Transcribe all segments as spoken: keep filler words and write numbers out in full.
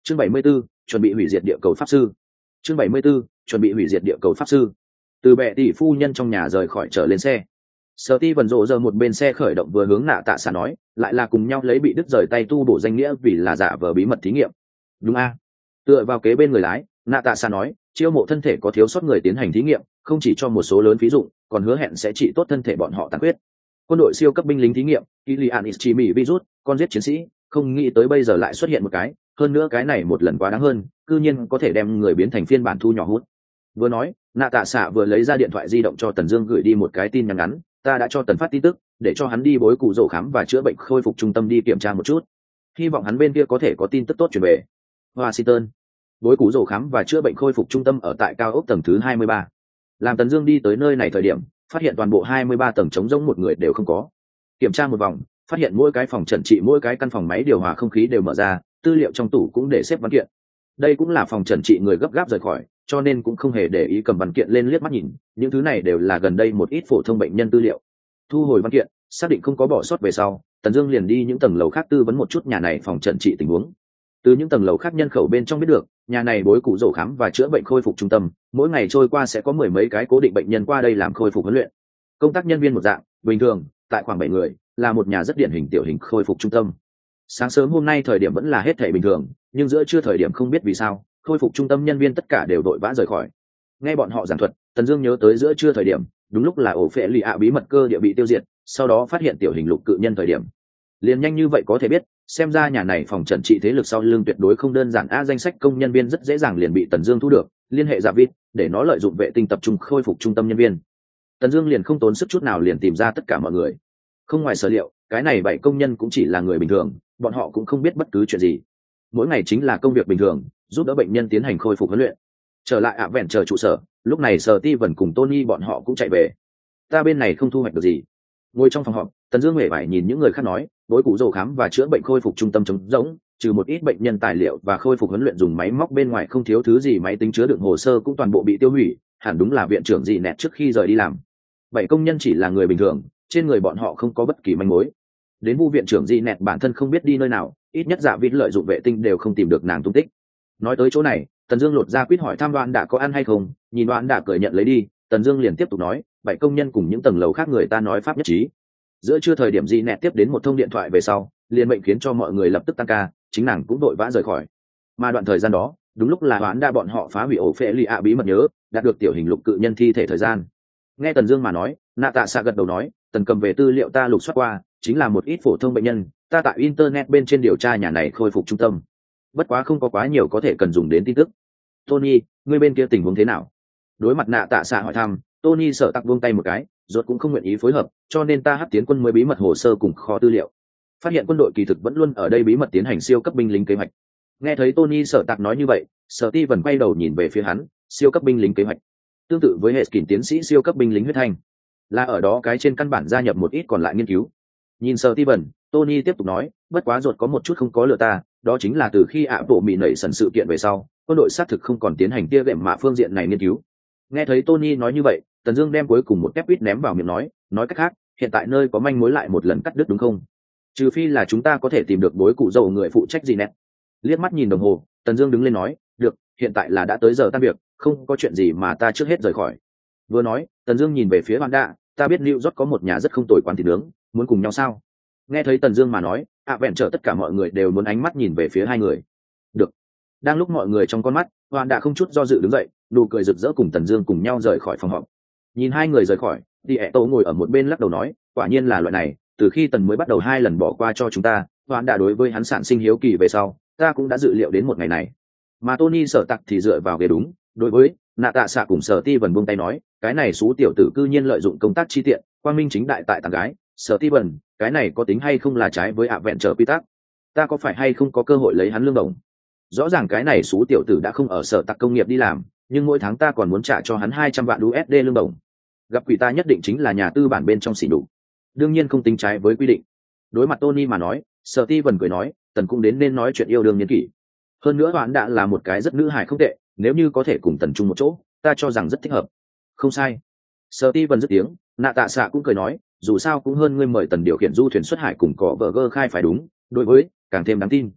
chương bảy mươi 74, chuẩn bị hủy diệt địa cầu pháp sư. chương bảy mươi 74, chuẩn bị hủy diệt địa cầu pháp sư. Từ bệ tỷ phu nhân trong nhà rời khỏi trở lên xe, sở ti vần rộ giờ một bên xe khởi động vừa hướng nạ tạ xạ nói, lại là cùng nhau lấy bị đứt rời tay tu bổ danh nghĩa vì là giả vờ bí mật thí nghiệm. Đúng a? Tựa vào kế bên người lái, nạ tạ xạ nói, chiêu mộ thân thể có thiếu sót người tiến hành thí nghiệm, không chỉ cho một số lớn phí dụng, còn hứa hẹn sẽ trị tốt thân thể bọn họ tàn huyết. Quân đội siêu cấp binh lính thí nghiệm, Ilian Ischimi virus, con giết chiến sĩ, không nghĩ tới bây giờ lại xuất hiện một cái, hơn nữa cái này một lần quá đáng hơn, cư nhiên có thể đem người biến thành phiên bản thu nhỏ hút. Vừa nói, nạ tạ xạ vừa lấy ra điện thoại di động cho Tần Dương gửi đi một cái tin nhắn ngắn, ta đã cho Tần phát tin tức, để cho hắn đi bối cụ rổ khám và chữa bệnh khôi phục trung tâm đi kiểm tra một chút, hy vọng hắn bên kia có thể có tin tức tốt truyền về. Washington, bối cụ rổ khám và chữa bệnh khôi phục trung tâm ở tại cao ốc tầng thứ hai mươi ba. Làm Tần Dương đi tới nơi này thời điểm, phát hiện toàn bộ hai mươi ba tầng trống rỗng, một người đều không có. Kiểm tra một vòng, phát hiện mỗi cái phòng trần trị, mỗi cái căn phòng máy điều hòa không khí đều mở ra, tư liệu trong tủ cũng để xếp văn kiện. Đây cũng là phòng trần trị người gấp gáp rời khỏi, cho nên cũng không hề để ý cầm văn kiện lên liếc mắt nhìn, những thứ này đều là gần đây một ít phổ thông bệnh nhân tư liệu. Thu hồi văn kiện, xác định không có bỏ sót về sau, Tần Dương liền đi những tầng lầu khác tư vấn một chút nhà này phòng trần trị tình huống. Từ những tầng lầu khác nhân khẩu bên trong biết được, nhà này bối cụ rổ khám và chữa bệnh khôi phục trung tâm, mỗi ngày trôi qua sẽ có mười mấy cái cố định bệnh nhân qua đây làm khôi phục huấn luyện. Công tác nhân viên một dạng, bình thường, tại khoảng bảy người, là một nhà rất điển hình tiểu hình khôi phục trung tâm. Sáng sớm hôm nay thời điểm vẫn là hết thảy bình thường, nhưng giữa trưa thời điểm không biết vì sao, khôi phục trung tâm nhân viên tất cả đều đội vã rời khỏi. Nghe bọn họ giảng thuật, Tần Dương nhớ tới giữa trưa thời điểm, đúng lúc là ổ phệ lì ạ bí mật cơ địa bị tiêu diệt, sau đó phát hiện tiểu hình lục cự nhân thời điểm. Liền nhanh như vậy có thể biết, xem ra nhà này phòng trận trị thế lực sau lưng tuyệt đối không đơn giản a. Danh sách công nhân viên rất dễ dàng liền bị Tần Dương thu được, liên hệ David để nó lợi dụng vệ tinh tập trung khôi phục trung tâm nhân viên. Tần Dương liền không tốn sức chút nào liền tìm ra tất cả mọi người. Không ngoài sở liệu, cái này bảy công nhân cũng chỉ là người bình thường, bọn họ cũng không biết bất cứ chuyện gì. Mỗi ngày chính là công việc bình thường, giúp đỡ bệnh nhân tiến hành khôi phục huấn luyện. Trở lại ạ vẹn chờ trụ sở, lúc này Sở Ti Vân cùng Tony bọn họ cũng chạy về. Ta bên này không thu hoạch được gì. Ngồi trong phòng họp, Tần Dương hề bại nhìn những người khác nói, đối cụ rổ khám và chữa bệnh khôi phục trung tâm trống rỗng, trừ một ít bệnh nhân tài liệu và khôi phục huấn luyện dùng máy móc bên ngoài không thiếu thứ gì, máy tính chứa đựng hồ sơ cũng toàn bộ bị tiêu hủy, hẳn đúng là viện trưởng gì nẹt trước khi rời đi làm. Bảy công nhân chỉ là người bình thường, trên người bọn họ không có bất kỳ manh mối. Đến vu viện trưởng gì nẹt bản thân không biết đi nơi nào, ít nhất Dạ Vịt lợi dụng vệ tinh đều không tìm được nàng tung tích. Nói tới chỗ này, Tần Dương lột ra quýt hỏi thăm Đoan đã có ăn hay không, nhìn Đoan đã cười nhận lấy đi, Tần Dương liền tiếp tục nói, bảy công nhân cùng những tầng lầu khác người ta nói pháp nhất trí. Giữa trưa thời điểm gì nẹt tiếp đến một thông điện thoại về sau, liền mệnh khiến cho mọi người lập tức tăng ca, chính nàng cũng đội vã rời khỏi. Mà đoạn thời gian đó, đúng lúc là Đoan đã bọn họ phá hủy ổ phệ lì ạ bí mật nhớ, đạt được tiểu hình lục cự nhân thi thể thời gian. Nghe Tần Dương mà nói, Nạ Tạ Xạ gật đầu nói, Tần cầm về tư liệu ta lục soát qua, chính là một ít phổ thông bệnh nhân, ta tại internet bên trên điều tra nhà này khôi phục trung tâm. Bất quá không có quá nhiều có thể cần dùng đến tin tức. Tony, ngươi bên kia tình huống thế nào? Đối mặt Nạ Tạ Xạ hỏi thăm, Tony sợ tặc buông tay một cái, rốt cũng không nguyện ý phối hợp, cho nên ta hấp tiến quân mới bí mật hồ sơ cùng kho tư liệu. Phát hiện quân đội kỳ thực vẫn luôn ở đây bí mật tiến hành siêu cấp binh lính kế hoạch. Nghe thấy Tony sợ tặc nói như vậy, Sở Ti vẫn quay đầu nhìn về phía hắn, siêu cấp binh lính kế hoạch. Tương tự với hệ kỷ tiến sĩ siêu cấp binh lính huyết thanh, là ở đó cái trên căn bản gia nhập một ít còn lại nghiên cứu. Nhìn Sở Ti vẫn, Tony tiếp tục nói, bất quá ruột có một chút không có lừa ta, đó chính là từ khi ạ bộ mì nảy sần sự kiện về sau, quân đội xác thực không còn tiến hành tia gệm mạ phương diện này nghiên cứu. Nghe thấy Tony nói như vậy, Tần Dương đem cuối cùng một kép quýt ném vào miệng nói, nói cách khác, hiện tại nơi có manh mối lại một lần cắt đứt đúng không? Trừ phi là chúng ta có thể tìm được đối cụ dầu người phụ trách gì nè. Liếc mắt nhìn đồng hồ, Tần Dương đứng lên nói, được, hiện tại là đã tới giờ tan việc, không có chuyện gì mà ta trước hết rời khỏi. Vừa nói, Tần Dương nhìn về phía Hoàn Đạ, ta biết New York có một nhà rất không tồi quán thịt nướng, muốn cùng nhau sao? Nghe thấy Tần Dương mà nói, ạ vẹn trở tất cả mọi người đều muốn ánh mắt nhìn về phía hai người. Được. Đang lúc mọi người trong con mắt, Hoàn Đạ không chút do dự đứng dậy, nụ cười rực rỡ cùng Tần Dương cùng nhau rời khỏi phòng họp. Nhìn hai người rời khỏi, Đi ẹ Tô ngồi ở một bên lắc đầu nói, quả nhiên là loại này, từ khi Tần mới bắt đầu hai lần bỏ qua cho chúng ta, Hoàn Đạ đối với hắn sản sinh hiếu kỳ về sau, ta cũng đã dự liệu đến một ngày này. Mà Tony Sở Tặc thì dựa vào ghế đúng, đối với Nạ Tạ Xạ cùng Sở Ti Vân buông tay nói, cái này xú tiểu tử cư nhiên lợi dụng công tác chi tiện, quang minh chính đại tại tàng gái, Sở Ti Vân, cái này có tính hay không là trái với ạ vẹn trở quy tắc? Ta có phải hay không có cơ hội lấy hắn lương đồng? Rõ ràng cái này xú tiểu tử đã không ở Sở Tặc công nghiệp đi làm, nhưng mỗi tháng ta còn muốn trả cho hắn hai trăm vạn đô la lương đồng. Gặp quỷ ta nhất định chính là nhà tư bản bên trong xỉ nhục. Đương nhiên không tính trái với quy định. Đối mặt Tony mà nói, Sở Ti Vân cười nói, Tần cũng đến nên nói chuyện yêu đương niên kỷ. Hơn nữa Hoán đã là một cái rất nữ hài không tệ, nếu như có thể cùng Tần chung một chỗ, ta cho rằng rất thích hợp. Không sai. Sở Ti Vân dứt tiếng, Nạ Tạ Xạ cũng cười nói, dù sao cũng hơn ngươi mời Tần điều khiển du thuyền xuất hải cùng cỏ vợ gơ khai phải đúng, đối với càng thêm đáng tin.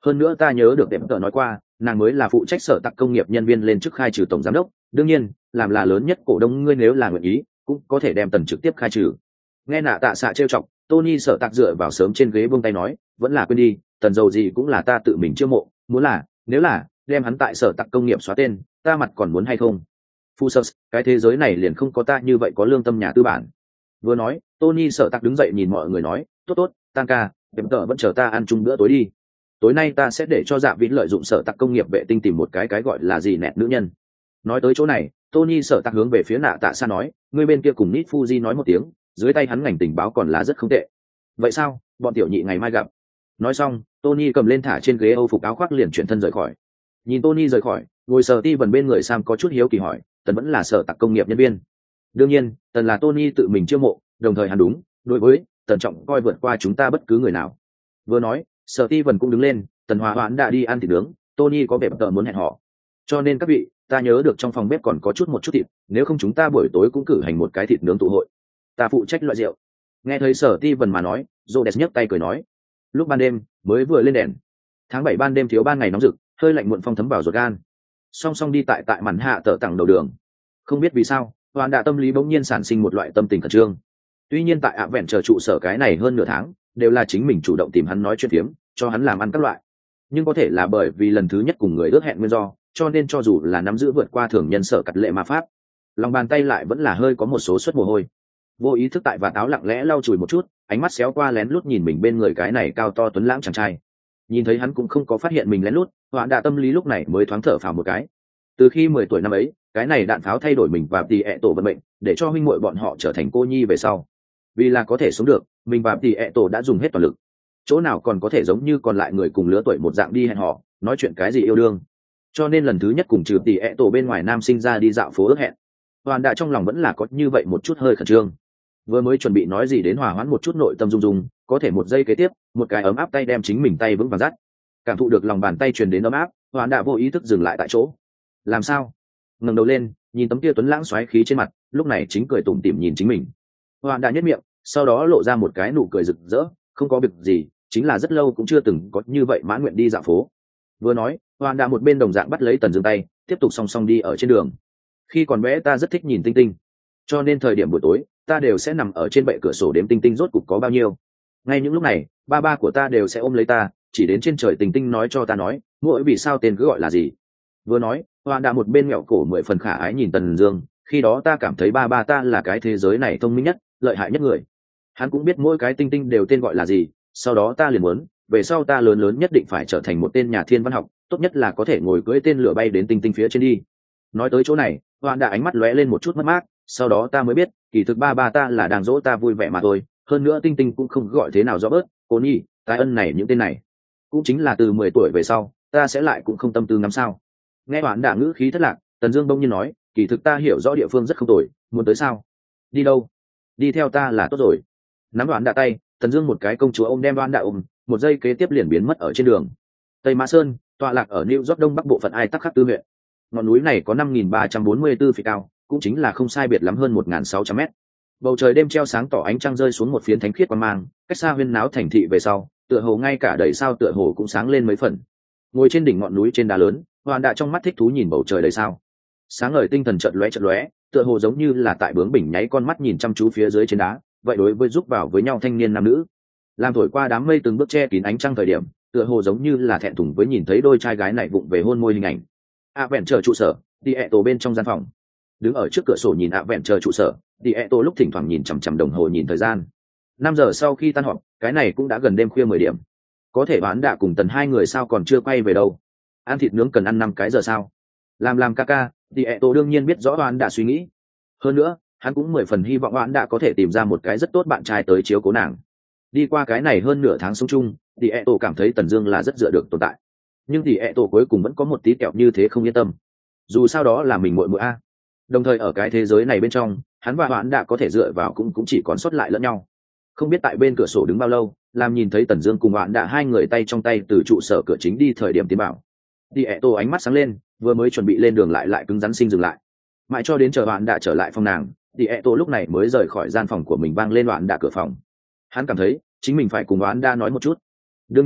hơn nữa ta nhớ được đẹp tờ nói qua nàng mới là phụ trách sở tặc công nghiệp nhân viên lên chức khai trừ tổng giám đốc, đương nhiên làm là lớn nhất cổ đông ngươi nếu là nguyện ý cũng có thể đem tần trực tiếp khai trừ. Nghe nạ tạ xạ trêu chọc, Tony sở tặc dựa vào sớm trên ghế buông tay nói, vẫn là quên đi, tần dầu gì cũng là ta tự mình chiêu mộ, muốn là nếu là đem hắn tại sở tặc công nghiệp xóa tên, ta mặt còn muốn hay không? Fusers, cái thế giới này liền không có ta như vậy có lương tâm nhà tư bản. Vừa nói, Tony sở tặc đứng dậy nhìn mọi người nói, tốt tốt, tăng ca, em tờ vẫn chờ ta ăn chung bữa tối đi. Tối nay ta sẽ để cho Dạ Vĩnh lợi dụng sở tặc công nghiệp vệ tinh tìm một cái cái gọi là gì nẹt nữ nhân. Nói tới chỗ này, Tony sở tặc hướng về phía nạ tạ xa nói, người bên kia cùng Nit Fuji nói một tiếng, dưới tay hắn ngành tình báo còn là rất không tệ. Vậy sao, bọn tiểu nhị ngày mai gặp. Nói xong, Tony cầm lên thả trên ghế Âu phục áo khoác liền chuyển thân rời khỏi. Nhìn Tony rời khỏi, ngồi sở ti vần bên người Sam có chút hiếu kỳ hỏi, tần vẫn là sở tặc công nghiệp nhân viên. Đương nhiên, tần là Tony tự mình chiêu mộ, đồng thời hắn đúng, đối với tần trọng coi vượt qua chúng ta bất cứ người nào. Vừa nói, sở ti vần cũng đứng lên, tần hòa hoãn đã đi ăn thịt nướng, Tony có vẻ tờ muốn hẹn họ. Cho nên các vị, ta nhớ được trong phòng bếp còn có chút một chút thịt, nếu không chúng ta buổi tối cũng cử hành một cái thịt nướng tụ hội. Ta phụ trách loại rượu. Nghe thấy sở ti vần mà nói, Rhodes nhấc tay cười nói. Lúc ban đêm mới vừa lên đèn, tháng bảy ban đêm thiếu ban ngày nóng rực, hơi lạnh muộn phong thấm vào ruột gan. Song song đi tại tại màn hạ tở tặng đầu đường, không biết vì sao, Hoàn Đạ tâm lý bỗng nhiên sản sinh một loại tâm tình khẩn trương. Tuy nhiên tại ạ vẹn chờ trụ sở cái này hơn nửa tháng, đều là chính mình chủ động tìm hắn nói chuyện phiếm, cho hắn làm ăn các loại. Nhưng có thể là bởi vì lần thứ nhất cùng người ước hẹn nguyên do, cho nên cho dù là nắm giữ vượt qua thường nhân sở cật lệ ma pháp, lòng bàn tay lại vẫn là hơi có một số suất mồ hôi. Vô ý thức tại và táo lặng lẽ lau chùi một chút, ánh mắt xéo qua lén lút nhìn mình bên người cái này cao to tuấn lãng chàng trai. Nhìn thấy hắn cũng không có phát hiện mình lén lút, Hoàn Đạ tâm lý lúc này mới thoáng thở phào một cái. Từ khi mười tuổi năm ấy, cái này đạn pháo thay đổi mình và tỷ ẹ tổ vận mệnh, để cho huynh muội bọn họ trở thành cô nhi về sau. Vì là có thể sống được, mình và tỷ ẹ tổ đã dùng hết toàn lực. Chỗ nào còn có thể giống như còn lại người cùng lứa tuổi một dạng đi hẹn hò, nói chuyện cái gì yêu đương. Cho nên lần thứ nhất cùng trừ tỷ ẹ tổ bên ngoài nam sinh ra đi dạo phố ước hẹn. Hoàn Đạ trong lòng vẫn là có như vậy một chút hơi khẩn trương. Vừa mới chuẩn bị nói gì đến hòa hoãn một chút nội tâm rung rung, có thể một giây kế tiếp, một cái ấm áp tay đem chính mình tay vững vàng dắt. Cảm thụ được lòng bàn tay truyền đến ấm áp, Hoàn Đạ vô ý thức dừng lại tại chỗ. Làm sao? Ngẩng đầu lên, nhìn tấm kia tuấn lãng xoáy khí trên mặt, lúc này chính cười tủm tỉm nhìn chính mình. Hoàn Đạ nhếch miệng, sau đó lộ ra một cái nụ cười rực rỡ, không có việc gì, chính là rất lâu cũng chưa từng có như vậy mãn nguyện đi dạo phố. Vừa nói, Hoàn Đạ một bên đồng dạng bắt lấy Tần Dương tay, tiếp tục song song đi ở trên đường. Khi còn bé ta rất thích nhìn tinh tinh, cho nên thời điểm buổi tối ta đều sẽ nằm ở trên bệ cửa sổ đếm tinh tinh rốt cục có bao nhiêu. Ngay những lúc này, ba ba của ta đều sẽ ôm lấy ta, chỉ đến trên trời tinh tinh nói cho ta nói, mỗi vì sao tên cứ gọi là gì. Vừa nói, Hoàn Đạ một bên mẹo cổ mười phần khả ái nhìn Tần Dương, khi đó ta cảm thấy ba ba ta là cái thế giới này thông minh nhất, lợi hại nhất người. Hắn cũng biết mỗi cái tinh tinh đều tên gọi là gì, sau đó ta liền muốn, về sau ta lớn lớn nhất định phải trở thành một tên nhà thiên văn học, tốt nhất là có thể ngồi cưỡi tên lửa bay đến tinh tinh phía trên đi. Nói tới chỗ này, Hoàn Đạ ánh mắt lóe lên một chút mất mát, sau đó ta mới biết, kỳ thực ba ba ta là đang dỗ ta vui vẻ mà thôi, hơn nữa tinh tinh cũng không gọi thế nào rõ bớt, cô nhi, tài ân này những tên này. Cũng chính là từ mười tuổi về sau, ta sẽ lại cũng không tâm tư ngắm sao. Nghe Hoàn Đạ ngữ khí thất lạc, Tần Dương bỗng nhiên nói, kỳ thực ta hiểu rõ địa phương rất không tồi, muốn tới sao? Đi đâu? Đi theo ta là tốt rồi. Nắm Hoàn Đạ tay, Tần Dương một cái công chúa ôm đem Hoàn Đạ ôm, một giây kế tiếp liền biến mất ở trên đường. Tây Mã Sơn, tọa lạc ở New York đông bắc bộ phận Ai Tắc Khắc Tư huyện. Ngọn núi này có năm nghìn ba trăm bốn mươi tư feet cao, cũng chính là không sai biệt lắm hơn một nghìn sáu trăm mét. Bầu trời đêm treo sáng tỏ ánh trăng rơi xuống một phiến thánh khiết quang mang, cách xa huyên náo thành thị về sau, tựa hồ ngay cả đầy sao tựa hồ cũng sáng lên mấy phần. Ngồi trên đỉnh ngọn núi trên đá lớn, Hoàn Đạ trong mắt thích thú nhìn bầu trời đầy sao. Sáng ngời tinh thần chợt lóe chợt lóe, tựa hồ giống như là tại bướng bỉnh nháy con mắt nhìn chăm chú phía dưới trên đá, vậy đối với giúp vào với nhau thanh niên nam nữ. Làm thổi qua đám mây từng bước che kín ánh trăng thời điểm, tựa hồ giống như là thẹn thùng với nhìn thấy đôi trai gái này vụng về hôn môi hình ảnh. A vẹn chờ trụ sở, đi ẹ tổ bên trong gian phòng. Đứng ở trước cửa sổ nhìn ạ vẹn chờ trụ sở, đi ẹ tổ lúc thỉnh thoảng nhìn chằm chằm đồng hồ nhìn thời gian. Năm giờ sau khi tan họp, cái này cũng đã gần đêm khuya mười điểm. Có thể Hoán Đạ cùng Tần hai người sao còn chưa quay về đâu? Ăn thịt nướng cần ăn năm cái giờ sao? Làm làm ca ca, đi ẹ tổ đương nhiên biết rõ Hoán Đạ suy nghĩ. Hơn nữa, hắn cũng mười phần hy vọng Hoán Đạ có thể tìm ra một cái rất tốt bạn trai tới chiếu cố nàng. Đi qua cái này hơn nửa tháng sống chung, đi ẹ tổ cảm thấy Tần Dương là rất dựa được tồn tại. Nhưng đi ẹ tổ cuối cùng vẫn có một tí kẹo như thế không yên tâm. Dù sao đó là mình muội muội a. Đồng thời ở cái thế giới này bên trong, hắn và Hoán Đạ có thể dựa vào cũng cũng chỉ còn sót lại lẫn nhau. Không biết tại bên cửa sổ đứng bao lâu, làm nhìn thấy Tần Dương cùng Hoán Đạ hai người tay trong tay từ trụ sở cửa chính đi thời điểm tiến bảo. Đi ẹ tổ ánh mắt sáng lên, vừa mới chuẩn bị lên đường lại lại cứng rắn sinh dừng lại. Mãi cho đến chờ Hoán Đạ trở lại phòng nàng, đi ẹ tổ lúc này mới rời khỏi gian phòng của mình, vang lên Hoán Đạ cửa phòng. Hắn cảm thấy chính mình phải cùng Hoán Đạ nói một chút. Đương nhiên,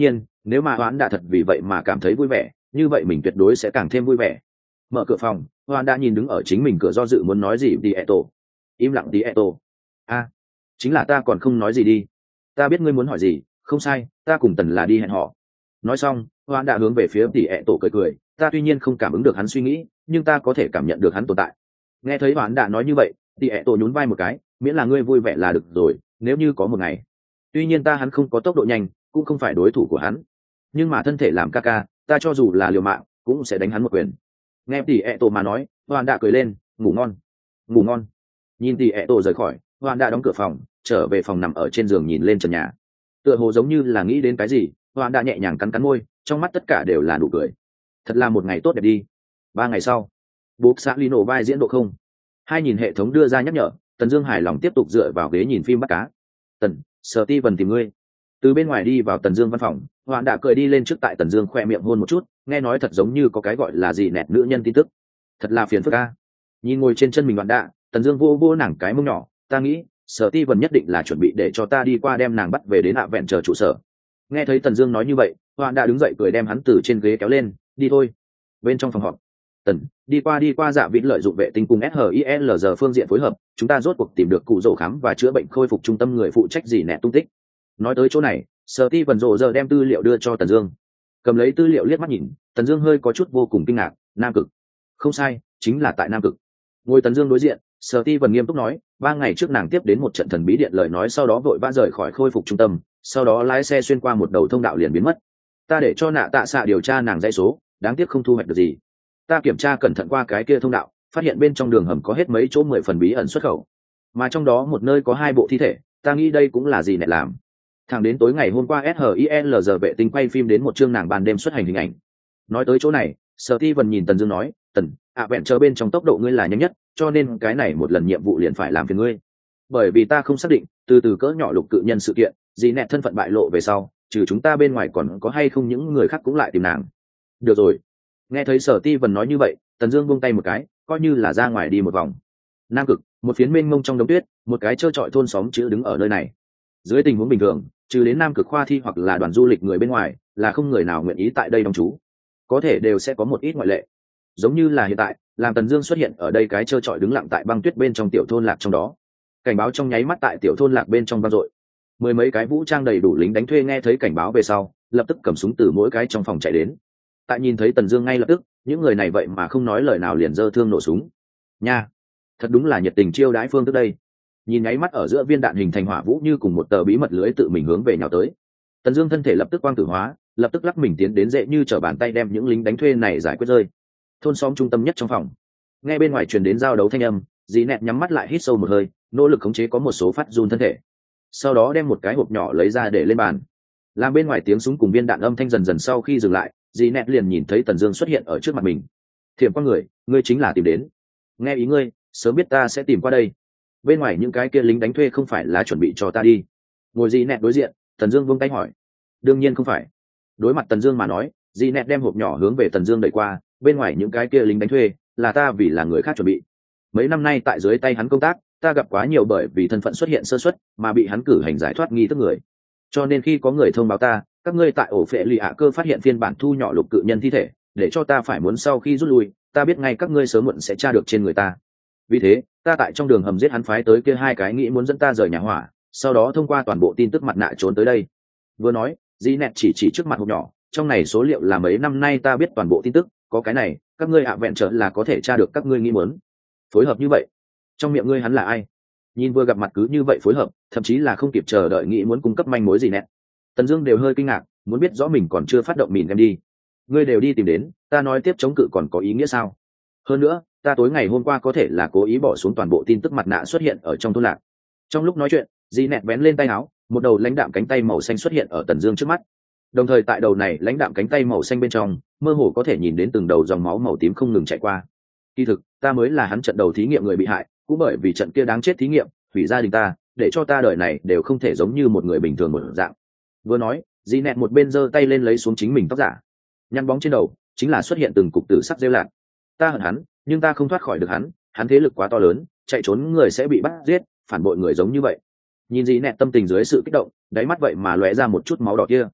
nếu mà hoán đã thật vì vậy mà cảm thấy vui vẻ, như vậy mình tuyệt đối sẽ càng thêm vui vẻ. Mở cửa phòng, hoán đã nhìn đứng ở chính mình cửa do dự muốn nói gì đi ẹ tổ. Im lặng đi ẹ tổ. A, chính là ta còn không nói gì đi. Ta biết ngươi muốn hỏi gì, không sai, ta cùng Tần là đi hẹn hò. Nói xong, hoán đã hướng về phía tỷ ẹ tổ cười cười, ta tuy nhiên không cảm ứng được hắn suy nghĩ, nhưng ta có thể cảm nhận được hắn tồn tại. Nghe thấy hoán đã nói như vậy, tỷ ẹ tổ nhún vai một cái, miễn là ngươi vui vẻ là được rồi, nếu như có một ngày. Tuy nhiên ta hắn không có tốc độ nhanh, cũng không phải đối thủ của hắn, nhưng mà thân thể làm ca ca, ta cho dù là liều mạng cũng sẽ đánh hắn một quyền. Nghe tỷ ẹ tổ mà nói, hoán đã cười lên, ngủ ngon, ngủ ngon. Nhìn tỷ ẹ tổ rời khỏi, hoán đã đóng cửa phòng, trở về phòng nằm ở trên giường nhìn lên trần nhà, tựa hồ giống như là nghĩ đến cái gì. Hoán đã nhẹ nhàng cắn cắn môi, trong mắt tất cả đều là nụ cười. Thật là một ngày tốt đẹp đi. Ba ngày sau, bốp xã Lino vai diễn độ không hai nhìn hệ thống đưa ra nhắc nhở. Tần Dương hài lòng tiếp tục dựa vào ghế nhìn phim bắt cá. Tần, Sở Ti Vân tìm ngươi. Từ bên ngoài đi vào Tần Dương văn phòng, Hoạn đã cười đi lên trước tại Tần Dương khoe miệng hôn một chút, nghe nói thật giống như có cái gọi là gì nẹt nữ nhân tin tức. Thật là phiền phức a. Nhìn ngồi trên chân mình Hoạn đã, Tần Dương vô vô nàng cái mông nhỏ, ta nghĩ, Sở Ti Vân nhất định là chuẩn bị để cho ta đi qua đem nàng bắt về đến ạ vẹn chờ trụ sở. Nghe thấy Tần Dương nói như vậy, Hoạn đã đứng dậy cười đem hắn từ trên ghế kéo lên, đi thôi. Bên trong phòng họp, Tần, đi qua đi qua Dạ Vĩnh lợi dụng vệ tinh cùng ét hát i lờ giờ phương diện phối hợp, chúng ta rốt cuộc tìm được cụ rổ khám và chữa bệnh khôi phục trung tâm người phụ trách gì nẹt tung tích. Nói tới chỗ này, Sở Ti Vân rồ giờ đem tư liệu đưa cho Tần Dương. Cầm lấy tư liệu liếc mắt nhìn, Tần Dương hơi có chút vô cùng kinh ngạc, Nam Cực. Không sai, chính là tại Nam Cực. Ngồi Tần Dương đối diện, Sở Ti Vân nghiêm túc nói, ba ngày trước nàng tiếp đến một trận thần bí điện lời nói, sau đó vội vã rời khỏi khôi phục trung tâm, sau đó lái xe xuyên qua một đầu thông đạo liền biến mất. Ta để cho Nạ Tạ Xạ điều tra nàng dãy số, đáng tiếc không thu hoạch được gì. Ta kiểm tra cẩn thận qua cái kia thông đạo, phát hiện bên trong đường hầm có hết mấy chỗ mười phần bí ẩn xuất khẩu, mà trong đó một nơi có hai bộ thi thể, ta nghĩ đây cũng là gì nẹt làm. Thẳng đến tối ngày hôm qua ét hát i lờ giờ vệ tinh quay phim đến một chương nàng ban đêm xuất hành hình ảnh. Nói tới chỗ này, Sở Ti Vân nhìn Tần Dương nói, Tần, ạ vẹn chờ bên trong tốc độ ngươi là nhanh nhất, cho nên cái này một lần nhiệm vụ liền phải làm phiền ngươi. Bởi vì ta không xác định, từ từ cỡ nhỏ lục cự nhân sự kiện, gì nẹt thân phận bại lộ về sau, trừ chúng ta bên ngoài còn có hay không những người khác cũng lại tìm nàng. Được rồi. Nghe thấy Sở Ti Vân nói như vậy, Tần Dương buông tay một cái, coi như là ra ngoài đi một vòng. Nam Cực, một phiến mênh mông trong đống tuyết, một cái trơ trọi thôn xóm chữ đứng ở nơi này. Dưới tình huống bình thường, trừ đến Nam Cực khoa thi hoặc là đoàn du lịch người bên ngoài, là không người nào nguyện ý tại đây đóng trú. Có thể đều sẽ có một ít ngoại lệ. Giống như là hiện tại, làm Tần Dương xuất hiện ở đây cái trơ trọi đứng lặng tại băng tuyết bên trong tiểu thôn lạc trong đó. Cảnh báo trong nháy mắt tại tiểu thôn lạc bên trong vang dội. Mười mấy cái vũ trang đầy đủ lính đánh thuê nghe thấy cảnh báo về sau, lập tức cầm súng từ mỗi cái trong phòng chạy đến. Tại nhìn thấy Tần Dương ngay lập tức, những người này vậy mà không nói lời nào liền giơ thương nổ súng. Nha, thật đúng là nhiệt tình chiêu đãi phương tức đây. Nhìn nháy mắt ở giữa viên đạn hình thành hỏa vũ như cùng một tờ bí mật lưới tự mình hướng về nhào tới. Tần Dương thân thể lập tức quang tử hóa, lập tức lắc mình tiến đến dễ như trở bàn tay đem những lính đánh thuê này giải quyết rơi. Thôn xóm trung tâm nhất trong phòng, nghe bên ngoài truyền đến giao đấu thanh âm, Dĩ Nẹt nhắm mắt lại hít sâu một hơi, nỗ lực khống chế có một số phát run thân thể. Sau đó đem một cái hộp nhỏ lấy ra để lên bàn. Làm bên ngoài tiếng súng cùng viên đạn âm thanh dần dần sau khi dừng lại, Dĩ Nẹt liền nhìn thấy Tần Dương xuất hiện ở trước mặt mình. Thiểm qua người, ngươi chính là tìm đến. Nghe ý ngươi, sớm biết ta sẽ tìm qua đây. Bên ngoài những cái kia lính đánh thuê không phải là chuẩn bị cho ta đi. Ngồi Dĩ Nẹt đối diện, Tần Dương vung tay hỏi. Đương nhiên không phải. Đối mặt Tần Dương mà nói, Dĩ Nẹt đem hộp nhỏ hướng về Tần Dương đẩy qua, bên ngoài những cái kia lính đánh thuê, là ta vì là người khác chuẩn bị. Mấy năm nay tại dưới tay hắn công tác, ta gặp quá nhiều bởi vì thân phận xuất hiện sơ suất mà bị hắn cử hành giải thoát nghi thức người. Cho nên khi có người thông báo ta, các ngươi tại ổ phệ lì ạ cơ phát hiện phiên bản thu nhỏ lục cự nhân thi thể, để cho ta phải muốn sau khi rút lui, ta biết ngay các ngươi sớm muộn sẽ tra được trên người ta. Vì thế, ta tại trong đường hầm giết hắn phái tới kia hai cái nghĩ muốn dẫn ta rời nhà hỏa, sau đó thông qua toàn bộ tin tức mặt nạ trốn tới đây. Vừa nói, Dĩ Nẹt chỉ chỉ trước mặt hộp nhỏ, trong này số liệu là mấy năm nay ta biết toàn bộ tin tức, có cái này, các ngươi ạ vẹn trở là có thể tra được các ngươi nghĩ muốn. Phối hợp như vậy, trong miệng ngươi hắn là ai? Nhìn vừa gặp mặt cứ như vậy phối hợp, thậm chí là không kịp chờ đợi nghĩ muốn cung cấp manh mối gì nè. Tần Dương đều hơi kinh ngạc, muốn biết rõ mình còn chưa phát động mìn em đi. Ngươi đều đi tìm đến, ta nói tiếp chống cự còn có ý nghĩa sao? Hơn nữa, ta tối ngày hôm qua có thể là cố ý bỏ xuống toàn bộ tin tức mặt nạ xuất hiện ở trong thôn lạc. Trong lúc nói chuyện, Dĩ Nẹt vén lên tay áo, một đầu lãnh đạm cánh tay màu xanh xuất hiện ở Tần Dương trước mắt. Đồng thời tại đầu này lãnh đạm cánh tay màu xanh bên trong, mơ hồ có thể nhìn đến từng đầu dòng máu màu tím không ngừng chảy qua. Kỳ thực, ta mới là hắn trận đầu thí nghiệm người bị hại, cũng bởi vì trận kia đáng chết thí nghiệm, hủy gia đình ta, để cho ta đời này đều không thể giống như một người bình thường một dạng. Vừa nói, Dĩ Nẹt một bên giơ tay lên lấy xuống chính mình tóc giả, nhăn bóng trên đầu, chính là xuất hiện từng cục tử sắc rêu lạc. Ta hận hắn, nhưng ta không thoát khỏi được hắn, hắn thế lực quá to lớn, chạy trốn người sẽ bị bắt giết, phản bội người giống như vậy. Nhìn Dĩ Nẹt tâm tình dưới sự kích động, đáy mắt vậy mà lóe ra một chút máu đỏ kia.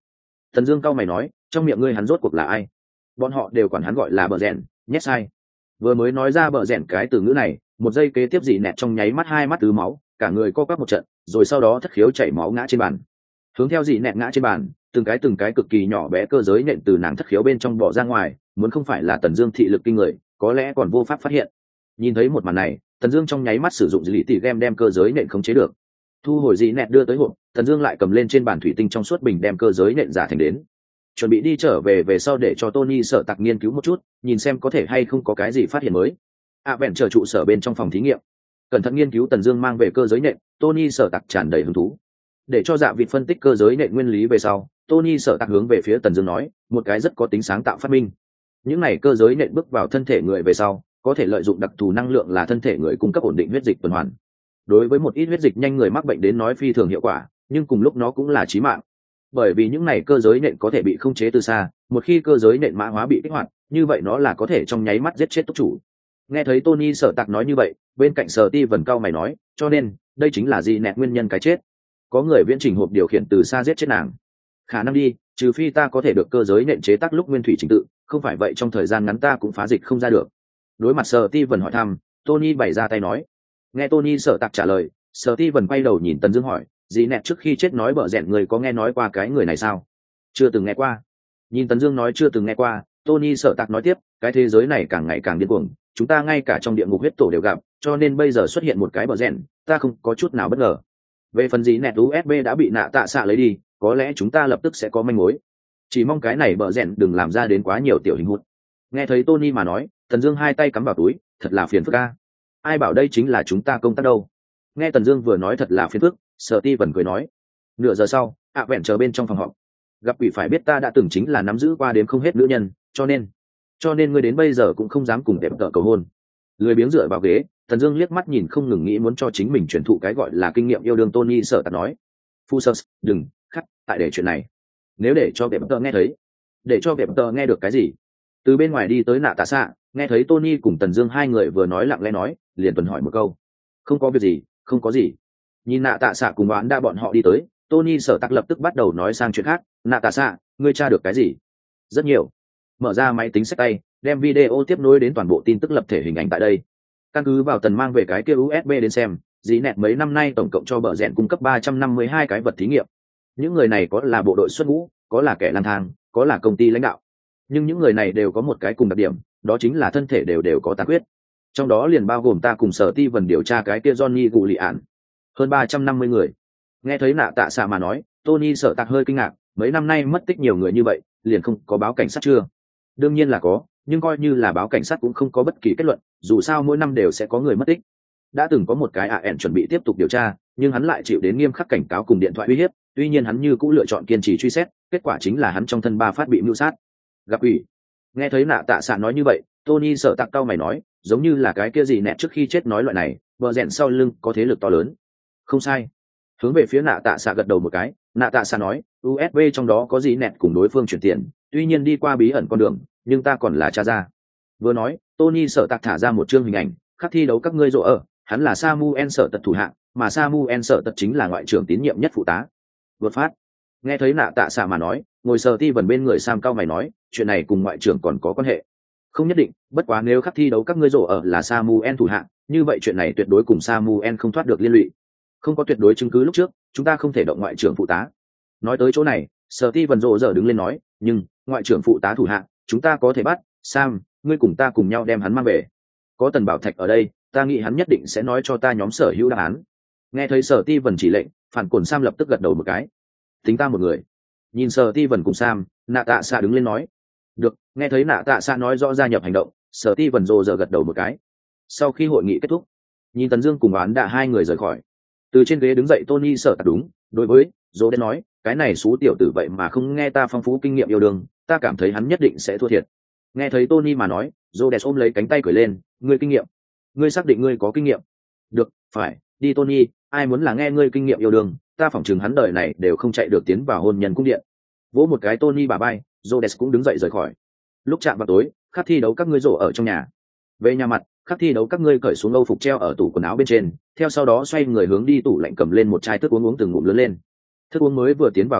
Tần Dương cau mày nói, trong miệng ngươi hắn rốt cuộc là ai? Bọn họ đều quản hắn gọi là bờ rèn, nhét sai. Vừa mới nói ra bờ rèn cái từ ngữ này, một giây kế tiếp dị nẹt trong nháy mắt hai mắt tứ máu, cả người co quắp một trận, rồi sau đó thất khiếu chảy máu ngã trên bàn. Hướng theo dị nẹt ngã trên bàn, từng cái từng cái cực kỳ nhỏ bé cơ giới nện từ nàng thất khiếu bên trong bò ra ngoài, muốn không phải là Tần Dương thị lực kinh người, có lẽ còn vô pháp phát hiện. Nhìn thấy một màn này, Tần Dương trong nháy mắt sử dụng dị tỷ gem đem cơ giới nện khống chế được. Thu hồi dị nẹt đưa tới hộp, Tần Dương lại cầm lên trên bàn thủy tinh trong suốt bình đem cơ giới nện giả thành đến. Chuẩn bị đi trở về về sau để cho Tony Sở Tạc nghiên cứu một chút, nhìn xem có thể hay không có cái gì phát hiện mới. À bèn chờ trụ sở bên trong phòng thí nghiệm, cẩn thận nghiên cứu Tần Dương mang về cơ giới nện, Tony Sở Tạc tràn đầy hứng thú. Để cho Dạ Vịt phân tích cơ giới nện nguyên lý về sau, Tony Sở Tạc hướng về phía Tần Dương nói, một cái rất có tính sáng tạo phát minh. Những này cơ giới nện bước vào thân thể người về sau, có thể lợi dụng đặc thù năng lượng là thân thể người cung cấp ổn định huyết dịch tuần hoàn. Đối với một ít huyết dịch nhanh người mắc bệnh đến nói phi thường hiệu quả, nhưng cùng lúc nó cũng là chí mạng. Bởi vì những này cơ giới nện có thể bị khống chế từ xa, một khi cơ giới nện mã hóa bị kích hoạt, như vậy nó là có thể trong nháy mắt giết chết túc chủ. Nghe thấy Tony Sở Tạc nói như vậy, bên cạnh Sở Ti vần cao mày nói, cho nên đây chính là gì nẹt nguyên nhân cái chết. Có người viễn trình hộp điều khiển từ xa giết chết nàng. Khả năng đi, trừ phi ta có thể được cơ giới nện chế tác lúc nguyên thủy trình tự, không phải vậy trong thời gian ngắn ta cũng phá dịch không ra được. Đối mặt Sở Ti vần hỏi thăm, Tony bày ra tay nói. Nghe Tony Sở Tạc trả lời, Sở Ti vần quay đầu nhìn Tần Dương hỏi, dì nẹt trước khi chết nói bợ rẽn người có nghe nói qua cái người này sao? Chưa từng nghe qua. Nhìn Tần Dương nói chưa từng nghe qua, Tony Sở Tạc nói tiếp, cái thế giới này càng ngày càng điên cuồng, chúng ta ngay cả trong địa ngục huyết tổ đều gặp, cho nên bây giờ xuất hiện một cái bợ rẽn, ta không có chút nào bất ngờ. Về phần dì nẹt u ét bê đã bị nạ tạ xạ lấy đi, có lẽ chúng ta lập tức sẽ có manh mối. Chỉ mong cái này bợ rẽn đừng làm ra đến quá nhiều tiểu hình hút. Nghe thấy Tony mà nói, Tần Dương hai tay cắm vào túi, thật là phiền phức a. Ai bảo đây chính là chúng ta công tác đâu. Nghe Tần Dương vừa nói thật là phiền phức, Sở Ti vần cười nói. Nửa giờ sau, ạ vẹn chờ bên trong phòng họp. Gặp quỷ phải biết ta đã từng chính là nắm giữ qua đến không hết nữ nhân, cho nên cho nên ngươi đến bây giờ cũng không dám cùng đẹp tợ cầu hôn. Lười biếng dựa vào ghế, Tần Dương liếc mắt nhìn không ngừng nghĩ muốn cho chính mình truyền thụ cái gọi là kinh nghiệm yêu đương. Tony Sở Tạc nói, Fusers, đừng khắc tại để chuyện này. Nếu để cho đẹp tợ nghe thấy, để cho đẹp tợ nghe được cái gì? Từ bên ngoài đi tới nạ tạ xạ, nghe thấy Tony cùng Tần Dương hai người vừa nói lặng lẽ nói, liền tuần hỏi một câu. Không có việc gì, không có gì. Nhìn nạ tạ xạ cùng đoán đa bọn họ đi tới, Tony Sở Tạc lập tức bắt đầu nói sang chuyện khác. Nạ tạ xạ, ngươi tra được cái gì? Rất nhiều. Mở ra máy tính xách tay, đem video tiếp nối đến toàn bộ tin tức lập thể hình ảnh tại đây. Căn cứ vào Tần mang về cái kia u ét bê đến xem, dì nẹt mấy năm nay tổng cộng cho bợ rẽn cung cấp ba trăm năm mươi hai cái vật thí nghiệm. Những người này có là bộ đội xuất ngũ, có là kẻ lang thang, có là công ty lãnh đạo. Nhưng những người này đều có một cái cùng đặc điểm, đó chính là thân thể đều đều có tàn huyết. Trong đó liền bao gồm ta cùng Sở Ti vần điều tra cái kia Johnny Gù Lì Ản. Hơn ba trăm năm mươi người. Nghe thấy nạ tạ xạ mà nói, Tony Sở Tạc hơi kinh ngạc, mấy năm nay mất tích nhiều người như vậy, liền không có báo cảnh sát chưa? Đương nhiên là có, nhưng coi như là báo cảnh sát cũng không có bất kỳ kết luận, dù sao mỗi năm đều sẽ có người mất tích. Đã từng có một cái a en chuẩn bị tiếp tục điều tra, nhưng hắn lại chịu đến nghiêm khắc cảnh cáo cùng điện thoại uy hiếp, tuy nhiên hắn như cũng lựa chọn kiên trì truy xét, kết quả chính là hắn trong thân ba phát bị mưu sát. Gặp ủy. Nghe thấy nạ tạ xạ nói như vậy, Tony Sở Tạc cau mày nói, giống như là cái kia gì nẹt trước khi chết nói loại này, bờ rẽn sau lưng có thế lực to lớn. Không sai. Hướng về phía nạ tạ xạ gật đầu một cái, nạ tạ xạ nói, u ét bê trong đó có gì nẹt cùng đối phương chuyển tiền, tuy nhiên đi qua bí ẩn con đường, nhưng ta còn là cha ra. Vừa nói, Tony Sở Tạc thả ra một chương hình ảnh, khắc thi đấu các ngươi rộ ở, hắn là Samuel Sở Tật thủ hạng, mà Samuel Sở Tật chính là ngoại trưởng tín nhiệm nhất phụ tá. Vượt phát. Nghe thấy nạ tạ xạ mà nói, ngồi Sở Ti vần bên người Sam cao mày nói, chuyện này cùng ngoại trưởng còn có quan hệ. Không nhất định, bất quá nếu khắc thi đấu các ngươi rộ ở là Samuel thủ hạng, như vậy chuyện này tuyệt đối cùng Samuel không thoát được liên lụy. Không có tuyệt đối chứng cứ lúc trước, chúng ta không thể động ngoại trưởng phụ tá. Nói tới chỗ này, Sở Ti vần rộ giờ đứng lên nói, nhưng ngoại trưởng phụ tá thủ hạng, chúng ta có thể bắt. Sam, ngươi cùng ta cùng nhau đem hắn mang về. Có Tần Bảo Thạch ở đây, ta nghĩ hắn nhất định sẽ nói cho ta nhóm sở hữu đáp án. Nghe thấy Sở Ti vần chỉ lệnh, phản cồn Sam lập tức gật đầu một cái. Tính ta một người. Nhìn Sở Ti vần cùng Sam, nạ tạ xạ đứng lên nói, được. Nghe thấy nạ tạ xạ nói rõ gia nhập hành động, Sở Ti vần rồ giờ gật đầu một cái. Sau khi hội nghị kết thúc, nhìn Tần Dương cùng Oán Đạ hai người rời khỏi. Từ trên ghế đứng dậy Tony Sở Tạc đúng, đối với Rô đen nói, cái này xú tiểu tử vậy mà không nghe ta phong phú kinh nghiệm yêu đương, ta cảm thấy hắn nhất định sẽ thua thiệt. Nghe thấy Tony mà nói, Rô đen ôm lấy cánh tay cười lên, ngươi kinh nghiệm, ngươi xác định ngươi có kinh nghiệm? Được, phải, đi Tony, ai muốn là nghe ngươi kinh nghiệm yêu đương, ta phỏng chừng hắn đời này đều không chạy được tiến vào hôn nhân cung điện. Vỗ một cái Tony bà bay, Rô đen cũng đứng dậy rời khỏi. Lúc chạm vào tối, khắc thi đấu các ngươi rổ ở trong nhà. Về nhà mặt, khắc thi đấu các ngươi cởi xuống âu phục treo ở tủ quần áo bên trên, theo sau đó xoay người hướng đi tủ lạnh cầm lên một chai thức uống uống từng ngụm lớn lên. Thức uống mới vừa tiến vào thân thể,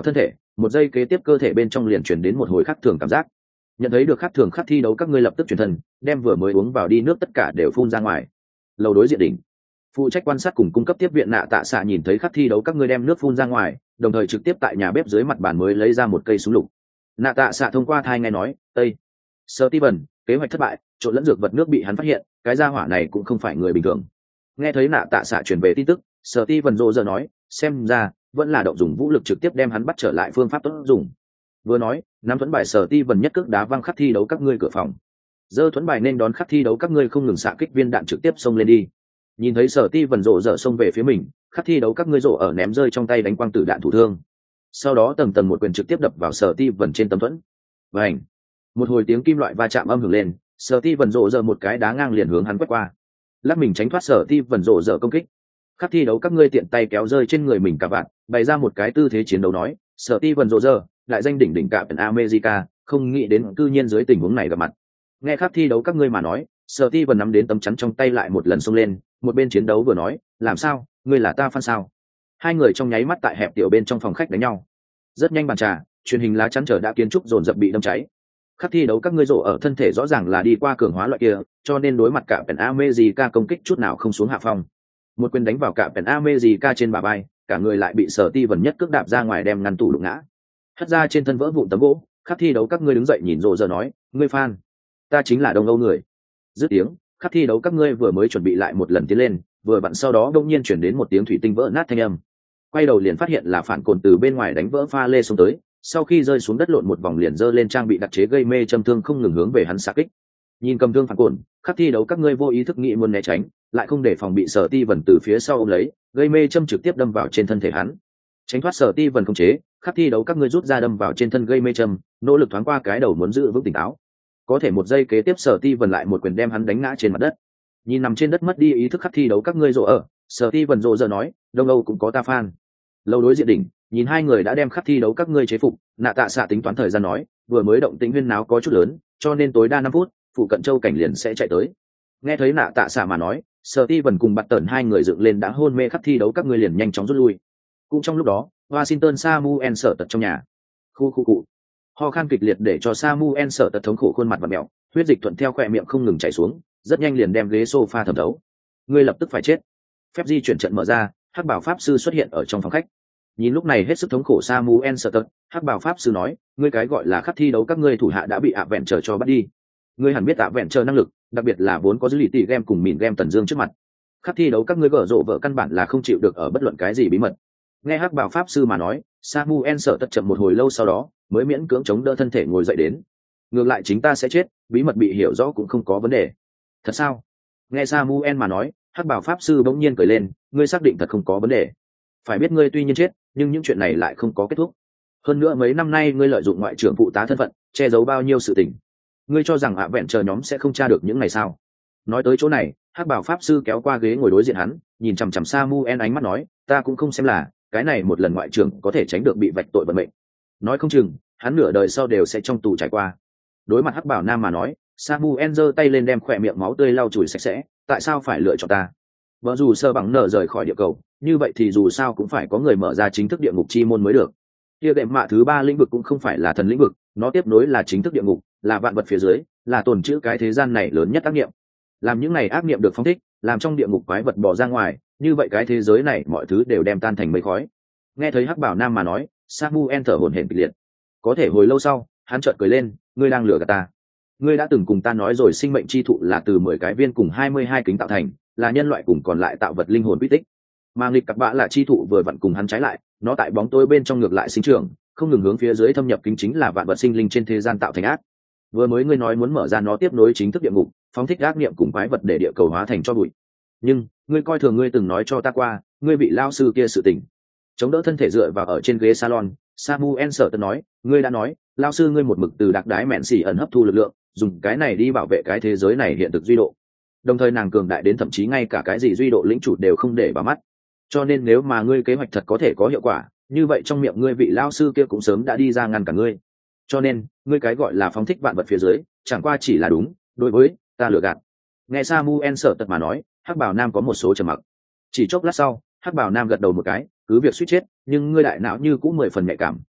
một giây kế tiếp cơ thể bên trong liền chuyển đến một hồi khác thường cảm giác. Nhận thấy được khác thường khắc thi đấu các ngươi lập tức chuyển thân, đem vừa mới uống vào đi nước tất cả đều phun ra ngoài. Lầu đối diện đỉnh, phụ trách quan sát cùng cung cấp tiếp viện nạ tạ xạ nhìn thấy khắc thi đấu các ngươi đem nước phun ra ngoài, đồng thời trực tiếp tại nhà bếp dưới mặt bàn mới lấy ra một cây súng lục. Nạ tạ xạ thông qua thai nghe nói, tây Steven, kế hoạch thất bại, trộn lẫn dược vật nước bị hắn phát hiện, cái gia hỏa này cũng không phải người bình thường. Nghe thấy nạ tạ xạ truyền về tin tức, Steven rồ giờ nói, xem ra vẫn là động dùng vũ lực trực tiếp đem hắn bắt trở lại phương pháp tốt dùng. Vừa nói, nắm thuẫn bài Steven nhất cước đá văng khắc thi đấu các ngươi cửa phòng. Giơ thuẫn bài nên đón khắc thi đấu các ngươi không ngừng xạ kích viên đạn trực tiếp xông lên đi. Nhìn thấy Steven rồ giờ xông về phía mình, khắc thi đấu các ngươi rồ ở ném rơi trong tay đánh quang tử đạn thủ thương. Sau đó tầng tầng một quyền trực tiếp đập vào Steven trên tấm thuẫn. Vành. Một hồi tiếng kim loại va chạm âm hưởng lên, Steven rồ giờ một cái đá ngang liền hướng hắn quét qua. Lắc mình tránh thoát Steven rồ giờ công kích. Khắc thi đấu các ngươi tiện tay kéo rơi trên người mình cả vạn, bày ra một cái tư thế chiến đấu nói, Steven rồ giờ, lại danh đỉnh đỉnh cạm America, không nghĩ đến cư nhiên dưới tình huống này gặp mặt. Nghe khắc thi đấu các ngươi mà nói, Steven nắm đến tấm chắn trong tay lại một lần xông lên, một bên chiến đấu vừa nói, làm sao, ngươi là ta fan sao? Hai người trong nháy mắt tại hẹp tiểu bên trong phòng khách đánh nhau. Rất nhanh bàn trà, truyền hình lá chắn trở đã kiến trúc dồn dập bị đâm cháy. Khắc thi đấu các ngươi rổ ở thân thể rõ ràng là đi qua cường hóa loại kia, cho nên đối mặt cả Pen America công kích chút nào không xuống hạ phong. Một quyền đánh vào cả Pen America trên bả vai, cả người lại bị Steven nhất cước đạp ra ngoài đem ngăn tủ đụng ngã. Hất ra trên thân vỡ vụn tấm gỗ, khắc thi đấu các ngươi đứng dậy nhìn rộ giờ nói, ngươi fan, ta chính là Đông Âu người. Dứt tiếng, khắc thi đấu các ngươi vừa mới chuẩn bị lại một lần tiến lên, vừa vặn sau đó đông nhiên chuyển đến một tiếng thủy tinh vỡ nát thanh âm. Quay đầu liền phát hiện là phản cồn từ bên ngoài đánh vỡ pha lê xuống tới, sau khi rơi xuống đất lộn một vòng liền giơ lên trang bị đặc chế gây mê châm thương không ngừng hướng về hắn xạ kích. Nhìn cầm thương phản cồn, khắc thi đấu các ngươi vô ý thức nghĩ muốn né tránh, lại không để phòng bị Sở Ti Vân từ phía sau ôm lấy, gây mê châm trực tiếp đâm vào trên thân thể hắn. Tránh thoát Sở Ti Vân không chế, khắc thi đấu các ngươi rút ra đâm vào trên thân gây mê châm, nỗ lực thoáng qua cái đầu muốn giữ vững tỉnh táo. Có thể một giây kế tiếp Sở Ti Vân lại một quyền đem hắn đánh ngã trên mặt đất. Nhìn nằm trên đất mất đi ý thức khắc thi đấu các ngươi rộ ở, Sở Ti Vân rộ giờ nói, Đông Âu cũng có ta fan. Lâu đối diện đỉnh, nhìn hai người đã đem khắc thi đấu các ngươi chế phục, nạ tạ xạ tính toán thời gian nói, vừa mới động tĩnh huyên náo có chút lớn, cho nên tối đa năm phút, phụ cận châu cảnh liền sẽ chạy tới. Nghe thấy nạ tạ xạ mà nói, Sở Ti Vân cùng Bạt Tần hai người dựng lên đã hôn mê khắc thi đấu các ngươi liền nhanh chóng rút lui. Cũng trong lúc đó, Washington Samuel sở tật trong nhà. Khu khu cụ. Ho khan kịch liệt để cho Samuel sở tật thống khổ khuôn mặt và mẹo, huyết dịch thuận theo khỏe miệng không ngừng chảy xuống, rất nhanh liền đem ghế sofa thẩm thấu. Ngươi lập tức phải chết. Phép di chuyển trận mở ra, hắc bảo pháp sư xuất hiện ở trong phòng khách. Nhìn lúc này hết sức thống khổ Samuel sợ tật, hắc bảo pháp sư nói, ngươi cái gọi là khắc thi đấu các ngươi thủ hạ đã bị ạ vẹn chờ cho bắt đi. Ngươi hẳn biết ạ vẹn chờ năng lực, đặc biệt là vốn có dữ liệu tỷ game cùng mìn game tần dương trước mặt. Khắc thi đấu các ngươi gở rộ vợ căn bản là không chịu được ở bất luận cái gì bí mật. Nghe hắc bảo pháp sư mà nói, Samuel sợ tật chậm một hồi lâu sau đó, mới miễn cưỡng chống đỡ thân thể ngồi dậy đến. Ngược lại chính ta sẽ chết, bí mật bị hiểu rõ cũng không có vấn đề. Thật sao? Nghe Samuel mà nói, hắc bảo pháp sư bỗng nhiên cười lên, ngươi xác định thật không có vấn đề. Phải biết ngươi tuy nhiên chết, nhưng những chuyện này lại không có kết thúc. Hơn nữa mấy năm nay ngươi lợi dụng ngoại trưởng phụ tá thân phận, che giấu bao nhiêu sự tình. Ngươi cho rằng ạ vẹn chờ nhóm sẽ không tra được những ngày sao? Nói tới chỗ này, hắc bảo pháp sư kéo qua ghế ngồi đối diện hắn, nhìn chằm chằm Samuel ánh mắt nói, ta cũng không xem là, cái này một lần ngoại trưởng có thể tránh được bị vạch tội vận mệnh. Nói không chừng, hắn nửa đời sau đều sẽ trong tù trải qua. Đối mặt hắc bảo nam mà nói, Samuel giơ tay lên đem khỏe miệng máu tươi lau chùi sạch sẽ, tại sao phải lựa chọn ta? Vợ dù sơ bằng nở rời khỏi địa cầu, như vậy thì dù sao cũng phải có người mở ra chính thức địa ngục chi môn mới được. Kia đệm mạ thứ ba lĩnh vực cũng không phải là thần lĩnh vực, nó tiếp nối là chính thức địa ngục, là vạn vật phía dưới, là tồn trữ cái thế gian này lớn nhất ác niệm. Làm những này ác niệm được phóng thích, làm trong địa ngục quái vật bỏ ra ngoài, như vậy cái thế giới này mọi thứ đều đem tan thành mây khói. Nghe thấy hắc bảo nam mà nói, Samuel thở hổn hển kịch liệt. Có thể hồi lâu sau, hắn chợt cười lên, ngươi đang lừa gạt ta. Ngươi đã từng cùng ta nói rồi sinh mệnh chi thụ là từ mười cái viên cùng hai mươi hai kính tạo thành, là nhân loại cùng còn lại tạo vật linh hồn quy tích. Mà nghịch cặp bạ là chi thụ vừa vặn cùng hắn trái lại, nó tại bóng tối bên trong ngược lại sinh trưởng, không ngừng hướng phía dưới thâm nhập kính chính là vạn vật sinh linh trên thế gian tạo thành ác. Vừa mới ngươi nói muốn mở ra nó tiếp nối chính thức địa ngục, phóng thích ác niệm cùng quái vật để địa cầu hóa thành cho bụi. Nhưng, ngươi coi thường ngươi từng nói cho ta qua, ngươi bị lao sư kia sự tình. Chống đỡ thân thể dựa vào ở trên ghế salon, Samuel sợ tớ nói, ngươi đã nói, lao sư ngươi một mực từ đặc đái mẹn xỉ ẩn hấp thu lực lượng, dùng cái này đi bảo vệ cái thế giới này hiện thực duy độ. Đồng thời nàng cường đại đến thậm chí ngay cả cái gì duy độ lĩnh chủ đều không để vào mắt. Cho nên nếu mà ngươi kế hoạch thật có thể có hiệu quả, như vậy trong miệng ngươi vị lao sư kia cũng sớm đã đi ra ngăn cả ngươi. Cho nên, ngươi cái gọi là phóng thích vạn vật phía dưới, chẳng qua chỉ là đúng, đối với ta lừa gạt. Nghe Samuel sợ tật mà nói, hắc bảo nam có một số trầm mặc. Chỉ chốc lát sau, hắc bảo nam gật đầu một cái, cứ việc suýt chết, nhưng ngươi đại não như cũng mười phần nhạy cảm,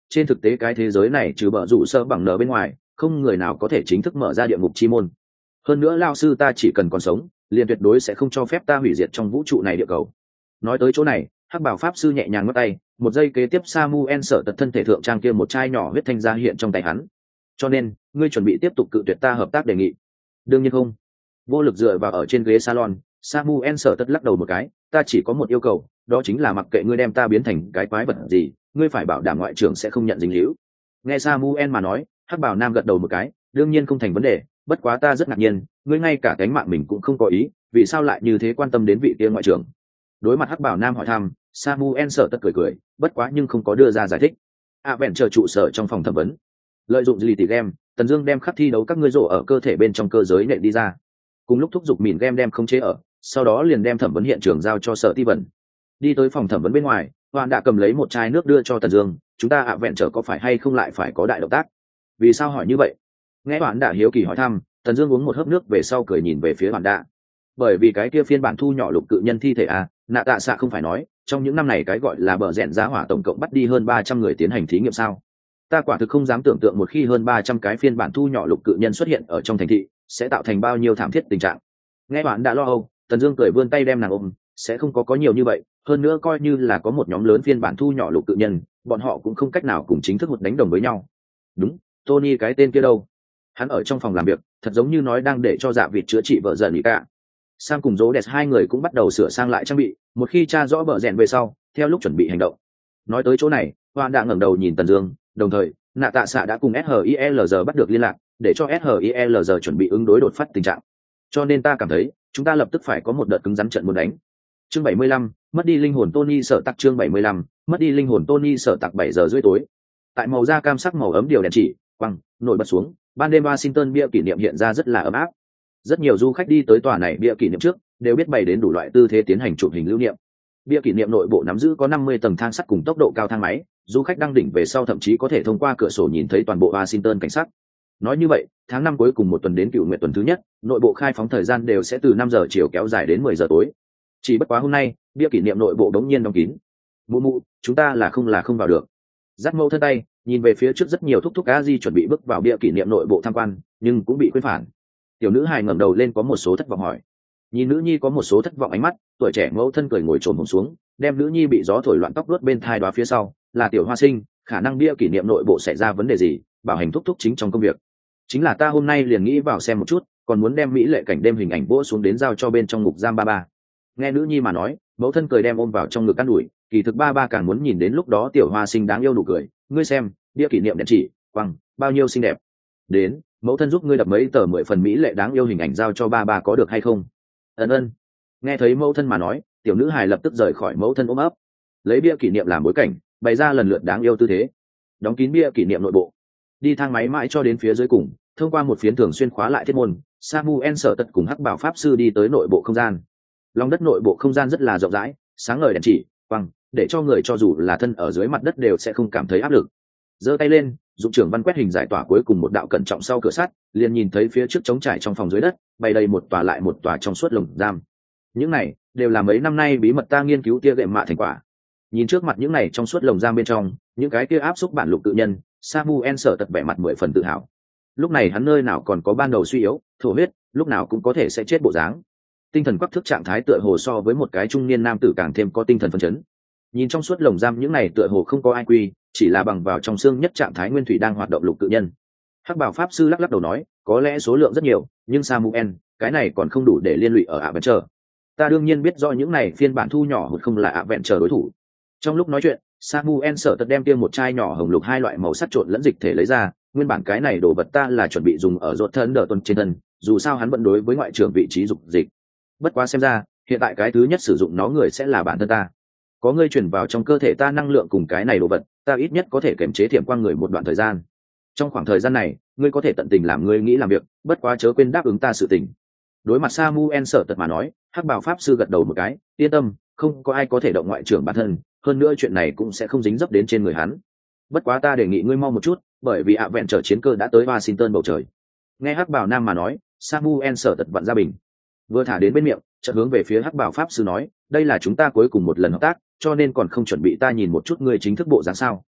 trên thực tế cái thế giới này trừ bờ rủ sơ bằng nở bên ngoài không người nào có thể chính thức mở ra địa ngục chi môn. Hơn nữa lao sư ta chỉ cần còn sống liền tuyệt đối sẽ không cho phép ta hủy diệt trong vũ trụ này địa cầu. Nói tới chỗ này, hắc bảo pháp sư nhẹ nhàng ngắt tay, một giây kế tiếp Samuel sợ tật thân thể thượng trang kia một chai nhỏ huyết thanh ra hiện trong tay hắn. Cho nên ngươi chuẩn bị tiếp tục cự tuyệt ta hợp tác đề nghị? Đương nhiên không. Vô lực dựa vào ở trên ghế salon, Samuel sợ tật lắc đầu một cái, ta chỉ có một yêu cầu, đó chính là mặc kệ ngươi đem ta biến thành cái quái vật gì, ngươi phải bảo đảm ngoại trưởng sẽ không nhận dính líu. Nghe Samuel mà nói, hắc bảo nam gật đầu một cái, đương nhiên không thành vấn đề, bất quá ta rất ngạc nhiên, ngươi ngay cả cánh mạng mình cũng không có ý, vì sao lại như thế quan tâm đến vị kia ngoại trưởng? Đối mặt hắc bảo nam hỏi thăm, Samuel sợ tất cười cười, bất quá nhưng không có đưa ra giải thích. À bèn chờ trụ sở trong phòng thẩm vấn. Lợi dụng gì tỷ game, Tần Dương đem khắc thi đấu các ngươi rổ ở cơ thể bên trong cơ giới nện đi ra. Cùng lúc thúc giục mìn game đem khống chế ở, sau đó liền đem thẩm vấn hiện trường giao cho Sở Ti Vân. Đi tới phòng thẩm vấn bên ngoài, Hoàn đã cầm lấy một chai nước đưa cho Tần Dương, chúng ta ạ vẹn trở có phải hay không lại phải có đại động tác? Vì sao hỏi như vậy? Nghe Hoàn đã hiếu kỳ hỏi thăm, Tần Dương uống một hớp nước về sau cười nhìn về phía Hoàn đã. Bởi vì cái kia phiên bản thu nhỏ lục cự nhân thi thể à, nạ tạ xạ không phải nói, trong những năm này cái gọi là bờ rèn giá hỏa tổng cộng bắt đi hơn ba trăm người tiến hành thí nghiệm sao? Ta quả thực không dám tưởng tượng một khi hơn ba trăm cái phiên bản thu nhỏ lục cự nhân xuất hiện ở trong thành thị, sẽ tạo thành bao nhiêu thảm thiết tình trạng. Nghe Hoàn đã lo âu, Tần Dương cười vươn tay đem nàng ôm, sẽ không có có nhiều như vậy, hơn nữa coi như là có một nhóm lớn phiên bản thu nhỏ lục cự nhân, bọn họ cũng không cách nào cùng chính thức một đánh đồng với nhau. Đúng, Tony cái tên kia đâu? Hắn ở trong phòng làm việc, thật giống như nói đang để cho Dạ Vịt chữa trị vợ dần ý cả. Sam cùng Rô Đẹp hai người cũng bắt đầu sửa sang lại trang bị, một khi tra rõ bờ rèn về sau, theo lúc chuẩn bị hành động. Nói tới chỗ này, Hoàn đã ngẩng đầu nhìn Tần Dương, đồng thời, nạ tạ xạ đã cùng ét hát i lờ giê bắt được liên lạc, để cho ét hát i lờ giê chuẩn bị ứng đối đột phát tình trạng. Cho nên ta cảm thấy, chúng ta lập tức phải có một đợt cứng rắn trận muốn đánh. Chương bảy mươi lăm, mất đi linh hồn Tony sợ tặc chương bảy mươi lăm, mất đi linh hồn Tony sợ tặc bảy giờ rưỡi tối. Tại màu da cam sắc màu ấm điều đèn chỉ, quăng, nổi bật xuống, ban đêm Washington bia kỷ niệm hiện ra rất là ấm áp. Rất nhiều du khách đi tới tòa này bia kỷ niệm trước, đều biết bày đến đủ loại tư thế tiến hành chụp hình lưu niệm. Bia kỷ niệm nội bộ nắm giữ có năm mươi tầng thang sắt cùng tốc độ cao thang máy, du khách đang đỉnh về sau thậm chí có thể thông qua cửa sổ nhìn thấy toàn bộ Washington cảnh sát. Nói như vậy, tháng năm cuối cùng một tuần đến cựu nguyện tuần thứ nhất, nội bộ khai phóng thời gian đều sẽ từ năm giờ chiều kéo dài đến mười giờ tối. Chỉ bất quá hôm nay, bia kỷ niệm nội bộ đống nhiên đóng kín. Mụ mụ, chúng ta là không là không vào được. Dắt mâu thân tay, nhìn về phía trước rất nhiều thúc thúc Aji chuẩn bị bước vào bia kỷ niệm nội bộ tham quan, nhưng cũng bị khuyên phản. Tiểu nữ hài ngẩng đầu lên có một số thất vọng hỏi. Nhìn nữ nhi có một số thất vọng ánh mắt, tuổi trẻ mẫu thân cười ngồi trồn hổm xuống, đem nữ nhi bị gió thổi loạn tóc đuốt bên thai đoá phía sau, là tiểu hoa sinh, khả năng bia kỷ niệm nội bộ xảy ra vấn đề gì, bảo hành thúc thúc chính trong công việc. Chính là ta hôm nay liền nghĩ vào xem một chút, còn muốn đem mỹ lệ cảnh đêm hình ảnh vỗ xuống đến giao cho bên trong ngục giam ba ba. Nghe nữ nhi mà nói, mẫu thân cười đem ôm vào trong ngực ăn ủi, kỳ thực ba ba càng muốn nhìn đến lúc đó tiểu hoa sinh đáng yêu nụ cười, ngươi xem, bia kỷ niệm đèn chỉ, quăng, bao nhiêu xinh đẹp. Đến, mẫu thân giúp ngươi đập mấy tờ mười phần mỹ lệ đáng yêu hình ảnh giao cho ba ba có được hay không? Ân ân. Nghe thấy mẫu thân mà nói, tiểu nữ hài lập tức rời khỏi mẫu thân ôm ấp, lấy bia kỷ niệm làm bối cảnh, bày ra lần lượt đáng yêu tư thế, đóng kín bia kỷ niệm nội bộ, đi thang máy mãi cho đến phía dưới cùng, thông qua một phiến thường xuyên khóa lại thiết môn, Samuel sở tật cùng hắc bảo pháp sư đi tới nội bộ không gian. Lòng đất nội bộ không gian rất là rộng rãi, sáng ngời đèn chỉ, quăng, để cho người cho dù là thân ở dưới mặt đất đều sẽ không cảm thấy áp lực. Giơ tay lên, dụng trưởng văn quét hình giải tỏa cuối cùng một đạo cẩn trọng sau cửa sắt, liền nhìn thấy phía trước trống trải trong phòng dưới đất, bày đầy một tòa lại một tòa trong suốt lồng giam. Những này đều là mấy năm nay bí mật ta nghiên cứu tia gệm mạ thành quả. Nhìn trước mặt những này trong suốt lồng giam bên trong, những cái kia áp xúc bản lục tự nhân, Samuel sở tật vẻ mặt mười phần tự hào. Lúc này hắn nơi nào còn có ban đầu suy yếu, thổ huyết, lúc nào cũng có thể sẽ chết bộ dáng. Tinh thần quắc thước trạng thái tựa hồ so với một cái trung niên nam tử càng thêm có tinh thần phấn chấn. Nhìn trong suốt lồng giam những này tựa hồ không có ai quy, chỉ là bằng vào trong xương nhất trạng thái nguyên thủy đang hoạt động lục tự nhân. Hắc bảo pháp sư lắc lắc đầu nói, có lẽ số lượng rất nhiều, nhưng Samuel, cái này còn không đủ để liên lụy ở Adventure. Ta đương nhiên biết rõ những này phiên bản thu nhỏ hụt không là Adventure đối thủ. Trong lúc nói chuyện, Samuel sở tật đem tiêm một chai nhỏ hồng lục hai loại màu sắc trộn lẫn dịch thể lấy ra, nguyên bản cái này đồ vật ta là chuẩn bị dùng ở rốt thân đỡ tuần trên thân, dù sao hắn vẫn đối với ngoại trưởng vị trí dục dịch. Bất quá xem ra, hiện tại cái thứ nhất sử dụng nó người sẽ là bản thân ta. Có ngươi truyền vào trong cơ thể ta năng lượng cùng cái này đồ vật, ta ít nhất có thể kiềm chế thiểm quang người một đoạn thời gian. Trong khoảng thời gian này, ngươi có thể tận tình làm ngươi nghĩ làm việc, bất quá chớ quên đáp ứng ta sự tình. Đối mặt Samuel sở tật mà nói, hắc bào pháp sư gật đầu một cái, yên tâm, không có ai có thể động ngoại trưởng bản thân, hơn nữa chuyện này cũng sẽ không dính dấp đến trên người hắn. Bất quá ta đề nghị ngươi mau một chút, bởi vì ạ vẹn trở chiến cơ đã tới Washington bầu trời. Nghe hắc bào nam mà nói, Samuel sở tật vặn ra bình, vừa thả đến bên miệng, chợt hướng về phía hắc bào pháp sư nói, đây là chúng ta cuối cùng một lần hợp tác, cho nên còn không chuẩn bị ta nhìn một chút ngươi chính thức bộ dáng sao?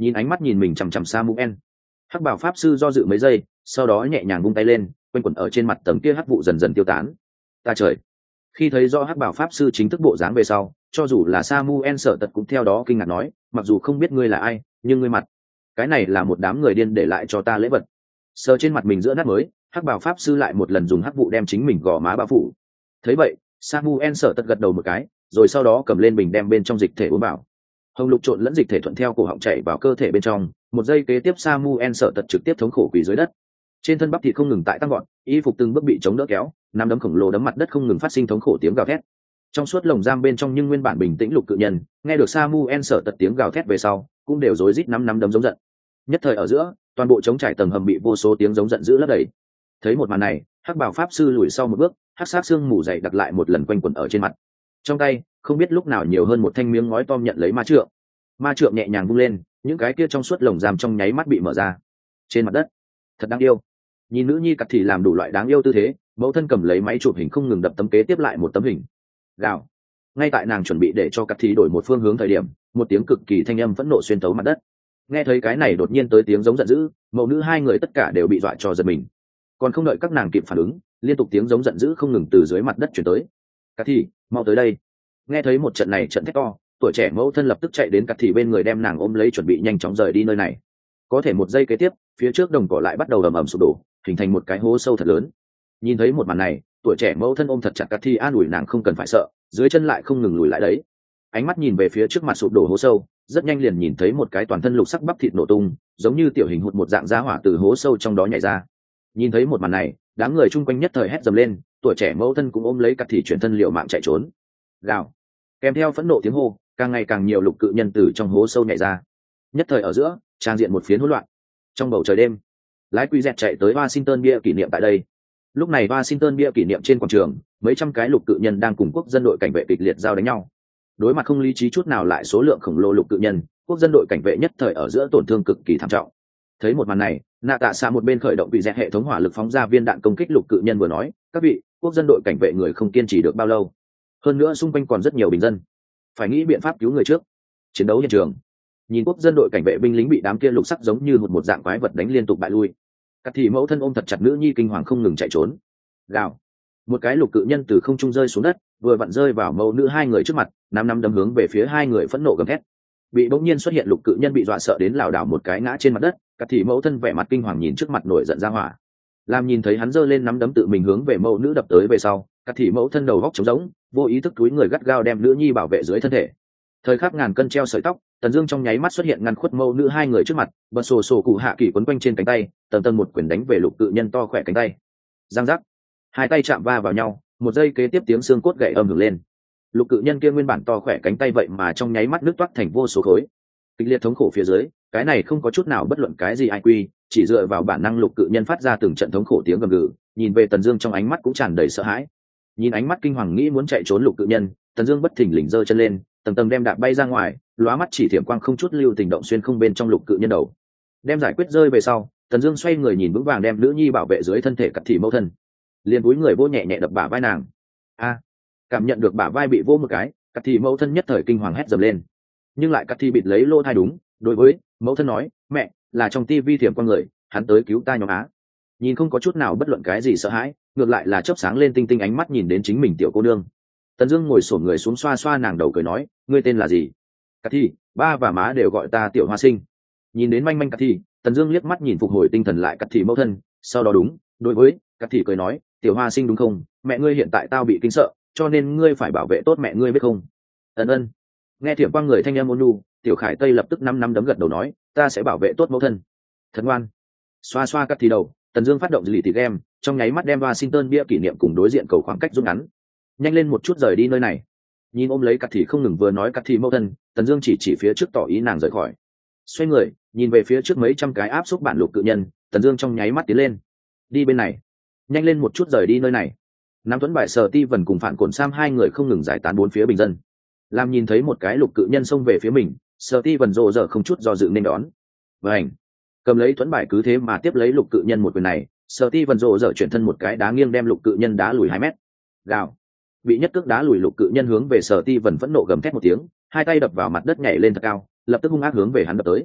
nhìn ánh mắt nhìn mình chằm chằm Samuel. Hắc bảo pháp sư do dự mấy giây, sau đó nhẹ nhàng vung tay lên, quanh quẩn ở trên mặt tầng kia hắc vụ dần dần tiêu tán. Ta trời, khi thấy rõ hắc bảo pháp sư chính thức bộ dáng về sau, cho dù là Samuel sợ tật cũng theo đó kinh ngạc nói, mặc dù không biết ngươi là ai, nhưng ngươi mặt, cái này là một đám người điên để lại cho ta lễ vật. Sờ trên mặt mình giữa nát mới, hắc bảo pháp sư lại một lần dùng hắc vụ đem chính mình gò má bao phủ. Thấy vậy, Samuel sợ tật gật đầu một cái, rồi sau đó cầm lên bình đem bên trong dịch thể uống vào. Hồng lục trộn lẫn dịch thể thuận theo cổ họng chảy vào cơ thể bên trong, một giây kế tiếp Samuel sợ tật trực tiếp thống khổ quỳ dưới đất. Trên thân bắp thịt không ngừng tại tăng gọn, y phục từng bước bị chống đỡ kéo, nắm đấm khổng lồ đấm mặt đất không ngừng phát sinh thống khổ tiếng gào thét. Trong suốt lồng giam bên trong nhưng nguyên bản bình tĩnh lục cự nhân, nghe được Samuel sợ tật tiếng gào thét về sau, cũng đều rối rít nắm nắm đấm giống giận. Nhất thời ở giữa, toàn bộ trống trải tầng hầm bị vô số tiếng giống giận dữ lấp đầy. Thấy một màn này, hắc bảo pháp sư lùi sau một bước, hắc sát xương mù dày đặt lại một lần quanh quẩn ở trên mặt. Trong tay không biết lúc nào nhiều hơn một thanh miếng ngói tom nhận lấy ma trượng. Ma trượng nhẹ nhàng vung lên, những cái kia trong suốt lồng giam trong nháy mắt bị mở ra. Trên mặt đất, thật đáng yêu. Nhìn nữ nhi cặt thì làm đủ loại đáng yêu tư thế, mẫu thân cầm lấy máy chụp hình không ngừng đập tấm kế tiếp lại một tấm hình. Gào. Ngay tại nàng chuẩn bị để cho cặt thì đổi một phương hướng thời điểm, một tiếng cực kỳ thanh âm phẫn nộ xuyên tấu mặt đất. Nghe thấy cái này đột nhiên tới tiếng giống giận dữ, mẫu nữ hai người tất cả đều bị dọa cho giật mình. Còn không đợi các nàng kịp phản ứng, liên tục tiếng giống giận dữ không ngừng từ dưới mặt đất truyền tới. Cắt thì, mau tới đây. Nghe thấy một trận này trận thét to, tuổi trẻ mẫu thân lập tức chạy đến cắt thì bên người đem nàng ôm lấy chuẩn bị nhanh chóng rời đi nơi này. Có thể một giây kế tiếp, phía trước đồng cỏ lại bắt đầu ầm ầm sụp đổ, hình thành một cái hố sâu thật lớn. Nhìn thấy một màn này, tuổi trẻ mẫu thân ôm thật chặt cắt thì an ủi nàng không cần phải sợ, dưới chân lại không ngừng lùi lại đấy. Ánh mắt nhìn về phía trước mặt sụp đổ hố sâu, rất nhanh liền nhìn thấy một cái toàn thân lục sắc bắp thịt nổ tung, giống như tiểu hình hụt một dạng giá hỏa từ hố sâu trong đó nhảy ra. Nhìn thấy một màn này, đám người chung quanh nhất thời hét dầm lên, tuổi trẻ mẫu thân cũng ôm lấy cắt thì chuyển thân liệu mạng chạy trốn. Gào. Kèm theo phẫn nộ tiếng hô, càng ngày càng nhiều lục cự nhân từ trong hố sâu nhảy ra. Nhất thời ở giữa, trang diện một phiến hỗn loạn. Trong bầu trời đêm, lái quy dẹt chạy tới Washington bia kỷ niệm tại đây. Lúc này Washington bia kỷ niệm trên quảng trường, mấy trăm cái lục cự nhân đang cùng quốc dân đội cảnh vệ kịch liệt giao đánh nhau. Đối mặt không lý trí chút nào lại số lượng khổng lồ lục cự nhân, quốc dân đội cảnh vệ nhất thời ở giữa tổn thương cực kỳ thảm trọng. Thấy một màn này, nạ tạ xạ một bên khởi động bị dẹt hệ thống hỏa lực phóng ra viên đạn công kích lục cự nhân vừa nói, các vị, quốc dân đội cảnh vệ người không kiên trì được bao lâu, hơn nữa xung quanh còn rất nhiều bình dân, phải nghĩ biện pháp cứu người trước. Chiến đấu hiện trường, nhìn quốc dân đội cảnh vệ binh lính bị đám kia lục sắc giống như một một dạng quái vật đánh liên tục bại lui. Cắt thì mẫu thân ôm thật chặt nữ nhi kinh hoàng không ngừng chạy trốn. Gào. Một cái lục cự nhân từ không trung rơi xuống đất, vừa vặn rơi vào mẫu nữ hai người trước mặt, năm năm đấm hướng về phía hai người phẫn nộ gầm thét. Bị bỗng nhiên xuất hiện lục cự nhân bị dọa sợ đến lảo đảo một cái ngã trên mặt đất, cắt thì mẫu thân vẻ mặt kinh hoàng nhìn trước mặt nổi giận ra hỏa. Làm nhìn thấy hắn giơ lên nắm đấm tự mình hướng về mẫu nữ đập tới về sau, cắt thì mẫu thân đầu góc trống rỗng, vô ý thức túi người gắt gao đem nữ nhi bảo vệ dưới thân thể. Thời khắc ngàn cân treo sợi tóc, Tần Dương trong nháy mắt xuất hiện ngăn khuất mẫu nữ hai người trước mặt, bật sổ sổ cụ hạ kỳ quấn quanh trên cánh tay, tầng tầng một quyền đánh về lục cự nhân to khỏe cánh tay. Giang giác, hai tay chạm va vào nhau, một giây kế tiếp tiếng xương cốt gãy âm hưởng lên. Lục cự nhân kia nguyên bản to khỏe cánh tay vậy mà trong nháy mắt nứt toác thành vô số khối. Kịch liệt thống khổ phía dưới, cái này không có chút nào bất luận cái gì ai quy, chỉ dựa vào bản năng lục cự nhân phát ra từng trận thống khổ tiếng gầm gừ, nhìn về Tần Dương trong ánh mắt cũng tràn đầy sợ hãi. Nhìn ánh mắt kinh hoàng nghĩ muốn chạy trốn lục cự nhân, Tần Dương bất thình lình giơ chân lên, tầng tầng đem đạp bay ra ngoài, lóa mắt chỉ thiểm quang không chút lưu tình động xuyên không bên trong lục cự nhân đầu. Đem giải quyết rơi về sau, Tần Dương xoay người nhìn vững vàng đem nữ nhi bảo vệ dưới thân thể cắt thị mẫu thân, liền cúi người vô nhẹ nhẹ đập bả vai nàng. A! Cảm nhận được bả vai bị vô một cái, cắt thị mẫu thân nhất thời kinh hoàng hét dầm lên, nhưng lại cắt thị bịt lấy lỗ thai đúng, đối với mẫu thân nói, mẹ, là trong tivi thiểm quang người, hắn tới cứu ta nhóm á. Nhìn không có chút nào bất luận cái gì sợ hãi, ngược lại là chớp sáng lên tinh tinh ánh mắt nhìn đến chính mình tiểu cô nương. Tần Dương ngồi xổm người xuống xoa xoa nàng đầu cười nói, ngươi tên là gì? Cát Thi, ba và má đều gọi ta Tiểu Hoa Sinh. Nhìn đến manh manh Cát Thi, Tần Dương liếc mắt nhìn phục hồi tinh thần lại Cát Thi mẫu thân, sau đó đúng, đối với Cát Thi cười nói, Tiểu Hoa Sinh đúng không? Mẹ ngươi hiện tại tao bị kinh sợ, cho nên ngươi phải bảo vệ tốt mẹ ngươi biết không? Ân ân. Nghe Thiểm Quang người thanh âm ôn nhu, Tiểu Khải Tây lập tức năm năm đấm gật đầu nói, ta sẽ bảo vệ tốt mẫu thân. Thật ngoan. Xoa xoa Cát Thi đầu, Tần Dương phát động dữ tỷ game, trong nháy mắt đem Washington bia kỷ niệm cùng đối diện cầu khoảng cách rút ngắn. Nhanh lên một chút rời đi nơi này. Nhìn ôm lấy Cát Thị không ngừng vừa nói Cát Thị mẫu thân, Tần Dương chỉ chỉ phía trước tỏ ý nàng rời khỏi. Xoay người, nhìn về phía trước mấy trăm cái áp xúc bản lục cự nhân, Tần Dương trong nháy mắt tiến lên. Đi bên này. Nhanh lên một chút rời đi nơi này. Nam Tuấn Bại Sở Ti Vân cùng Phản Cổn Sam hai người không ngừng giải tán bốn phía bình dân. Làm nhìn thấy một cái lục cự nhân xông về phía mình, Sở Ti Vân rồ rỡ không chút do dự nên đón. Vành. Cầm lấy Tuấn Bại cứ thế mà tiếp lấy lục cự nhân một quyền này, Sở Ti Vân rồ rỡ chuyển thân một cái đá nghiêng đem lục cự nhân đá lùi hai mét. Gào. Bị nhất cước đá lùi lục cự nhân hướng về Sở Ti Vân phẫn nộ gầm thét một tiếng, hai tay đập vào mặt đất nhảy lên thật cao, lập tức hung ác hướng về hắn đập tới.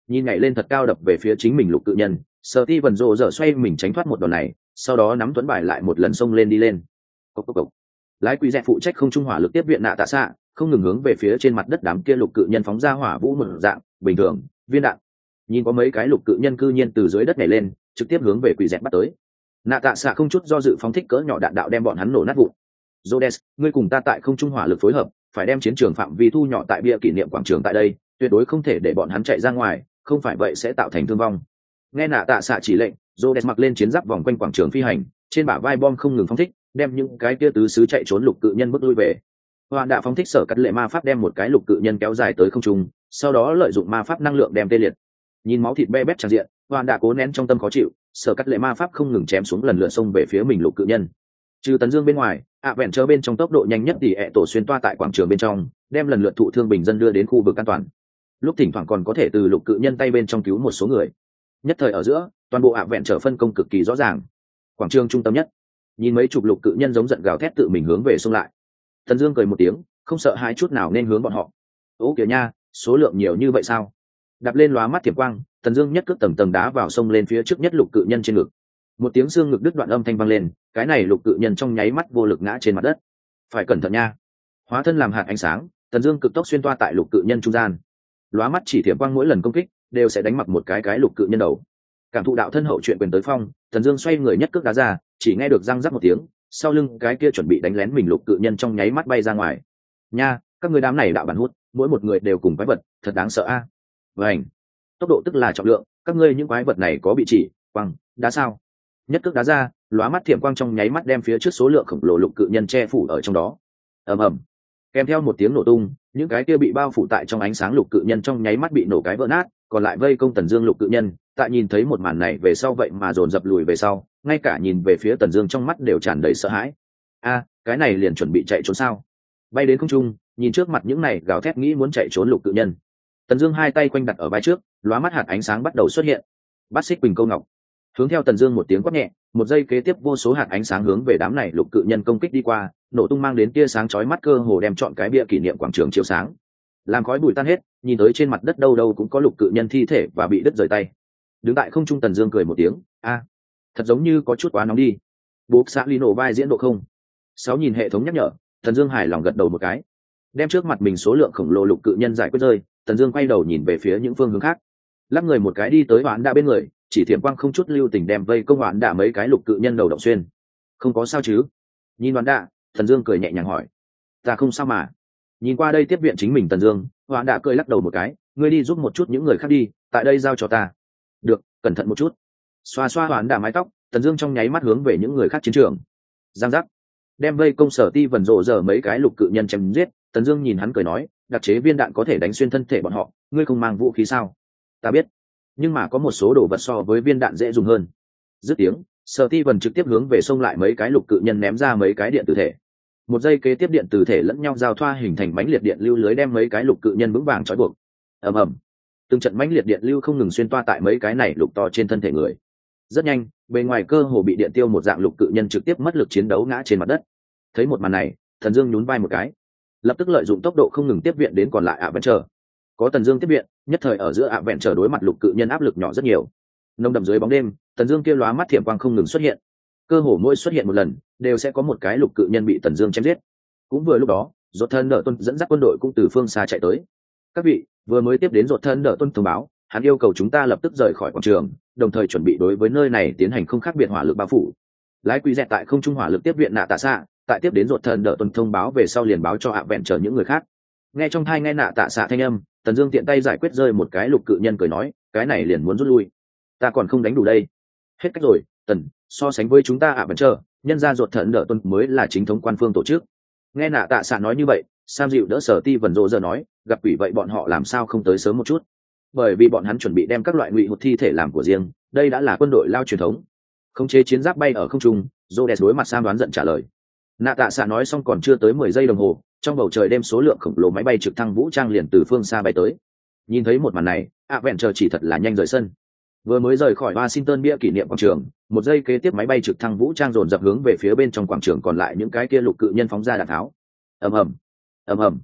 nhìn nhảy lên thật cao đập về phía chính mình lục cự nhân, Sở Ti Vân Rộ dở xoay mình tránh thoát một đòn này, sau đó nắm tuấn bài lại một lần xông lên đi lên. Cốc cốc cốc. Lái quỷ dẹt phụ trách không trung hỏa lực tiếp viện nạ tạ xạ, không ngừng hướng về phía trên mặt đất đám kia lục cự nhân phóng ra hỏa vũ một dạng bình thường viên đạn. Nhìn có mấy cái lục cự nhân cư nhiên từ dưới đất nhảy lên, trực tiếp hướng về quỷ dẹt bắt tới. Nạ tạ xạ không chút do dự phóng thích cỡ nhỏ đạn đạo đem bọn hắn nổ nát vụn. Rhodes, ngươi cùng ta tại không trung hỏa lực phối hợp, phải đem chiến trường phạm vi thu nhỏ tại bia kỷ niệm quảng trường tại đây, tuyệt đối không thể để bọn hắn chạy ra ngoài, không phải vậy sẽ tạo thành thương vong. Nghe nạ tạ xạ chỉ lệnh, Rhodes mặc lên chiến giáp vòng quanh quảng trường phi hành, trên bả vai bom không ngừng phóng thích, đem những cái kia tứ xứ chạy trốn lục cự nhân bước lui về. Hoàn đã phóng thích sở cắt lệ ma pháp đem một cái lục cự nhân kéo dài tới không trung, sau đó lợi dụng ma pháp năng lượng đem tê liệt. Nhìn máu thịt be bét tràn diện, Hoàn đã cố nén trong tâm khó chịu, sở cắt lệ ma pháp không ngừng chém xuống lần lượt xông về phía mình lục cự nhân. Trừ Tần Dương bên ngoài, ạ vẹn chờ bên trong tốc độ nhanh nhất thì ẹ tổ xuyên toa tại quảng trường bên trong, đem lần lượt thụ thương bình dân đưa đến khu vực an toàn. Lúc thỉnh thoảng còn có thể từ lục cự nhân tay bên trong cứu một số người. Nhất thời ở giữa, toàn bộ ạ vẹn trở phân công cực kỳ rõ ràng. Quảng trường trung tâm nhất, nhìn mấy chục lục cự nhân giống giận gào thét tự mình hướng về xông lại. Tần Dương cười một tiếng, không sợ hãi chút nào nên hướng bọn họ. Ố kìa nha, số lượng nhiều như vậy sao? Đạp lên lóa mắt thiểm quang, Tần Dương nhất cước tầng tầng đá vào sông lên phía trước nhất lục cự nhân trên ngực. Một tiếng xương ngực đứt đoạn âm thanh vang lên, cái này lục cự nhân trong nháy mắt vô lực ngã trên mặt đất. Phải cẩn thận nha. Hóa thân làm hạt ánh sáng, Tần Dương cực tốc xuyên toa tại lục cự nhân trung gian. Lóa mắt chỉ thiểm quang mỗi lần công kích đều sẽ đánh mặc một cái cái lục cự nhân đầu. Cảm thụ đạo thân hậu chuyện quyền tới phong, Tần Dương xoay người nhất cước đá ra, chỉ nghe được răng rắc một tiếng, sau lưng cái kia chuẩn bị đánh lén mình lục cự nhân trong nháy mắt bay ra ngoài. Nha, các người đám này đạo bản hút, mỗi một người đều cùng quái vật, thật đáng sợ a. À? Vành. Tốc độ tức là trọng lượng, các ngươi những quái vật này có bị chỉ, quăng, đá sao? Nhất cước đá ra, lóa mắt thiểm quang trong nháy mắt đem phía trước số lượng khổng lồ lục cự nhân che phủ ở trong đó. Ầm ầm. Kèm theo một tiếng nổ tung, những cái kia bị bao phủ tại trong ánh sáng lục cự nhân trong nháy mắt bị nổ cái vỡ nát, còn lại vây công Tần Dương lục cự nhân, tại nhìn thấy một màn này về sau vậy mà dồn dập lùi về sau, ngay cả nhìn về phía Tần Dương trong mắt đều tràn đầy sợ hãi. A, cái này liền chuẩn bị chạy trốn sao? Bay đến không trung, nhìn trước mặt những này gào thét nghĩ muốn chạy trốn lục cự nhân. Tần Dương hai tay quanh đặt ở vai trước, lóa mắt hạt ánh sáng bắt đầu xuất hiện. Bát xích bình câu ngọc. Hướng theo Tần Dương một tiếng quát nhẹ, một giây kế tiếp vô số hạt ánh sáng hướng về đám này lục cự nhân công kích đi qua, nổ tung mang đến tia sáng chói mắt cơ hồ đem trọn cái bia kỷ niệm quảng trường chiếu sáng. Làm khói bụi tan hết, nhìn tới trên mặt đất đâu đâu cũng có lục cự nhân thi thể và bị đứt rời tay. Đứng tại không trung Tần Dương cười một tiếng, a, thật giống như có chút quá nóng đi. Buộc xã Lino vai diễn độ không. Sáu nhìn hệ thống nhắc nhở, Tần Dương hài lòng gật đầu một cái. Đem trước mặt mình số lượng khổng lồ lục cự nhân giải quyết rơi, Tần Dương quay đầu nhìn về phía những phương hướng khác. Lắc người một cái đi tới Hoán Đa bên người, chỉ thiểm quang không chút lưu tình đem vây công Hoán Đa mấy cái lục cự nhân đầu động xuyên. Không có sao chứ? Nhìn Hoán Đa, Tần Dương cười nhẹ nhàng hỏi. Ta không sao mà. Nhìn qua đây tiếp viện chính mình Tần Dương, Hoán Đa cười lắc đầu một cái, ngươi đi giúp một chút những người khác đi, tại đây giao cho ta. Được, cẩn thận một chút. Xoa xoa Hoán Đa mái tóc, Tần Dương trong nháy mắt hướng về những người khác chiến trường. Giang giác. Đem vây công Sở Ti Vân rộ giờ mấy cái lục cự nhân chém giết, Tần Dương nhìn hắn cười nói, đặc chế viên đạn có thể đánh xuyên thân thể bọn họ, ngươi không mang vũ khí sao? Ta biết, nhưng mà có một số đồ vật so với viên đạn dễ dùng hơn. Dứt tiếng, Sở Ti Vân trực tiếp hướng về xông lại mấy cái lục cự nhân ném ra mấy cái điện tử thể. Một giây kế tiếp điện tử thể lẫn nhau giao thoa hình thành mãnh liệt điện lưu lưới đem mấy cái lục cự nhân vững vàng trói buộc. Ầm ầm. Từng trận mãnh liệt điện lưu không ngừng xuyên toa tại mấy cái này lục to trên thân thể người. Rất nhanh, bề ngoài cơ hồ bị điện tiêu một dạng lục cự nhân trực tiếp mất lực chiến đấu ngã trên mặt đất. Thấy một màn này, Tần Dương nhún vai một cái, lập tức lợi dụng tốc độ không ngừng tiếp viện đến còn lại ạ vẹn chờ. Có Tần Dương tiếp viện, nhất thời ở giữa ạ vẹn chờ đối mặt lục cự nhân áp lực nhỏ rất nhiều. Nông đậm dưới bóng đêm, Tần Dương kia lóa mắt thiểm quang không ngừng xuất hiện. Cơ hồ mỗi xuất hiện một lần, đều sẽ có một cái lục cự nhân bị Tần Dương chém giết. Cũng vừa lúc đó, Rốt Thân Đở Tuân dẫn dắt quân đội cũng từ phương xa chạy tới. Các vị, vừa mới tiếp đến Rốt Thân Đở Tuân thông báo, hắn yêu cầu chúng ta lập tức rời khỏi quảng trường, đồng thời chuẩn bị đối với nơi này tiến hành không khác biệt hỏa lực bao phủ. Lái Quý Dẹt tại không trung hỏa lực tiếp viện nạ tạ xạ, tại tiếp đến Rốt Thân Đở Tuân thông báo về sau liền báo cho ạ vẹn chờ những người khác. Nghe trong tai nghe nạ tạ xạ thanh âm, Tần Dương tiện tay giải quyết rơi một cái lục cự nhân cười nói, cái này liền muốn rút lui. Ta còn không đánh đủ đây. Hết cách rồi, Tần, so sánh với chúng ta ạ vẹn chờ, nhân ra Rốt Thân Đở Tuân mới là chính thống quan phương tổ chức. Nghe nạ tạ xạ nói như vậy, Sam dịu đỡ Sở Ti Vân rộ giờ nói, gặp quỷ vậy bọn họ làm sao không tới sớm một chút? Bởi vì bọn hắn chuẩn bị đem các loại ngụy hụt thi thể làm của riêng, đây đã là quân đội lao truyền thống. Khống chế chiến giáp bay ở không trung, Rhodes đối mặt Sam đoán giận trả lời. Nạ tạ xạ nói xong còn chưa tới mười giây đồng hồ, trong bầu trời đem số lượng khổng lồ máy bay trực thăng vũ trang liền từ phương xa bay tới. Nhìn thấy một màn này, ạ vẹn chờ chỉ thật là nhanh rời sân. Vừa mới rời khỏi Washington bia kỷ niệm quảng trường, một giây kế tiếp máy bay trực thăng vũ trang dồn dập hướng về phía bên trong quảng trường còn lại những cái kia lục cự nhân phóng ra đạn tháo. Ầm ầm, ầm ầm.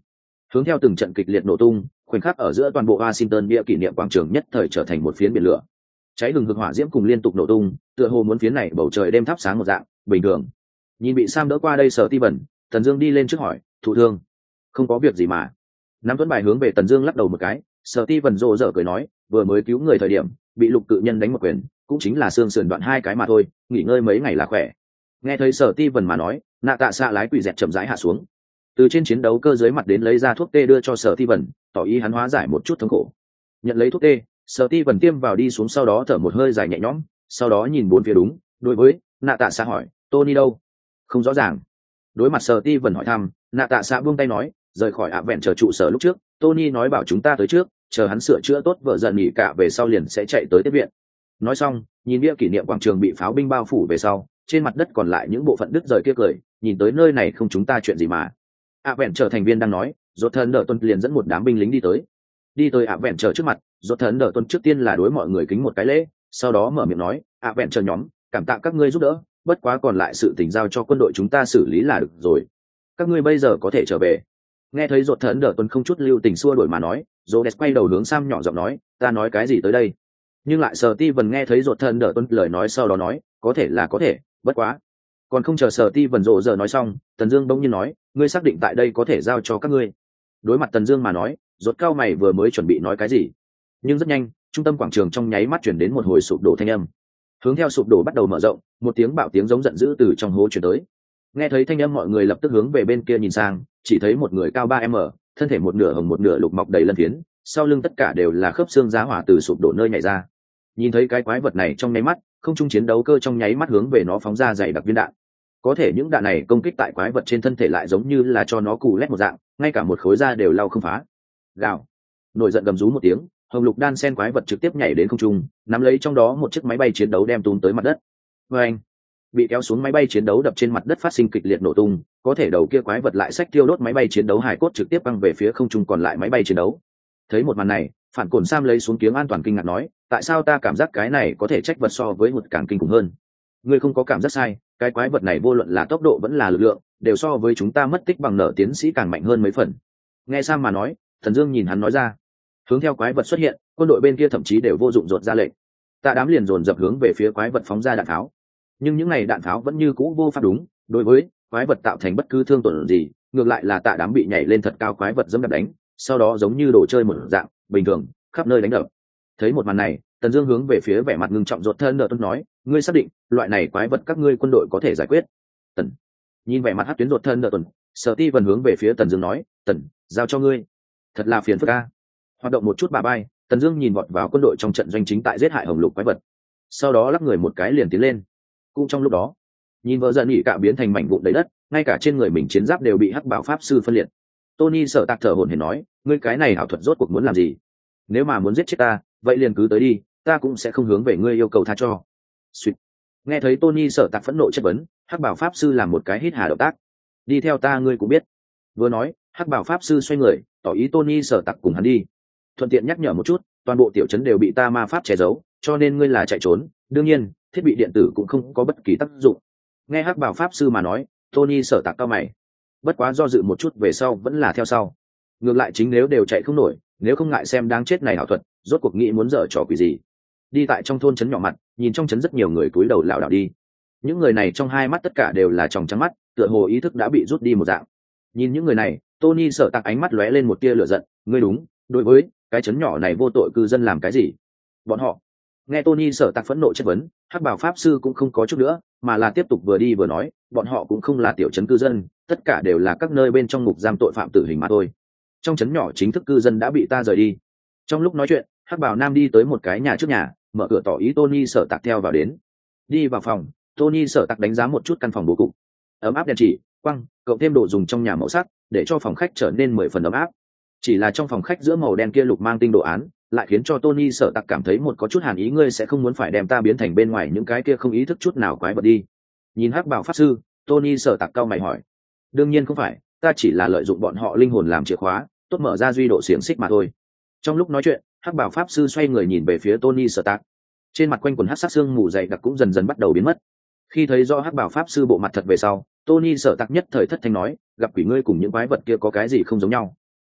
hướng theo từng trận kịch liệt nổ tung, khoảnh khắc ở giữa toàn bộ Washington bia kỷ niệm quảng trường nhất thời trở thành một phiến biển lửa, cháy hừng hực hỏa diễm cùng liên tục nổ tung, tựa hồ muốn phiến này bầu trời đêm thắp sáng một dạng bình thường. Nhìn bị Sam đỡ qua đây Sở Ti Vân, Tần Dương đi lên trước hỏi, thụ thương? Không có việc gì mà. Nắm tuấn bài hướng về Tần Dương lắc đầu một cái, Sở Ti Vân rồ rỡ cười nói, vừa mới cứu người thời điểm bị Lục Cự Nhân đánh một quyền, cũng chính là xương sườn đoạn hai cái mà thôi, nghỉ ngơi mấy ngày là khỏe. Nghe thấy Sở Ti Vân mà nói, Nạ Tạ Xạ lái quỷ dẹt chậm rãi hạ xuống, từ trên chiến đấu cơ dưới mặt đến lấy ra thuốc tê đưa cho Sở Ti Vân, tỏ ý hắn hóa giải một chút thống khổ. Nhận lấy thuốc tê, Sở Ti Vân tiêm vào đi xuống, sau đó thở một hơi dài nhẹ nhõm, sau đó nhìn bốn phía đúng, đối với Nạ Tạ Xạ hỏi, Tony đâu? Không rõ ràng. Đối mặt Sở Ti Vân hỏi thăm, Nạ Tạ Xạ buông tay nói, rời khỏi ạ vẹn chờ trụ sở lúc trước, Tony nói bảo chúng ta tới trước, chờ hắn sửa chữa tốt vợ giận nghỉ cả về sau liền sẽ chạy tới tiếp viện. Nói xong, nhìn bia kỷ niệm quảng trường bị pháo binh bao phủ về sau, trên mặt đất còn lại những bộ phận đứt rời kia cười, nhìn tới nơi này không chúng ta chuyện gì mà. ạ vẹn chờ thành viên đang nói, Rốt Thần Đở Tuân liền dẫn một đám binh lính đi tới. Đi tới ạ vẹn chờ trước mặt, Rốt Thần Đở Tuân trước tiên là đối mọi người kính một cái lễ, sau đó mở miệng nói, ạ vẹn chờ nhóm, cảm tạ các ngươi giúp đỡ, bất quá còn lại sự tình giao cho quân đội chúng ta xử lý là được rồi. Các ngươi bây giờ có thể trở về. Nghe thấy Rốt Thần Đở Tuân không chút lưu tình xua đuổi mà nói, Rhodes quay đầu hướng Sam nhỏ giọng nói, ta nói cái gì tới đây? Nhưng lại Sở Ti Vân nghe thấy Rốt Thần Đở Tuân lời nói sau đó nói, có thể là có thể, bất quá. Còn không chờ Sở Ti Vân rộ giờ nói xong, Tần Dương bỗng nhiên nói, ngươi xác định tại đây có thể giao cho các ngươi? Đối mặt Tần Dương mà nói, Rốt cao mày vừa mới chuẩn bị nói cái gì, nhưng rất nhanh, trung tâm quảng trường trong nháy mắt truyền đến một hồi sụp đổ thanh âm. Hướng theo sụp đổ bắt đầu mở rộng, một tiếng bạo tiếng giống giận dữ từ trong hố truyền tới. Nghe thấy thanh âm mọi người lập tức hướng về bên kia nhìn sang, chỉ thấy một người cao ba mét, thân thể một nửa hồng một nửa lục mọc đầy lân phiến, sau lưng tất cả đều là khớp xương giá hỏa từ sụp đổ nơi nhảy ra. Nhìn thấy cái quái vật này trong nháy mắt, không trung chiến đấu cơ trong nháy mắt hướng về nó phóng ra dày đặc viên đạn. Có thể những đạn này công kích tại quái vật trên thân thể lại giống như là cho nó cù lét một dạng, ngay cả một khối da đều lau không phá. Gào, nổi giận gầm rú một tiếng, hồng lục đan sen quái vật trực tiếp nhảy đến không trung, nắm lấy trong đó một chiếc máy bay chiến đấu đem túm tới mặt đất. Và anh, bị kéo xuống máy bay chiến đấu đập trên mặt đất phát sinh kịch liệt nổ tung, có thể đầu kia quái vật lại xách tiêu đốt máy bay chiến đấu hài cốt trực tiếp băng về phía không trung còn lại máy bay chiến đấu. Thấy một màn này, Phản Cổn Sam lấy xuống kiếng an toàn kinh ngạc nói, tại sao ta cảm giác cái này có thể trách vật so với một càng kinh khủng hơn? Ngươi không có cảm giác sai, cái quái vật này vô luận là tốc độ vẫn là lực lượng, đều so với chúng ta mất tích bằng nở tiến sĩ càng mạnh hơn mấy phần. Nghe Sam mà nói, Thần Dương nhìn hắn nói ra. Hướng theo quái vật xuất hiện, quân đội bên kia thậm chí đều vô dụng rột ra lệnh. Tạ đám liền dồn dập hướng về phía quái vật phóng ra đạn tháo. Nhưng những này đạn tháo vẫn như cũ vô pháp đúng, đối với quái vật tạo thành bất cứ thương tổn gì, ngược lại là Tạ đám bị nhảy lên thật cao quái vật dẫm đạp đánh, sau đó giống như đồ chơi một dạng, bình thường, khắp nơi đánh đập. Thấy một màn này, Tần Dương hướng về phía vẻ mặt ngưng trọng rột thân nợ tuân nói, ngươi xác định loại này quái vật các ngươi quân đội có thể giải quyết? Tần nhìn vẻ mặt hất tuyến rột thân nợ tuân, Sở Ti Vân hướng về phía Tần Dương nói, Tần, giao cho ngươi. Thật là phiền phức a. Hoạt động một chút bà bay, Tần Dương nhìn vọt vào quân đội trong trận doanh chính tại giết hại hồng lục quái vật, sau đó lắc người một cái liền tiến lên. Cũng trong lúc đó, nhìn vợ giận nghỉ cả biến thành mảnh vụn đầy đất, ngay cả trên người mình chiến giáp đều bị hắc bảo pháp sư phân liệt. Tony Sở Tạc thở hổn hển nói, ngươi cái này hảo thuật rốt cuộc muốn làm gì? Nếu mà muốn giết chết ta, vậy liền cứ tới đi, ta cũng sẽ không hướng về ngươi yêu cầu tha cho. Sweet. Nghe thấy Tony Sở Tạc phẫn nộ chất vấn, hắc bảo pháp sư làm một cái hít hà động tác. Đi theo ta ngươi cũng biết. Vừa nói, hắc bảo pháp sư xoay người, tỏ ý Tony Sở Tạc cùng hắn đi. Thuận tiện nhắc nhở một chút, toàn bộ tiểu trấn đều bị ta ma pháp che giấu, cho nên ngươi là chạy trốn, đương nhiên, thiết bị điện tử cũng không có bất kỳ tác dụng. Nghe hắc bảo pháp sư mà nói, Tony Sở Tạc cau mày. Bất quá do dự một chút về sau vẫn là theo sau. Ngược lại chính nếu đều chạy không nổi, nếu không ngại xem đáng chết này ảo thuật, rốt cuộc nghĩ muốn dở trò quỷ gì. Đi tại trong thôn trấn nhỏ mặt, nhìn trong trấn rất nhiều người cúi đầu lảo đảo đi. Những người này trong hai mắt tất cả đều là tròng trắng mắt, tựa hồ ý thức đã bị rút đi một dạng. Nhìn những người này, Tony Sở Tạc ánh mắt lóe lên một tia lửa giận, ngươi đúng, đối với cái trấn nhỏ này vô tội cư dân làm cái gì? Bọn họ. Nghe Tony Sở Tạc phẫn nộ chất vấn, hắc bảo pháp sư cũng không có chút nữa, mà là tiếp tục vừa đi vừa nói, bọn họ cũng không là tiểu trấn cư dân, tất cả đều là các nơi bên trong ngục giam tội phạm tử hình mà thôi. Trong trấn nhỏ chính thức cư dân đã bị ta rời đi. Trong lúc nói chuyện, hắc bảo nam đi tới một cái nhà trước nhà, mở cửa tỏ ý Tony Sở Tạc theo vào đến. Đi vào phòng, Tony Sở Tạc đánh giá một chút căn phòng bố cục, ấm áp đèn chỉ, quăng, cộng thêm đồ dùng trong nhà màu sắc, để cho phòng khách trở nên mười phần ấm áp. Chỉ là trong phòng khách giữa màu đen kia lục mang tinh đồ án, lại khiến cho Tony Sở Tạc cảm thấy một có chút hàn ý, ngươi sẽ không muốn phải đem ta biến thành bên ngoài những cái kia không ý thức chút nào quái vật đi. Nhìn hắc bảo pháp sư, Tony Sở Tạc cau mày hỏi, đương nhiên không phải, ta chỉ là lợi dụng bọn họ linh hồn làm chìa khóa, tốt mở ra duy độ xiềng xích mà thôi. Trong lúc nói chuyện, hắc bảo pháp sư xoay người nhìn về phía Tony Sở Tạc, trên mặt quanh quần hắc sắc xương mù dày đặc cũng dần dần bắt đầu biến mất. Khi thấy rõ hắc bảo pháp sư bộ mặt thật về sau, Tony Sở Tạc nhất thời thất thanh nói, gặp quỷ ngươi cùng những quái vật kia có cái gì không giống nhau?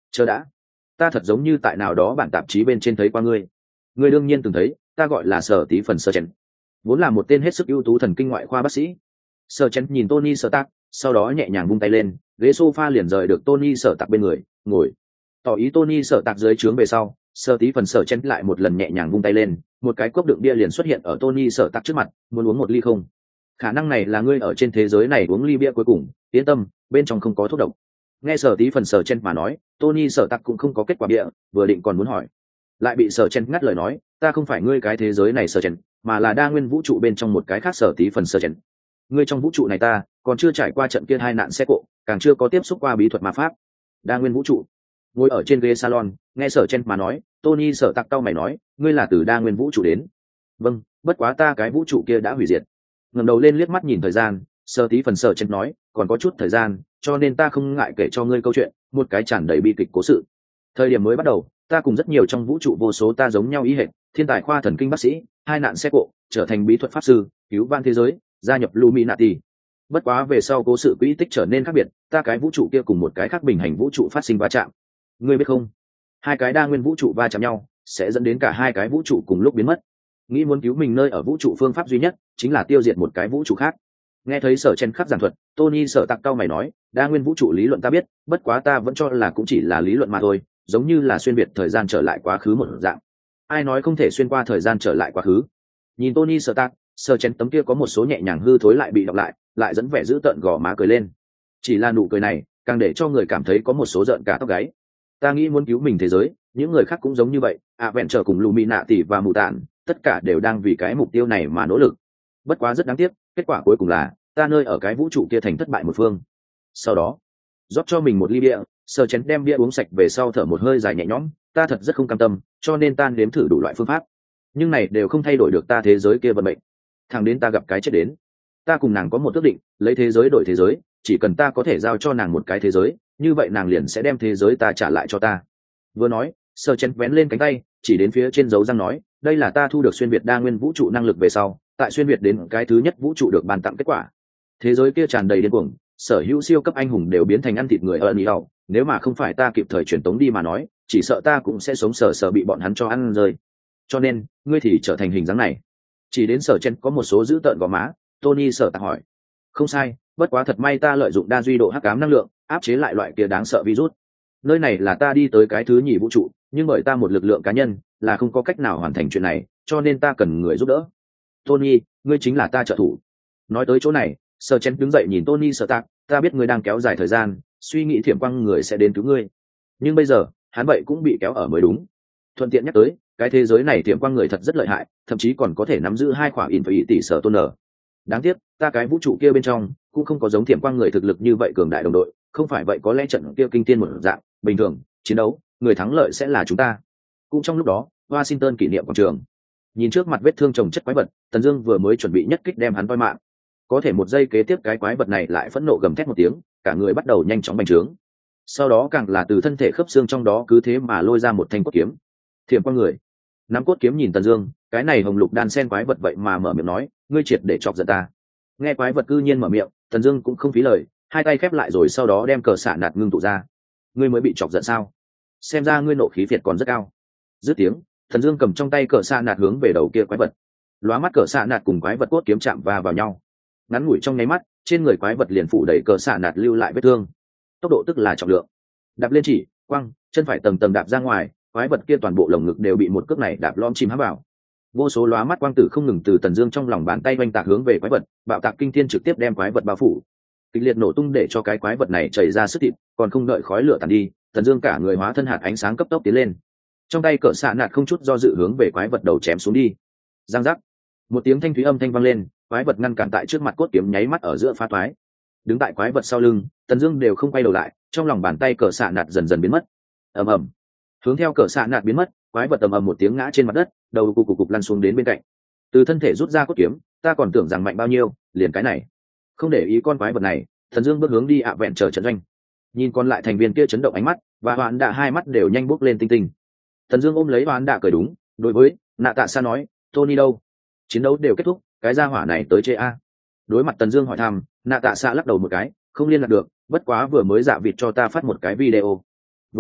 Chờ đã, ta thật giống như tại nào đó bản tạp chí bên trên thấy qua ngươi. Ngươi đương nhiên từng thấy, ta gọi là Sở Tí Phần Sở Chen, vốn là một tên hết sức ưu tú thần kinh ngoại khoa bác sĩ. Sở Chen nhìn Tony Stark, sau đó nhẹ nhàng vung tay lên, ghế sofa liền rời được Tony Stark bên người, ngồi. Tỏ ý Tony Stark dưới trướng về sau, Sở Tí Phần Sở Chen lại một lần nhẹ nhàng vung tay lên, một cái cốc đựng bia liền xuất hiện ở Tony Stark trước mặt, muốn uống một ly không? Khả năng này là ngươi ở trên thế giới này uống ly bia cuối cùng, yên tâm, bên trong không có thuốc độc. Nghe Sở Tí Phần Sở Chen mà nói, Tony Stark cũng không có kết quả bia, vừa định còn muốn hỏi, lại bị Sở Chen ngắt lời nói, ta không phải ngươi cái thế giới này Sở Chen, mà là đa nguyên vũ trụ bên trong một cái khác Sở Tí Phần Sở Chen. Ngươi trong vũ trụ này ta còn chưa trải qua trận kia hai nạn xe cộ, càng chưa có tiếp xúc qua bí thuật ma pháp. Đa nguyên vũ trụ. Ngồi ở trên ghế salon, nghe Sở Chen mà nói, Tony Sở Tạc cau mày nói, ngươi là từ đa nguyên vũ trụ đến. Vâng, bất quá ta cái vũ trụ kia đã hủy diệt. Ngẩng đầu lên liếc mắt nhìn thời gian, Sở Tí Phần Sở Chen nói, còn có chút thời gian, cho nên ta không ngại kể cho ngươi câu chuyện, một cái tràn đầy bi kịch cố sự. Thời điểm mới bắt đầu, ta cùng rất nhiều trong vũ trụ vô số ta giống nhau ý hệt, thiên tài khoa thần kinh bác sĩ, hai nạn xe cộ, trở thành bí thuật pháp sư, cứu vãn thế giới, gia nhập Illuminati. Bất quá về sau cố sự quỹ tích trở nên khác biệt, ta cái vũ trụ kia cùng một cái khác bình hành vũ trụ phát sinh va chạm. Ngươi biết không? Hai cái đa nguyên vũ trụ va chạm nhau, sẽ dẫn đến cả hai cái vũ trụ cùng lúc biến mất. Nghĩ muốn cứu mình nơi ở vũ trụ phương pháp duy nhất chính là tiêu diệt một cái vũ trụ khác. Nghe thấy Sở Chen khắc giảng thuật, Tony Sở Tạc cau mày nói, đa nguyên vũ trụ lý luận ta biết, bất quá ta vẫn cho là cũng chỉ là lý luận mà thôi, giống như là xuyên việt thời gian trở lại quá khứ một dạng. Ai nói không thể xuyên qua thời gian trở lại quá khứ? Nhìn Tony Sở Tạc, Sở Chen tấm kia có một số nhẹ nhàng hư thối lại bị đọc lại, lại dẫn vẻ dữ tợn gò má cười lên. Chỉ là nụ cười này, càng để cho người cảm thấy có một số giận cả tóc gáy. Ta nghĩ muốn cứu mình thế giới, những người khác cũng giống như vậy, à vẹn trở cùng Illuminati và mù tản, tất cả đều đang vì cái mục tiêu này mà nỗ lực. Bất quá rất đáng tiếc, kết quả cuối cùng là ta nơi ở cái vũ trụ kia thành thất bại một phương. Sau đó, rót cho mình một ly bia, Sở Chen đem bia uống sạch về sau thở một hơi dài nhẹ nhõm, ta thật rất không cam tâm, cho nên ta nếm thử đủ loại phương pháp, nhưng này đều không thay đổi được ta thế giới kia vận mệnh. Thằng đến ta gặp cái chết đến, ta cùng nàng có một ước định, lấy thế giới đổi thế giới, chỉ cần ta có thể giao cho nàng một cái thế giới, như vậy nàng liền sẽ đem thế giới ta trả lại cho ta. Vừa nói, Sở Chen vén lên cánh tay, chỉ đến phía trên dấu răng nói, đây là ta thu được xuyên việt đa nguyên vũ trụ năng lực về sau, tại xuyên việt đến cái thứ nhất vũ trụ được ban tặng kết quả. Thế giới kia tràn đầy điên cuồng, sở hữu siêu cấp anh hùng đều biến thành ăn thịt người ở nỉ hậu, nếu mà không phải ta kịp thời truyền tống đi mà nói, chỉ sợ ta cũng sẽ sống sờ sờ bị bọn hắn cho ăn rơi. Cho nên, ngươi thì trở thành hình dáng này. Chỉ đến Sở Chen có một số dữ tợn gò má, Tony Sở Tạc hỏi, không sai, bất quá thật may ta lợi dụng đa duy độ hắc ám năng lượng, áp chế lại loại kia đáng sợ virus. Nơi này là ta đi tới cái thứ nhì vũ trụ, nhưng bởi ta một lực lượng cá nhân là không có cách nào hoàn thành chuyện này, cho nên ta cần người giúp đỡ. Tony, ngươi chính là ta trợ thủ. Nói tới chỗ này, Sở Chen đứng dậy nhìn Tony Sở Tạc, ta biết ngươi đang kéo dài thời gian, suy nghĩ thiểm quang người sẽ đến cứu ngươi, nhưng bây giờ hắn vậy cũng bị kéo ở mới đúng. Thuận tiện nhắc tới, cái thế giới này thiểm quang người thật rất lợi hại, thậm chí còn có thể nắm giữ hai khỏa in phải tỷ sở tôn nở. Đáng tiếc, ta cái vũ trụ kia bên trong cũng không có giống thiểm quang người thực lực như vậy cường đại đồng đội, không phải vậy có lẽ trận kia kinh thiên một dạng, bình thường chiến đấu, người thắng lợi sẽ là chúng ta. Cũng trong lúc đó, Washington kỷ niệm quảng trường, nhìn trước mặt vết thương chồng chất quái vật, Tần Dương vừa mới chuẩn bị nhất kích đem hắn toi mạng, có thể một giây kế tiếp cái quái vật này lại phẫn nộ gầm thét một tiếng, cả người bắt đầu nhanh chóng bành trướng. Sau đó càng là từ thân thể khớp xương trong đó cứ thế mà lôi ra một thanh cốt kiếm. Thiểm quang người nắm cốt kiếm nhìn Tần Dương, cái này hồng lục đan sen quái vật vậy mà mở miệng nói, ngươi triệt để chọc giận ta. Nghe quái vật cư nhiên mở miệng, Tần Dương cũng không phí lời, hai tay khép lại rồi sau đó đem cờ xạ nạt ngưng tụ ra. Ngươi mới bị chọc giận sao? Xem ra ngươi nộ khí phiệt còn rất cao. Dứt tiếng, Tần Dương cầm trong tay cờ xạ nạt hướng về đầu kia quái vật. Lóa mắt cờ xạ nạt cùng quái vật cốt kiếm chạm va vào nhau. Ngắn ngủi trong nháy mắt, trên người quái vật liền phủ đầy cờ xạ nạt lưu lại vết thương. Tốc độ tức là trọng lượng. Đạp lên chỉ, quăng, chân phải tầng tầng đạp ra ngoài, quái vật kia toàn bộ lồng ngực đều bị một cước này đạp lom chim há vào. Vô số lóa mắt quang tử không ngừng từ Tần Dương trong lòng bàn tay oanh tạc hướng về quái vật, bạo tạc kinh thiên trực tiếp đem quái vật bao phủ. Kịch liệt nổ tung để cho cái quái vật này chảy ra sức thịt, còn không đợi khói lửa tàn đi, Tần Dương cả người hóa thân hạt ánh sáng cấp tốc tiến lên. Trong tay cỡ xạ nạt không chút do dự hướng về quái vật đầu chém xuống đi. Giang giác, một tiếng thanh thúy âm thanh vang lên, quái vật ngăn cản tại trước mặt cốt kiếm nháy mắt ở giữa phá toái. Đứng tại quái vật sau lưng, Tần Dương đều không quay đầu lại, trong lòng bàn tay cỡ xạ nạt dần dần biến mất. Ầm ầm, hướng theo cỡ xạ nạt biến mất, quái vật ầm ầm một tiếng ngã trên mặt đất, đầu cục cục cục lăn xuống đến bên cạnh. Từ thân thể rút ra cốt kiếm, ta còn tưởng rằng mạnh bao nhiêu, liền cái này. Không để ý con quái vật này, Tần Dương bước hướng đi ạ vẹn chờ trận doanh. Nhìn còn lại thành viên kia chấn động ánh mắt, và Hoán Đạ hai mắt đều nhanh bốc lên tinh tinh. Tần Dương ôm lấy Hoán Đạ cười đúng, đối với Nạ Tạ Sa nói, Tony đâu? Chiến đấu đều kết thúc, cái gia hỏa này tới chế a. Đối mặt Tần Dương hỏi thăm, Nạ Tạ Sa lắc đầu một cái, không liên lạc được, bất quá vừa mới dạ vịt cho ta phát một cái video. Vừa nói,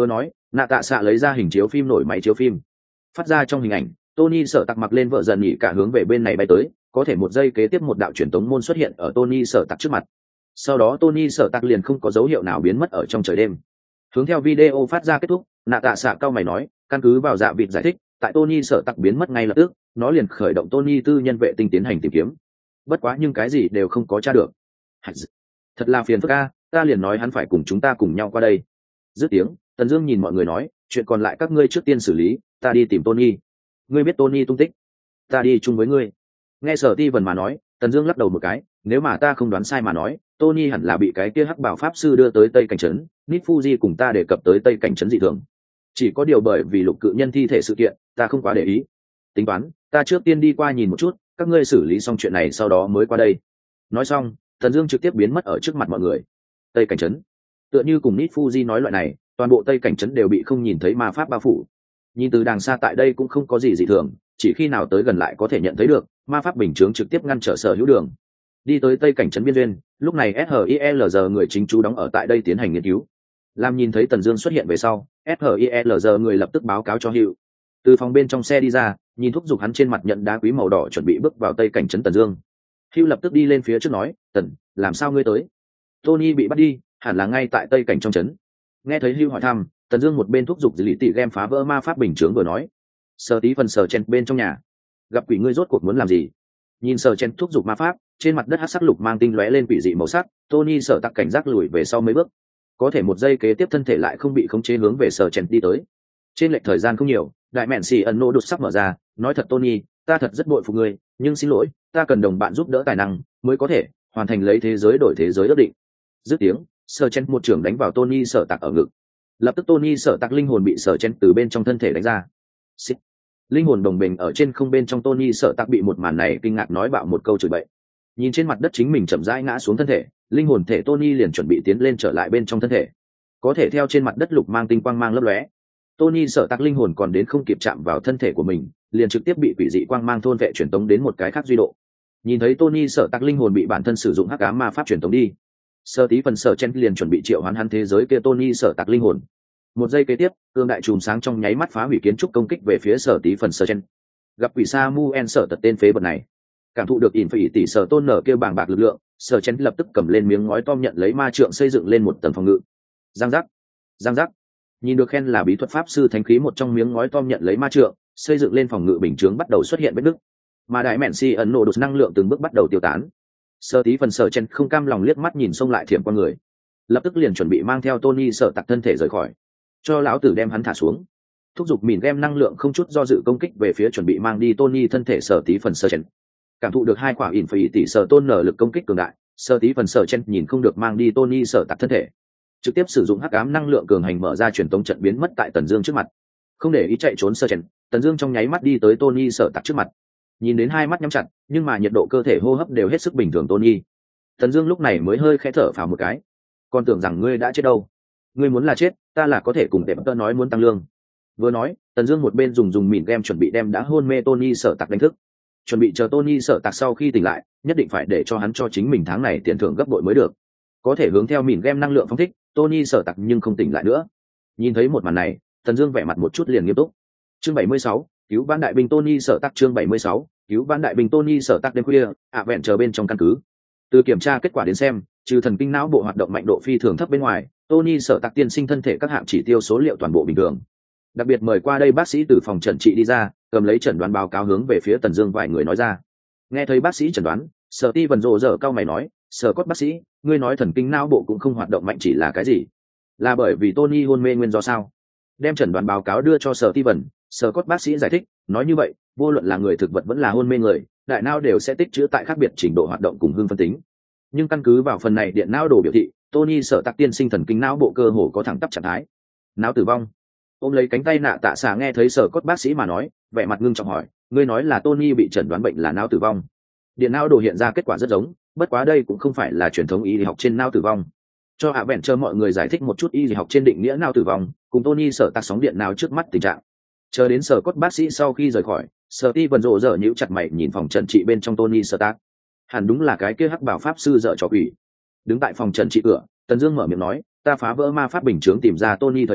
Nạ tạ xạ lấy ra hình chiếu phim nổi máy chiếu phim, phát ra trong hình ảnh Tony Sở Tặc mặc lên vợ dần nhỉ cả hướng về bên này bay tới, có thể một giây kế tiếp một đạo truyền tống môn xuất hiện ở Tony Sở Tặc trước mặt. Sau đó Tony Sở Tặc liền không có dấu hiệu nào biến mất ở trong trời đêm. Hướng theo video phát ra kết thúc, Nạ tạ xạ cao mày nói, căn cứ vào dạ vịt giải thích, tại Tony Sở Tặc biến mất ngay lập tức, nó liền khởi động Tony tư nhân vệ tinh tiến hành tìm kiếm. Bất quá nhưng cái gì đều không có tra được. Thật là phiền phức a, ta liền nói hắn phải cùng chúng ta cùng nhau qua đây. Dứt tiếng, Tần Dương nhìn mọi người nói, chuyện còn lại các ngươi trước tiên xử lý, ta đi tìm Tony. Ngươi biết Tony tung tích, ta đi chung với ngươi. Nghe Sở Ti Vân mà nói, Tần Dương lắc đầu một cái, nếu mà ta không đoán sai mà nói, Tony hẳn là bị cái kia hắc bảo pháp sư đưa tới Tây Cảnh trấn, Nit Fuji cùng ta đề cập tới Tây Cảnh trấn dị thường. Chỉ có điều bởi vì lục cự nhân thi thể sự kiện, ta không quá để ý. Tính toán, ta trước tiên đi qua nhìn một chút, các ngươi xử lý xong chuyện này sau đó mới qua đây. Nói xong, Tần Dương trực tiếp biến mất ở trước mặt mọi người. Tây Cảnh trấn, tựa như cùng Nit Fuji nói loại này, toàn bộ Tây Cảnh trấn đều bị không nhìn thấy ma pháp bao phủ. Nhìn từ đàng xa tại đây cũng không có gì dị thường, chỉ khi nào tới gần lại có thể nhận thấy được, ma pháp bình chướng trực tiếp ngăn trở sở hữu đường. Đi tới Tây Cảnh trấn biên duyên, lúc này ét hát i lờ giê người chính chú đóng ở tại đây tiến hành nghiên cứu. Làm nhìn thấy Tần Dương xuất hiện về sau, ét hát i lờ giê người lập tức báo cáo cho Hữu. Từ phòng bên trong xe đi ra, nhìn thúc giục hắn trên mặt nhận đá quý màu đỏ chuẩn bị bước vào Tây Cảnh trấn Tần Dương. Hữu lập tức đi lên phía trước nói, "Tần, làm sao ngươi tới?" "Tony bị bắt đi, hẳn là ngay tại Tây Cảnh trong trấn." Nghe thấy Hữu hỏi thăm, Tần Dương một bên thúc giục lý tị game phá vỡ ma pháp bình chướng vừa nói, "Sở tí phần sở chen bên trong nhà, gặp quỷ ngươi rốt cuộc muốn làm gì?" Nhìn sở chen thúc giục ma pháp, trên mặt đất hắc sắc lục mang tinh lóe lên quỷ dị màu sắc, Tony Sở Tặc cảnh giác lùi về sau mấy bước. Có thể một giây kế tiếp thân thể lại không bị khống chế hướng về sở chen đi tới. Trên lệch thời gian không nhiều, đại mện xì ẩn nô đột sắp mở ra, nói thật Tony, ta thật rất bội phục ngươi, nhưng xin lỗi, ta cần đồng bạn giúp đỡ tài năng mới có thể hoàn thành lấy thế giới đổi thế giới ước định. Dứt tiếng, sở chen một trường đánh vào Tony Sở Tặc ở ngực. Lập tức Tony Sở Tặc linh hồn bị sở chen từ bên trong thân thể đánh ra. Xích. Linh hồn đồng bình ở trên không bên trong Tony Sở Tặc bị một màn này kinh ngạc nói bạo một câu chửi bậy. Nhìn trên mặt đất chính mình chậm rãi ngã xuống thân thể, linh hồn thể Tony liền chuẩn bị tiến lên trở lại bên trong thân thể. Có thể theo trên mặt đất lục mang tinh quang mang lấp lóe, Tony Sở Tặc linh hồn còn đến không kịp chạm vào thân thể của mình, liền trực tiếp bị quỷ dị quang mang thôn vệ truyền tống đến một cái khác duy độ. Nhìn thấy Tony Sở Tặc linh hồn bị bản thân sử dụng hắc ám ma pháp truyền tống đi, Sơ tí phần sở chen liền chuẩn bị triệu hoán hắn thế giới kia Tony Sở Tặc linh hồn. Một giây kế tiếp, cương đại chùm sáng trong nháy mắt phá hủy kiến trúc công kích về phía sở tí phần sở chen. Gặp quỷ sa mu en sở tật tên phế vật này, cảm thụ được ỉn phải tỷ sở tôn nở kêu bàng bạc lực lượng, sở chen lập tức cầm lên miếng ngói tom nhận lấy ma trượng xây dựng lên một tầng phòng ngự. Giang giác, giang giác. Nhìn được khen là bí thuật pháp sư thánh khí một trong miếng ngói tom nhận lấy ma trượng xây dựng lên phòng ngự bình chướng bắt đầu xuất hiện vết nứt, mà đại mện si ấn nổ đột năng lượng từng bước bắt đầu tiêu tán. Sơ tí phần sở chen không cam lòng liếc mắt nhìn xông lại thiểm qua người, lập tức liền chuẩn bị mang theo Tony Sở Tặc thân thể rời khỏi, cho lão tử đem hắn thả xuống. Thúc giục mìn game năng lượng không chút do dự công kích về phía chuẩn bị mang đi Tony thân thể sở tí phần sở chen. Cảm thụ được hai quả ỉn phải tỷ sở tôn nở lực công kích cường đại, sở tí phần sở chen nhìn không được mang đi Tony Sở Tặc thân thể, trực tiếp sử dụng hắc ám năng lượng cường hành mở ra truyền tống trận biến mất tại Tần Dương trước mặt. Không để ý chạy trốn sở chen, Tần Dương trong nháy mắt đi tới Tony Sở Tặc trước mặt. Nhìn đến hai mắt nhắm chặt, nhưng mà nhiệt độ cơ thể hô hấp đều hết sức bình thường Tony, Tần Dương lúc này mới hơi khẽ thở phào một cái. Còn tưởng rằng ngươi đã chết đâu. Ngươi muốn là chết, ta là có thể cùng tệp tơ nói muốn tăng lương. Vừa nói, Tần Dương một bên dùng dùng mìn game chuẩn bị đem đã hôn mê Tony Sở Tặc đánh thức, chuẩn bị chờ Tony Sở Tặc sau khi tỉnh lại, nhất định phải để cho hắn cho chính mình tháng này tiền thưởng gấp bội mới được. Có thể hướng theo mìn game năng lượng phóng thích, Tony Sở Tặc nhưng không tỉnh lại nữa. Nhìn thấy một màn này, Tần Dương vẻ mặt một chút liền nghiêm túc. Chương bảy mươi sáu, cứu vãn đại binh Tony Sở Tặc. Chương bảy mươi sáu, cứu vãn đại binh Tony Sở Tặc. Đêm khuya, ạ vẹn chờ bên trong căn cứ. Từ kiểm tra kết quả đến xem, trừ thần kinh não bộ hoạt động mạnh độ phi thường thấp bên ngoài, Tony Sở Tặc tiên sinh thân thể các hạng chỉ tiêu số liệu toàn bộ bình thường. Đặc biệt mời qua đây bác sĩ từ phòng chẩn trị đi ra, cầm lấy chẩn đoán báo cáo hướng về phía Tần Dương vài người nói ra. Nghe thấy bác sĩ chẩn đoán, Sở Ti Vân rồ rỡ cao mày nói, "Sở Cốt bác sĩ, ngươi nói thần kinh não bộ cũng không hoạt động mạnh chỉ là cái gì? Là bởi vì Tony hôn mê nguyên do sao?" Đem chẩn đoán báo cáo đưa cho Sở Ti Vân, Sở Cốt bác sĩ giải thích, nói như vậy, vô luận là người thực vật vẫn là hôn mê người, đại não đều sẽ tích trữ tại khác biệt trình độ hoạt động cùng hưng phân tính. Nhưng căn cứ vào phần này điện não đồ biểu thị, Tony Sở Tặc tiên sinh thần kinh não bộ cơ hồ có thẳng tắp trạng thái. Não tử vong. Ôm lấy cánh tay nạ tạ xà nghe thấy Sở Cốt bác sĩ mà nói, vẻ mặt ngưng trọng hỏi, ngươi nói là Tony bị chẩn đoán bệnh là não tử vong. Điện não đồ hiện ra kết quả rất giống, bất quá đây cũng không phải là truyền thống y học trên não tử vong. Cho hạ bèn chờ mọi người giải thích một chút y học trên định nghĩa não tử vong, cùng Tony Sở Tặc sóng điện não trước mắt tình trạng. Chờ đến Sở Cốt bác sĩ sau khi rời khỏi, Sở Ti Vân rộ rỡ nhíu chặt mày nhìn phòng trần trị bên trong Tony Sở Tặc. Hẳn đúng là cái kia hắc bảo pháp sư dở trò quỷ. Đứng tại phòng trần trị cửa, Tần Dương mở miệng nói, ta phá vỡ ma pháp bình chướng tìm ra Tony thời điểm,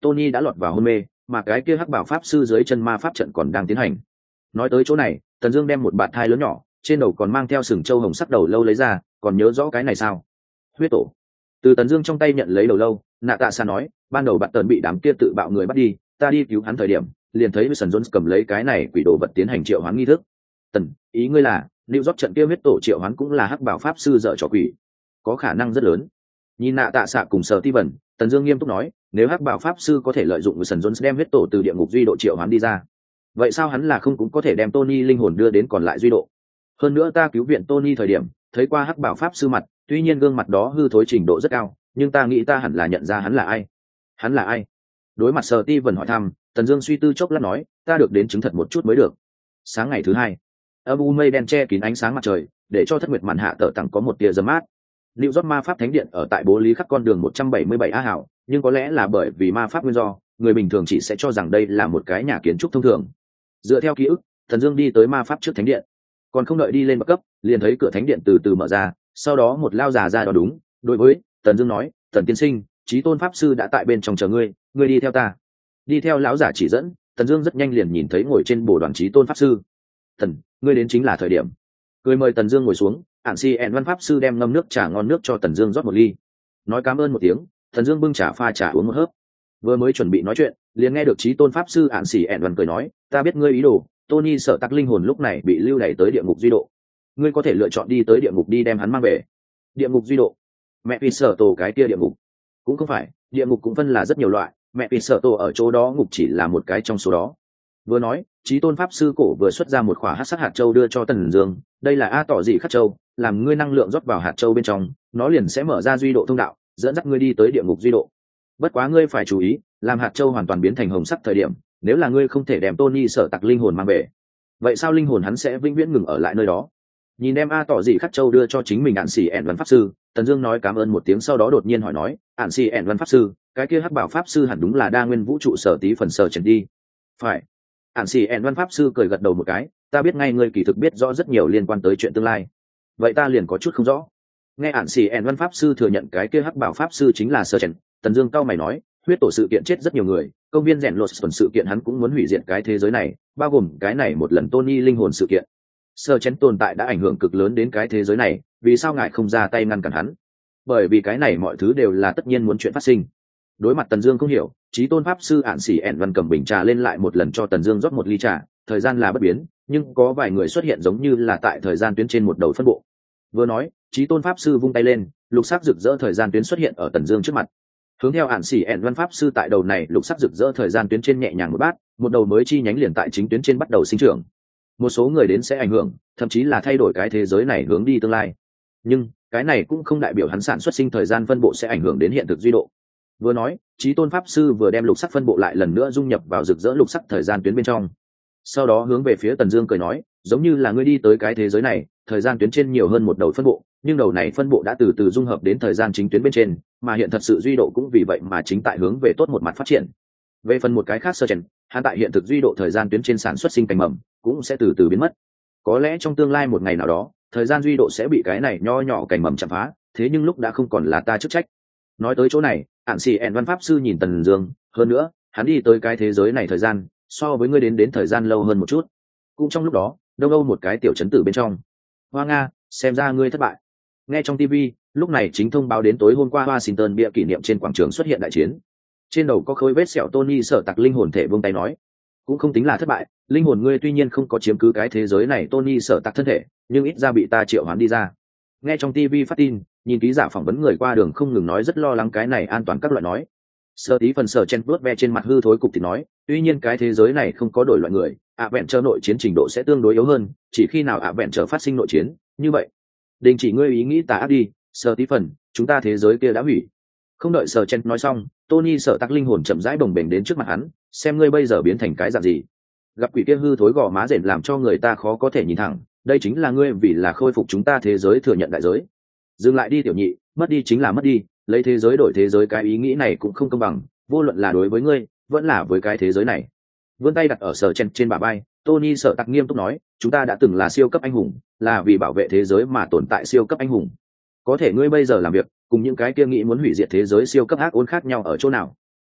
Tony đã lọt vào hôn mê, mà cái kia hắc bảo pháp sư dưới chân ma pháp trận còn đang tiến hành. Nói tới chỗ này, Tần Dương đem một bạt thai lớn nhỏ, trên đầu còn mang theo sừng châu hồng sắc đầu lâu lấy ra, còn nhớ rõ cái này sao? Huyết tổ. Từ Tần Dương trong tay nhận lấy đầu lâu, Nạ Tạ Xạ nói, ban đầu bạn Tần bị đám kia tự bạo người bắt đi, ta đi cứu hắn thời điểm, liền thấy Wilson Jones cầm lấy cái này quỷ đồ vật tiến hành triệu hoán nghi thức. Tần, ý ngươi là, Lưu Dốc trận kia huyết tổ triệu hoán cũng là hắc bảo pháp sư dở trò quỷ? Có khả năng rất lớn. Nhìn Nạ Tạ Xạ cùng Sở Ti Vân, Tần Dương nghiêm túc nói, nếu hắc bảo pháp sư có thể lợi dụng Wilson Jones đem huyết tổ từ địa ngục duy độ triệu hoán đi ra, vậy sao hắn là không cũng có thể đem Tony linh hồn đưa đến còn lại duy độ? Hơn nữa ta cứu viện Tony thời điểm, thấy qua hắc bảo pháp sư mặt, tuy nhiên gương mặt đó hư thối trình độ rất cao, nhưng ta nghĩ ta hẳn là nhận ra hắn là ai. Hắn là ai? Đối mặt Sở Ti Vân hỏi thăm, Tần Dương suy tư chốc lát nói, ta được đến chứng thật một chút mới được. Sáng ngày thứ hai, âm u mây đen che kín ánh sáng mặt trời, để cho Thất Nguyệt màn hạ tở tặng có một tia gió mát. Lưu Dốc ma pháp thánh điện ở tại Bố Lý Khắc con đường một trăm bảy mươi bảy A hảo, nhưng có lẽ là bởi vì ma pháp nguyên do, người bình thường chỉ sẽ cho rằng đây là một cái nhà kiến trúc thông thường. Dựa theo ký ức, Tần Dương đi tới ma pháp trước thánh điện, còn không đợi đi lên bậc cấp, liền thấy cửa thánh điện từ từ mở ra, sau đó một lao già ra đó đúng. Đối với Tần Dương nói, Tần tiên sinh, Chí Tôn pháp sư đã tại bên trong chờ ngươi, ngươi đi theo ta. Đi theo lão giả chỉ dẫn, Tần Dương rất nhanh liền nhìn thấy ngồi trên bồ đoàn Chí Tôn pháp sư. Tần, ngươi đến chính là thời điểm. Cười mời Tần Dương ngồi xuống, Ản Si En Văn pháp sư đem ngâm nước trà ngon nước cho Tần Dương rót một ly. Nói cảm ơn một tiếng, Tần Dương bưng trà pha trà uống một hớp. Vừa mới chuẩn bị nói chuyện, liền nghe được Chí Tôn pháp sư Ản Si En Văn cười nói, ta biết ngươi ý đồ, Tony sợ tắc linh hồn lúc này bị lưu đày tới địa ngục duy độ, ngươi có thể lựa chọn đi tới địa ngục đi đem hắn mang về. Địa ngục duy độ? Mẹ vì sợ tổ cái kia địa ngục? Cũng không phải, địa ngục cũng phân là rất nhiều loại, mẹ vì sợ tổ ở chỗ đó ngục chỉ là một cái trong số đó. Vừa nói, Chí Tôn pháp sư cổ vừa xuất ra một quả hắc sắc hạt châu đưa cho Tần Dương, đây là a tỏ dị khắc châu, làm ngươi năng lượng rót vào hạt châu bên trong, nó liền sẽ mở ra duy độ thông đạo, dẫn dắt ngươi đi tới địa ngục duy độ. Bất quá ngươi phải chú ý, làm hạt châu hoàn toàn biến thành hồng sắc thời điểm, nếu là ngươi không thể đem Tony sợ tặc linh hồn mang về, vậy sao linh hồn hắn sẽ vĩnh viễn ngừng ở lại nơi đó? Nhìn đem a tỏ dị khắc châu đưa cho chính mình Ản Xỉ ẻn văn pháp sư, Tần Dương nói cảm ơn một tiếng sau đó đột nhiên hỏi nói, Ản Xỉ ẻn văn pháp sư, cái kia hắc bảo pháp sư hẳn đúng là đa nguyên vũ trụ sở tí phần sở trần đi? Phải. Ản Xỉ ẻn văn pháp sư cười gật đầu một cái, ta biết ngay ngươi kỳ thực biết rõ rất nhiều liên quan tới chuyện tương lai. Vậy ta liền có chút không rõ. Nghe Ản Xỉ ẻn văn pháp sư thừa nhận cái kia hắc bảo pháp sư chính là sở trần, Tần Dương cau mày nói, huyết tổ sự kiện chết rất nhiều người, công viên rèn lột tuần sự kiện hắn cũng muốn hủy diệt cái thế giới này, bao gồm cái này một lần Tony linh hồn sự kiện. Sở chén tồn tại đã ảnh hưởng cực lớn đến cái thế giới này, vì sao ngài không ra tay ngăn cản hắn? Bởi vì cái này mọi thứ đều là tất nhiên muốn chuyện phát sinh. Đối mặt Tần Dương không hiểu, Chí Tôn pháp sư Ản Xỉ ẻn văn cầm bình trà lên lại một lần cho Tần Dương rót một ly trà, thời gian là bất biến, nhưng có vài người xuất hiện giống như là tại thời gian tuyến trên một đầu phân bộ. Vừa nói, Chí Tôn pháp sư vung tay lên, lục sắc rực rỡ thời gian tuyến xuất hiện ở Tần Dương trước mặt. Hướng theo Ản Xỉ ẻn văn pháp sư tại đầu này lục sắc rực rỡ thời gian tuyến trên nhẹ nhàng một bát, một đầu mới chi nhánh liền tại chính tuyến trên bắt đầu sinh trưởng. Một số người đến sẽ ảnh hưởng, thậm chí là thay đổi cái thế giới này hướng đi tương lai. Nhưng cái này cũng không đại biểu hắn sản xuất sinh thời gian phân bộ sẽ ảnh hưởng đến hiện thực duy độ. Vừa nói, Chí Tôn pháp sư vừa đem lục sắc phân bộ lại lần nữa dung nhập vào rực rỡ lục sắc thời gian tuyến bên trong. Sau đó hướng về phía Tần Dương cười nói, giống như là ngươi đi tới cái thế giới này, thời gian tuyến trên nhiều hơn một đầu phân bộ, nhưng đầu này phân bộ đã từ từ dung hợp đến thời gian chính tuyến bên trên, mà hiện thật sự duy độ cũng vì vậy mà chính tại hướng về tốt một mặt phát triển. Về phần một cái khác sơ chèn, hắn tại hiện thực duy độ thời gian tuyến trên sản xuất sinh cành mầm, cũng sẽ từ từ biến mất. Có lẽ trong tương lai một ngày nào đó, thời gian duy độ sẽ bị cái này nho nhỏ cành mầm chạm phá, thế nhưng lúc đã không còn là ta chức trách. Nói tới chỗ này, Ản Xỉ ẻn văn pháp sư nhìn Tần Dương, hơn nữa, hắn đi tới cái thế giới này thời gian, so với ngươi đến đến thời gian lâu hơn một chút. Cũng trong lúc đó, Đông Âu một cái tiểu trấn tử bên trong. Hoa Nga, xem ra ngươi thất bại. Nghe trong ti vi, lúc này chính thông báo đến tối hôm qua Washington bia kỷ niệm trên quảng trường xuất hiện đại chiến. Trên đầu có khối vết sẹo Tony sợ tặc linh hồn thể vung tay nói, cũng không tính là thất bại, linh hồn ngươi tuy nhiên không có chiếm cứ cái thế giới này Tony sợ tặc thân thể, nhưng ít ra bị ta triệu hoán đi ra. Nghe trong ti vi phát tin, nhìn ký giả phỏng vấn người qua đường không ngừng nói rất lo lắng cái này an toàn các loại nói. Sơ tí phần sở chen vuốt ve trên mặt hư thối cục thì nói, tuy nhiên cái thế giới này không có đổi loại người, ạ vẹn chờ nội chiến trình độ sẽ tương đối yếu hơn, chỉ khi nào ạ vẹn chờ phát sinh nội chiến, như vậy. Đình chỉ ngươi ý nghĩ tà ác đi, Sơ tí phần, chúng ta thế giới kia đã hủy. Không đợi Sở chen nói xong, Tony sợ tắc linh hồn chậm rãi bồng bềnh đến trước mặt hắn, xem ngươi bây giờ biến thành cái dạng gì. Gặp quỷ kia hư thối gò má rền làm cho người ta khó có thể nhìn thẳng, đây chính là ngươi vì là khôi phục chúng ta thế giới thừa nhận đại giới. Dừng lại đi tiểu nhị, mất đi chính là mất đi, lấy thế giới đổi thế giới cái ý nghĩ này cũng không công bằng, vô luận là đối với ngươi, vẫn là với cái thế giới này. Vươn tay đặt ở Sở chen trên bả vai, Tony sợ tắc nghiêm túc nói, chúng ta đã từng là siêu cấp anh hùng, là vì bảo vệ thế giới mà tồn tại siêu cấp anh hùng. Có thể ngươi bây giờ làm việc, cùng những cái kia nghĩ muốn hủy diệt thế giới siêu cấp ác ôn khác nhau ở chỗ nào?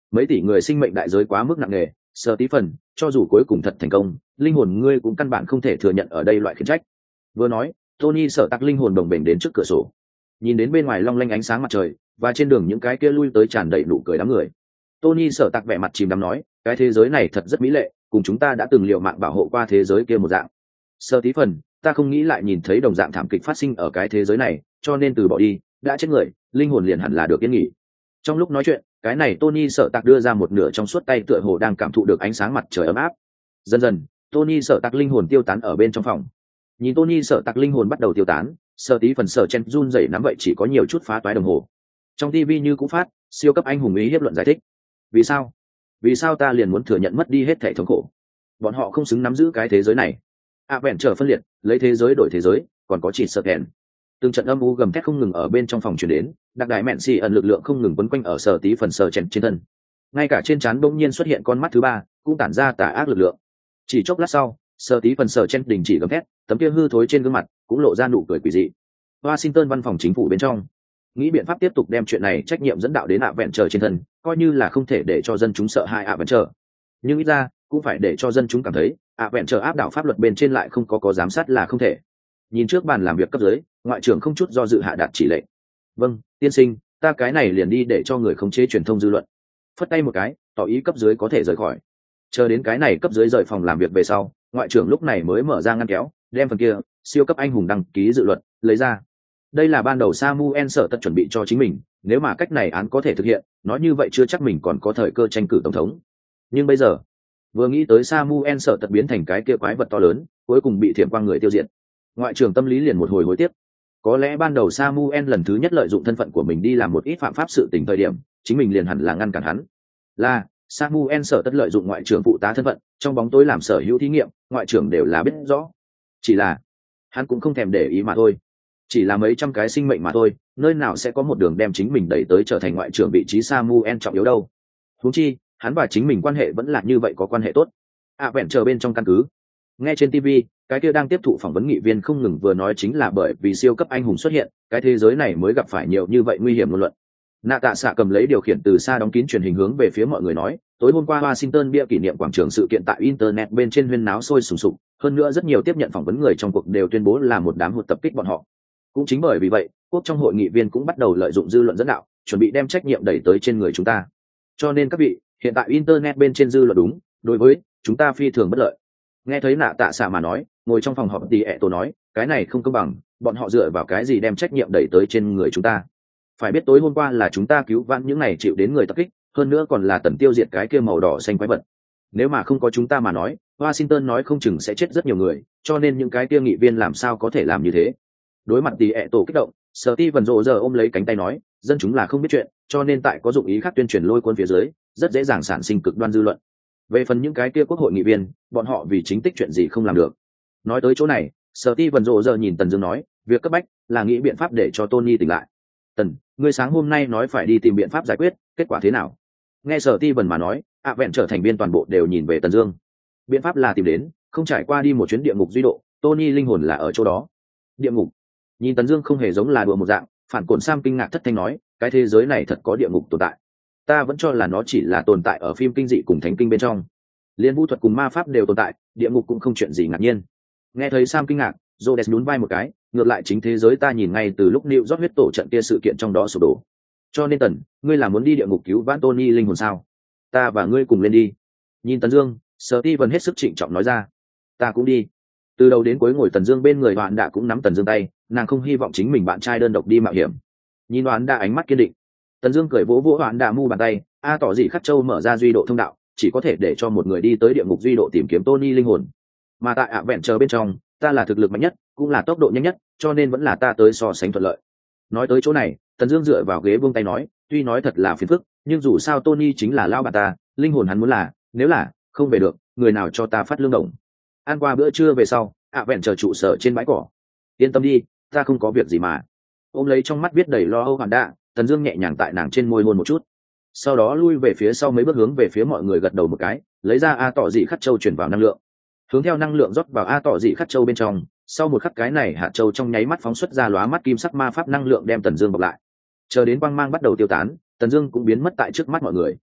mấy tỷ người sinh mệnh đại giới quá mức nặng nề, Sở Tí Phần, cho dù cuối cùng thật thành công, linh hồn ngươi cũng căn bản không thể thừa nhận ở đây loại khiển trách. Vừa nói, Tony Sở Tạc linh hồn đồng bền đến trước cửa sổ, nhìn đến bên ngoài long lanh ánh sáng mặt trời và trên đường những cái kia lui tới tràn đầy nụ cười đám người. Tony Sở Tạc vẻ mặt chìm đắm nói, cái thế giới này thật rất mỹ lệ, cùng chúng ta đã từng liều mạng bảo hộ qua thế giới kia một dạng. Sở Tí Phần, ta không nghĩ lại nhìn thấy đồng dạng thảm kịch phát sinh ở cái thế giới này, cho nên từ bỏ đi, đã chết người, linh hồn liền hẳn là được yên nghỉ. Trong lúc nói chuyện, cái này Tony Sở Tạc đưa ra một nửa trong suốt tay tựa hồ đang cảm thụ được ánh sáng mặt trời ấm áp. Dần dần, Tony Sở Tạc linh hồn tiêu tán ở bên trong phòng. Nhìn Tony Sở Tạc linh hồn bắt đầu tiêu tán, Sở Tí Phần Sở Chen run rẩy nắm vậy chỉ có nhiều chút phá toái đồng hồ. Trong ti vi như cũng phát, siêu cấp anh hùng ý hiệp luận giải thích. Vì sao? Vì sao ta liền muốn thừa nhận mất đi hết thảy thống khổ? Bọn họ không xứng nắm giữ cái thế giới này. À vẹn trở phân liệt, lấy thế giới đổi thế giới, còn có chỉ sợ kèn. Từng trận âm u gầm thét không ngừng ở bên trong phòng truyền đến, đặc đại mẹn xì ẩn lực lượng không ngừng quấn quanh ở Sở Tí Phần Sở Chen trên thân. Ngay cả trên trán bỗng nhiên xuất hiện con mắt thứ ba, cũng tản ra tà ác lực lượng. Chỉ chốc lát sau, Sở Tí Phần Sở Chen đình chỉ gầm thét, tấm kia hư thối trên gương mặt cũng lộ ra nụ cười quỷ dị. Washington văn phòng chính phủ bên trong, nghĩ biện pháp tiếp tục đem chuyện này trách nhiệm dẫn đạo đến ạ vẹn trở trên thân, coi như là không thể để cho dân chúng sợ hãi ạ vẹn trở, nhưng ít ra cũng phải để cho dân chúng cảm thấy ạ vẹn trở áp đảo pháp luật bên trên lại không có có giám sát là không thể. Nhìn trước bàn làm việc cấp dưới, ngoại trưởng không chút do dự hạ đạt chỉ lệnh. Vâng, tiên sinh, ta cái này liền đi để cho người khống chế truyền thông dư luận. Phất tay một cái, tỏ ý cấp dưới có thể rời khỏi. Chờ đến cái này cấp dưới rời phòng làm việc về sau, ngoại trưởng lúc này mới mở ra ngăn kéo, đem phần kia siêu cấp anh hùng đăng ký dự luật lấy ra. Đây là ban đầu Samuel Sở Tật chuẩn bị cho chính mình, nếu mà cách này án có thể thực hiện, nói như vậy chưa chắc mình còn có thời cơ tranh cử tổng thống. Nhưng bây giờ, vừa nghĩ tới Samuel Sở Tật biến thành cái kia quái vật to lớn, cuối cùng bị thiểm quang người tiêu diệt, ngoại trưởng tâm lý liền một hồi hối tiếc. Có lẽ ban đầu Samuel lần thứ nhất lợi dụng thân phận của mình đi làm một ít phạm pháp sự tình thời điểm, chính mình liền hẳn là ngăn cản hắn. Là Samuel Sở Tật lợi dụng ngoại trưởng phụ tá thân phận, trong bóng tối làm sở hữu thí nghiệm, ngoại trưởng đều là biết rõ. Chỉ là hắn cũng không thèm để ý mà thôi. Chỉ là mấy trăm cái sinh mệnh mà thôi, nơi nào sẽ có một đường đem chính mình đẩy tới trở thành ngoại trưởng vị trí Samuel trọng yếu đâu. Huống chi, hắn và chính mình quan hệ vẫn là như vậy, có quan hệ tốt. À vẹn chờ bên trong căn cứ. Nghe trên ti vi, cái kia đang tiếp thụ phỏng vấn nghị viên không ngừng vừa nói chính là bởi vì siêu cấp anh hùng xuất hiện, cái thế giới này mới gặp phải nhiều như vậy nguy hiểm ngôn luận. Nạ Tạ Xạ cầm lấy điều khiển từ xa đóng kín truyền hình hướng về phía mọi người nói, tối hôm qua Washington bia kỷ niệm quảng trường sự kiện tại internet bên trên huyên náo sôi sùng sục, hơn nữa rất nhiều tiếp nhận phỏng vấn người trong cuộc đều tuyên bố là một đám hụt tập kích bọn họ. Cũng chính bởi vì vậy, quốc trong hội nghị viên cũng bắt đầu lợi dụng dư luận dẫn đạo, chuẩn bị đem trách nhiệm đẩy tới trên người chúng ta. Cho nên các vị, hiện tại internet bên trên dư luận đúng, đối với chúng ta phi thường bất lợi. Nghe thấy Nạ Tạ Xạ mà nói, ngồi trong phòng họp thì ẹ tổ nói, cái này không công bằng, bọn họ dựa vào cái gì đem trách nhiệm đẩy tới trên người chúng ta? Phải biết tối hôm qua là chúng ta cứu vãn những này chịu đến người tập kích, hơn nữa còn là tần tiêu diệt cái kia màu đỏ xanh quái vật. Nếu mà không có chúng ta mà nói, Washington nói không chừng sẽ chết rất nhiều người, cho nên những cái kia nghị viên làm sao có thể làm như thế? Đối mặt tỷ ẹ tổ kích động, Sở Ti Vân rộ giờ ôm lấy cánh tay nói, dân chúng là không biết chuyện, cho nên tại có dụng ý khác tuyên truyền lôi cuốn phía dưới, rất dễ dàng sản sinh cực đoan dư luận. Về phần những cái kia quốc hội nghị viên, bọn họ vì chính tích chuyện gì không làm được. Nói tới chỗ này, Sở Ti Vân rộ giờ nhìn Tần Dương nói, việc cấp bách là nghĩ biện pháp để cho Tony tỉnh lại. Tần, ngươi sáng hôm nay nói phải đi tìm biện pháp giải quyết, kết quả thế nào? Nghe Sở Ti Vân mà nói, ạ vẹn trở thành viên toàn bộ đều nhìn về Tần Dương. Biện pháp là tìm đến, không trải qua đi một chuyến địa ngục duy độ, Tony linh hồn là ở chỗ đó. Địa ngục? Nhìn Tần Dương không hề giống là đùa một dạng, phản cổn Sam kinh ngạc thất thanh nói, cái thế giới này thật có địa ngục tồn tại. Ta vẫn cho là nó chỉ là tồn tại ở phim kinh dị cùng thánh kinh bên trong. Liên vũ thuật cùng ma pháp đều tồn tại, địa ngục cũng không chuyện gì ngạc nhiên. Nghe thấy Sam kinh ngạc, Rhodes nhún vai một cái, ngược lại chính thế giới ta nhìn ngay từ lúc New York huyết tổ trận kia sự kiện trong đó sụp đổ. Cho nên Tần, ngươi là muốn đi địa ngục cứu vãn Tony linh hồn sao? Ta và ngươi cùng lên đi. Nhìn Tần Dương, Steven hết sức trịnh trọng nói ra. Ta cũng đi. Từ đầu đến cuối ngồi Tần Dương bên người Hoạn Đạ cũng nắm Tần Dương tay, nàng không hy vọng chính mình bạn trai đơn độc đi mạo hiểm. Nhìn Hoạn Đạ ánh mắt kiên định, Tần Dương cười vỗ vỗ Hoạn Đạ mu bàn tay, a tỏ dị khắc châu mở ra duy độ thông đạo, chỉ có thể để cho một người đi tới địa ngục duy độ tìm kiếm Tony linh hồn. Mà tại ạ vẹn chờ bên trong, ta là thực lực mạnh nhất, cũng là tốc độ nhanh nhất, cho nên vẫn là ta tới so sánh thuận lợi. Nói tới chỗ này, Tần Dương dựa vào ghế buông tay nói, tuy nói thật là phiền phức, nhưng dù sao Tony chính là lão bà ta, linh hồn hắn muốn là, nếu là không về được, người nào cho ta phát lương đồng. Ăn qua bữa trưa về sau, ạ vẹn chờ trụ sở trên bãi cỏ. Yên tâm đi, ta không có việc gì mà. Ôm lấy trong mắt biết đầy lo âu Hoàn Đạ, Tần Dương nhẹ nhàng tại nàng trên môi hôn một chút. Sau đó lui về phía sau mấy bước hướng về phía mọi người gật đầu một cái, lấy ra a tỏ dị khắc châu chuyển vào năng lượng. Hướng theo năng lượng rót vào a tỏ dị khắc châu bên trong, sau một khắc cái này hạt châu trong nháy mắt phóng xuất ra lóa mắt kim sắc ma pháp năng lượng đem Tần Dương bọc lại. Chờ đến quang mang bắt đầu tiêu tán, Tần Dương cũng biến mất tại trước mắt mọi người.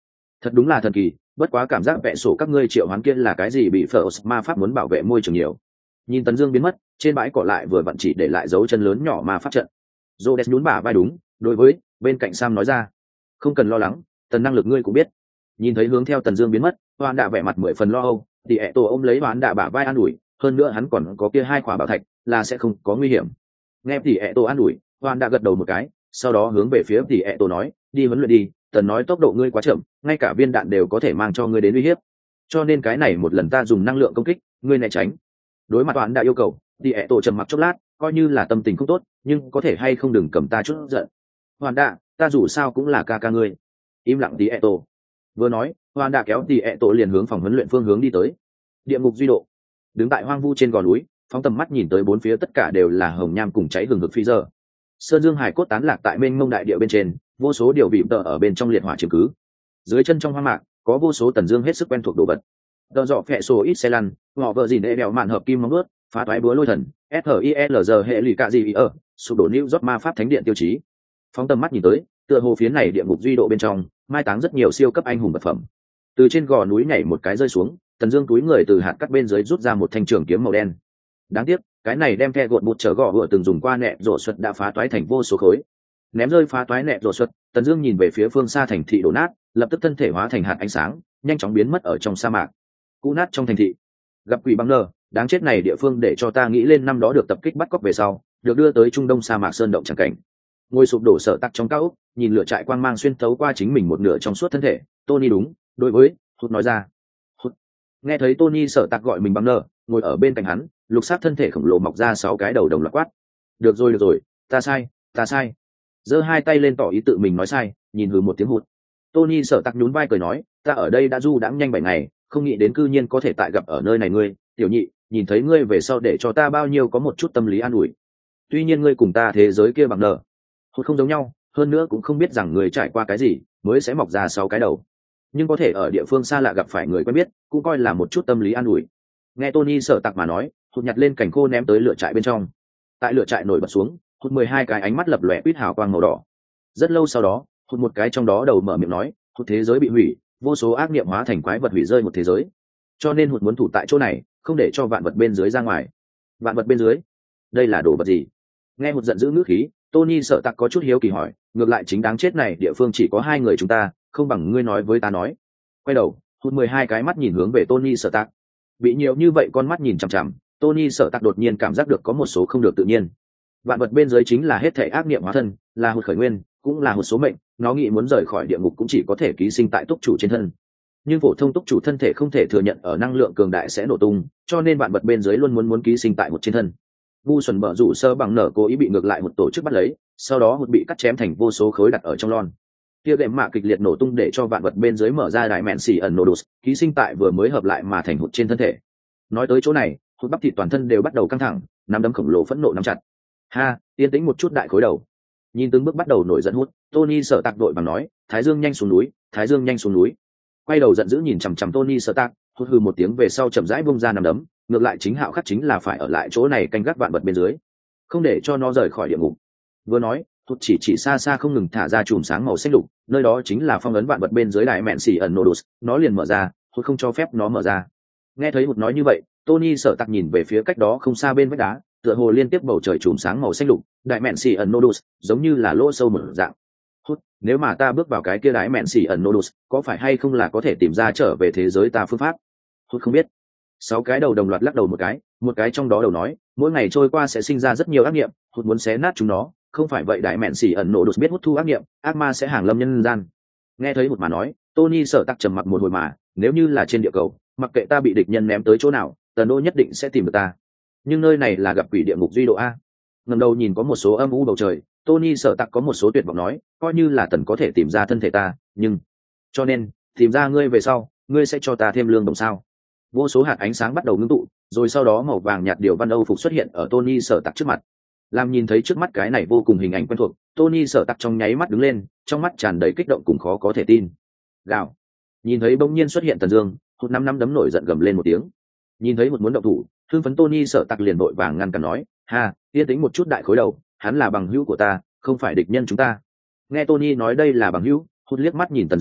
Thật đúng là thần kỳ, bất quá cảm giác vẽ sổ các ngươi triệu hoán kia là cái gì bị phở ma pháp muốn bảo vệ môi trường nhiều. Nhìn Tần Dương biến mất, trên bãi cỏ lại vừa vặn chỉ để lại dấu chân lớn nhỏ ma pháp trận. Rhodes nhún bả vai đúng, đối với bên cạnh Sam nói ra, không cần lo lắng, tần năng lực ngươi cũng biết. Nhìn thấy hướng theo Tần Dương biến mất, Hoan Đạ vẻ mặt mười phần lo âu, thì ẹ tổ ôm lấy Hoan Đạ bả vai an ủi, hơn nữa hắn còn có kia hai quả bảo thạch, là sẽ không có nguy hiểm. Nghe thì ẹ tổ an ủi, Hoan Đạ gật đầu một cái, sau đó hướng về phía thì ẹ tổ nói, đi huấn luyện đi, tần nói tốc độ ngươi quá chậm, ngay cả viên đạn đều có thể mang cho ngươi đến uy hiếp, cho nên cái này một lần ta dùng năng lượng công kích, ngươi né tránh. Đối mặt Hoan Đạ yêu cầu, thì ẹ tổ trầm mặc chốc lát, coi như là tâm tình không tốt, nhưng có thể hay không đừng cầm ta chút giận. Hoan Đạ, ta dù sao cũng là ca ca ngươi. Im lặng tí ẹ tổ. Vừa nói, Hoan Đạ kéo tí ẹ tổ liền hướng phòng huấn luyện phương hướng đi tới. Địa ngục duy độ. Đứng tại hoang vu trên gò núi, phóng tầm mắt nhìn tới bốn phía tất cả đều là hồng nham cùng cháy hừng hực phi giờ. Sơn dương hải cốt tán lạc tại mênh mông đại địa bên trên, vô số điều bị tờ ở bên trong liệt hỏa chiếm cứ. Dưới chân trong hoang mạc, có vô số Tần Dương hết sức quen thuộc đồ vật. Đờ dọ phệ sổ ít xe lăn, ngọ vợ dìn đệ đèo mạn hợp kim móng ướt, phá toái búa lôi thần, ét hờ i lờ giê hệ lì cạ gì ở, sụp đổ New York ma pháp thánh điện tiêu chí. Phóng tầm mắt nhìn tới, tựa hồ phía này địa ngục duy độ bên trong, mai táng rất nhiều siêu cấp anh hùng vật phẩm. Từ trên gò núi nhảy một cái rơi xuống, Tần Dương túi người từ hạt cắt bên dưới rút ra một thanh trường kiếm màu đen. Đáng tiếc, cái này đem the gột bụt trở gò vừa từng dùng qua nẹp rổ xuất đã phá toái thành vô số khối. Ném rơi phá toái nẹp rổ xuất, Tần Dương nhìn về phía phương xa thành thị đổ nát, lập tức thân thể hóa thành hạt ánh sáng, nhanh chóng biến mất ở trong sa mạc. Cũ nát trong thành thị, gặp quỷ băng nơ, đáng chết này địa phương để cho ta nghĩ lên năm đó được tập kích bắt cóc về sau, được đưa tới trung đông sa mạc sơn động chẳng cảnh. Ngôi sụp đổ sở tắc trong cao ốc, nhìn lửa trại quang mang xuyên thấu qua chính mình một nửa trong suốt thân thể, Tony đúng, đối với, Hút nói ra. Hút. Nghe thấy Tony sở tắc gọi mình băng nơ, ngồi ở bên cạnh hắn, lục sắc thân thể khổng lồ mọc ra sáu cái đầu đồng loạt quát. Được rồi được rồi, ta sai, ta sai. Giơ hai tay lên tỏ ý tự mình nói sai, nhìn hừ một tiếng hụt. Tony sở tắc nhún vai cười nói, ta ở đây đã du đãng nhanh bảy ngày, không nghĩ đến cư nhiên có thể tại gặp ở nơi này ngươi, tiểu nhị, nhìn thấy ngươi về sau để cho ta bao nhiêu có một chút tâm lý an ủi. Tuy nhiên ngươi cùng ta thế giới kia bằng nở, hụt không giống nhau, hơn nữa cũng không biết rằng người trải qua cái gì mới sẽ mọc ra sáu cái đầu, nhưng có thể ở địa phương xa lạ gặp phải người quen biết, cũng coi là một chút tâm lý an ủi. Nghe Tony sở tặc mà nói, hụt nhặt lên cành khô ném tới lửa trại bên trong. Tại lửa trại nổi bật xuống, hụt mười hai cái ánh mắt lập lòe quýt hào quang màu đỏ. Rất lâu sau đó, hụt một cái trong đó đầu mở miệng nói, hụt thế giới bị hủy, vô số ác niệm hóa thành quái vật hủy rơi một thế giới, cho nên hụt muốn thủ tại chỗ này, không để cho vạn vật bên dưới ra ngoài. Vạn vật bên dưới, đây là đồ vật gì? Nghe hụt giận dữ ngữ khí, Tony sợ tặc có chút hiếu kỳ hỏi, ngược lại chính đáng chết này địa phương chỉ có hai người chúng ta, không bằng ngươi nói với ta nói. Quay đầu, hụt mười hai cái mắt nhìn hướng về Tony sợ tặc. Bị nhiều như vậy con mắt nhìn chằm chằm, Tony sợ tặc đột nhiên cảm giác được có một số không được tự nhiên. Vạn vật bên dưới chính là hết thảy ác niệm hóa thân, là hụt khởi nguyên, cũng là hụt số mệnh, nó nghĩ muốn rời khỏi địa ngục cũng chỉ có thể ký sinh tại túc chủ trên thân. Nhưng phổ thông túc chủ thân thể không thể thừa nhận ở năng lượng cường đại sẽ nổ tung, cho nên vạn vật bên dưới luôn muốn muốn ký sinh tại một trên thân. Vu Xuân bở rủ sơ bằng nở cố ý bị ngược lại một tổ chức bắt lấy, sau đó hụt bị cắt chém thành vô số khối đặt ở trong lon. Kia gệm mạ kịch liệt nổ tung để cho vạn vật bên dưới mở ra đại mẹn xỉ ẩn nổ đột, ký sinh tại vừa mới hợp lại mà thành hụt trên thân thể. Nói tới chỗ này, hụt bắp thịt toàn thân đều bắt đầu căng thẳng, nắm đấm khổng lồ phẫn nộ nắm chặt. Ha, yên tĩnh một chút đại khối đầu. Nhìn từng bước bắt đầu nổi giận hút, Tony sợ tạc đội bằng nói, Thái Dương nhanh xuống núi, Thái Dương nhanh xuống núi. Quay đầu giận dữ nhìn chằm chằm Tony sợ tạc, hút hừ một tiếng về sau chậm rãi bung ra nắm đấm, ngược lại chính Hạo Khắc chính là phải ở lại chỗ này canh gác vạn vật bên dưới, không để cho nó rời khỏi địa ngục. Vừa nói, hút chỉ chỉ xa xa không ngừng thả ra chùm sáng màu xanh lục, nơi đó chính là phong ấn vạn vật bên dưới đại mẹn xỉ ẩn nổ đột, nó liền mở ra, hút không cho phép nó mở ra. Nghe thấy hút nói như vậy, Tony sợ tạc nhìn về phía cách đó không xa bên vách đá, tựa hồ liên tiếp bầu trời chùm sáng màu xanh lục, đại mẹn xỉ ẩn nodus giống như là lỗ sâu một dạng. Hút, nếu mà ta bước vào cái kia đại mẹn xỉ ẩn nodus, có phải hay không là có thể tìm ra trở về thế giới ta phương pháp? Hút không biết. Sáu cái đầu đồng loạt lắc đầu một cái, một cái trong đó đầu nói, mỗi ngày trôi qua sẽ sinh ra rất nhiều ác niệm, hút muốn xé nát chúng nó, không phải vậy đại mẹn xỉ ẩn nodus biết hút thu ác niệm, ác ma sẽ hàng lâm nhân gian. Nghe thấy hút mà nói, Tony sợ tắc trầm mặc một hồi mà, nếu như là trên địa cầu, mặc kệ ta bị địch nhân ném tới chỗ nào, tần đô nhất định sẽ tìm được ta. Nhưng nơi này là gặp quỷ địa ngục duy độ a. Ngẩng đầu nhìn có một số âm u bầu trời, Tony sợ tặc có một số tuyệt vọng nói, coi như là tần có thể tìm ra thân thể ta, nhưng cho nên tìm ra ngươi về sau, ngươi sẽ cho ta thêm lương đồng sao? Vô số hạt ánh sáng bắt đầu ngưng tụ, rồi sau đó màu vàng nhạt điều văn âu phục xuất hiện ở Tony sợ tặc trước mặt. Làm nhìn thấy trước mắt cái này vô cùng hình ảnh quen thuộc, Tony sợ tặc trong nháy mắt đứng lên, trong mắt tràn đầy kích động cùng khó có thể tin. Gào. Nhìn thấy bỗng nhiên xuất hiện Tần Dương, hụt năm năm đấm nổi giận gầm lên một tiếng. Nhìn thấy một muốn động thủ, hưng phấn Tony sợ tặc liền vội vàng ngăn cản nói, ha, yên tĩnh một chút đại khối đầu, hắn là bằng hữu của ta, không phải địch nhân chúng ta. Nghe Tony nói đây là bằng hữu, hút liếc mắt nhìn Tần Dương,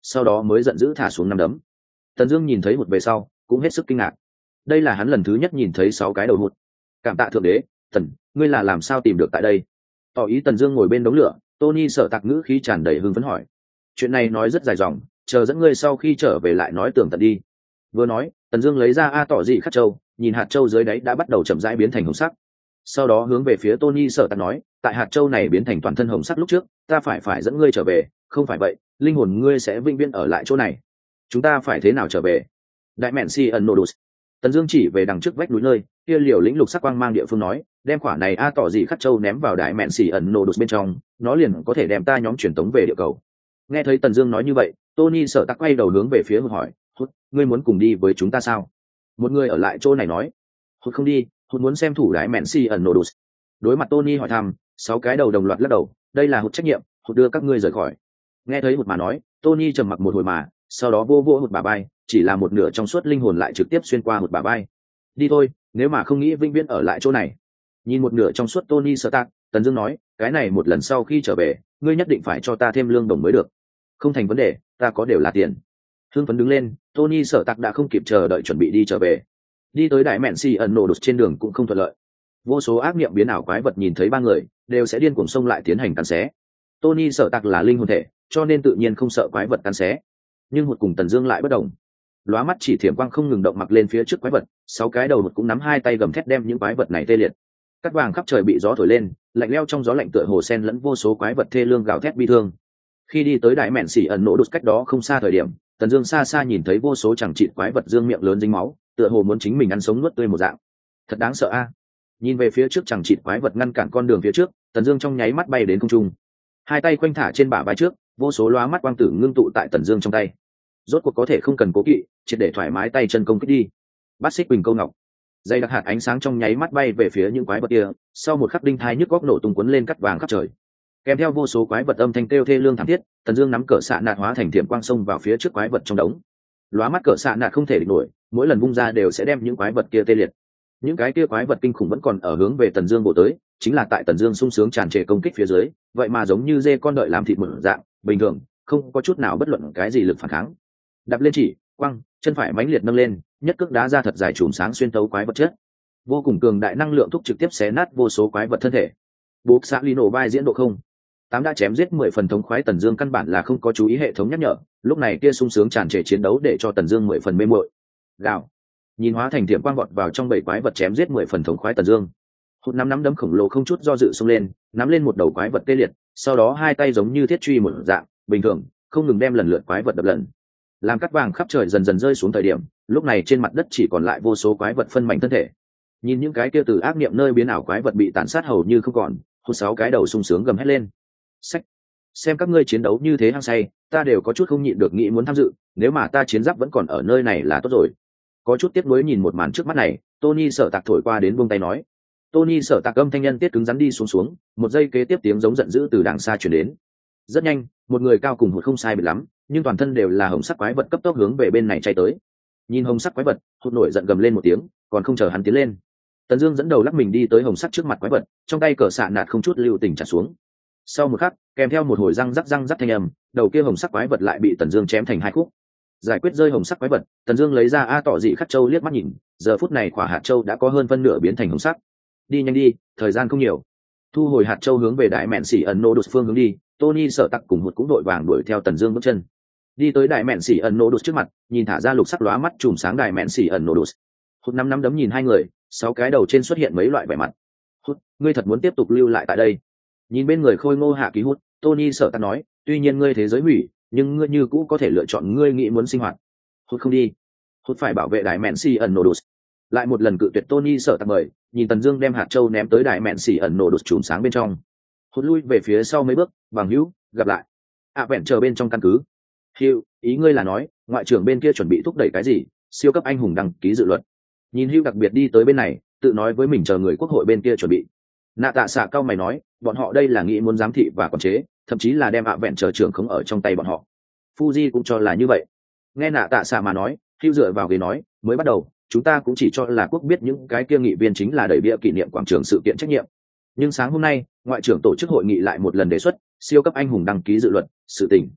sau đó mới giận dữ thả xuống nắm đấm. Tần Dương nhìn thấy hụt về sau cũng hết sức kinh ngạc, đây là hắn lần thứ nhất nhìn thấy sáu cái đầu hụt. Cảm tạ thượng đế, Tần, ngươi là làm sao tìm được tại đây? Tỏ ý Tần Dương ngồi bên đống lửa, Tony Sở Tạc ngữ khí tràn đầy hưng phấn hỏi. Chuyện này nói rất dài dòng, chờ dẫn ngươi sau khi trở về lại nói tường tận đi. Vừa nói, Tần Dương lấy ra a tỏ dị khắc châu, nhìn hạt châu dưới đáy đã bắt đầu chậm rãi biến thành hồng sắc. Sau đó hướng về phía Tony Sở Tạc nói, tại hạt châu này biến thành toàn thân hồng sắc lúc trước, ta phải phải dẫn ngươi trở về, không phải vậy, linh hồn ngươi sẽ vĩnh viễn ở lại chỗ này. Chúng ta phải thế nào trở về? Đại mện si ẩn nodus. Tần Dương chỉ về đằng trước vách núi nơi, kia liều lĩnh lục sắc quang mang địa phương nói, đem quả này a tỏ dị khắc châu ném vào đại mện si ẩn nodus bên trong, nó liền có thể đem ta nhóm truyền tống về địa cầu. Nghe thấy Tần Dương nói như vậy, Tony Sở Tạc quay đầu hướng về phía Hụt hỏi, Hụt, ngươi muốn cùng đi với chúng ta sao? Một người ở lại chỗ này nói, Hụt không đi, Hụt muốn xem thủ đại mện si ẩn nodus. Đối mặt Tony hỏi thăm, sáu cái đầu đồng loạt lắc đầu, đây là Hụt trách nhiệm, Hụt đưa các ngươi rời khỏi. Nghe thấy Hụt mà nói, Tony trầm mặc một hồi mà, sau đó vô vô Hụt bả vai, chỉ là một nửa trong suốt linh hồn lại trực tiếp xuyên qua Hụt bả vai. Đi thôi, nếu mà không nghĩ vĩnh viễn ở lại chỗ này. Nhìn một nửa trong suốt Tony Sở Tạc, Tần Dương nói, cái này một lần sau khi trở về, ngươi nhất định phải cho ta thêm lương đồng mới được. Không thành vấn đề, ta có đều là tiền. Hưng phấn đứng lên, Tony Sở Tạc đã không kịp chờ đợi chuẩn bị đi trở về. Đi tới đại mện si ẩn nổ đột trên đường cũng không thuận lợi. Vô số ác niệm biến ảo quái vật nhìn thấy ba người, đều sẽ điên cuồng xông lại tiến hành cắn xé. Tony Sở Tạc là linh hồn thể, cho nên tự nhiên không sợ quái vật cắn xé. Nhưng Hụt cùng Tần Dương lại bất động. Lóa mắt chỉ thiểm quang không ngừng động mặc lên phía trước quái vật, sáu cái đầu Hụt cũng nắm hai tay gầm thét đem những quái vật này tê liệt. Cắt vàng khắp trời bị gió thổi lên, lạnh lẽo trong gió lạnh tựa hồ sen lẫn vô số quái vật thê lương gào thét bi thương. Khi đi tới đại mện xỉ ẩn nổ đột cách đó không xa thời điểm, Tần Dương xa xa nhìn thấy vô số chẳng trị quái vật dương miệng lớn dính máu, tựa hồ muốn chính mình ăn sống nuốt tươi một dạng. Thật đáng sợ a. Nhìn về phía trước chẳng trị quái vật ngăn cản con đường phía trước, Tần Dương trong nháy mắt bay đến không trung. Hai tay quanh thả trên bả vai trước, vô số lóa mắt quang tử ngưng tụ tại Tần Dương trong tay. Rốt cuộc có thể không cần cố kỵ, triệt để thoải mái tay chân công kích đi. Bát xích bình câu ngọc. Dây đặc hạt ánh sáng trong nháy mắt bay về phía những quái vật kia, sau một khắc đinh thai nhức góc nổ tung cuốn lên cắt vàng khắp trời. Kèm theo vô số quái vật âm thanh kêu thê lương thảm thiết, Tần Dương nắm cỡ xạ nạt hóa thành thiểm quang xông vào phía trước quái vật trong đống. Lóa mắt cỡ xạ nạt không thể địch nổi, mỗi lần vung ra đều sẽ đem những quái vật kia tê liệt. Những cái kia quái vật kinh khủng vẫn còn ở hướng về Tần Dương bổ tới, chính là tại Tần Dương sung sướng tràn trề công kích phía dưới, vậy mà giống như dê con đợi làm thịt mở dạng, bình thường, không có chút nào bất luận cái gì lực phản kháng. Đạp lên chỉ, quăng, chân phải mãnh liệt nâng lên, nhất cước đá ra thật dài chùm sáng xuyên tấu quái vật chết. Vô cùng cường đại năng lượng thúc trực tiếp xé nát vô số quái vật thân thể. Bố xã Lino vai diễn độ không tám đã chém giết mười phần thống khoái. Tần Dương căn bản là không có chú ý hệ thống nhắc nhở, lúc này kia sung sướng tràn trề chiến đấu để cho Tần Dương mười phần mê muội. Gào, nhìn hóa thành thiểm quang vọt vào trong bầy quái vật chém giết mười phần thống khoái Tần Dương. Hụt năm nắm đấm khổng lồ không chút do dự xông lên, nắm lên một đầu quái vật tê liệt, sau đó hai tay giống như thiết truy một dạng, bình thường, không ngừng đem lần lượt quái vật đập lần. Làm cắt vàng khắp trời dần dần rơi xuống thời điểm, lúc này trên mặt đất chỉ còn lại vô số quái vật phân mảnh thân thể. Nhìn những cái kia từ ác niệm nơi biến ảo quái vật bị tàn sát hầu như không còn, Hụt sáu cái đầu sung sướng gầm hét lên. Sách, xem các ngươi chiến đấu như thế hăng say, ta đều có chút không nhịn được nghĩ muốn tham dự, nếu mà ta chiến giáp vẫn còn ở nơi này là tốt rồi. Có chút tiếc nuối nhìn một màn trước mắt này, Tony Sở Tạc thổi qua đến buông tay nói. Tony Sở Tạc âm thanh nhân tiết cứng rắn đi xuống xuống, một giây kế tiếp tiếng giống giận dữ từ đằng xa truyền đến. Rất nhanh, một người cao cùng Hụt không sai biệt lắm, nhưng toàn thân đều là hồng sắc quái vật cấp tốc hướng về bên này chạy tới. Nhìn hồng sắc quái vật, Hụt nổi giận gầm lên một tiếng, còn không chờ hắn tiến lên. Tần Dương dẫn đầu lắc mình đi tới hồng sắc trước mặt quái vật, trong tay cờ xạ nạt không chút lưu tình trả xuống. Sau một khắc, kèm theo một hồi răng rắc răng rắc thanh âm, đầu kia hồng sắc quái vật lại bị Tần Dương chém thành hai khúc. Giải quyết rơi hồng sắc quái vật, Tần Dương lấy ra a tỏ dị khắc châu liếc mắt nhìn, giờ phút này quả hạt châu đã có hơn phân nửa biến thành hồng sắc. Đi nhanh đi, thời gian không nhiều. Thu hồi hạt châu hướng về đại mện xỉ ẩn nô đột phương hướng đi, Tony Sở Tạc cùng Hụt cũng đội vàng đuổi theo Tần Dương bước chân. Đi tới đại mện xỉ ẩn nô đột trước mặt, nhìn thả ra lục sắc lóa mắt chùm sáng đại mện xỉ ẩn nô đột. Hụt năm năm đấm nhìn hai người, sáu cái đầu trên xuất hiện mấy loại vẻ mặt. Hụt, ngươi thật muốn tiếp tục lưu lại tại đây? Nhìn bên người khôi ngô hạ ký Hụt, Tony Sở Tạc nói, tuy nhiên ngươi thế giới hủy, nhưng ngươi như cũ có thể lựa chọn ngươi nghĩ muốn sinh hoạt. Hụt không đi. Hụt phải bảo vệ đại mện xỉ ẩn nô đột. Lại một lần cự tuyệt Tony Sở Tạc mời, nhìn Tần Dương đem hạt châu ném tới đại mện xỉ ẩn nô đột chùm sáng bên trong. Hụt lui về phía sau mấy bước, bằng hữu, gặp lại. À vẹn chờ bên trong căn cứ. Hugh, ý ngươi là nói, ngoại trưởng bên kia chuẩn bị thúc đẩy cái gì? Siêu cấp anh hùng đăng ký dự luật. Nhìn Hugh đặc biệt đi tới bên này, tự nói với mình chờ người quốc hội bên kia chuẩn bị. Nạ Tạ Xạ cao mày nói, bọn họ đây là nghĩ muốn giám thị và quản chế, thậm chí là đem ạ vẹn chờ trưởng không ở trong tay bọn họ. Fuji cũng cho là như vậy. Nghe Nạ Tạ Xạ mà nói, Hugh dựa vào ghế nói, mới bắt đầu, chúng ta cũng chỉ cho là quốc biết những cái kia nghị viên chính là đẩy bịa kỷ niệm quảng trường sự kiện trách nhiệm. Nhưng sáng hôm nay, ngoại trưởng tổ chức hội nghị lại một lần đề xuất siêu cấp anh hùng đăng ký dự luật, sự tình.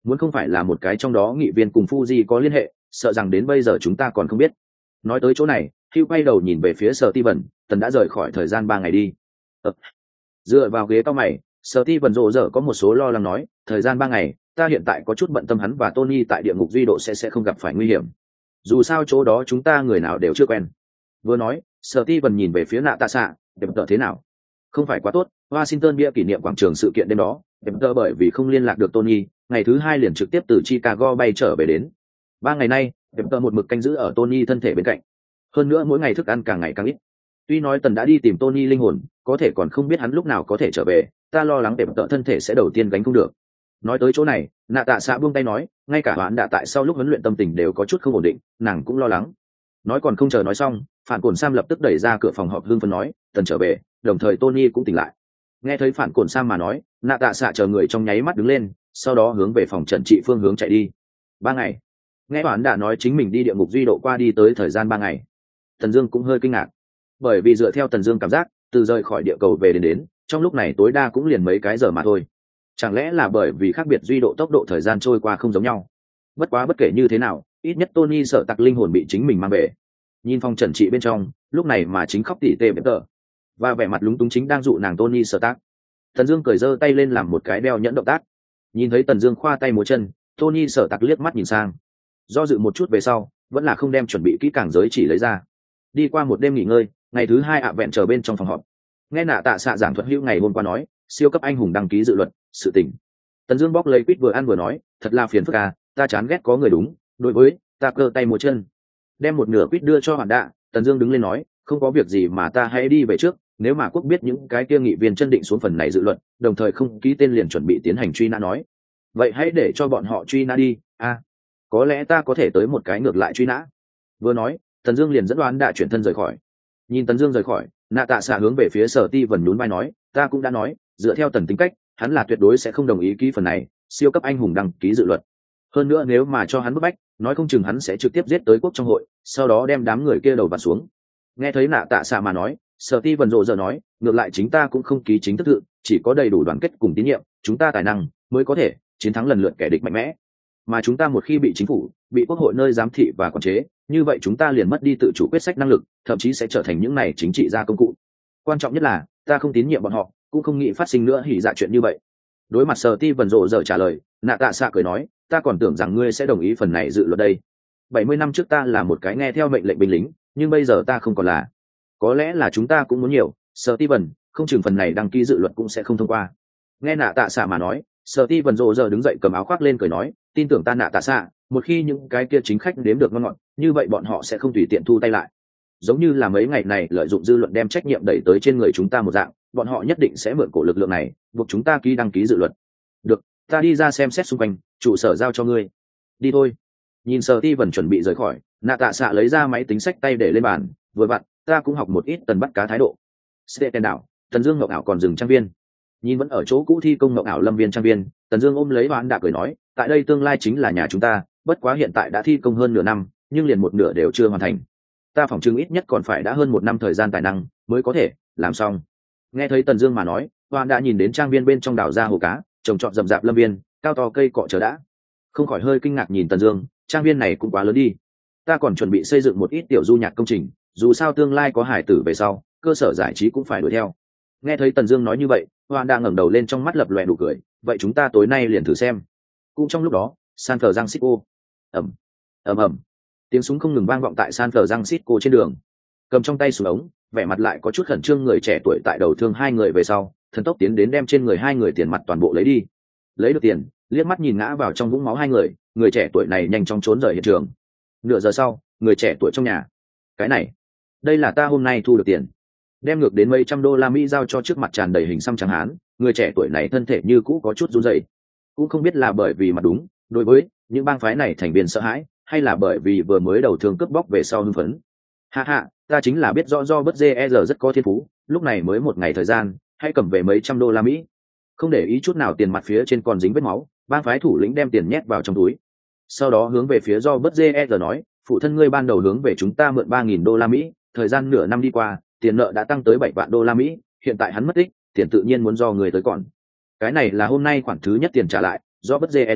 muốn không phải là một cái trong đó nghị viên cùng Fuji có liên hệ, sợ rằng đến bây giờ chúng ta còn không biết. Nói tới chỗ này, Hugh quay đầu nhìn về phía Steven, tần đã rời khỏi thời gian ba ngày đi. Ờ. Dựa vào ghế cao mày, Steven rồ rỡ có một số lo lắng nói, thời gian ba ngày, ta hiện tại có chút bận tâm hắn và Tony tại địa ngục duy độ sẽ sẽ không gặp phải nguy hiểm. Dù sao chỗ đó chúng ta người nào đều chưa quen. Vừa nói, Steven nhìn về phía nạ tạ xạ, đẹp tợ thế nào? Không phải quá tốt, Washington bia kỷ niệm quảng trường sự kiện đêm đó, đẹp tợ bởi vì không liên lạc được Tony, ngày thứ hai liền trực tiếp từ Chicago bay trở về đến. Ba ngày nay, đẹp tợ một mực canh giữ ở Tony thân thể bên cạnh. Hơn nữa mỗi ngày thức ăn càng ngày càng ít. Tuy nói tần đã đi tìm Tony linh hồn, có thể còn không biết hắn lúc nào có thể trở về, ta lo lắng đẹp tợ thân thể sẽ đầu tiên gánh không được. Nói tới chỗ này, nạ tạ xạ buông tay nói, ngay cả hoãn đã tại sau lúc huấn luyện tâm tình đều có chút không ổn định, nàng cũng lo lắng. Nói còn không chờ nói xong, phản cồn Sam lập tức đẩy ra cửa phòng họp hưng phấn nói, tần trở về, đồng thời Tony cũng tỉnh lại. Nghe thấy phản cồn Sam mà nói, nạ tạ xạ chờ người trong nháy mắt đứng lên, sau đó hướng về phòng trận trị phương hướng chạy đi. Ba ngày. Nghe hoãn đã nói chính mình đi địa ngục duy độ qua đi tới thời gian ba ngày. Tần Dương cũng hơi kinh ngạc, bởi vì dựa theo Tần Dương cảm giác, từ rời khỏi địa cầu về đến đến, trong lúc này tối đa cũng liền mấy cái giờ mà thôi. Chẳng lẽ là bởi vì khác biệt duy độ tốc độ thời gian trôi qua không giống nhau? Bất quá bất kể như thế nào, ít nhất Tony sợ tặc linh hồn bị chính mình mang về. Nhìn phòng trần trị bên trong, lúc này mà chính khóc tỉ tê bẹp tờ, và vẻ mặt lúng túng chính đang dụ nàng Tony sợ tặc. Tần Dương cười giơ tay lên làm một cái đeo nhẫn động tác. Nhìn thấy Tần Dương khoa tay múa chân, Tony sợ tặc liếc mắt nhìn sang, do dự một chút về sau, vẫn là không đem chuẩn bị kỹ càng giới chỉ lấy ra. Đi qua một đêm nghỉ ngơi, ngày thứ hai ạ vẹn chờ bên trong phòng họp. Nghe nạ tạ xạ giảng thuật hữu ngày hôm qua nói, siêu cấp anh hùng đăng ký dự luật, sự tình. Tần Dương bóc lấy quýt vừa ăn vừa nói, thật là phiền phức à, ta chán ghét có người đúng, đối với, ta cơ tay múa chân. Đem một nửa quýt đưa cho Hoàn Đạ, Tần Dương đứng lên nói, không có việc gì mà ta hãy đi về trước, nếu mà quốc biết những cái kia nghị viên chân định xuống phần này dự luật, đồng thời không ký tên liền chuẩn bị tiến hành truy nã nói. Vậy hãy để cho bọn họ truy nã đi, a, à, có lẽ ta có thể tới một cái ngược lại truy nã. Vừa nói, Tần Dương liền dẫn Hoàn Đạ chuyển thân rời khỏi. Nhìn Tần Dương rời khỏi, nạ tạ xạ hướng về phía Sở Ti Vân nhún vai nói, ta cũng đã nói, dựa theo Tần tính cách, hắn là tuyệt đối sẽ không đồng ý ký phần này, siêu cấp anh hùng đăng ký dự luật. Hơn nữa nếu mà cho hắn bức bách, nói không chừng hắn sẽ trực tiếp giết tới quốc trong hội, sau đó đem đám người kia đầu vặt xuống. Nghe thấy nạ tạ xạ mà nói, Sở Ti Vân rộ giờ nói, ngược lại chính ta cũng không ký chính thức tự, chỉ có đầy đủ đoàn kết cùng tín nhiệm, chúng ta tài năng mới có thể chiến thắng lần lượt kẻ địch mạnh mẽ. Mà chúng ta một khi bị chính phủ, bị quốc hội nơi giám thị và quản chế, như vậy chúng ta liền mất đi tự chủ quyết sách năng lực, thậm chí sẽ trở thành những này chính trị gia công cụ. Quan trọng nhất là, ta không tín nhiệm bọn họ, cũng không nghĩ phát sinh nữa hỉ dạ chuyện như vậy. Đối mặt Sở Ti Vân rộ giờ trả lời, nạ tạ xạ cười nói, ta còn tưởng rằng ngươi sẽ đồng ý phần này dự luật đây. bảy mươi năm trước ta là một cái nghe theo mệnh lệnh binh lính, nhưng bây giờ ta không còn là. Có lẽ là chúng ta cũng muốn nhiều, Sở Ti Vân, không chừng phần này đăng ký dự luật cũng sẽ không thông qua. Nghe nạ tạ xạ mà nói, Sở Ti Vân rộ giờ đứng dậy cầm áo khoác lên cười nói, tin tưởng ta nạ tạ xạ, một khi những cái kia chính khách nếm được ngon ngọt, như vậy bọn họ sẽ không tùy tiện thu tay lại. Giống như là mấy ngày này lợi dụng dư luận đem trách nhiệm đẩy tới trên người chúng ta một dạng, bọn họ nhất định sẽ mượn cổ lực lượng này, buộc chúng ta ký đăng ký dự luật. Được, ta đi ra xem xét xung quanh, trụ sở giao cho ngươi. Đi thôi. Nhìn Sở Ti Vân chuẩn bị rời khỏi, nạ tạ xạ lấy ra máy tính sách tay để lên bàn, vừa vặn, ta cũng học một ít tần bắt cá thái độ. Steten đảo, Tần Dương ngọc ảo còn dừng trang viên. Nhìn vẫn ở chỗ cũ thi công ngọc ảo lâm viên trang viên, Tần Dương ôm lấy Hoán Đạ cười nói, tại đây tương lai chính là nhà chúng ta, bất quá hiện tại đã thi công hơn nửa năm, nhưng liền một nửa đều chưa hoàn thành. Ta phỏng chừng ít nhất còn phải đã hơn một năm thời gian tài năng mới có thể làm xong. Nghe thấy Tần Dương mà nói, Hoán Đạ nhìn đến trang viên bên trong đảo ra hồ cá, trồng trọt rậm rạp lâm viên, cao to cây cọ chờ đã. Không khỏi hơi kinh ngạc nhìn Tần Dương, trang viên này cũng quá lớn đi. Ta còn chuẩn bị xây dựng một ít tiểu du nhạc công trình, dù sao tương lai có hải tử về sau, cơ sở giải trí cũng phải đuổi theo. Nghe thấy Tần Dương nói như vậy, Hoán Đạ ngẩng đầu lên trong mắt lập lòe nụ cười, vậy chúng ta tối nay liền thử xem. Cũng trong lúc đó, San Francisco, ầm, ầm ầm, tiếng súng không ngừng vang vọng tại San Francisco trên đường. Cầm trong tay súng ống, vẻ mặt lại có chút khẩn trương người trẻ tuổi tại đầu thương hai người về sau, thần tốc tiến đến đem trên người hai người tiền mặt toàn bộ lấy đi. Lấy được tiền, liếc mắt nhìn ngã vào trong vũng máu hai người, người trẻ tuổi này nhanh chóng trốn rời hiện trường. Nửa giờ sau, người trẻ tuổi trong nhà. Cái này, đây là ta hôm nay thu được tiền. Đem ngược đến mấy trăm đô la Mỹ giao cho trước mặt tràn đầy hình xăm trắng hán, người trẻ tuổi này thân thể như cũ có chút run rẩy. Cũng không biết là bởi vì mặt đúng, đối với những bang phái này thành viên sợ hãi, hay là bởi vì vừa mới đầu thương cướp bóc về sau hưng phấn. Ha ha, ta chính là biết rõ do bất dê e giờ rất có thiên phú, lúc này mới một ngày thời gian, hãy cầm về mấy trăm đô la Mỹ. Không để ý chút nào tiền mặt phía trên còn dính vết máu, bang phái thủ lĩnh đem tiền nhét vào trong túi. Sau đó hướng về phía do bất dê e giờ nói, phụ thân ngươi ban đầu hướng về chúng ta mượn ba nghìn đô la Mỹ, thời gian nửa năm đi qua, tiền nợ đã tăng tới bảy vạn đô la Mỹ, hiện tại hắn mất tích, tiền tự nhiên muốn do người tới còn. Cái này là hôm nay khoản thứ nhất tiền trả lại, do bất dê e giờ,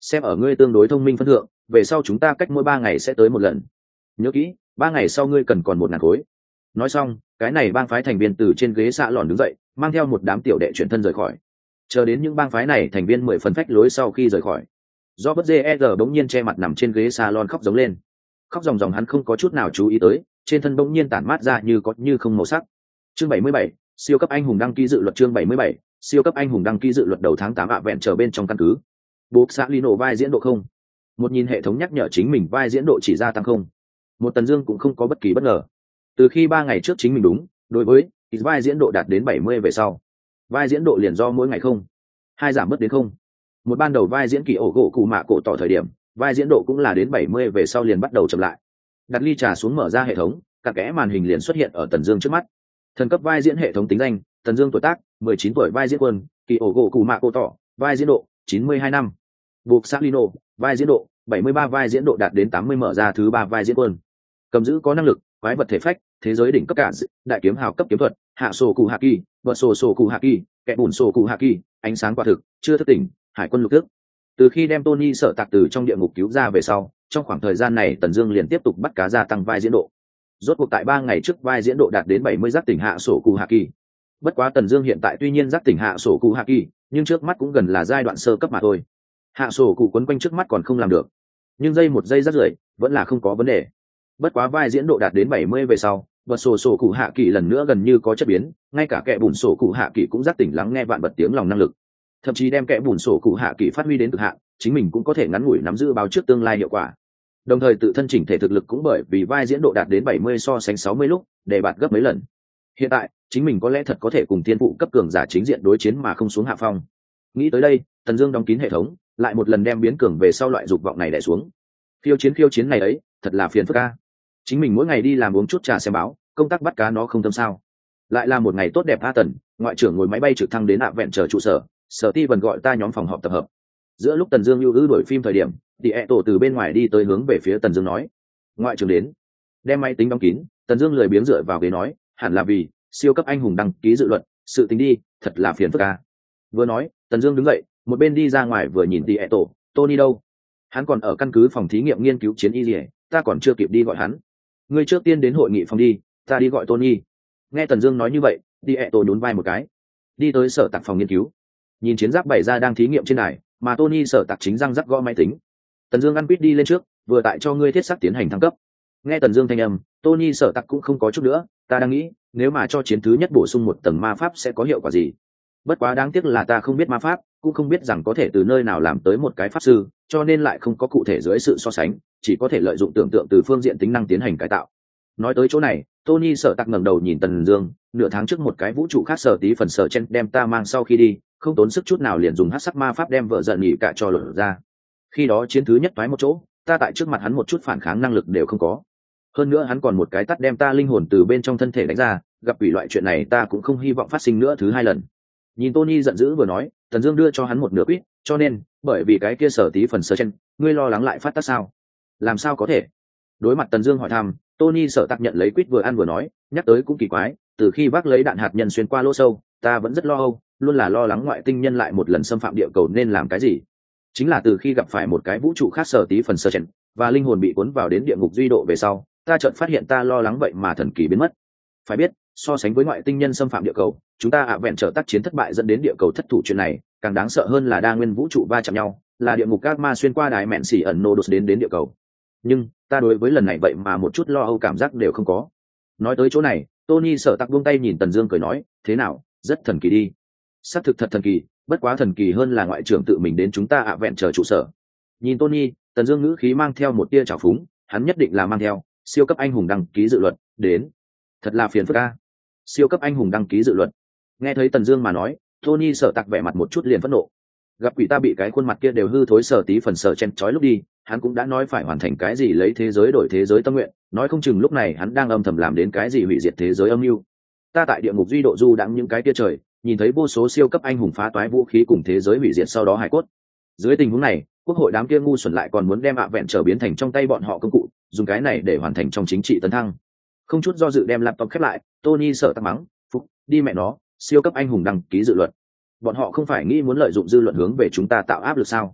xem ở ngươi tương đối thông minh phân thượng, về sau chúng ta cách mỗi ba ngày sẽ tới một lần. Nhớ kỹ, ba ngày sau ngươi cần còn một ngàn khối. Nói xong, cái này bang phái thành viên từ trên ghế xạ lòn đứng dậy, mang theo một đám tiểu đệ chuyển thân rời khỏi. Chờ đến những bang phái này thành viên mười phần phách lối sau khi rời khỏi, do bất dê r bỗng nhiên che mặt nằm trên ghế salon khóc giống lên. Khóc ròng ròng hắn không có chút nào chú ý tới, trên thân bỗng nhiên tản mát ra như có như không màu sắc. Chương bảy mươi bảy, siêu cấp anh hùng đăng ký dự luật. Chương bảy mươi bảy, siêu cấp anh hùng đăng ký dự luật. Đầu tháng tám ạ vẹn trở bên trong căn cứ. Buộc xã Lino vai diễn độ không. Một nhìn hệ thống nhắc nhở chính mình vai diễn độ chỉ gia tăng không. Một Tần Dương cũng không có bất kỳ bất ngờ. Từ khi ba ngày trước chính mình đúng, đối với vai diễn độ đạt đến bảy mươi về sau, vai diễn độ liền do mỗi ngày không, hai giảm mất đến không. Một ban đầu vai diễn kỳ ổ gỗ cụ mạ cổ tỏ thời điểm, vai diễn độ cũng là đến bảy mươi về sau liền bắt đầu chậm lại. Đặt ly trà xuống mở ra hệ thống, cả kẽ màn hình liền xuất hiện ở Tần Dương trước mắt. Thần cấp vai diễn hệ thống tính danh, Tần Dương tuổi tác, mười chín tuổi vai diễn quân, kỳ ổ gỗ cụ mạ cổ tỏ, vai diễn độ, chín mươi hai năm. Buộc Salino, vai diễn độ, bảy mươi ba vai diễn độ đạt đến tám mươi mở ra thứ ba vai diễn quân. Cầm giữ có năng lực, quái vật thể phách, thế giới đỉnh cấp cả, đại kiếm hào cấp kiếm thuật, hạ sổ cụ hạ kỳ, vợ sổ sổ cụ hạ kỳ, kẻ bùn sổ cụ hạ kỳ, ánh sáng quả thực, chưa thức tỉnh, hải quân lục tước. Từ khi đem Tony Sở Tạc từ trong địa ngục cứu ra về sau, trong khoảng thời gian này Tần Dương liền tiếp tục bắt cá gia tăng vai diễn độ. Rốt cuộc tại ba ngày trước vai diễn độ đạt đến bảy mươi giác tỉnh hạ sổ cụ hạ kỳ. Bất quá Tần Dương hiện tại tuy nhiên giác tỉnh hạ sổ cụ hạ kỳ, nhưng trước mắt cũng gần là giai đoạn sơ cấp mà thôi. Hạ sổ cụ quấn quanh trước mắt còn không làm được, nhưng dây một dây rất rưởi, vẫn là không có vấn đề. Bất quá vai diễn độ đạt đến bảy mươi về sau, vật sổ sổ cụ hạ kỳ lần nữa gần như có chất biến, ngay cả kẻ bùn sổ cụ hạ kỳ cũng giác tỉnh lắng nghe vạn vật tiếng lòng năng lực. Thậm chí đem kẻ bùn sổ cụ hạ kỳ phát huy đến cực hạn, chính mình cũng có thể ngắn ngủi nắm giữ báo trước tương lai hiệu quả. Đồng thời tự thân chỉnh thể thực lực cũng bởi vì vai diễn độ đạt đến bảy mươi so sánh sáu mươi lúc, để bạt gấp mấy lần. Hiện tại, chính mình có lẽ thật có thể cùng tiên phụ cấp cường giả chính diện đối chiến mà không xuống hạ phong. Nghĩ tới đây, Tần Dương đóng kín hệ thống, lại một lần đem biến cường về sau loại dục vọng này đè xuống. Khiêu chiến khiêu chiến này ấy, thật là phiền phức a. Chính mình mỗi ngày đi làm uống chút trà xem báo, công tác bắt cá nó không tâm sao. Lại là một ngày tốt đẹp a Tần, ngoại trưởng ngồi máy bay trực thăng đến ạ vẹn chờ trụ sở, Sở Ti Vân gọi ta nhóm phòng họp tập hợp. Giữa lúc Tần Dương lưu ư đổi phim thời điểm, Tỷ ẹ tổ từ bên ngoài đi tới hướng về phía Tần Dương nói: "Ngoại trưởng đến." Đem máy tính đóng kín, Tần Dương lười biếng dựa vào ghế nói: "Hẳn là vì siêu cấp anh hùng đăng ký dự luật, sự tình đi, thật là phiền phức a." Vừa nói, Tần Dương đứng dậy, một bên đi ra ngoài vừa nhìn Tỷ ẹ tổ, "Tony đâu? Hắn còn ở căn cứ phòng thí nghiệm nghiên cứu chiến y liễu, ta còn chưa kịp đi gọi hắn. Ngươi trước tiên đến hội nghị phòng đi, ta đi gọi Tony." Nghe Tần Dương nói như vậy, Tỷ ẹ tổ nhún vai một cái, đi tới sở tạc phòng nghiên cứu, nhìn chiến giáp bày ra đang thí nghiệm trên đài, mà Tony sở tạc chính răng rắc gõ máy tính. Tần Dương ăn quýt đi lên trước, vừa tại cho ngươi thiết sắc tiến hành thăng cấp. Nghe Tần Dương thanh âm, Tony sở tạc cũng không có chút nữa, ta đang nghĩ, nếu mà cho chiến thứ nhất bổ sung một tầng ma pháp sẽ có hiệu quả gì. Bất quá đáng tiếc là ta không biết ma pháp, cũng không biết rằng có thể từ nơi nào làm tới một cái pháp sư, cho nên lại không có cụ thể dưới sự so sánh, chỉ có thể lợi dụng tưởng tượng từ phương diện tính năng tiến hành cải tạo. Nói tới chỗ này, Tony sở tạc ngẩng đầu nhìn Tần Dương, nửa tháng trước một cái vũ trụ khác sở tí phần sở chen đem ta mang sau khi đi, không tốn sức chút nào liền dùng hắc sắc ma pháp đem vợ giận nhỉ cả cho lột ra. Khi đó chiến thứ nhất toái một chỗ, ta tại trước mặt hắn một chút phản kháng năng lực đều không có. Hơn nữa hắn còn một cái tát đem ta linh hồn từ bên trong thân thể đánh ra, gặp quỷ loại chuyện này ta cũng không hy vọng phát sinh nữa thứ hai lần. Nhìn Tony giận dữ vừa nói, Tần Dương đưa cho hắn một nửa quýt, cho nên, bởi vì cái kia sở tí phần sở chen, ngươi lo lắng lại phát tác sao? Làm sao có thể? Đối mặt Tần Dương hỏi thăm, Tony sở tạc nhận lấy quýt vừa ăn vừa nói, nhắc tới cũng kỳ quái, từ khi bác lấy đạn hạt nhân xuyên qua lỗ sâu, ta vẫn rất lo âu, luôn là lo lắng ngoại tinh nhân lại một lần xâm phạm địa cầu nên làm cái gì. Chính là từ khi gặp phải một cái vũ trụ khác sở tí phần sở chen, và linh hồn bị cuốn vào đến địa ngục duy độ về sau, ta chợt phát hiện ta lo lắng vậy mà thần kỳ biến mất. Phải biết, so sánh với ngoại tinh nhân xâm phạm địa cầu, chúng ta ạ vẹn trở tác chiến thất bại dẫn đến địa cầu thất thủ chuyện này, càng đáng sợ hơn là đa nguyên vũ trụ va chạm nhau, là địa ngục các ma xuyên qua đài mẹn xỉ ẩn nô đột đến đến địa cầu. Nhưng ta đối với lần này vậy mà một chút lo âu cảm giác đều không có. Nói tới chỗ này, Tony sở tạc buông tay nhìn Tần Dương cười nói, thế nào, rất thần kỳ đi. Xác thực thật thần kỳ, bất quá thần kỳ hơn là ngoại trưởng tự mình đến chúng ta ạ vẹn chờ trụ sở. Nhìn Tony, Tần Dương ngữ khí mang theo một tia trào phúng, hắn nhất định là mang theo siêu cấp anh hùng đăng ký dự luật đến. Thật là phiền phức a. Siêu cấp anh hùng đăng ký dự luật. Nghe thấy Tần Dương mà nói, Tony sở tạc vẻ mặt một chút liền phẫn nộ. Gặp quỷ ta bị cái khuôn mặt kia đều hư thối sở tí phần sở chen chói lúc đi, hắn cũng đã nói phải hoàn thành cái gì lấy thế giới đổi thế giới tâm nguyện, nói không chừng lúc này hắn đang âm thầm làm đến cái gì hủy diệt thế giới âm mưu. Ta tại địa ngục duy độ du đãng những cái kia trời, nhìn thấy vô số siêu cấp anh hùng phá toái vũ khí cùng thế giới hủy diệt sau đó hài cốt. Dưới tình huống này, quốc hội đám kia ngu xuẩn lại còn muốn đem ạ vẹn trở biến thành trong tay bọn họ công cụ, dùng cái này để hoàn thành trong chính trị tấn thăng. Không chút do dự đem laptop khép lại, Tony sợ tắc mắng, "Phúc, đi mẹ nó, siêu cấp anh hùng đăng ký dự luật. Bọn họ không phải nghĩ muốn lợi dụng dư luận hướng về chúng ta tạo áp lực sao?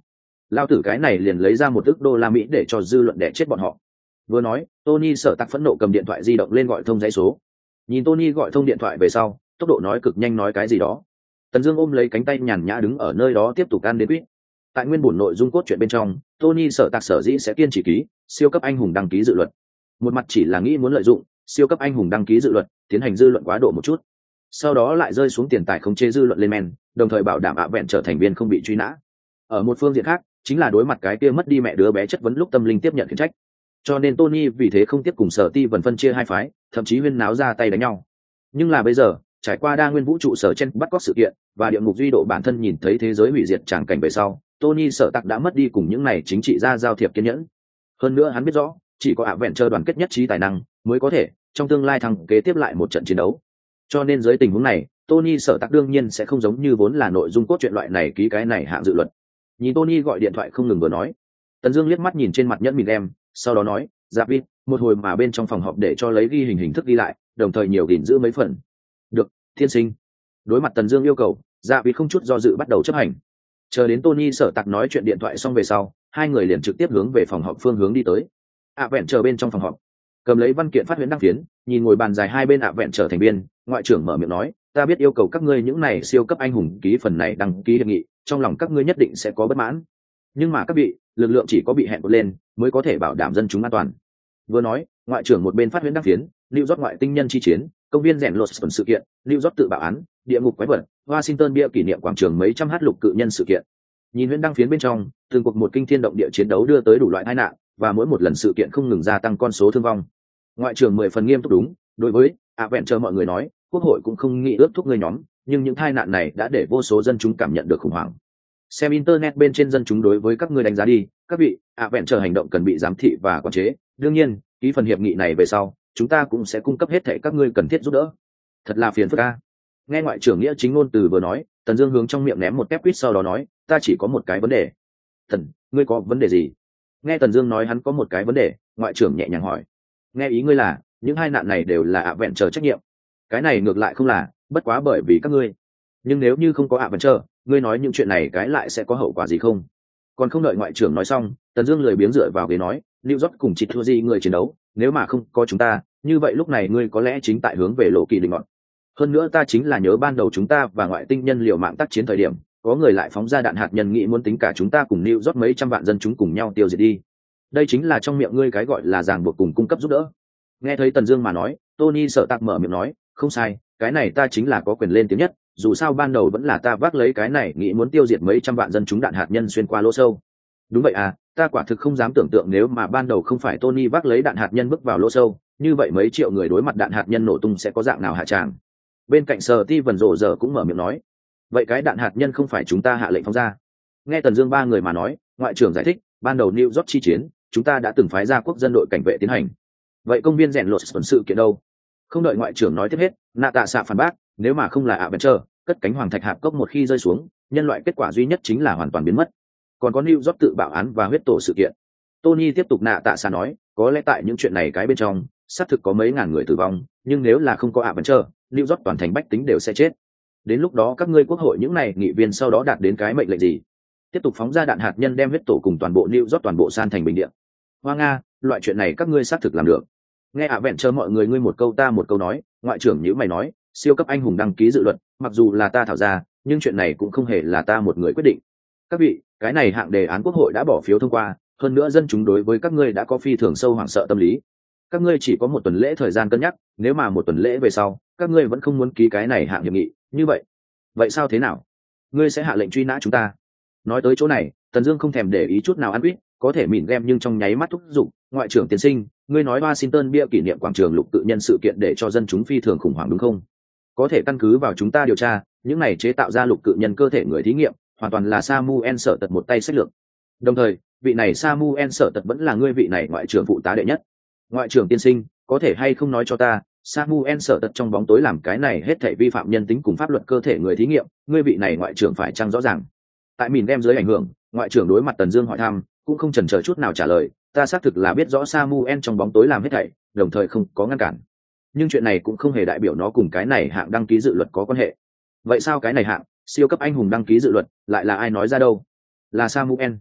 lao tử cái này liền lấy ra một ức đô la Mỹ để cho dư luận đẻ chết bọn họ. Vừa nói, Tony Sở Tạc phẫn nộ cầm điện thoại di động lên gọi thông dãy số. Nhìn Tony gọi thông điện thoại về sau, tốc độ nói cực nhanh nói cái gì đó. Tần Dương ôm lấy cánh tay nhàn nhã đứng ở nơi đó tiếp tục ăn đến quýt. Tại nguyên bổn nội dung cốt truyện bên trong, Tony Sở Tạc sở dĩ sẽ kiên trì ký siêu cấp anh hùng đăng ký dự luật. Một mặt chỉ là nghĩ muốn lợi dụng siêu cấp anh hùng đăng ký dự luật, tiến hành dư luận quá độ một chút. Sau đó lại rơi xuống tiền tài khống chế dư luận lên men, đồng thời bảo đảm ạ vẹn trở thành viên không bị truy nã. Ở một phương diện khác, chính là đối mặt cái kia mất đi mẹ đứa bé chất vấn lúc tâm linh tiếp nhận khiển trách. Cho nên Tony vì thế không tiếp cùng Sở Ti vần phân chia hai phái, thậm chí huyên náo ra tay đánh nhau. Nhưng là bây giờ, trải qua đa nguyên vũ trụ sở trên bắt cóc sự kiện và địa ngục duy độ bản thân nhìn thấy thế giới hủy diệt tràng cảnh về sau, Tony Sở Tạc đã mất đi cùng những này chính trị gia giao thiệp kiên nhẫn. Hơn nữa hắn biết rõ, chỉ có ạ vẹn chơi đoàn kết nhất trí tài năng mới có thể trong tương lai thăng kế tiếp lại một trận chiến đấu. Cho nên dưới tình huống này, Tony Sở Tạc đương nhiên sẽ không giống như vốn là nội dung cốt truyện loại này ký cái này hạng dự luật. Nhìn Tony gọi điện thoại không ngừng vừa nói, Tần Dương liếc mắt nhìn trên mặt nhẫn mịn em, sau đó nói, "Dạ Vít, một hồi mà bên trong phòng họp để cho lấy ghi hình hình thức ghi lại, đồng thời nhiều gìn giữ mấy phần." "Được, thiên sinh." Đối mặt Tần Dương yêu cầu, Dạ Vít không chút do dự bắt đầu chấp hành. Chờ đến Tony Sở Tạc nói chuyện điện thoại xong về sau, hai người liền trực tiếp hướng về phòng họp phương hướng đi tới. ạ vẹn chờ bên trong phòng họp, cầm lấy văn kiện phát huyễn đăng phiến, nhìn ngồi bàn dài hai bên ạ vẹn trở thành viên, ngoại trưởng mở miệng nói, "Ta biết yêu cầu các ngươi những này siêu cấp anh hùng ký phần này đăng ký hiệp nghị, trong lòng các ngươi nhất định sẽ có bất mãn. Nhưng mà các vị, lực lượng chỉ có bị hẹn cột lên mới có thể bảo đảm dân chúng an toàn." Vừa nói, ngoại trưởng một bên phát huyễn đăng phiến, New York ngoại tinh nhân chi chiến, công viên rèn lột sự kiện, New York tự bạo án, địa ngục quái vật, Washington bia kỷ niệm quảng trường mấy trăm hát lục cự nhân sự kiện. Nhìn huyễn đăng phiến bên trong, từng cuộc một kinh thiên động địa chiến đấu đưa tới đủ loại tai nạn, và mỗi một lần sự kiện không ngừng gia tăng con số thương vong. Ngoại trưởng mười phần nghiêm túc đúng, đối với ạ vẹn chờ mọi người nói, quốc hội cũng không nghĩ ước thúc người nhóm, nhưng những tai nạn này đã để vô số dân chúng cảm nhận được khủng hoảng. Xem internet bên trên dân chúng đối với các ngươi đánh giá đi, các vị, ạ vẹn chờ hành động cần bị giám thị và quản chế. Đương nhiên, ký phần hiệp nghị này về sau, chúng ta cũng sẽ cung cấp hết thảy các ngươi cần thiết giúp đỡ. Thật là phiền phức a. Nghe ngoại trưởng nghĩa chính ngôn từ vừa nói, Tần Dương hướng trong miệng ném một tép quýt sau đó nói, "Ta chỉ có một cái vấn đề." "Tần, ngươi có vấn đề gì?" Nghe Tần Dương nói hắn có một cái vấn đề, ngoại trưởng nhẹ nhàng hỏi, "Nghe ý ngươi là những hai nạn này đều là ạ vẹn chờ trách nhiệm?" "Cái này ngược lại không là, bất quá bởi vì các ngươi. Nhưng nếu như không có ạ vẹn chờ, ngươi nói những chuyện này cái lại sẽ có hậu quả gì không?" Còn không đợi ngoại trưởng nói xong, Tần Dương lười biếng dựa vào ghế nói, "New York cùng chỉ thua gì người chiến đấu, nếu mà không có chúng ta, như vậy lúc này ngươi có lẽ chính tại hướng về lộ kỳ định ngọn. Hơn nữa ta chính là nhớ ban đầu chúng ta và ngoại tinh nhân liều mạng tác chiến thời điểm, có người lại phóng ra đạn hạt nhân nghĩ muốn tính cả chúng ta cùng New York mấy trăm vạn dân chúng cùng nhau tiêu diệt đi. Đây chính là trong miệng ngươi cái gọi là ràng buộc cùng cung cấp giúp đỡ." Nghe thấy Tần Dương mà nói, Tony Sở Tạc mở miệng nói, "Không sai, cái này ta chính là có quyền lên tiếng nhất, dù sao ban đầu vẫn là ta vác lấy cái này nghĩ muốn tiêu diệt mấy trăm vạn dân chúng đạn hạt nhân xuyên qua lỗ sâu." "Đúng vậy à, ta quả thực không dám tưởng tượng nếu mà ban đầu không phải Tony vác lấy đạn hạt nhân bước vào lỗ sâu, như vậy mấy triệu người đối mặt đạn hạt nhân nổ tung sẽ có dạng nào hạ tràng." Bên cạnh Sở Ti vần rộ giờ cũng mở miệng nói, "Vậy cái đạn hạt nhân không phải chúng ta hạ lệnh phóng ra?" Nghe Tần Dương ba người mà nói, ngoại trưởng giải thích, "Ban đầu New York chi chiến, chúng ta đã từng phái ra quốc dân đội cảnh vệ tiến hành. Vậy công viên rèn lột sự kiện đâu?" Không đợi ngoại trưởng nói tiếp hết, Nạ Tạ Xạ phản bác, "Nếu mà không là ạ bèn chờ, cất cánh hoàng thạch hạp cốc một khi rơi xuống, nhân loại kết quả duy nhất chính là hoàn toàn biến mất. Còn có New York tự bạo án và huyết tổ sự kiện." Tony tiếp tục Nạ Tạ Xạ nói, "Có lẽ tại những chuyện này cái bên trong, xác thực có mấy ngàn người tử vong, nhưng nếu là không có ạ bèn chờ, New York toàn thành bách tính đều sẽ chết. Đến lúc đó các ngươi quốc hội những này nghị viên sau đó đạt đến cái mệnh lệnh gì? Tiếp tục phóng ra đạn hạt nhân đem huyết tổ cùng toàn bộ New York toàn bộ san thành bình địa. Hoa Nga, loại chuyện này các ngươi xác thực làm được." Nghe ạ vẹn chờ mọi người ngươi một câu ta một câu nói, ngoại trưởng nhíu mày nói, "Siêu cấp anh hùng đăng ký dự luật, mặc dù là ta thảo ra, nhưng chuyện này cũng không hề là ta một người quyết định. Các vị, cái này hạng đề án quốc hội đã bỏ phiếu thông qua, hơn nữa dân chúng đối với các ngươi đã có phi thường sâu hoảng sợ tâm lý. Các ngươi chỉ có một tuần lễ thời gian cân nhắc, nếu mà một tuần lễ về sau, các ngươi vẫn không muốn ký cái này hạng hiệp nghị, như vậy, vậy sao thế nào? Ngươi sẽ hạ lệnh truy nã chúng ta?" Nói tới chỗ này, Tần Dương không thèm để ý chút nào ăn quýt, có thể mỉm game nhưng trong nháy mắt thúc giục, "Ngoại trưởng tiến sinh, ngươi nói Washington bia kỷ niệm quảng trường lục tự nhân sự kiện để cho dân chúng phi thường khủng hoảng đúng không? Có thể căn cứ vào chúng ta điều tra, những này chế tạo ra lục cự nhân cơ thể người thí nghiệm, hoàn toàn là Samuel Sở Tật một tay sách lược. Đồng thời, vị này Samuel Sở Tật vẫn là ngươi vị này ngoại trưởng phụ tá đệ nhất. Ngoại trưởng tiên sinh, có thể hay không nói cho ta, Samuel Sở Tật trong bóng tối làm cái này hết thảy vi phạm nhân tính cùng pháp luật cơ thể người thí nghiệm, ngươi vị này ngoại trưởng phải chăng rõ ràng?" Tại mìn đem dưới ảnh hưởng, ngoại trưởng đối mặt Tần Dương hỏi thăm, cũng không chần chờ chút nào trả lời, "Ta xác thực là biết rõ Samuel trong bóng tối làm hết thảy, đồng thời không có ngăn cản. Nhưng chuyện này cũng không hề đại biểu nó cùng cái này hạng đăng ký dự luật có quan hệ." "Vậy sao cái này hạng siêu cấp anh hùng đăng ký dự luật lại là ai nói ra đâu?" "Là Samuel."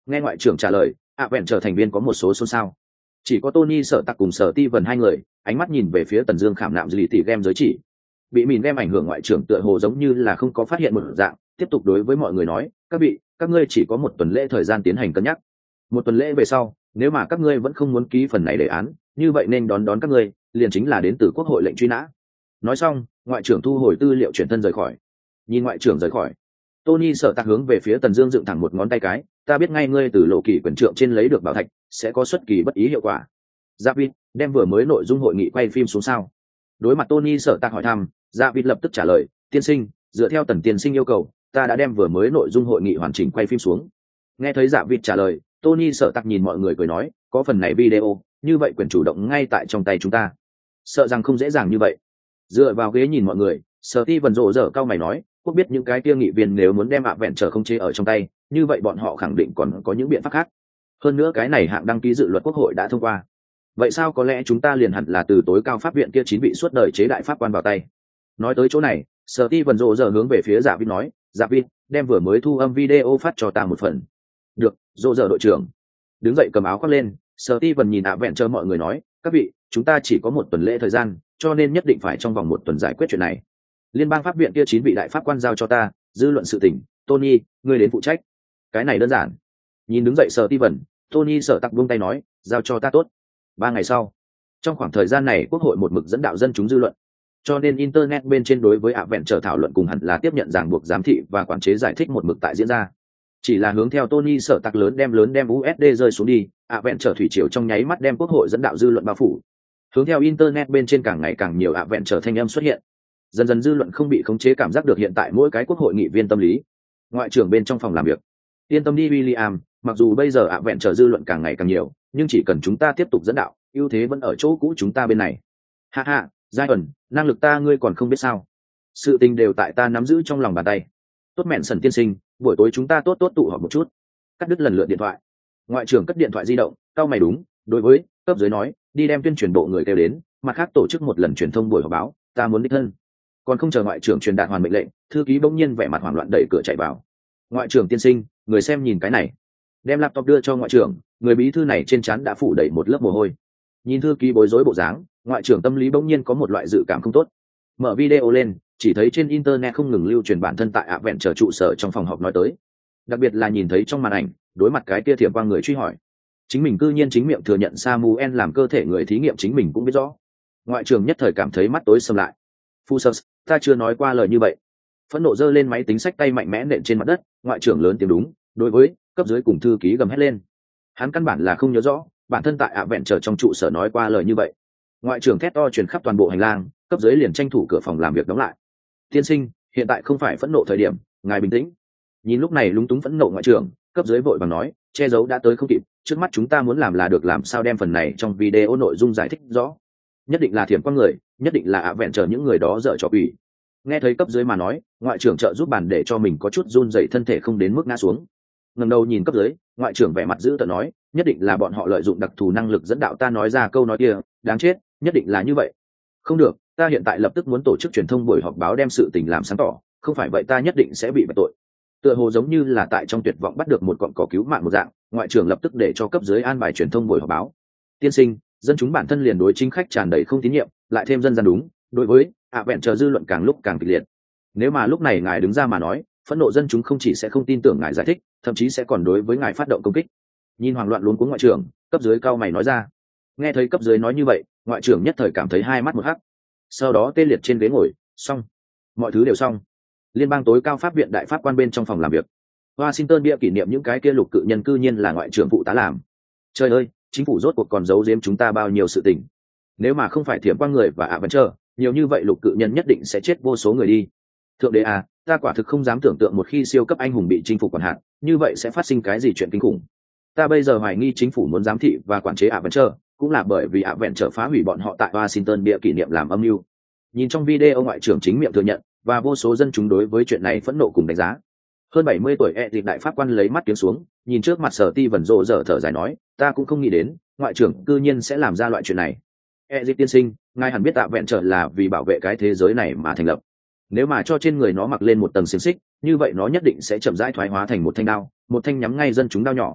Nghe ngoại trưởng trả lời, ạ vẹn trở thành viên có một số xôn xao. Chỉ có Tony Sở Tạc cùng Sở Ti Vân hai người, ánh mắt nhìn về phía Tần Dương khảm nạm dư tỷ game giới chỉ. Bị mìn game ảnh hưởng ngoại trưởng tựa hồ giống như là không có phát hiện một dạng, tiếp tục đối với mọi người nói, các vị, các ngươi chỉ có một tuần lễ thời gian tiến hành cân nhắc. Một tuần lễ về sau, nếu mà các ngươi vẫn không muốn ký phần này đề án, như vậy nên đón đón các ngươi, liền chính là đến từ quốc hội lệnh truy nã. Nói xong, ngoại trưởng thu hồi tư liệu chuyển thân rời khỏi. Nhìn ngoại trưởng rời khỏi, Tony Sở Tạc hướng về phía Tần Dương dựng thẳng một ngón tay cái, ta biết ngay ngươi từ lộ kỳ quyền trượng trên lấy được bảo thạch, sẽ có xuất kỳ bất ý hiệu quả. David, đem vừa mới nội dung hội nghị quay phim xuống sao? Đối mặt Tony Sở Tạc hỏi thăm, David lập tức trả lời, tiên sinh, dựa theo Tần tiên sinh yêu cầu, ta đã đem vừa mới nội dung hội nghị hoàn chỉnh quay phim xuống. Nghe thấy David trả lời, Tony Sở Tạc nhìn mọi người cười nói, có phần này video, như vậy quyền chủ động ngay tại trong tay chúng ta. Sợ rằng không dễ dàng như vậy. Dựa vào ghế nhìn mọi người, Steven rộ rỡ cao mày nói, quốc biết những cái kia nghị viên nếu muốn đem ạ vẹn trở không chế ở trong tay, như vậy bọn họ khẳng định còn có những biện pháp khác. Hơn nữa cái này hạng đăng ký dự luật quốc hội đã thông qua. Vậy sao có lẽ chúng ta liền hẳn là từ tối cao pháp viện kia chín vị suốt đời chế đại pháp quan vào tay. Nói tới chỗ này, Steven rộ rỡ hướng về phía Dạ Vin nói, Dạ Vin, đem vừa mới thu âm video phát cho ta một phần. Được, rộ rỡ đội trưởng. Đứng dậy cầm áo khoác lên, Steven nhìn ạ vẹn chờ mọi người nói, các vị, chúng ta chỉ có một tuần lễ thời gian, cho nên nhất định phải trong vòng một tuần giải quyết chuyện này. Liên bang pháp viện kia chín vị đại pháp quan giao cho ta, dư luận sự tình, Tony, ngươi đến phụ trách. Cái này đơn giản. Nhìn đứng dậy Steven, Tony sợ tặc buông tay nói, giao cho ta tốt. Ba ngày sau, trong khoảng thời gian này quốc hội một mực dẫn đạo dân chúng dư luận, cho nên internet bên trên đối với ạ vẹn trở thảo luận cùng hẳn là tiếp nhận ràng buộc giám thị và quản chế giải thích một mực tại diễn ra. Chỉ là hướng theo Tony sợ tặc lớn đem lớn đem u ét đê rơi xuống đi, ạ vẹn trở thủy triều trong nháy mắt đem quốc hội dẫn đạo dư luận bao phủ. Hướng theo internet bên trên càng ngày càng nhiều ạ vẹn trở thanh âm xuất hiện, dần dần dư luận không bị khống chế cảm giác được hiện tại mỗi cái quốc hội nghị viên tâm lý. Ngoại trưởng bên trong phòng làm việc, yên tâm đi William, mặc dù bây giờ ạ vẹn trở dư luận càng ngày càng nhiều, nhưng chỉ cần chúng ta tiếp tục dẫn đạo, ưu thế vẫn ở chỗ cũ chúng ta bên này. Ha ha, giai ẩn, năng lực ta ngươi còn không biết sao? Sự tình đều tại ta nắm giữ trong lòng bàn tay. Tốt mẹn sần tiên sinh, buổi tối chúng ta tốt tốt tụ họp một chút. Cắt đứt lần lượt điện thoại. Ngoại trưởng cất điện thoại di động, cao mày đúng, đối với cấp dưới nói, đi đem tuyên truyền bộ người kêu đến, mặt khác tổ chức một lần truyền thông buổi họp báo, ta muốn đích thân. Còn không chờ ngoại trưởng truyền đạt hoàn mệnh lệnh, thư ký bỗng nhiên vẻ mặt hoảng loạn đẩy cửa chạy vào. Ngoại trưởng tiên sinh, người xem nhìn cái này. Đem laptop đưa cho ngoại trưởng, người bí thư này trên trán đã phủ đầy một lớp mồ hôi. Nhìn thư ký bối rối bộ dáng, ngoại trưởng tâm lý bỗng nhiên có một loại dự cảm không tốt. Mở video lên, chỉ thấy trên internet không ngừng lưu truyền bản thân tại ạ vẹn chờ trụ sở trong phòng họp nói tới. Đặc biệt là nhìn thấy trong màn ảnh, đối mặt cái kia thiểm quang người truy hỏi, chính mình cư nhiên chính miệng thừa nhận Samuel làm cơ thể người thí nghiệm chính mình cũng biết rõ. Ngoại trưởng nhất thời cảm thấy mắt tối sầm lại. Fusus, ta chưa nói qua lời như vậy. Phẫn nộ giơ lên máy tính xách tay mạnh mẽ nện trên mặt đất, ngoại trưởng lớn tiếng đúng, đối với cấp dưới cùng thư ký gầm hét lên. Hắn căn bản là không nhớ rõ, bản thân tại ạ vẹn chờ trong trụ sở nói qua lời như vậy. Ngoại trưởng thét to truyền khắp toàn bộ hành lang, cấp dưới liền tranh thủ cửa phòng làm việc đóng lại. Tiên sinh, hiện tại không phải phẫn nộ thời điểm, ngài bình tĩnh. Nhìn lúc này lúng túng phẫn nộ ngoại trưởng, cấp dưới vội vàng nói, che giấu đã tới không kịp, trước mắt chúng ta muốn làm là được làm sao đem phần này trong video nội dung giải thích rõ. Nhất định là thiểm quan người, nhất định là ạ vẹn chờ những người đó dở trò quỷ. Nghe thấy cấp dưới mà nói, ngoại trưởng trợ giúp bàn để cho mình có chút run dậy thân thể không đến mức ngã xuống. Ngẩng đầu nhìn cấp dưới, ngoại trưởng vẻ mặt dữ tợn nói, nhất định là bọn họ lợi dụng đặc thù năng lực dẫn đạo ta nói ra câu nói kia, đáng chết, nhất định là như vậy. Không được, ta hiện tại lập tức muốn tổ chức truyền thông buổi họp báo đem sự tình làm sáng tỏ, không phải vậy ta nhất định sẽ bị bạch tội. Tựa hồ giống như là tại trong tuyệt vọng bắt được một cọng cỏ cứu mạng một dạng, ngoại trưởng lập tức để cho cấp dưới an bài truyền thông buổi họp báo. Tiên sinh, dân chúng bản thân liền đối chính khách tràn đầy không tín nhiệm, lại thêm dân gian đúng, đối với ạ vẹn chờ dư luận càng lúc càng kịch liệt. Nếu mà lúc này ngài đứng ra mà nói, phẫn nộ dân chúng không chỉ sẽ không tin tưởng ngài giải thích, thậm chí sẽ còn đối với ngài phát động công kích. Nhìn hoảng loạn luống cuống ngoại trưởng, cấp dưới cao mày nói ra. Nghe thấy cấp dưới nói như vậy, ngoại trưởng nhất thời cảm thấy hai mắt một hắc. Sau đó tê liệt trên ghế ngồi, xong, mọi thứ đều xong. Liên bang tối cao pháp viện đại pháp quan bên trong phòng làm việc, Washington bia kỷ niệm những cái kia lục cự nhân cư nhiên là ngoại trưởng phụ tá làm. Trời ơi, chính phủ rốt cuộc còn giấu giếm chúng ta bao nhiêu sự tình. Nếu mà không phải thiểm quang người và ạ vẫn chờ, nhiều như vậy lục cự nhân nhất định sẽ chết vô số người đi. Thượng đế à, ta quả thực không dám tưởng tượng một khi siêu cấp anh hùng bị chinh phục quản hạt, như vậy sẽ phát sinh cái gì chuyện kinh khủng. Ta bây giờ hoài nghi chính phủ muốn giám thị và quản chế ạ vẫn chờ, cũng là bởi vì ạ vẹn trở phá hủy bọn họ tại Washington bia kỷ niệm làm âm mưu. Nhìn trong video ngoại trưởng chính miệng thừa nhận, và vô số dân chúng đối với chuyện này phẫn nộ cùng đánh giá. Hơn bảy mươi tuổi e đại pháp quan lấy mắt kiếm xuống, nhìn trước mặt Sở Ti Vẩn rộ dở thở dài nói, ta cũng không nghĩ đến, ngoại trưởng cư nhiên sẽ làm ra loại chuyện này. E tiên sinh, ngài hẳn biết ạ vẹn trở là vì bảo vệ cái thế giới này mà thành lập. Nếu mà cho trên người nó mặc lên một tầng xiềng xích, như vậy nó nhất định sẽ chậm rãi thoái hóa thành một thanh đao, một thanh nhắm ngay dân chúng đao nhỏ.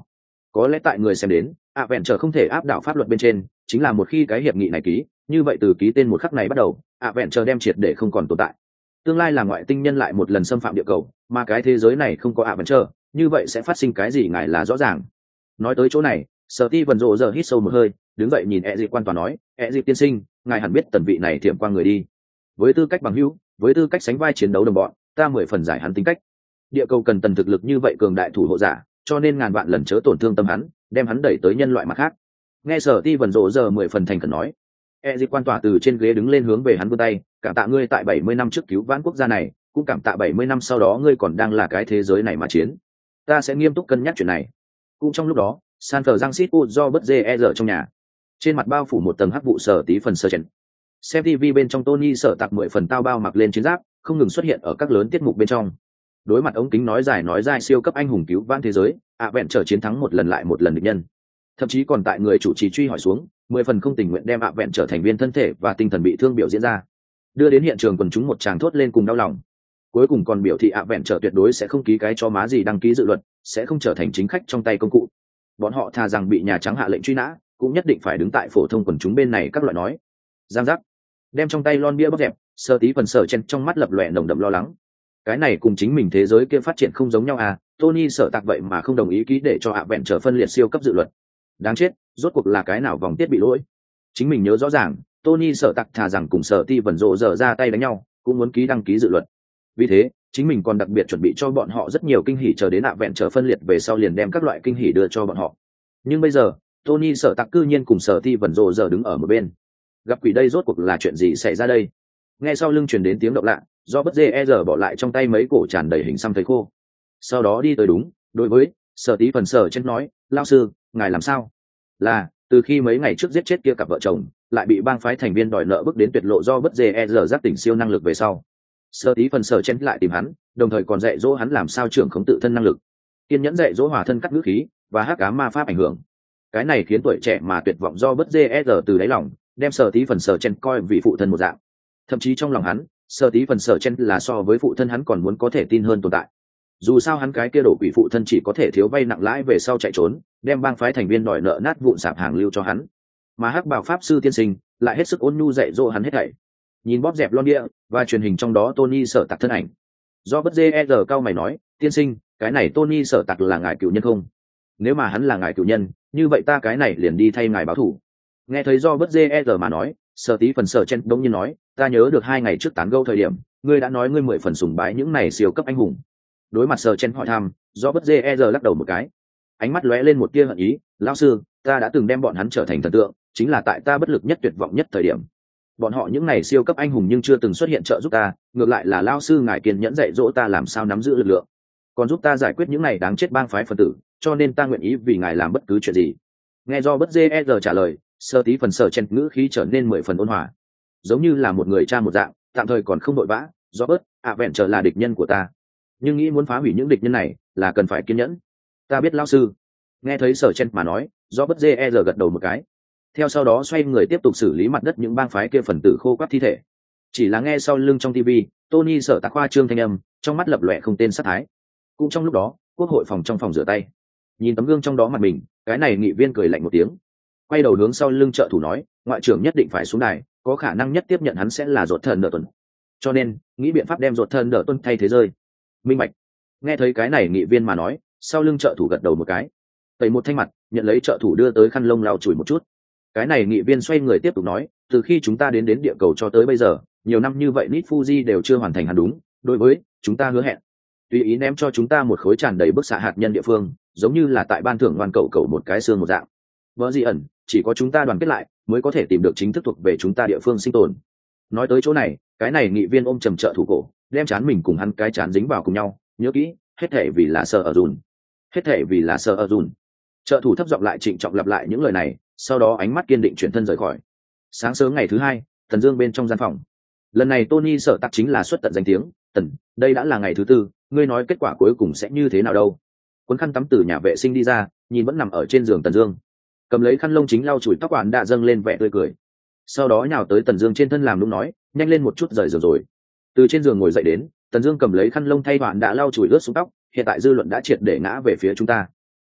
Có lẽ tại người xem đến, ạ vẹn trở không thể áp đảo pháp luật bên trên, chính là một khi cái hiệp nghị này ký, như vậy từ ký tên một khắc này bắt đầu, ạ vẹn trở đem triệt để không còn tồn tại. Tương lai là ngoại tinh nhân lại một lần xâm phạm địa cầu, mà cái thế giới này không có ạ vẹn trở, như vậy sẽ phát sinh cái gì ngài là rõ ràng. Nói tới chỗ này, Steven rộ giờ hít sâu một hơi, đứng dậy nhìn ẹ dịp quan tòa nói, ẹ dịp tiên sinh, ngài hẳn biết tần vị này thiểm qua người đi. Với tư cách bằng hữu, với tư cách sánh vai chiến đấu đồng bọn, ta mười phần giải hắn tính cách. Địa cầu cần tần thực lực như vậy cường đại thủ hộ giả, cho nên ngàn vạn lần chớ tổn thương tâm hắn, đem hắn đẩy tới nhân loại mặt khác. Nghe sở ti vần rộ giờ mười phần thành khẩn nói, e dịp quan tòa từ trên ghế đứng lên hướng về hắn vươn tay, cảm tạ ngươi tại bảy mươi năm trước cứu vãn quốc gia này, cũng cảm tạ bảy mươi năm sau đó ngươi còn đang là cái thế giới này mà chiến. Ta sẽ nghiêm túc cân nhắc chuyện này. Cũng trong lúc đó, San Francisco do bất dê e rờ trong nhà, trên mặt bao phủ một tầng hắc vụ sở tí phần sơ chèn. Xem ti vi bên trong Tony sở tạc mười phần tao bao mặc lên chiến giáp, không ngừng xuất hiện ở các lớn tiết mục bên trong. Đối mặt ống kính nói dài nói dài siêu cấp anh hùng cứu vãn thế giới, ạ vẹn trở chiến thắng một lần lại một lần địch nhân. Thậm chí còn tại người chủ trì truy hỏi xuống, mười phần không tình nguyện đem ạ vẹn trở thành viên thân thể và tinh thần bị thương biểu diễn ra, đưa đến hiện trường quần chúng một tràng thốt lên cùng đau lòng. Cuối cùng còn biểu thị ạ vẹn trở tuyệt đối sẽ không ký cái cho má gì đăng ký dự luật, sẽ không trở thành chính khách trong tay công cụ. Bọn họ thà rằng bị nhà trắng hạ lệnh truy nã, cũng nhất định phải đứng tại phổ thông quần chúng bên này các loại nói. Giang giác, đem trong tay lon bia bóp dẹp, sơ tí phần sở chen trong mắt lập lòe nồng đậm lo lắng. Cái này cùng chính mình thế giới kia phát triển không giống nhau à, Tony sở tạc vậy mà không đồng ý ký để cho ạ vẹn trở phân liệt siêu cấp dự luật. Đáng chết, rốt cuộc là cái nào vòng tiết bị lỗi. Chính mình nhớ rõ ràng, Tony sở tạc thà rằng cùng sở ti vần rộ dở ra tay đánh nhau, cũng muốn ký đăng ký dự luật. Vì thế, chính mình còn đặc biệt chuẩn bị cho bọn họ rất nhiều kinh hỉ, chờ đến ạ vẹn trở phân liệt về sau liền đem các loại kinh hỉ đưa cho bọn họ. Nhưng bây giờ, Tony sở tạc cư nhiên cùng sở ti vần rộ dở đứng ở một bên. Gặp quỷ đây rốt cuộc là chuyện gì xảy ra đây? Nghe sau lưng truyền đến tiếng động lạ, do bất dê e rờ bỏ lại trong tay mấy cổ tràn đầy hình xăm thấy khô. Sau đó đi tới đúng, đối với sở tí phần sở chết nói, lao sư, ngài làm sao? Là, từ khi mấy ngày trước giết chết kia cặp vợ chồng, lại bị bang phái thành viên đòi nợ bước đến tuyệt lộ do bất dê e rờ giác tỉnh siêu năng lực về sau. Sở tí phần sở chết lại tìm hắn, đồng thời còn dạy dỗ hắn làm sao trưởng khống tự thân năng lực. Kiên nhẫn dạy dỗ hòa thân cắt ngữ khí, và hắc ám ma pháp ảnh hưởng. Cái này khiến tuổi trẻ mà tuyệt vọng do bất dê e rờ từ đáy lòng, đem sở tí phần sở chen coi vị phụ thân một dạng. Thậm chí trong lòng hắn, sở tí phần sở chen là so với phụ thân hắn còn muốn có thể tin hơn tồn tại. Dù sao hắn cái kia đổ quỷ phụ thân chỉ có thể thiếu vay nặng lãi về sau chạy trốn, đem bang phái thành viên đòi nợ nát vụn sạp hàng lưu cho hắn. Mà hắc bảo pháp sư tiên sinh lại hết sức ôn nhu dạy dỗ hắn hết thảy. Nhìn bóp dẹp lon địa và truyền hình trong đó Tony sở tạc thân ảnh, do bất dê r cao mày nói, tiên sinh, cái này Tony sở tạc là ngài cựu nhân không? Nếu mà hắn là ngài cựu nhân, như vậy ta cái này liền đi thay ngài báo thù. Nghe thấy do bất dê r mà nói, sở tí phần sở chen đông như nói, ta nhớ được hai ngày trước tán gẫu thời điểm, ngươi đã nói ngươi mười phần sùng bái những này siêu cấp anh hùng. Đối mặt sở chen hỏi thăm, do bất dê r lắc đầu một cái, ánh mắt lóe lên một tia hận ý, lão sư, ta đã từng đem bọn hắn trở thành thần tượng, chính là tại ta bất lực nhất tuyệt vọng nhất thời điểm. Bọn họ những này siêu cấp anh hùng nhưng chưa từng xuất hiện trợ giúp ta, ngược lại là lão sư ngài kiên nhẫn dạy dỗ ta làm sao nắm giữ lực lượng, còn giúp ta giải quyết những này đáng chết bang phái phần tử, cho nên ta nguyện ý vì ngài làm bất cứ chuyện gì. Nghe do bất dê r trả lời, sơ tí phần sở chen ngữ khí trở nên mười phần ôn hòa, giống như là một người cha một dạng, tạm thời còn không đội vã. Do bớt ạ vẹn trở là địch nhân của ta, nhưng nghĩ muốn phá hủy những địch nhân này là cần phải kiên nhẫn. Ta biết lão sư. Nghe thấy sở chen mà nói, do bất dê r gật đầu một cái, theo sau đó xoay người tiếp tục xử lý mặt đất những bang phái kia phần tử khô quắt thi thể. Chỉ là nghe sau lưng trong tivi, Tony sở tạc khoa trương thanh âm, trong mắt lập lòe không tên sát thái. Cũng trong lúc đó, quốc hội phòng trong phòng rửa tay, nhìn tấm gương trong đó mặt mình, cái này nghị viên cười lạnh một tiếng, quay đầu hướng sau lưng trợ thủ nói, ngoại trưởng nhất định phải xuống đài, có khả năng nhất tiếp nhận hắn sẽ là ruột thần nợ tuần, cho nên nghĩ biện pháp đem ruột thần nợ tuần thay thế rơi. Minh bạch. Nghe thấy cái này nghị viên mà nói, sau lưng trợ thủ gật đầu một cái, tẩy một thanh mặt, nhận lấy trợ thủ đưa tới khăn lông lau chùi một chút. Cái này nghị viên xoay người tiếp tục nói, từ khi chúng ta đến đến địa cầu cho tới bây giờ, nhiều năm như vậy Nit Fuji đều chưa hoàn thành hẳn đúng, đối với chúng ta hứa hẹn, tùy ý ném cho chúng ta một khối tràn đầy bức xạ hạt nhân địa phương, giống như là tại ban thưởng ngoan cậu cậu một cái xương một dạng. Vỡ gì ẩn, chỉ có chúng ta đoàn kết lại mới có thể tìm được chính thức thuộc về chúng ta địa phương sinh tồn. Nói tới chỗ này, cái này nghị viên ôm trầm trợ thủ cổ, đem chán mình cùng hắn cái chán dính vào cùng nhau, nhớ kỹ, hết thể vì là sợ ở dùn, hết thể vì là sợ ở dùn. Trợ thủ thấp giọng lại trịnh trọng lặp lại những lời này, sau đó ánh mắt kiên định chuyển thân rời khỏi. Sáng sớm ngày thứ hai, Tần Dương bên trong gian phòng, lần này Tony sở tạc chính là xuất tận danh tiếng, Tần, đây đã là ngày thứ tư, ngươi nói kết quả cuối cùng sẽ như thế nào đâu? Cuốn khăn tắm từ nhà vệ sinh đi ra, nhìn vẫn nằm ở trên giường Tần Dương, cầm lấy khăn lông chính lau chùi tóc quản đã dâng lên vẻ tươi cười, sau đó nhào tới Tần Dương trên thân làm nũng nói, nhanh lên một chút rời giường rồi. Từ trên giường ngồi dậy đến, Tần Dương cầm lấy khăn lông thay quản đã lau chùi ướt xuống tóc, hiện tại dư luận đã triệt để ngã về phía chúng ta.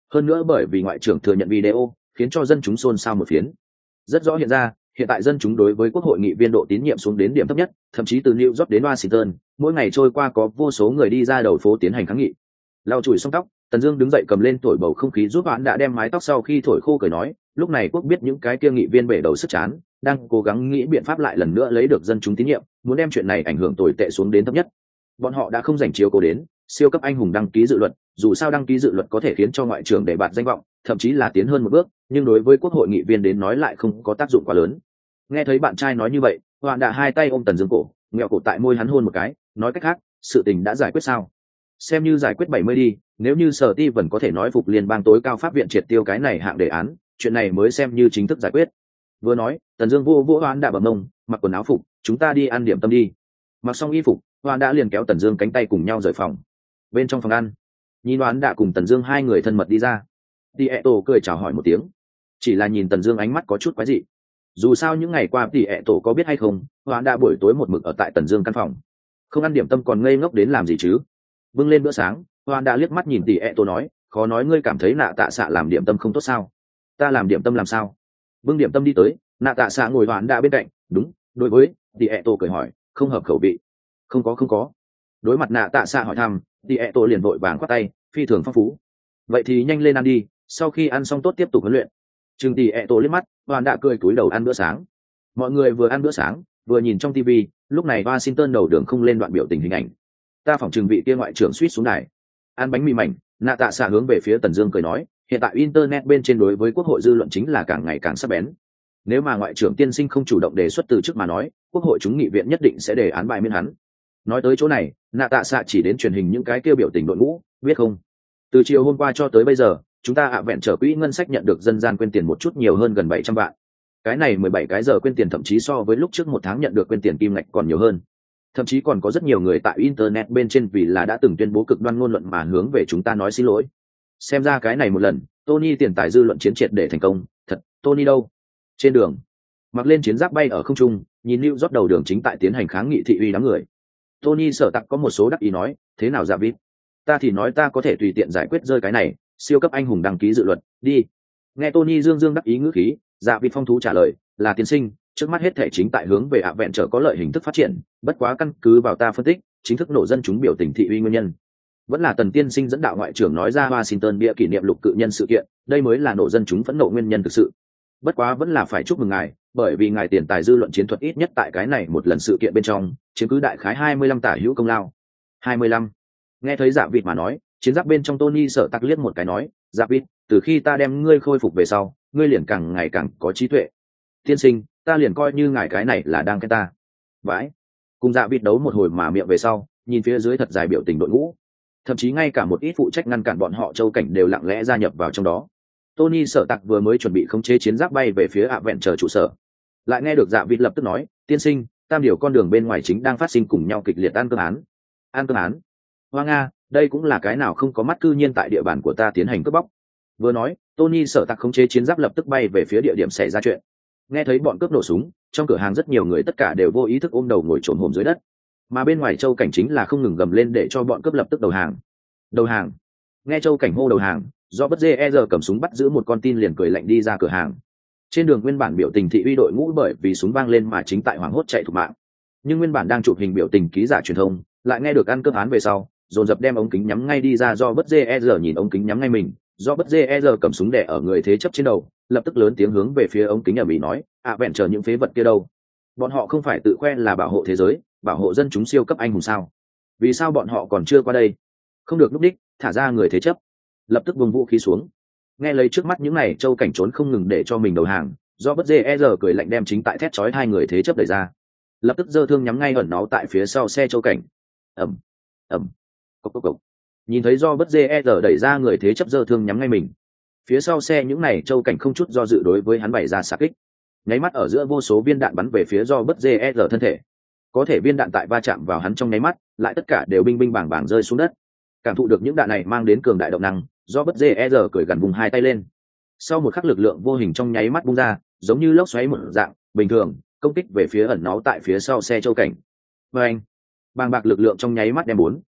hơn nữa bởi vì ngoại trưởng thừa nhận video khiến cho dân chúng xôn xao một phiến. Rất rõ hiện ra hiện tại dân chúng đối với quốc hội nghị viên độ tín nhiệm xuống đến điểm thấp nhất, thậm chí từ New York đến Washington mỗi ngày trôi qua có vô số người đi ra đầu phố tiến hành kháng nghị. Lau chùi xong tóc, Tần Dương đứng dậy cầm lên thổi bầu không khí giúp bạn đã đem mái tóc sau khi thổi khô cười nói, lúc này quốc biết những cái kia nghị viên bể đầu sức chán, đang cố gắng nghĩ biện pháp lại lần nữa lấy được dân chúng tín nhiệm, muốn đem chuyện này ảnh hưởng tồi tệ xuống đến thấp nhất. Bọn họ đã không dành chiếu cố đến siêu cấp anh hùng đăng ký dự luật, dù sao đăng ký dự luật có thể khiến cho ngoại trưởng để bạt danh vọng, thậm chí là tiến hơn một bước, nhưng đối với quốc hội nghị viên đến nói lại không có tác dụng quá lớn. Nghe thấy bạn trai nói như vậy, Hoạn đã hai tay ôm Tần Dương cổ, nghẹo cổ tại môi hắn hôn một cái, nói cách khác, sự tình đã giải quyết sao? Xem như giải quyết bảy mươi đi, nếu như Sở Ti vẫn có thể nói phục liên bang tối cao pháp viện triệt tiêu cái này hạng đề án, chuyện này mới xem như chính thức giải quyết. Vừa nói, Tần Dương vô vô Hoạn đã bầm mông, mặc quần áo phục, chúng ta đi ăn điểm tâm đi. Mặc xong y phục, Hoạn đã liền kéo Tần Dương cánh tay cùng nhau rời phòng. Bên trong phòng ăn, nhìn Hoạn đã cùng Tần Dương hai người thân mật đi ra. Tieto cười chào hỏi một tiếng, chỉ là nhìn Tần Dương ánh mắt có chút quái dị. Dù sao những ngày qua Tieto có biết hay không, Hoạn đã buổi tối một mực ở tại Tần Dương căn phòng, không ăn điểm tâm còn ngây ngốc đến làm gì chứ? Vâng lên bữa sáng, Hoạn đã liếc mắt nhìn Tieto nói, khó nói ngươi cảm thấy Nạ Tạ Xạ làm điểm tâm không tốt sao? Ta làm điểm tâm làm sao? Vâng điểm tâm đi tới, Nạ Tạ Xạ ngồi Hoạn đã bên cạnh, đúng, đối với Tieto cười hỏi, không hợp khẩu vị. Không có không có. Đối mặt Nạ Tạ Xạ hỏi thăm, Tieto liền vội vàng quát tay, phi thường phong phú. Vậy thì nhanh lên ăn đi, sau khi ăn xong tốt tiếp tục huấn luyện. Trừng Tieto liếc mắt, Hoạn đã cười cúi đầu ăn bữa sáng. Mọi người vừa ăn bữa sáng, vừa nhìn trong ti vi, lúc này Washington đầu đường không lên đoạn biểu tình hình ảnh. Ta phỏng chừng vị kia ngoại trưởng suýt xuống đài. Ăn bánh mì mảnh, Nạ Tạ Xạ hướng về phía Tần Dương cười nói, hiện tại internet bên trên đối với quốc hội dư luận chính là càng ngày càng sắc bén. Nếu mà ngoại trưởng tiên sinh không chủ động đề xuất từ trước mà nói, quốc hội chúng nghị viện nhất định sẽ đề án bài miễn hắn. Nói tới chỗ này, Nạ Tạ Xạ chỉ đến truyền hình những cái kia biểu tình đội ngũ, biết không? Từ chiều hôm qua cho tới bây giờ, chúng ta ạ vẹn trở quỹ ngân sách nhận được dân gian quyên tiền một chút nhiều hơn gần bảy trăm vạn. Cái này mười bảy cái giờ quyên tiền thậm chí so với lúc trước một tháng nhận được quyên tiền kim ngạch còn nhiều hơn. Thậm chí còn có rất nhiều người tại internet bên trên vì là đã từng tuyên bố cực đoan ngôn luận mà hướng về chúng ta nói xin lỗi. Xem ra cái này một lần, Tony tiền tài dư luận chiến triệt để thành công, thật, Tony đâu? Trên đường, mặc lên chiến giáp bay ở không trung, nhìn Lưu rót đầu đường chính tại tiến hành kháng nghị thị uy đám người. Tony sở tặc có một số đắc ý nói, thế nào dạ vít? Ta thì nói ta có thể tùy tiện giải quyết rơi cái này, siêu cấp anh hùng đăng ký dự luật, đi. Nghe Tony dương dương đắc ý ngữ khí, dạ vít phong thú trả lời, là tiên sinh, trước mắt hết thể chính tại hướng về ạ vẹn trở có lợi hình thức phát triển, bất quá căn cứ vào ta phân tích, chính thức nổ dân chúng biểu tình thị uy nguyên nhân vẫn là Tần tiên sinh dẫn đạo ngoại trưởng nói ra Washington bịa kỷ niệm lục cự nhân sự kiện, đây mới là nổ dân chúng phẫn nộ nguyên nhân thực sự. Bất quá vẫn là phải chúc mừng ngài, bởi vì ngài tiền tài dư luận chiến thuật ít nhất tại cái này một lần sự kiện bên trong, chiếm cứ đại khái hai mươi lăm tả hữu công lao. hai mươi lăm. Nghe thấy Dạ Vịt mà nói, chiến giáp bên trong Tony sợ tắc liếc một cái nói, Dạ Vịt, từ khi ta đem ngươi khôi phục về sau, ngươi liền càng ngày càng có trí tuệ. Tiên sinh, ta liền coi như ngài cái này là đang khen ta. Vãi. Cùng Dạ Vịt đấu một hồi mà miệng về sau, nhìn phía dưới thật dài biểu tình đội ngũ, thậm chí ngay cả một ít phụ trách ngăn cản bọn họ châu cảnh đều lặng lẽ gia nhập vào trong đó. Tony sở tặc vừa mới chuẩn bị khống chế chiến giáp bay về phía ạ vẹn chờ trụ sở, lại nghe được Dạ Vịt lập tức nói, tiên sinh, tam điều con đường bên ngoài chính đang phát sinh cùng nhau kịch liệt ăn cơm án. Ăn cơm án? Hoa Nga, đây cũng là cái nào không có mắt cư nhiên tại địa bàn của ta tiến hành cướp bóc. Vừa nói, Tony sở tặc khống chế chiến giáp lập tức bay về phía địa điểm xảy ra chuyện. Nghe thấy bọn cướp nổ súng, trong cửa hàng rất nhiều người tất cả đều vô ý thức ôm đầu ngồi trồn hổm dưới đất, mà bên ngoài châu cảnh chính là không ngừng gầm lên để cho bọn cướp lập tức đầu hàng. Đầu hàng. Nghe châu cảnh hô đầu hàng, do bất dê e giờ cầm súng bắt giữ một con tin liền cười lạnh đi ra cửa hàng. Trên đường nguyên bản biểu tình thị uy đội ngũ bởi vì súng vang lên mà chính tại hoảng hốt chạy thục mạng, nhưng nguyên bản đang chụp hình biểu tình ký giả truyền thông lại nghe được ăn cướp án về sau, dồn dập đem ống kính nhắm ngay đi ra, do bất dê e giờ nhìn ống kính nhắm ngay mình, do bất dê e giờ cầm súng đẻ ở người thế chấp trên đầu, lập tức lớn tiếng hướng về phía ống kính ở mỹ nói, ạ vẹn chờ những phế vật kia đâu? Bọn họ không phải tự khoe là bảo hộ thế giới, bảo hộ dân chúng siêu cấp anh hùng sao? Vì sao bọn họ còn chưa qua đây? Không được núp đích, thả ra người thế chấp. Lập tức buông vũ khí xuống. Nghe lấy trước mắt những này châu cảnh trốn không ngừng để cho mình đầu hàng, do bất dê e giờ cười lạnh đem chính tại thét chói hai người thế chấp đẩy ra, lập tức giơ thương nhắm ngay ẩn nó tại phía sau xe châu cảnh. Ẩm, ẩm, cộc cộc cộc. Nhìn thấy do bất dê e giờ đẩy ra người thế chấp giơ thương nhắm ngay mình, phía sau xe những này châu cảnh không chút do dự đối với hắn bày ra xạ kích. Nháy mắt ở giữa vô số viên đạn bắn về phía do bất dê e giờ thân thể, có thể viên đạn tại va chạm vào hắn trong nháy mắt lại tất cả đều binh binh bảng bảng rơi xuống đất. Cảm thụ được những đạn này mang đến cường đại động năng, do bất dê e giờ cười gần vùng hai tay lên, sau một khắc lực lượng vô hình trong nháy mắt bung ra, giống như lốc xoáy một dạng bình thường công kích về phía ẩn náu tại phía sau xe châu cảnh. Và anh bàng bạc lực lượng trong nháy mắt đem bốn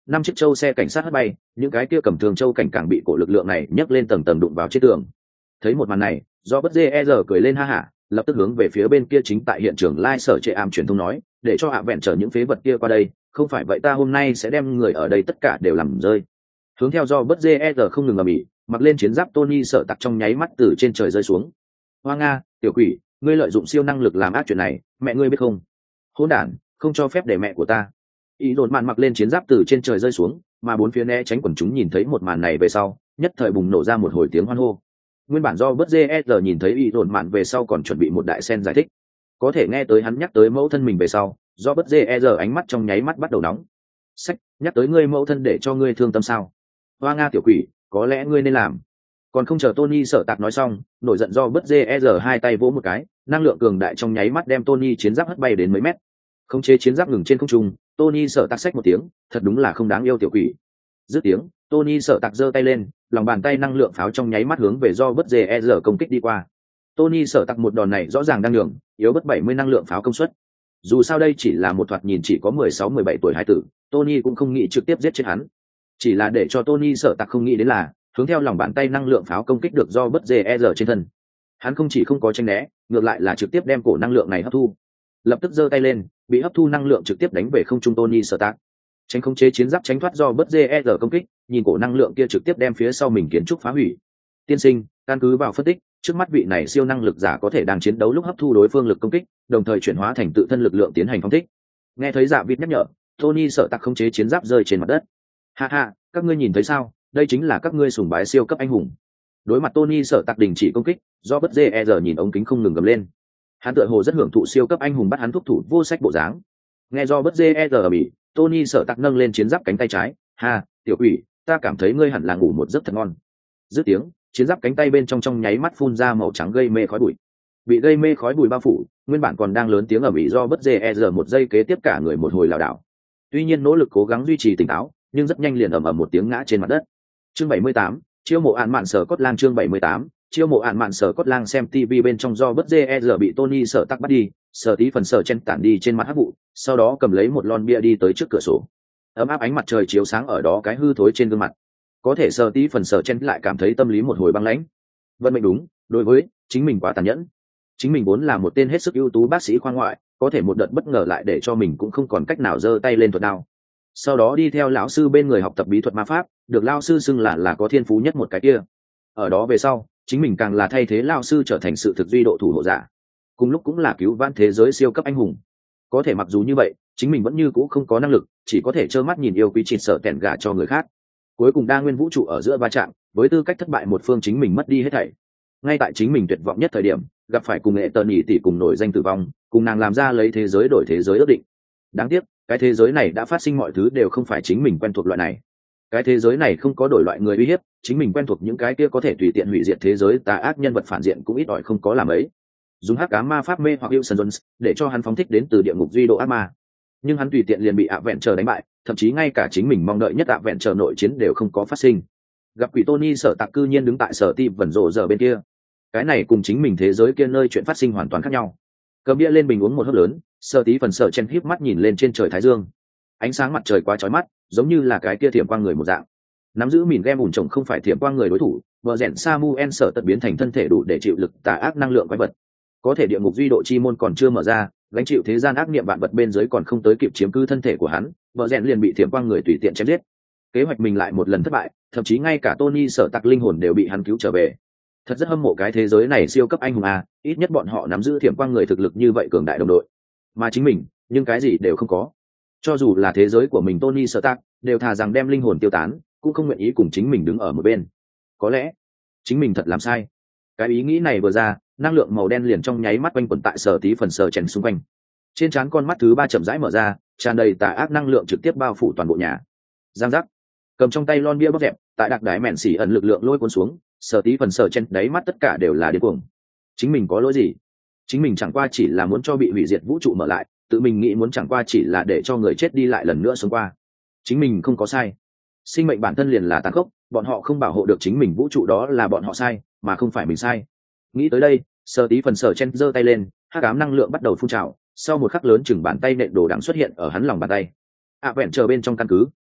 năm chiếc châu xe cảnh sát hất bay, những cái kia cầm thường châu cảnh càng bị cổ lực lượng này nhấc lên tầng tầng đụng vào trên tường. Thấy một màn này, do bất dê e giờ cười lên ha hả, lập tức hướng về phía bên kia chính tại hiện trường lai sở trệ ảm truyền thông nói, để cho hạ vẹn chở những phế vật kia qua đây, không phải vậy ta hôm nay sẽ đem người ở đây tất cả đều làm rơi. Hướng theo do bất dê e giờ không ngừng ầm ĩ, mặc lên chiến giáp Tony sợ tặc trong nháy mắt từ trên trời rơi xuống. Hoa Nga, tiểu quỷ, ngươi lợi dụng siêu năng lực làm ác chuyện này, mẹ ngươi biết không? Hỗn đản, không cho phép để mẹ của ta. Ý đồn mạn mặc lên chiến giáp từ trên trời rơi xuống, mà bốn phía né tránh quần chúng nhìn thấy một màn này về sau, nhất thời bùng nổ ra một hồi tiếng hoan hô. Nguyên bản do bất dê giờ nhìn thấy ý đồn mạn về sau còn chuẩn bị một đại sen giải thích, có thể nghe tới hắn nhắc tới mẫu thân mình về sau, do bất dê giờ ánh mắt trong nháy mắt bắt đầu nóng. Sách, nhắc tới ngươi mẫu thân để cho ngươi thương tâm sao? Hoa Nga tiểu quỷ, có lẽ ngươi nên làm. Còn không chờ Tony sợ tạc nói xong, nổi giận do bất dê giờ hai tay vỗ một cái, năng lượng cường đại trong nháy mắt đem Tony chiến giáp hất bay đến mấy mét. Khống chế chiến giáp ngừng trên không trung, Tony sợ tạc xách một tiếng, thật đúng là không đáng yêu tiểu quỷ. Dứt tiếng, Tony sợ tạc giơ tay lên, lòng bàn tay năng lượng pháo trong nháy mắt hướng về do bất dê giờ công kích đi qua. Tony sợ tạc một đòn này rõ ràng đang nhường, yếu bất bảy mươi năng lượng pháo công suất. Dù sao đây chỉ là một thoạt nhìn chỉ có mười sáu mười bảy tuổi hải tử, Tony cũng không nghĩ trực tiếp giết chết hắn. Chỉ là để cho Tony sợ tạc không nghĩ đến là, hướng theo lòng bàn tay năng lượng pháo công kích được do bất dê giờ trên thân. Hắn không chỉ không có tránh né, ngược lại là trực tiếp đem cổ năng lượng này hấp thu. Lập tức giơ tay lên, bị hấp thu năng lượng trực tiếp đánh về không trung Tony sợ tạc. Tránh khống chế chiến giáp tránh thoát do bất dê giờ công kích, nhìn cổ năng lượng kia trực tiếp đem phía sau mình kiến trúc phá hủy. Tiên sinh, căn cứ vào phân tích, trước mắt vị này siêu năng lực giả có thể đang chiến đấu lúc hấp thu đối phương lực công kích, đồng thời chuyển hóa thành tự thân lực lượng tiến hành phóng thích. Nghe thấy Dạ Vịt nhắc nhở, Tony sợ tạc khống chế chiến giáp rơi trên mặt đất. Ha ha, các ngươi nhìn thấy sao? Đây chính là các ngươi sùng bái siêu cấp anh hùng. Đối mặt Tony sợ tạc đình chỉ công kích, do bất dê giờ nhìn ống kính không ngừng gầm lên. Hắn tựa hồ rất hưởng thụ siêu cấp anh hùng bắt hắn thúc thủ vô sách bộ dáng. Nghe do bất dê giờ bị Tony sợ tạc nâng lên chiến giáp cánh tay trái, ha, tiểu quỷ, ta cảm thấy ngươi hẳn là ngủ một giấc thật ngon. Dứt tiếng, chiến giáp cánh tay bên trong trong nháy mắt phun ra màu trắng gây mê khói bụi. Bị gây mê khói bụi bao phủ, nguyên bản còn đang lớn tiếng ở bị do bất dê giờ một giây kế tiếp cả người một hồi lảo đảo. Tuy nhiên nỗ lực cố gắng duy trì tỉnh táo, nhưng rất nhanh liền ầm ầm một tiếng ngã trên mặt đất. Chương bảy mươi tám, chiêu mộ án mạn sở cốt lang. Chương bảy mươi tám, chiêu mộ án mạn sở cốt lang. Xem tivi bên trong do bất dê giờ bị Tony sợ tắc bắt đi, sợ tí phần sợ chen tản đi trên mặt hắc vụ, sau đó cầm lấy một lon bia đi tới trước cửa sổ. Ấm áp ánh mặt trời chiếu sáng ở đó cái hư thối trên gương mặt, có thể sợ tí phần sợ chen lại cảm thấy tâm lý một hồi băng lãnh. Vận mệnh đúng, đối với chính mình quá tàn nhẫn. Chính mình vốn là một tên hết sức ưu tú bác sĩ khoa ngoại, có thể một đợt bất ngờ lại để cho mình cũng không còn cách nào giơ tay lên thuật đao. Sau đó đi theo lão sư bên người học tập bí thuật ma pháp, được lão sư xưng là là có thiên phú nhất một cái kia. Ở đó về sau, chính mình càng là thay thế lão sư trở thành sự thực duy độ thủ hộ giả, cùng lúc cũng là cứu vãn thế giới siêu cấp anh hùng. Có thể mặc dù như vậy, chính mình vẫn như cũ không có năng lực, chỉ có thể trơ mắt nhìn yêu quý chịt sợ tẹn gà cho người khác. Cuối cùng đa nguyên vũ trụ ở giữa va chạm, với tư cách thất bại một phương chính mình mất đi hết thảy. Ngay tại chính mình tuyệt vọng nhất thời điểm, gặp phải cùng nghệ tần nhị tỷ cùng nổi danh tử vong, cùng nàng làm ra lấy thế giới đổi thế giới ước định. Đáng tiếc, cái thế giới này đã phát sinh mọi thứ đều không phải chính mình quen thuộc loại này. Cái thế giới này không có đổi loại người uy hiếp, chính mình quen thuộc những cái kia có thể tùy tiện hủy diệt thế giới tà ác nhân vật phản diện cũng ít ỏi không có làm ấy. Dùng hắc ám ma pháp mê hoặc Wilson Jones để cho hắn phóng thích đến từ địa ngục duy độ ác ma, nhưng hắn tùy tiện liền bị ạ vẹn chờ đánh bại, thậm chí ngay cả chính mình mong đợi nhất ạ vẹn chờ nội chiến đều không có phát sinh. Gặp quỷ Tony sở tạc cư nhiên đứng tại sở ti vẩn rộ giờ bên kia, cái này cùng chính mình thế giới kia nơi chuyện phát sinh hoàn toàn khác nhau. Cầm bia lên bình uống một hớp lớn, sở tí phần sở chen híp mắt nhìn lên trên trời thái dương. Ánh sáng mặt trời quá chói mắt, giống như là cái kia thiểm quang người một dạng. Nắm giữ mìn game ủn trồng không phải thiểm quang người đối thủ, vợ rèn Samuel sở tật biến thành thân thể đủ để chịu lực tà ác năng lượng quái vật. Có thể địa ngục duy độ chi môn còn chưa mở ra, gánh chịu thế gian ác niệm vạn vật bên dưới còn không tới kịp chiếm cứ thân thể của hắn, vợ rèn liền bị thiểm quang người tùy tiện chém giết. Kế hoạch mình lại một lần thất bại, thậm chí ngay cả Tony sở tạc linh hồn đều bị hắn cứu trở về. Thật rất hâm mộ cái thế giới này siêu cấp anh hùng à, ít nhất bọn họ nắm giữ thiểm quang người thực lực như vậy cường đại đồng đội. Mà chính mình, nhưng cái gì đều không có. Cho dù là thế giới của mình Tony Stark, đều thà rằng đem linh hồn tiêu tán, cũng không nguyện ý cùng chính mình đứng ở một bên. Có lẽ, chính mình thật làm sai. Cái ý nghĩ này vừa ra, năng lượng màu đen liền trong nháy mắt quanh quẩn tại sở tí phần sở chèn xung quanh. Trên trán con mắt thứ ba chậm rãi mở ra, tràn đầy tà ác năng lượng trực tiếp bao phủ toàn bộ nhà. Giang giác, cầm trong tay lon bia bóp dẹp, tại đặc đái mèn xỉ ẩn lực lượng lôi cuốn xuống, sở tí phần sở chen đáy mắt tất cả đều là điên cuồng. Chính mình có lỗi gì? Chính mình chẳng qua chỉ là muốn cho bị hủy diệt vũ trụ mở lại, tự mình nghĩ muốn chẳng qua chỉ là để cho người chết đi lại lần nữa sống qua. Chính mình không có sai. Sinh mệnh bản thân liền là tàn khốc, bọn họ không bảo hộ được chính mình vũ trụ đó là bọn họ sai, mà không phải mình sai. Nghĩ tới đây, sở tí phần sở chen giơ tay lên, hắc ám năng lượng bắt đầu phun trào, sau một khắc lớn chừng bàn tay nện đồ đằng xuất hiện ở hắn lòng bàn tay. À vẹn chờ bên trong căn cứ.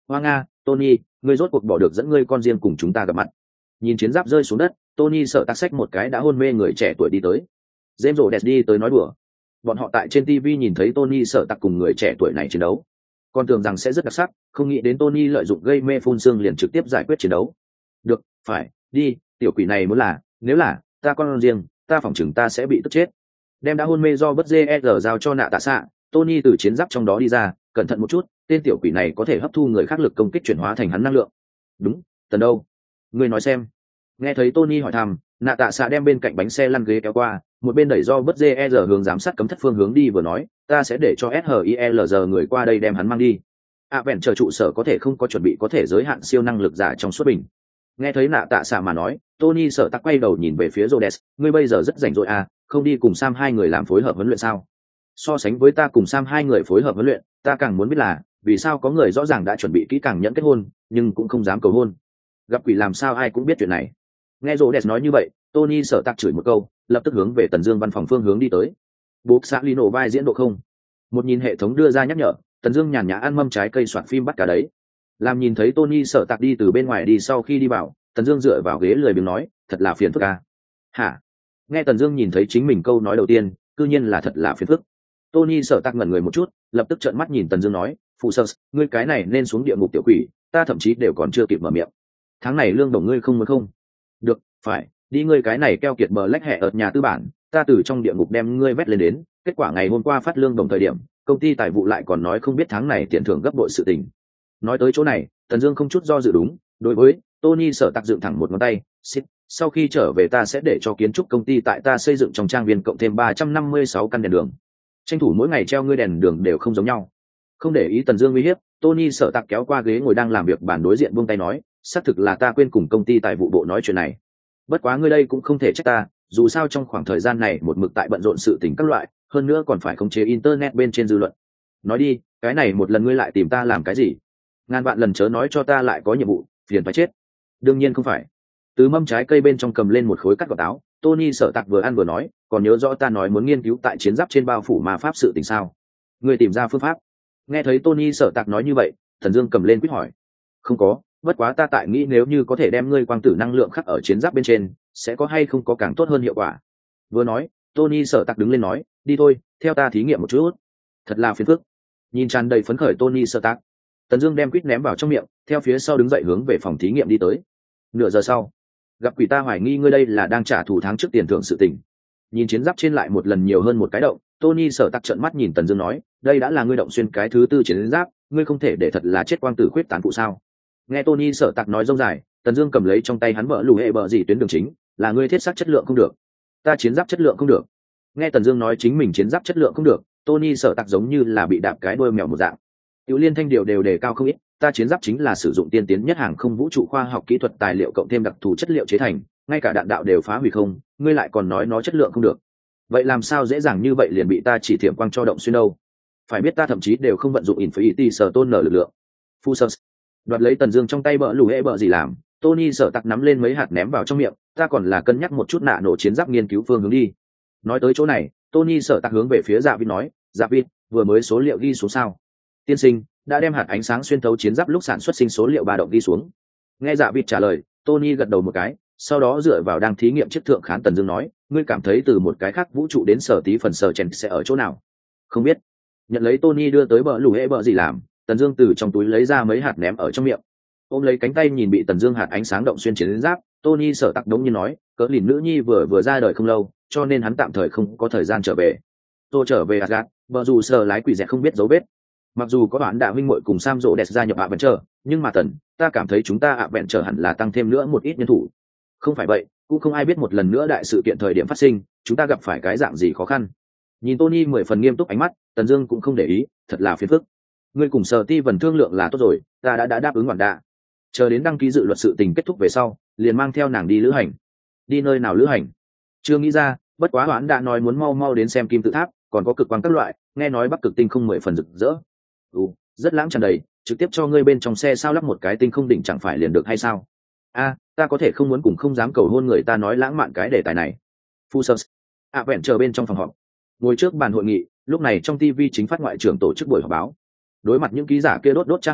Hoa Nga, Tony, ngươi rốt cuộc bỏ được dẫn ngươi con riêng cùng chúng ta gặp mặt. Nhìn chiến giáp rơi xuống đất, Tony sợ tắc xách một cái đã hôn mê người trẻ tuổi đi tới. James Rhodes đi tới nói đùa. Bọn họ tại trên ti vi nhìn thấy Tony sợ tắc cùng người trẻ tuổi này chiến đấu, còn tưởng rằng sẽ rất đặc sắc, không nghĩ đến Tony lợi dụng gây mê phun xương liền trực tiếp giải quyết chiến đấu. Được, phải, đi, tiểu quỷ này muốn là, nếu là ta con riêng, ta phỏng chừng ta sẽ bị tức chết. Đem đã hôn mê do bất dê giao cho nạ tạ xạ, Tony từ chiến giáp trong đó đi ra, cẩn thận một chút, tên tiểu quỷ này có thể hấp thu người khác lực công kích chuyển hóa thành hắn năng lượng. Đúng, tần đâu? Ngươi nói xem. Nghe thấy Tony hỏi thăm, nạ tạ xạ đem bên cạnh bánh xe lăn ghế kéo qua, một bên đẩy do bất dê hướng giám sát cấm thất phương hướng đi vừa nói, ta sẽ để cho SHIELZ người qua đây đem hắn mang đi. À vẹn chờ trụ sở có thể không có chuẩn bị có thể giới hạn siêu năng lực giả trong suốt bình. Nghe thấy nạ tạ xạ mà nói, Tony sợ tắc quay đầu nhìn về phía Rhodes, ngươi bây giờ rất rảnh rỗi à, không đi cùng Sam hai người làm phối hợp huấn luyện sao? So sánh với ta cùng Sam hai người phối hợp huấn luyện, ta càng muốn biết là vì sao có người rõ ràng đã chuẩn bị kỹ càng nhẫn kết hôn, nhưng cũng không dám cầu hôn. Gặp quỷ làm sao ai cũng biết chuyện này. Nghe Rhodes nói như vậy, Tony sợ tắc chửi một câu, lập tức hướng về Tần Dương văn phòng phương hướng đi tới. Bố xã Lino vai diễn độ không? Một nhìn hệ thống đưa ra nhắc nhở, Tần Dương nhàn nhã ăn mâm trái cây soạn phim bắt cả đấy. Làm nhìn thấy Tony sợ tắc đi từ bên ngoài đi sau khi đi vào, Tần Dương dựa vào ghế lười biếng nói, thật là phiền phức à? Hả? Nghe Tần Dương nhìn thấy chính mình câu nói đầu tiên, cư nhiên là thật là phiền phức. Tony sợ tắc ngẩn người một chút, lập tức trợn mắt nhìn Tần Dương nói, phụ sơ, ngươi cái này nên xuống địa ngục tiểu quỷ, ta thậm chí đều còn chưa kịp mở miệng. Tháng này lương đồng ngươi không muốn không? Được, phải, đi ngươi cái này keo kiệt bờ lách hẹ ở nhà tư bản, ta từ trong địa ngục đem ngươi vét lên đến, kết quả ngày hôm qua phát lương đồng thời điểm, công ty tài vụ lại còn nói không biết tháng này tiền thưởng gấp bội sự tình. Nói tới chỗ này, Tần Dương không chút do dự đúng, đối với Tony sợ tắc dựng thẳng một ngón tay, "Xít, sau khi trở về ta sẽ để cho kiến trúc công ty tại ta xây dựng trong trang viên cộng thêm ba trăm năm mươi sáu căn đèn đường. Tranh thủ mỗi ngày treo ngươi đèn đường đều không giống nhau." Không để ý Tần Dương uy hiếp, Tony sợ tắc kéo qua ghế ngồi đang làm việc bàn đối diện buông tay nói, "Xác thực là ta quên cùng công ty tài vụ bộ nói chuyện này. Bất quá ngươi đây cũng không thể trách ta, dù sao trong khoảng thời gian này một mực tại bận rộn sự tình các loại, hơn nữa còn phải khống chế internet bên trên dư luận. Nói đi, cái này một lần ngươi lại tìm ta làm cái gì? Ngàn vạn lần chớ nói cho ta lại có nhiệm vụ, phiền phải chết." Đương nhiên không phải. Từ mâm trái cây bên trong cầm lên một khối cắt quả táo, Tony sợ tặc vừa ăn vừa nói, còn nhớ rõ ta nói muốn nghiên cứu tại chiến giáp trên bao phủ ma pháp sự tình sao? Ngươi tìm ra phương pháp. Nghe thấy Tony sợ tặc nói như vậy, Thần Dương cầm lên quyết hỏi. Không có, bất quá ta tại nghĩ nếu như có thể đem ngươi quang tử năng lượng khắc ở chiến giáp bên trên, sẽ có hay không có càng tốt hơn hiệu quả. Vừa nói, Tony sợ tặc đứng lên nói, đi thôi, theo ta thí nghiệm một chút. Thật là phiền phức. Nhìn tràn đầy phấn khởi Tony sợ tặc, Tần Dương đem quýt ném vào trong miệng, theo phía sau đứng dậy hướng về phòng thí nghiệm đi tới. Nửa giờ sau, gặp quỷ ta hoài nghi ngươi đây là đang trả thù tháng trước tiền thưởng sự tình. Nhìn chiến giáp trên lại một lần nhiều hơn một cái động, Tony sợ tặc trợn mắt nhìn Tần Dương nói, đây đã là ngươi động xuyên cái thứ tư chiến giáp, ngươi không thể để thật là chết quang tử khuyết tán phụ sao? Nghe Tony sợ tặc nói rông dài, Tần Dương cầm lấy trong tay hắn vợ lù hệ bờ gì tuyến đường chính, là ngươi thiết xác chất lượng không được, ta chiến giáp chất lượng không được. Nghe Tần Dương nói chính mình chiến giáp chất lượng không được, Tony sợ tặc giống như là bị đạp cái đuôi mèo một dạng. Tiểu liên thanh điều đều đề cao không ít, ta chiến giáp chính là sử dụng tiên tiến nhất hàng không vũ trụ khoa học kỹ thuật tài liệu cộng thêm đặc thù chất liệu chế thành, ngay cả đạn đạo đều phá hủy không, ngươi lại còn nói nó chất lượng không được. Vậy làm sao dễ dàng như vậy liền bị ta chỉ thiểm quang cho động xuyên đâu? Phải biết ta thậm chí đều không vận dụng Infinity sở tôn nở lực lượng. Fusers đoạt lấy Tần Dương trong tay bợ lù hệ bợ gì làm, Tony sợ tặc nắm lên mấy hạt ném vào trong miệng, ta còn là cân nhắc một chút nạ nổ chiến giáp nghiên cứu phương hướng đi. Nói tới chỗ này, Tony sợ tặc hướng về phía Dạ Vịt nói, Dạ Vịt, vừa mới số liệu ghi xuống sao? Tiên sinh đã đem hạt ánh sáng xuyên thấu chiến giáp lúc sản xuất sinh số liệu ba động ghi xuống. Nghe Dạ Vịt trả lời, Tony gật đầu một cái, sau đó dựa vào đang thí nghiệm chiếc thượng khán Tần Dương nói, ngươi cảm thấy từ một cái khác vũ trụ đến sở tí phần sở chèn sẽ ở chỗ nào? Không biết. Nhận lấy Tony đưa tới bờ lù hệ bợ gì làm, Tần Dương từ trong túi lấy ra mấy hạt ném ở trong miệng. Ôm lấy cánh tay nhìn bị Tần Dương hạt ánh sáng động xuyên chiến giáp, Tony sợ tặc đống nhiên nói, cỡ lìn nữ nhi vừa vừa ra đời không lâu, cho nên hắn tạm thời không có thời gian trở về. Tôi trở về Asgard, bờ dù sở lái quỷ dẹt không biết dấu vết. Mặc dù có đoạn đạo huynh muội cùng Sam Rộ đẹp gia nhập ạ vẹn trở, nhưng mà Tần, ta cảm thấy chúng ta ạ vẹn trở hẳn là tăng thêm nữa một ít nhân thủ. Không phải vậy, cũng không ai biết một lần nữa đại sự kiện thời điểm phát sinh, chúng ta gặp phải cái dạng gì khó khăn. Nhìn Tony mười phần nghiêm túc ánh mắt, Tần Dương cũng không để ý, thật là phiền phức. Ngươi cùng Sở Ti vần thương lượng là tốt rồi, ta đã đã đáp ứng hoàn đạ. Chờ đến đăng ký dự luật sự tình kết thúc về sau, liền mang theo nàng đi lữ hành. Đi nơi nào lữ hành? Chưa nghĩ ra, bất quá Hoán đã nói muốn mau mau đến xem kim tự tháp, còn có cực quang các loại, nghe nói Bắc Cực tinh không mười phần rực rỡ. Ừ, rất lãng tràn đầy, trực tiếp cho ngươi bên trong xe sao lắp một cái tinh không đỉnh chẳng phải liền được hay sao? A, ta có thể không muốn cùng không dám cầu hôn người ta nói lãng mạn cái đề tài này. Fusers, ạ vẹn chờ bên trong phòng họp. Ngồi trước bàn hội nghị, lúc này trong ti vi chính phát ngoại trưởng tổ chức buổi họp báo. Đối mặt những ký giả kia đốt đốt tra hỏi,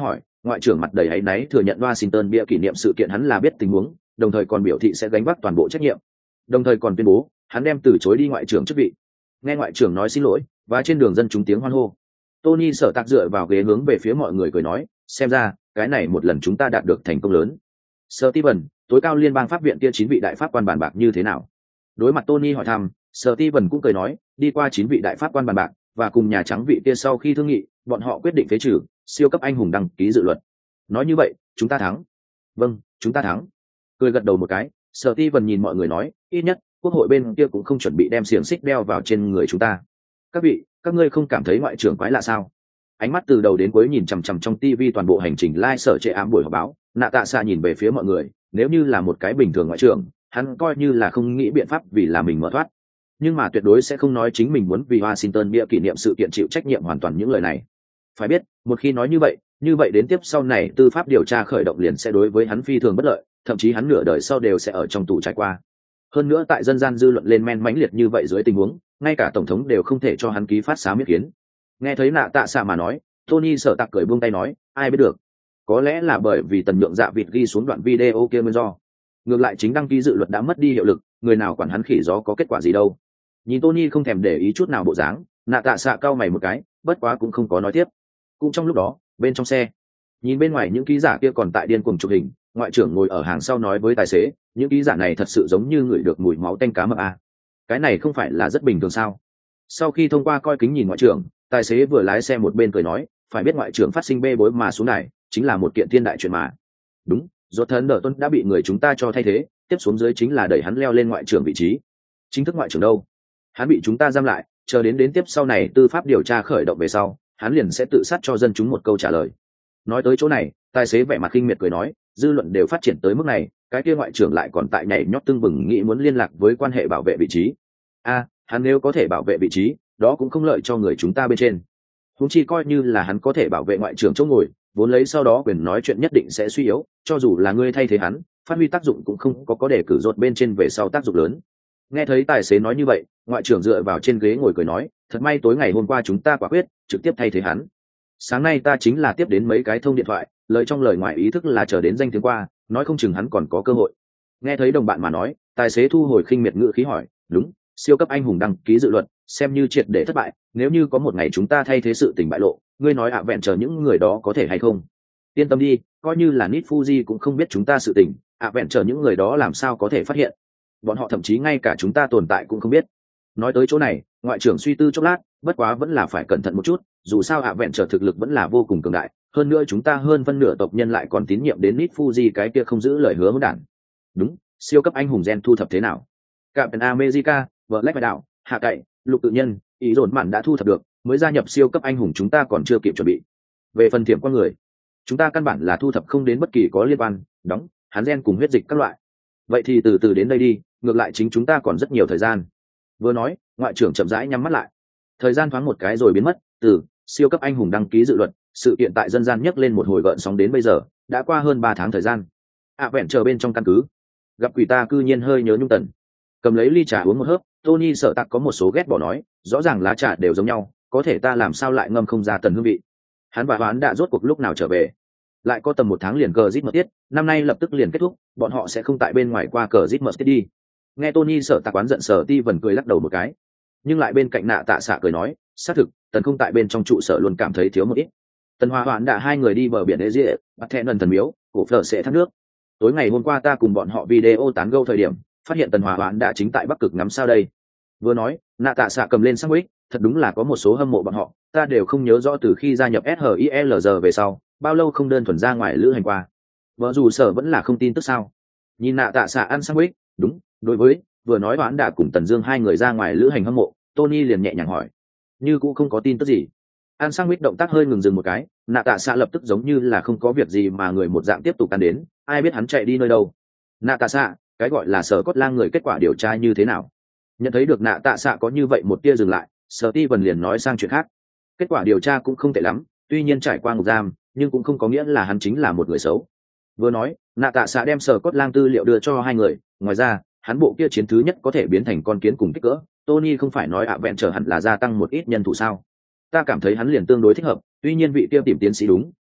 ngoại trưởng mặt đầy áy náy thừa nhận Washington bịa kỷ niệm sự kiện hắn là biết tình huống, đồng thời còn biểu thị sẽ gánh vác toàn bộ trách nhiệm, đồng thời còn tuyên bố hắn đem từ chối đi ngoại trưởng chức vị. Nghe ngoại trưởng nói xin lỗi, và trên đường dân chúng tiếng hoan hô. Tony Sở Tạc dựa vào ghế hướng về phía mọi người cười nói, xem ra cái này một lần chúng ta đạt được thành công lớn. Steven, tối cao liên bang pháp viện kia chín vị đại pháp quan bàn bạc như thế nào? Đối mặt Tony hỏi thăm, Steven cũng cười nói, đi qua chín vị đại pháp quan bàn bạc và cùng Nhà Trắng vị kia sau khi thương nghị, bọn họ quyết định phế trừ siêu cấp anh hùng đăng ký dự luật. Nói như vậy, chúng ta thắng. Vâng, chúng ta thắng. Cười gật đầu một cái, Steven nhìn mọi người nói, ít nhất quốc hội bên kia cũng không chuẩn bị đem xiềng xích đeo vào trên người chúng ta. Các vị, các ngươi không cảm thấy ngoại trưởng quái lạ sao? Ánh mắt từ đầu đến cuối nhìn chằm chằm trong tivi toàn bộ hành trình live sở trệ ám buổi họp báo, Nạ Tạ Xạ nhìn về phía mọi người, nếu như là một cái bình thường ngoại trưởng, hắn coi như là không nghĩ biện pháp vì là mình mở thoát, nhưng mà tuyệt đối sẽ không nói chính mình muốn vì Washington bịa kỷ niệm sự kiện chịu trách nhiệm hoàn toàn những lời này. Phải biết, một khi nói như vậy, như vậy đến tiếp sau này tư pháp điều tra khởi động liền sẽ đối với hắn phi thường bất lợi, thậm chí hắn nửa đời sau đều sẽ ở trong tù trải qua. Hơn nữa tại dân gian dư luận lên men mãnh liệt như vậy dưới tình huống, ngay cả tổng thống đều không thể cho hắn ký phát xá miễn kiến. Nghe thấy Nạ Tạ Xạ mà nói, Tony Sở Tạc cười buông tay nói, ai biết được, có lẽ là bởi vì tần nhượng dạ vịt ghi xuống đoạn video kia nguyên do. Ngược lại chính đăng ký dự luật đã mất đi hiệu lực, người nào quản hắn khỉ gió có kết quả gì đâu. Nhìn Tony không thèm để ý chút nào bộ dáng, Nạ Tạ Xạ cau mày một cái, bất quá cũng không có nói tiếp. Cũng trong lúc đó, bên trong xe, nhìn bên ngoài những ký giả kia còn tại điên cuồng chụp hình, ngoại trưởng ngồi ở hàng sau nói với tài xế, những ký giả này thật sự giống như ngửi được mùi máu tanh cá mập à. Cái này không phải là rất bình thường sao? Sau khi thông qua coi kính nhìn ngoại trưởng, tài xế vừa lái xe một bên cười nói, phải biết ngoại trưởng phát sinh bê bối mà xuống này chính là một kiện thiên đại chuyện mà. Đúng, rốt thần đỡ tuân đã bị người chúng ta cho thay thế, tiếp xuống dưới chính là đẩy hắn leo lên ngoại trưởng vị trí. Chính thức ngoại trưởng đâu? Hắn bị chúng ta giam lại, chờ đến đến tiếp sau này tư pháp điều tra khởi động về sau, hắn liền sẽ tự sát cho dân chúng một câu trả lời. Nói tới chỗ này, tài xế vẻ mặt khinh miệt cười nói, dư luận đều phát triển tới mức này, cái kia ngoại trưởng lại còn tại nhảy nhót tưng bừng nghĩ muốn liên lạc với quan hệ bảo vệ vị trí. A, hắn nếu có thể bảo vệ vị trí, đó cũng không lợi cho người chúng ta bên trên. Huống chi coi như là hắn có thể bảo vệ ngoại trưởng chỗ ngồi, vốn lấy sau đó quyền nói chuyện nhất định sẽ suy yếu, cho dù là ngươi thay thế hắn, phát huy tác dụng cũng không có có để cử rốt bên trên về sau tác dụng lớn. Nghe thấy tài xế nói như vậy, ngoại trưởng dựa vào trên ghế ngồi cười nói, thật may tối ngày hôm qua chúng ta quả quyết trực tiếp thay thế hắn. Sáng nay ta chính là tiếp đến mấy cái thông điện thoại, lời trong lời ngoài ý thức là chờ đến danh tiếng qua, nói không chừng hắn còn có cơ hội. Nghe thấy đồng bạn mà nói, tài xế thu hồi khinh miệt ngữ khí hỏi, đúng, siêu cấp anh hùng đăng ký dự luật, xem như triệt để thất bại, nếu như có một ngày chúng ta thay thế sự tình bại lộ, ngươi nói ạ vẹn chờ những người đó có thể hay không? Yên tâm đi, coi như là Nit Fuji cũng không biết chúng ta sự tình, ạ vẹn chờ những người đó làm sao có thể phát hiện? Bọn họ thậm chí ngay cả chúng ta tồn tại cũng không biết. Nói tới chỗ này, ngoại trưởng suy tư chốc lát, bất quá vẫn là phải cẩn thận một chút, dù sao ạ vẹn chờ thực lực vẫn là vô cùng cường đại, hơn nữa chúng ta hơn phân nửa tộc nhân lại còn tín nhiệm đến Nit Fuji cái kia không giữ lời hứa hỗn đản. Đúng, siêu cấp anh hùng gen thu thập thế nào? Captain America, Black Widow, Hạ Cậy, Lục Tự Nhân, ý dồn mạn đã thu thập được, mới gia nhập siêu cấp anh hùng chúng ta còn chưa kịp chuẩn bị. Về phần thiểm con người, chúng ta căn bản là thu thập không đến bất kỳ có liên quan, đóng, hắn gen cùng huyết dịch các loại. Vậy thì từ từ đến đây đi, ngược lại chính chúng ta còn rất nhiều thời gian. Vừa nói, ngoại trưởng chậm rãi nhắm mắt lại. Thời gian thoáng một cái rồi biến mất, từ siêu cấp anh hùng đăng ký dự luật, sự kiện tại dân gian nhấc lên một hồi gợn sóng đến bây giờ, đã qua hơn ba tháng thời gian. À vẹn chờ bên trong căn cứ, gặp quỷ ta cư nhiên hơi nhớ nhung tần. Cầm lấy ly trà uống một hớp, Tony Sở Tạc có một số ghét bỏ nói, rõ ràng lá trà đều giống nhau, có thể ta làm sao lại ngâm không ra tần hương vị. Hắn và Hoán đã rốt cuộc lúc nào trở về? Lại có tầm một tháng liền cờ rít mật tiết, năm nay lập tức liền kết thúc, bọn họ sẽ không tại bên ngoài qua cờ rít mật tiết đi. Nghe Tony Sở Tạc quán giận Sở Ti vẫn cười lắc đầu một cái, nhưng lại bên cạnh Nạ Tạ Xạ cười nói, xác thực, tần không tại bên trong trụ sở luôn cảm thấy thiếu một ít. Tần Hoa Hoán đã hai người đi bờ biển Asia, bắt thẹn lần thần miếu, cổ phở sẽ thác nước. Tối ngày hôm qua ta cùng bọn họ video tán gẫu thời điểm, phát hiện Tần Hòa Hoán đã chính tại Bắc Cực ngắm sao đây. Vừa nói, Nạ Tạ Xạ cầm lên sandwich, thật đúng là có một số hâm mộ bọn họ, ta đều không nhớ rõ từ khi gia nhập ét hát i lờ giê về sau, bao lâu không đơn thuần ra ngoài lữ hành qua. Vợ dù sở vẫn là không tin tức sao? Nhìn Nạ Tạ Xạ ăn sandwich, đúng, đối với, vừa nói Hoán đã cùng Tần Dương hai người ra ngoài lữ hành hâm mộ, Tony liền nhẹ nhàng hỏi, như cũng không có tin tức gì. Ăn sandwich động tác hơi ngừng dừng một cái, Nạ Tạ Xạ lập tức giống như là không có việc gì mà người một dạng tiếp tục ăn đến, ai biết hắn chạy đi nơi đâu. Nạ Tạ Xạ, cái gọi là Sở Cốt Lang người kết quả điều tra như thế nào? Nhận thấy được Nạ Tạ Xạ có như vậy một tia dừng lại, Sở Ti Vân liền nói sang chuyện khác. Kết quả điều tra cũng không tệ lắm, tuy nhiên trải qua ngục giam, nhưng cũng không có nghĩa là hắn chính là một người xấu. Vừa nói, Nạ Tạ Xạ đem Sở Cốt Lang tư liệu đưa cho hai người, ngoài ra, hắn bộ kia chiến thứ nhất có thể biến thành con kiến cùng kích cỡ, Tony không phải nói ạ vẹn trở hẳn là gia tăng một ít nhân thủ sao? Ta cảm thấy hắn liền tương đối thích hợp, tuy nhiên vị kia tìm tiến sĩ đúng,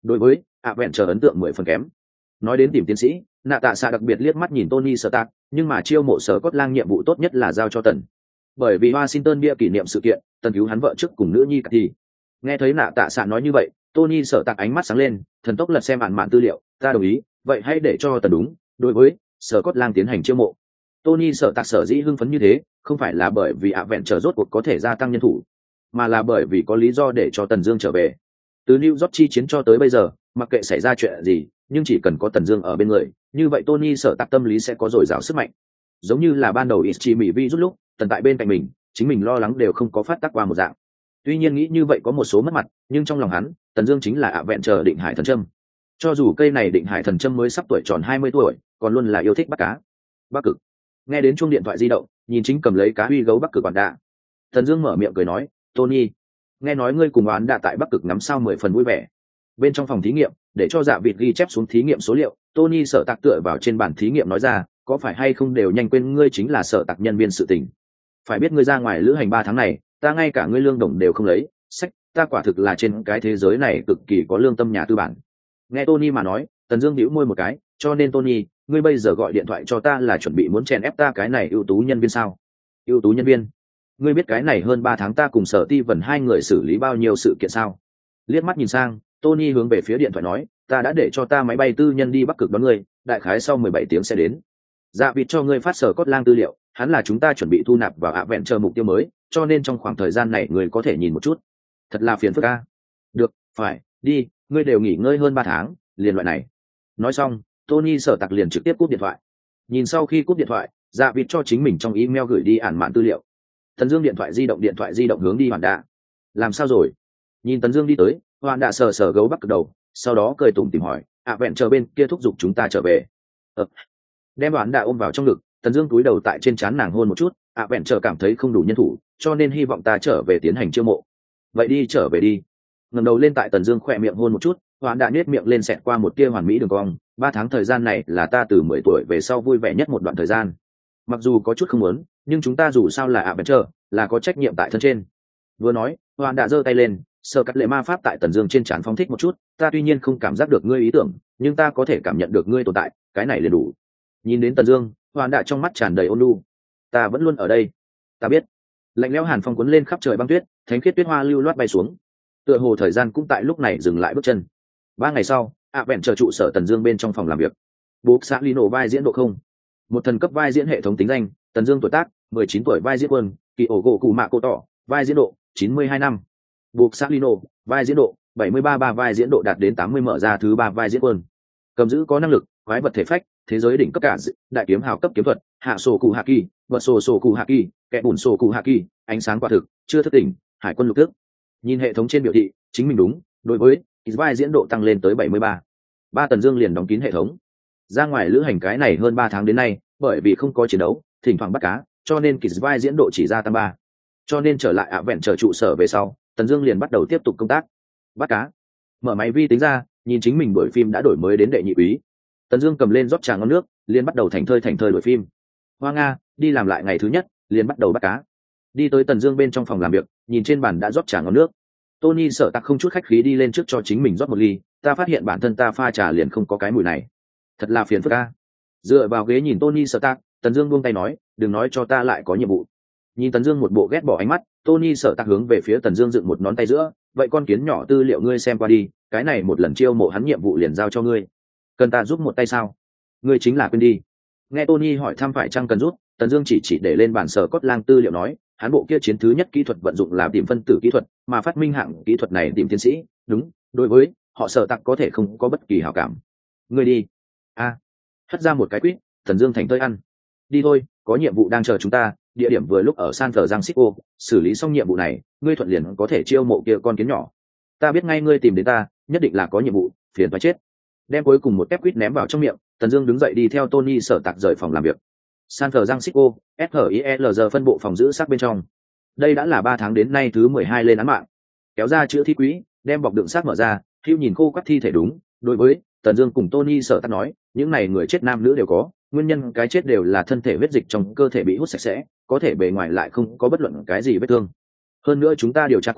đối với ạ vẹn chờ ấn tượng mười phần kém. Nói đến tìm tiến sĩ, nạ tạ xạ đặc biệt liếc mắt nhìn Tony Stark, nhưng mà chiêu mộ sở cốt lang nhiệm vụ tốt nhất là giao cho tần, bởi vì Washington bia kỷ niệm sự kiện, tần cứu hắn vợ trước cùng nữ nhi cả thì. Nghe thấy nạ tạ xạ nói như vậy, Tony Stark ánh mắt sáng lên, thần tốc lật xem bản mạn tư liệu, ta đồng ý, vậy hãy để cho tần đúng đối với sở cốt lang tiến hành chiêu mộ. Tony Stark sở dĩ hưng phấn như thế, không phải là bởi vì ạ vẹn chờ rốt cuộc có thể gia tăng nhân thủ, mà là bởi vì có lý do để cho Tần Dương trở về. Từ New York chi chiến cho tới bây giờ, mặc kệ xảy ra chuyện gì, nhưng chỉ cần có Tần Dương ở bên người, như vậy Tony sở tác tâm lý sẽ có dồi dào sức mạnh. Giống như là ban đầu Ichimi Vi rút lúc, Tần tại bên cạnh mình, chính mình lo lắng đều không có phát tác qua một dạng. Tuy nhiên nghĩ như vậy có một số mất mặt, nhưng trong lòng hắn, Tần Dương chính là ạ vẹn chờ định hải thần châm. Cho dù cây này định hải thần châm mới sắp tuổi tròn hai mươi tuổi, còn luôn là yêu thích bắt cá. Bắc Cực. Nghe đến chuông điện thoại di động, nhìn chính cầm lấy cá huy gấu Bắc Cực quản đạ. Tần Dương mở miệng cười nói, "Tony, nghe nói ngươi cùng oán đã tại Bắc Cực ngắm sao mười phần vui vẻ." Bên trong phòng thí nghiệm, để cho Dạ Vịt ghi chép xuống thí nghiệm số liệu, Tony sở tạc tựa vào trên bàn thí nghiệm nói ra, "Có phải hay không đều nhanh quên ngươi chính là sở tạc nhân viên sự tình. Phải biết ngươi ra ngoài lữ hành ba tháng này, ta ngay cả ngươi lương đồng đều không lấy, sách, ta quả thực là trên cái thế giới này cực kỳ có lương tâm nhà tư bản." Nghe Tony mà nói, Tần Dương bĩu môi một cái, "Cho nên Tony, ngươi bây giờ gọi điện thoại cho ta là chuẩn bị muốn chèn ép ta cái này ưu tú nhân viên sao?" "Ưu tú nhân viên? Ngươi biết cái này hơn ba tháng ta cùng Sở Ti Vân hai người xử lý bao nhiêu sự kiện sao?" Liếc mắt nhìn sang, Tony hướng về phía điện thoại nói, "Ta đã để cho ta máy bay tư nhân đi Bắc Cực đón ngươi, đại khái sau mười bảy tiếng sẽ đến. Dạ Vịt cho ngươi phát sở cốt lang tư liệu, hắn là chúng ta chuẩn bị thu nạp vào ạ vẹn chờ mục tiêu mới, cho nên trong khoảng thời gian này ngươi có thể nhìn một chút." "Thật là phiền phức a." "Được, phải, đi, ngươi đều nghỉ ngơi hơn ba tháng, liền loại này." Nói xong, Tony sở tặc liền trực tiếp cúp điện thoại. Nhìn sau khi cúp điện thoại, Dạ Vịt cho chính mình trong email gửi đi ản mạn tư liệu. Tần Dương điện thoại di động điện thoại di động hướng đi Hoàn Đạ. "Làm sao rồi?" Nhìn Tần Dương đi tới, Hoàn Đạ sờ sờ gấu Bắc Cực đầu, sau đó cười tủm tỉm hỏi, "ạ vẹn chờ bên kia thúc giục chúng ta trở về." Ờ. Đem Hoàn Đạ ôm vào trong ngực, Tần Dương cúi đầu tại trên trán nàng hôn một chút, "ạ vẹn chờ cảm thấy không đủ nhân thủ, cho nên hy vọng ta trở về tiến hành chiêu mộ." "Vậy đi trở về đi." Ngẩng đầu lên tại Tần Dương khẽ miệng hôn một chút, Hoàn Đạ nhếch miệng lên xẹt qua một tia hoàn mỹ đường cong, ba tháng thời gian này là ta từ mười tuổi về sau vui vẻ nhất một đoạn thời gian. Mặc dù có chút không muốn, nhưng chúng ta dù sao là ạ vẹn chờ, là có trách nhiệm tại thân trên. Vừa nói, Hoàn Đạ giơ tay lên, sờ cắt lệ ma pháp tại Tần Dương trên trán phóng thích một chút, "Ta tuy nhiên không cảm giác được ngươi ý tưởng, nhưng ta có thể cảm nhận được ngươi tồn tại, cái này liền đủ." Nhìn đến Tần Dương, Hoàn Đạ trong mắt tràn đầy ôn nhu, "Ta vẫn luôn ở đây." "Ta biết." Lạnh lẽo hàn phong cuốn lên khắp trời băng tuyết, thánh khiết tuyết hoa lưu loát bay xuống. Tựa hồ thời gian cũng tại lúc này dừng lại bước chân. Ba ngày sau, ạ vẹn chờ trụ sở Tần Dương bên trong phòng làm việc. Bố xã Lino vai diễn độ không, một thần cấp vai diễn hệ thống tính danh, Tần Dương tuổi tác mười chín tuổi vai diễn quân, kỳ ổ gỗ cụ mạ cô tỏ, vai diễn độ chín mươi hai năm. Buộc xã Lino, vai diễn độ bảy mươi ba ba vai diễn độ đạt đến tám mươi mở ra thứ ba vai diễn quân. Cầm giữ có năng lực, quái vật thể phách, thế giới đỉnh cấp cả, đại kiếm hào cấp kiếm thuật, hạ sổ cụ hạ kỳ, vật sổ sổ cụ hạ kỳ, kẻ bùn sổ cụ hạ kỳ, ánh sáng quả thực, chưa thức tỉnh, hải quân lục thức. Nhìn hệ thống trên biểu thị, chính mình đúng, đối với vai diễn độ tăng lên tới bảy mươi ba. Ba Tần Dương liền đóng kín hệ thống. Ra ngoài lữ hành cái này hơn ba tháng đến nay, bởi vì không có chiến đấu, thỉnh thoảng bắt cá, cho nên kỳ vai diễn độ chỉ ra tăng ba. Cho nên trở lại ạ vẹn chờ trụ sở về sau, Tần Dương liền bắt đầu tiếp tục công tác. Bắt cá. Mở máy vi tính ra, nhìn chính mình đổi phim đã đổi mới đến đệ nhị quý. Tần Dương cầm lên rót trà ngon nước, liền bắt đầu thành thơi thành thơi đổi phim. Hoa Nga, đi làm lại ngày thứ nhất, liền bắt đầu bắt cá. Đi tới Tần Dương bên trong phòng làm việc, nhìn trên bàn đã rót trà ngon nước. Tony sợ tặc không chút khách khí đi lên trước cho chính mình rót một ly, "Ta phát hiện bản thân ta pha trà liền không có cái mùi này, thật là phiền phức a." Dựa vào ghế nhìn Tony sợ tặc, Tần Dương buông tay nói, "Đừng nói cho ta lại có nhiệm vụ." Nhìn Tần Dương một bộ ghét bỏ ánh mắt, Tony sợ tặc hướng về phía Tần Dương dựng một ngón tay giữa, "Vậy con kiến nhỏ tư liệu ngươi xem qua đi, cái này một lần chiêu mộ hắn nhiệm vụ liền giao cho ngươi. Cần ta giúp một tay sao?" "Ngươi chính là quên đi." Nghe Tony hỏi thăm phải chăng cần giúp, Tần Dương chỉ chỉ để lên bản sở cốt lang tư liệu nói, hắn bộ kia chiến thứ nhất kỹ thuật vận dụng là tìm phân tử kỹ thuật, mà phát minh hạng kỹ thuật này tìm tiến sĩ, đúng, đối với họ sở tặc có thể không có bất kỳ hảo cảm. "Ngươi đi." "A." À, hất ra một cái quýt, Tần Dương thành tơi ăn. "Đi thôi, có nhiệm vụ đang chờ chúng ta, địa điểm vừa lúc ở San Francisco, xử lý xong nhiệm vụ này, ngươi thuận liền có thể chiêu mộ kia con kiến nhỏ. Ta biết ngay ngươi tìm đến ta, nhất định là có nhiệm vụ, phiền toái chết." Đem cuối cùng một tép quýt ném vào trong miệng, Tần Dương đứng dậy đi theo Tony sở tặc rời phòng làm việc. San Francisco, ét hát i lờ giê phân bộ phòng giữ xác bên trong. Đây đã là ba tháng đến nay thứ mười hai lên án mạng. Kéo ra chữ thi quý, đem bọc đựng xác mở ra, Hugh nhìn khô quắt thi thể đúng, đối với Tần Dương cùng Tony sở tặc nói, những này người chết nam nữ đều có, nguyên nhân cái chết đều là thân thể huyết dịch trong cơ thể bị hút sạch sẽ, có thể bề ngoài lại không có bất luận cái gì vết thương. Hơn nữa chúng ta điều tra qua,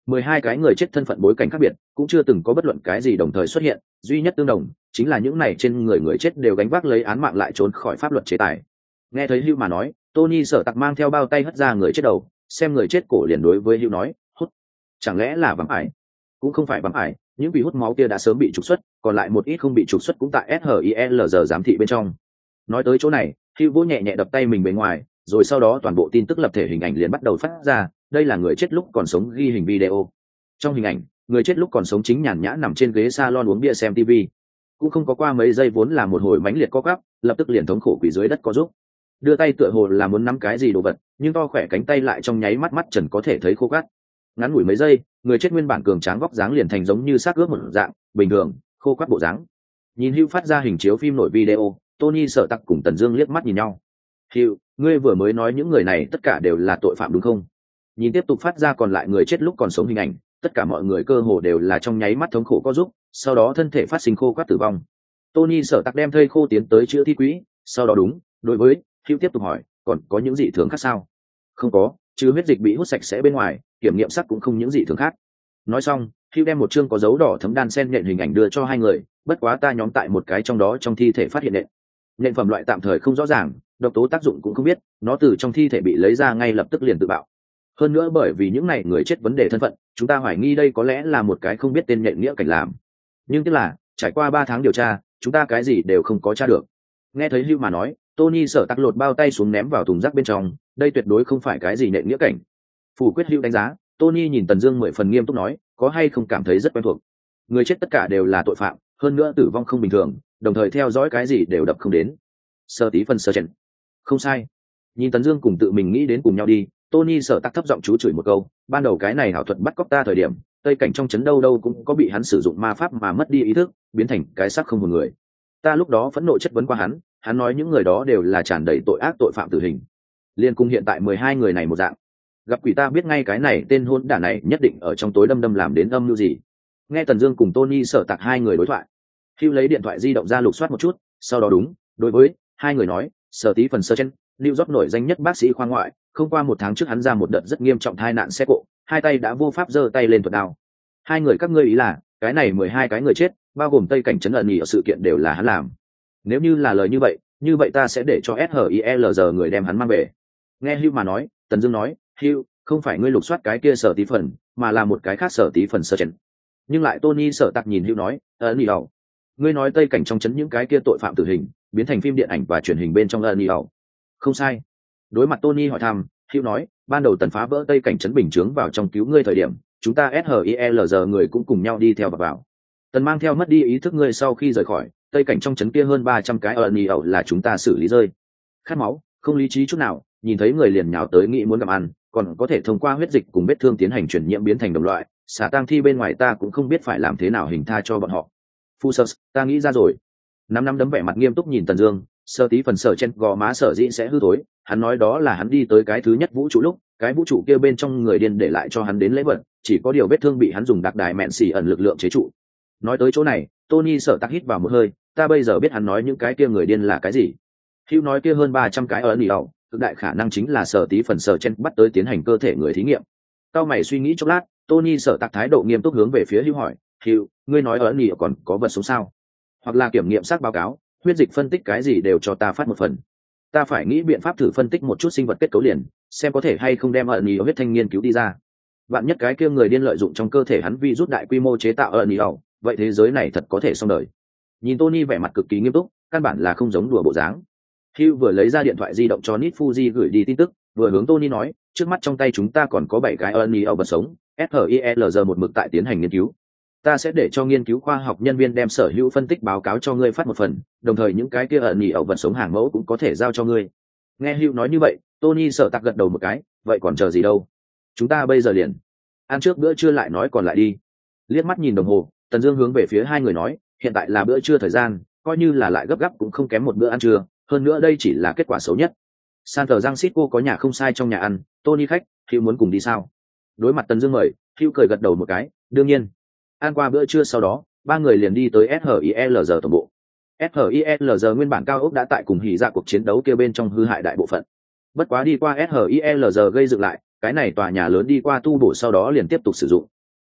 mười hai cái người chết thân phận bối cảnh khác biệt, cũng chưa từng có bất luận cái gì đồng thời xuất hiện, duy nhất tương đồng chính là những này trên người người chết đều gánh vác lấy án mạng lại trốn khỏi pháp luật chế tài. Nghe thấy Hugh mà nói, Tony Sở Tặc mang theo bao tay hất ra người chết đầu, xem người chết cổ liền đối với Hugh nói, hút. Chẳng lẽ là vắng ải? Cũng không phải vắng ải, những bị hút máu kia đã sớm bị trục xuất, còn lại một ít không bị trục xuất cũng tại ét hát i lờ giê giám thị bên trong. Nói tới chỗ này, Hugh vỗ nhẹ nhẹ đập tay mình bên ngoài, rồi sau đó toàn bộ tin tức lập thể hình ảnh liền bắt đầu phát ra, đây là người chết lúc còn sống ghi hình video. Trong hình ảnh, người chết lúc còn sống chính nhàn nhã nằm trên ghế salon uống bia xem ti vi. Cũng không có qua mấy giây vốn là một hồi mãnh liệt co quắp, lập tức liền thống khổ quỳ dưới đất co giúp. Đưa tay tựa hồ là muốn nắm cái gì đồ vật, nhưng to khỏe cánh tay lại trong nháy mắt mắt trần có thể thấy khô gắt. Ngắn ngủi mấy giây, người chết nguyên bản cường tráng vóc dáng liền thành giống như xác ướp một dạng, bình thường, khô quắt bộ dáng. Nhìn Hugh phát ra hình chiếu phim nổi video, Tony Sở Tặc cùng Tần Dương liếc mắt nhìn nhau. "Hugh, ngươi vừa mới nói những người này tất cả đều là tội phạm đúng không?" Nhìn tiếp tục phát ra còn lại người chết lúc còn sống hình ảnh, tất cả mọi người cơ hồ đều là trong nháy mắt thống khổ co giúp, sau đó thân thể phát sinh khô quắt tử vong. Tony Sở Tặc đem thây khô tiến tới chữa thi quỹ, sau đó đúng, đối với Hugh tiếp tục hỏi, "Còn có những gì thường khác sao?" "Không có, trừ huyết dịch bị hút sạch sẽ bên ngoài, kiểm nghiệm sắc cũng không những gì thường khác." Nói xong, Hugh đem một chương có dấu đỏ thấm đan sen nhện hình ảnh đưa cho hai người, bất quá ta nhóm tại một cái trong đó trong thi thể phát hiện nhện. Nhện phẩm loại tạm thời không rõ ràng, độc tố tác dụng cũng không biết, nó từ trong thi thể bị lấy ra ngay lập tức liền tự bạo. Hơn nữa bởi vì những này người chết vấn đề thân phận, chúng ta hoài nghi đây có lẽ là một cái không biết tên nhện nghĩa cảnh làm. Nhưng tức là, trải qua ba tháng điều tra, chúng ta cái gì đều không có tra được. Nghe thấy Hugh mà nói, Tony Sở Tặc lột bao tay xuống ném vào thùng rác bên trong, đây tuyệt đối không phải cái gì nhện nghĩa cảnh. Phủ quyết Hugh đánh giá, Tony nhìn Tần Dương mười phần nghiêm túc nói, có hay không cảm thấy rất quen thuộc. Người chết tất cả đều là tội phạm, hơn nữa tử vong không bình thường, đồng thời theo dõi cái gì đều đập không đến. Sơ tí phần sơ chen. Không sai. Nhìn Tần Dương cùng tự mình nghĩ đến cùng nhau đi, Tony Sở Tặc thấp giọng chú chửi một câu, ban đầu cái này hảo thuật bắt cóc ta thời điểm, tây cảnh trong trấn đâu đâu cũng có bị hắn sử dụng ma pháp mà mất đi ý thức, biến thành cái xác không hồn người. Ta lúc đó phẫn nộ chất vấn qua hắn, hắn nói những người đó đều là tràn đầy tội ác tội phạm tử hình. Liên cung hiện tại mười hai người này một dạng. Gặp quỷ ta biết ngay cái này tên hôn đản này nhất định ở trong tối đâm đâm làm đến âm mưu gì. Nghe Tần Dương cùng Tony Sở Tặc hai người đối thoại, Hugh lấy điện thoại di động ra lục soát một chút, sau đó đúng, đối với hai người nói, Sở tí phần sơ chen, New York nổi danh nhất bác sĩ khoa ngoại, không qua một tháng trước hắn ra một đợt rất nghiêm trọng tai nạn xe cộ, hai tay đã vô pháp giơ tay lên thuật đao. Hai người các ngươi ý là, cái này mười hai cái người chết, bao gồm tây cảnh trấn ẩn nhị ở sự kiện đều là hắn làm. Nếu như là lời như vậy, như vậy ta sẽ để cho ét hát i lờ giê người đem hắn mang về. Nghe Hugh mà nói, Tần Dương nói, Hugh, không phải ngươi lục soát cái kia Sở tí phần, mà là một cái khác Sở tí phần sơ chen. Nhưng lại Tony Sở Tặc nhìn Hugh nói, ẩn nhị ảo, ngươi nói tây cảnh trong trấn những cái kia tội phạm tử hình biến thành phim điện ảnh và truyền hình bên trong ẩn nhị ảo. Không sai. Đối mặt Tony hỏi thăm, Hugh nói, ban đầu tần phá vỡ tây cảnh trấn bình chướng vào trong cứu ngươi thời điểm, chúng ta ét hát i lờ giê người cũng cùng nhau đi theo và vào. Tần mang theo mất đi ý thức ngươi sau khi rời khỏi tây cảnh trong trấn kia hơn ba trăm cái ẩn nhị ảo là chúng ta xử lý rơi. Khát máu, không lý trí chút nào, nhìn thấy người liền nhào tới nghĩ muốn gặm ăn, còn có thể thông qua huyết dịch cùng vết thương tiến hành chuyển nhiễm biến thành đồng loại, xả tang thi bên ngoài ta cũng không biết phải làm thế nào hình tha cho bọn họ. Fusus, ta nghĩ ra rồi. Năm năm đấm vẻ mặt nghiêm túc nhìn Tần Dương, Sơ tí phần sở chen gò má sở dĩ sẽ hư thối, hắn nói đó là hắn đi tới cái thứ nhất vũ trụ lúc, cái vũ trụ kia bên trong người điên để lại cho hắn đến lễ vật, chỉ có điều vết thương bị hắn dùng đặc đài mẹn xì ẩn lực lượng chế trụ. Nói tới chỗ này, Tony Sở Tặc hít vào một hơi, ta bây giờ biết hắn nói những cái kia người điên là cái gì. Hugh nói kia hơn ba trăm cái ở nỉ ẩu, cực đại khả năng chính là sở tí phần sở chen bắt tới tiến hành cơ thể người thí nghiệm. Cao mày suy nghĩ chốc lát, Tony Sở Tặc thái độ nghiêm túc hướng về phía Hugh hỏi, Hugh, ngươi nói ở nỉ còn có vật sống sao? Hoặc là kiểm nghiệm xác báo cáo, huyết dịch phân tích cái gì đều cho ta phát một phần. Ta phải nghĩ biện pháp thử phân tích một chút sinh vật kết cấu liền, xem có thể hay không đem ở nỉ huyết thanh nghiên cứu đi ra. Bạn nhất cái kia người điên lợi dụng trong cơ thể hắn vi rút đại quy mô chế tạo ở nỉ ẩu, vậy thế giới này thật có thể xong đời. Nhìn Tony vẻ mặt cực kỳ nghiêm túc, căn bản là không giống đùa bộ dáng. Hugh vừa lấy ra điện thoại di động cho Nit Fuji gửi đi tin tức, vừa hướng Tony nói, trước mắt trong tay chúng ta còn có bảy cái ẩn nhị ẩu vật sống, ét hát i lờ giê một mực tại tiến hành nghiên cứu. Ta sẽ để cho nghiên cứu khoa học nhân viên đem sở hữu phân tích báo cáo cho ngươi phát một phần, đồng thời những cái kia ẩn nhị ẩu vật sống hàng mẫu cũng có thể giao cho ngươi. Nghe Hugh nói như vậy, Tony Sở Tặc gật đầu một cái, vậy còn chờ gì đâu? Chúng ta bây giờ liền ăn trước bữa trưa lại nói còn lại đi. Liếc mắt nhìn đồng hồ, Tần Dương hướng về phía hai người nói, hiện tại là bữa trưa thời gian, coi như là lại gấp gáp cũng không kém một bữa ăn trưa, hơn nữa đây chỉ là kết quả xấu nhất. San Francisco có nhà không sai trong nhà ăn, Tony khách, Hugh muốn cùng đi sao? Đối mặt Tần Dương mời, Hugh cười gật đầu một cái, đương nhiên. Ăn qua bữa trưa sau đó, ba người liền đi tới ét hát i lờ giê tổng bộ. ét hát i lờ giê nguyên bản cao ốc đã tại cùng hỉ dạ cuộc chiến đấu kia bên trong hư hại đại bộ phận. Bất quá đi qua ét hát i lờ giê gây dựng lại, cái này tòa nhà lớn đi qua tu bổ sau đó liền tiếp tục sử dụng,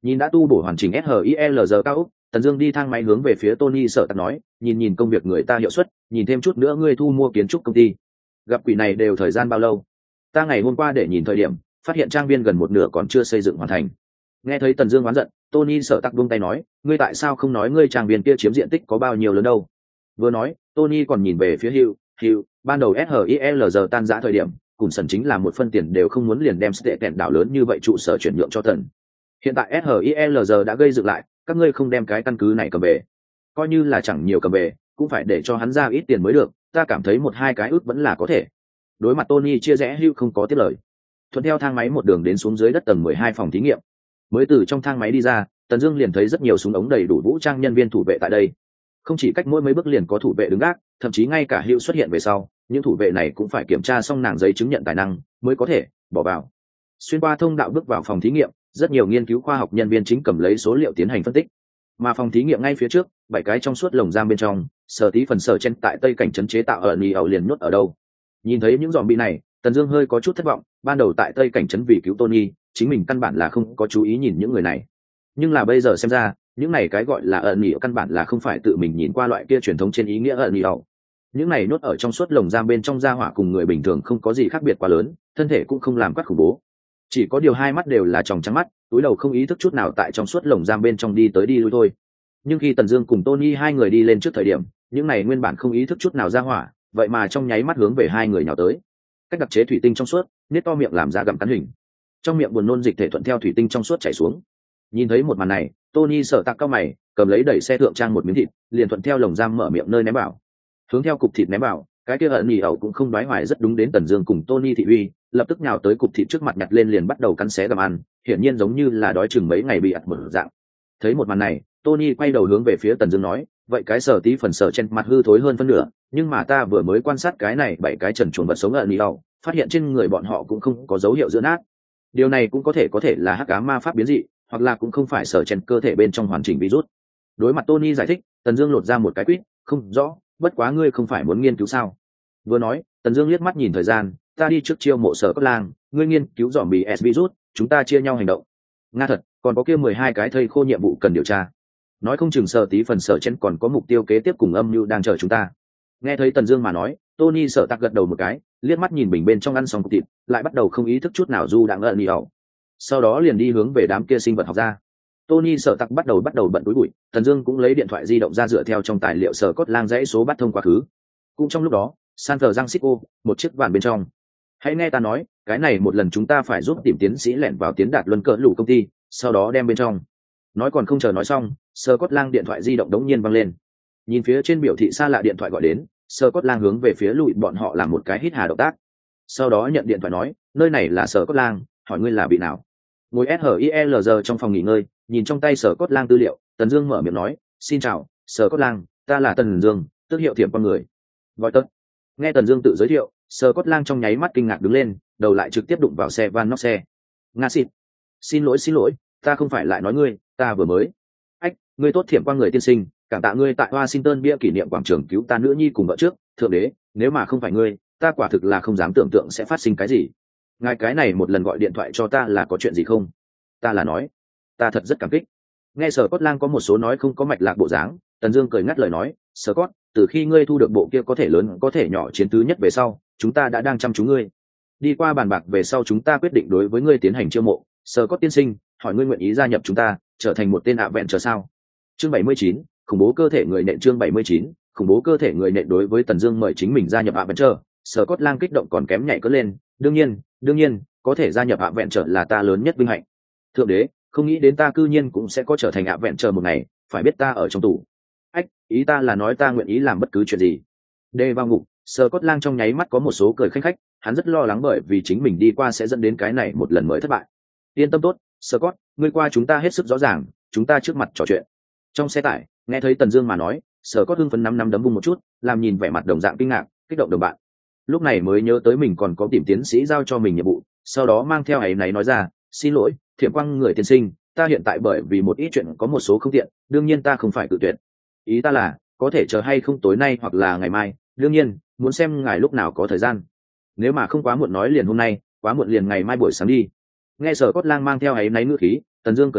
Nhìn đã tu bổ hoàn chỉnh ét i lờ giê cao úc, Tần Dương đi thang máy hướng về phía Tony Sở Tạc nói, nhìn nhìn công việc người ta hiệu suất, nhìn thêm chút nữa ngươi thu mua kiến trúc công ty. Gặp quỷ này đều thời gian bao lâu? Ta ngày hôm qua để nhìn thời điểm, phát hiện trang viên gần một nửa còn chưa xây dựng hoàn thành. Nghe thấy Tần Dương oán giận, Tony Sở Tạc buông tay nói, ngươi tại sao không nói ngươi trang viên kia chiếm diện tích có bao nhiêu lớn đâu? Vừa nói, Tony còn nhìn về phía Hugh, Hugh, ban đầu ét i lờ giê tan rã thời điểm, cùng sần chính là một phân tiền đều không muốn liền đem tệ kẹn đảo lớn như vậy trụ sở chuyển nhượng cho Tần. Hiện tại ét i lờ giê đã gây dựng lại, các ngươi không đem cái căn cứ này cầm về, coi như là chẳng nhiều cầm về, cũng phải để cho hắn ra ít tiền mới được, ta cảm thấy một hai cái ước vẫn là có thể. Đối mặt Tony chia rẽ, Hugh không có tiếp lời. Thuận theo thang máy một đường đến xuống dưới đất tầng mười hai phòng thí nghiệm. Mới từ trong thang máy đi ra, Tần Dương liền thấy rất nhiều súng ống đầy đủ vũ trang nhân viên thủ vệ tại đây. Không chỉ cách mỗi mấy bước liền có thủ vệ đứng gác, thậm chí ngay cả Hugh xuất hiện về sau, những thủ vệ này cũng phải kiểm tra xong nàng giấy chứng nhận tài năng mới có thể bỏ vào. Xuyên qua thông đạo bước vào phòng thí nghiệm, rất nhiều nghiên cứu khoa học nhân viên chính cầm lấy số liệu tiến hành phân tích. Mà phòng thí nghiệm ngay phía trước, bảy cái trong suốt lồng giam bên trong, Sở Tí phần sở chen tại tây cảnh trấn chế tạo ở Nỉ ẩu liền nhốt ở đâu. Nhìn thấy những zombie này, Tần Dương hơi có chút thất vọng, ban đầu tại tây cảnh trấn vì cứu Tony, chính mình căn bản là không có chú ý nhìn những người này. Nhưng là bây giờ xem ra, những này cái gọi là ở Nỉ ẩu căn bản là không phải tự mình nhìn qua loại kia truyền thống trên ý nghĩa ở Nỉ ẩu. Những này nhốt ở trong suốt lồng giam bên trong gia hỏa cùng người bình thường không có gì khác biệt quá lớn, thân thể cũng không làm quát khủng bố. Chỉ có điều hai mắt đều là tròng trắng mắt, túi đầu không ý thức chút nào tại trong suốt lồng giam bên trong đi tới đi lui thôi. Nhưng khi Tần Dương cùng Tony hai người đi lên trước thời điểm, những này nguyên bản không ý thức chút nào ra hỏa, vậy mà trong nháy mắt hướng về hai người nhào tới. Cách đặc chế thủy tinh trong suốt, nết to miệng làm ra gặm cắn hình. Trong miệng buồn nôn dịch thể thuận theo thủy tinh trong suốt chảy xuống. Nhìn thấy một màn này, Tony sợ tạc cao mày, cầm lấy đẩy xe thượng trang một miếng thịt, liền thuận theo lồng giam mở miệng nơi ném vào. Hướng theo cục thịt ném vào, cái kia ẩn nhì ẩu cũng không đoái hoài rất đúng đến Tần Dương cùng Tony thị uy, lập tức nhào tới cục thịt trước mặt nhặt lên liền bắt đầu cắn xé gặm ăn, hiển nhiên giống như là đói chừng mấy ngày bị ặt mở dạng. Thấy một màn này, Tony quay đầu hướng về phía Tần Dương nói, vậy cái Sở Tí phần sở trên mặt hư thối hơn phân nửa, nhưng mà ta vừa mới quan sát cái này bảy cái trần truồng vật sống ẩn nhì ẩu, phát hiện trên người bọn họ cũng không có dấu hiệu giữa nát. Điều này cũng có thể có thể là hắc ám ma pháp biến dị, hoặc là cũng không phải sở trên cơ thể bên trong hoàn chỉnh virus. Đối mặt Tony giải thích, Tần Dương lột ra một cái quýt, không rõ, bất quá ngươi không phải muốn nghiên cứu sao? Vừa nói, Tần Dương liếc mắt nhìn thời gian, ta đi trước chiêu mộ sở cốt lang, ngươi nghiên cứu dòm bì S virus, chúng ta chia nhau hành động. Nga thật, còn có kia mười hai cái thây khô nhiệm vụ cần điều tra. Nói không chừng Sở Tí phần sở trên còn có mục tiêu kế tiếp cùng âm mưu đang chờ chúng ta. Nghe thấy Tần Dương mà nói, Tony sợ tặc gật đầu một cái, liếc mắt nhìn bình bên trong ăn xong cục thịt, lại bắt đầu không ý thức chút nào du đang ẩn đi ẩu. Sau đó liền đi hướng về đám kia sinh vật học ra. Tony sợ tặc bắt đầu bắt đầu bận túi bụi, Tần Dương cũng lấy điện thoại di động ra dựa theo trong tài liệu sở cốt lang dãy số bắt thông quá khứ. Cũng trong lúc đó, San Francisco, một chiếc bàn bên trong. Hãy nghe ta nói, cái này một lần chúng ta phải giúp tìm tiến sĩ lẻn vào tiến đạt luân cỡ lũ công ty, sau đó đem bên trong. Nói còn không chờ nói xong, Sở Cốt Lang điện thoại di động đống nhiên vang lên. Nhìn phía trên biểu thị xa lạ điện thoại gọi đến, Sở Cốt Lang hướng về phía lùi bọn họ làm một cái hít hà động tác. Sau đó nhận điện thoại nói, nơi này là Sở Cốt Lang, hỏi ngươi là bị nào? Ngồi ét i lờ giê trong phòng nghỉ ngơi, nhìn trong tay Sở Cốt Lang tư liệu, Tần Dương mở miệng nói, xin chào, Sở Cốt Lang, ta là Tần Dương, tước hiệu thiểm con người. Gọi tất. Nghe Tần Dương tự giới thiệu, Sở Cốt Lang trong nháy mắt kinh ngạc đứng lên, đầu lại trực tiếp đụng vào xe van nóc xe. Nga xịt. Xin lỗi xin lỗi, ta không phải lại nói ngươi, ta vừa mới. Ách, ngươi tốt thiểm quan người tiên sinh, cảm tạ ngươi tại Washington bia kỷ niệm quảng trường cứu ta nữ nhi cùng vợ trước, thượng đế, nếu mà không phải ngươi, ta quả thực là không dám tưởng tượng sẽ phát sinh cái gì. Ngài cái này một lần gọi điện thoại cho ta là có chuyện gì không? Ta là nói, ta thật rất cảm kích. Nghe Sở Cốt Lang có một số nói không có mạch lạc bộ dáng, Tần Dương cười ngắt lời nói, Sở Cốt, từ khi ngươi thu được bộ kia có thể lớn có thể nhỏ chiến thứ nhất về sau, chúng ta đã đang chăm chú ngươi. Đi qua bàn bạc về sau chúng ta quyết định đối với ngươi tiến hành chiêu mộ. Sở Cốt tiên sinh, hỏi ngươi nguyện ý gia nhập chúng ta, trở thành một tên ạ vẹn chờ sao? Chương bảy mươi chín, khủng bố cơ thể người nện chương bảy mươi chín, khủng bố cơ thể người nện đối với Tần Dương mời chính mình gia nhập ạ vẹn chờ, Sở Cốt Lang kích động còn kém nhảy cất lên, đương nhiên, đương nhiên, có thể gia nhập ạ vẹn chờ là ta lớn nhất vinh hạnh. Thượng đế, không nghĩ đến ta cư nhiên cũng sẽ có trở thành ạ vẹn chờ một ngày, phải biết ta ở trong tù. Ách, ý ta là nói ta nguyện ý làm bất cứ chuyện gì. Đê vào ngục, Sở Cốt Lang trong nháy mắt có một số cười khanh khách, hắn rất lo lắng bởi vì chính mình đi qua sẽ dẫn đến cái này một lần mới thất bại. Yên tâm tốt, Sở Cốt, ngươi qua chúng ta hết sức rõ ràng, chúng ta trước mặt trò chuyện. Trong xe tải, nghe thấy Tần Dương mà nói, Sở Cốt hưng phấn năm năm đấm vung một chút, làm nhìn vẻ mặt đồng dạng kinh ngạc, kích động đồng bạn. Lúc này mới nhớ tới mình còn có tìm tiến sĩ giao cho mình nhiệm vụ, sau đó mang theo ấy này nói ra, xin lỗi, thiểm quang người tiên sinh, ta hiện tại bởi vì một ít chuyện có một số không tiện, đương nhiên ta không phải cự tuyệt. Ý ta là, có thể chờ hay không tối nay hoặc là ngày mai, đương nhiên, muốn xem ngài lúc nào có thời gian. Nếu mà không quá muộn nói liền hôm nay, quá muộn liền ngày mai buổi sáng đi. Nghe Sở Cốt Lang mang theo ấy náy ngữ khí, Tần Dương cười nói,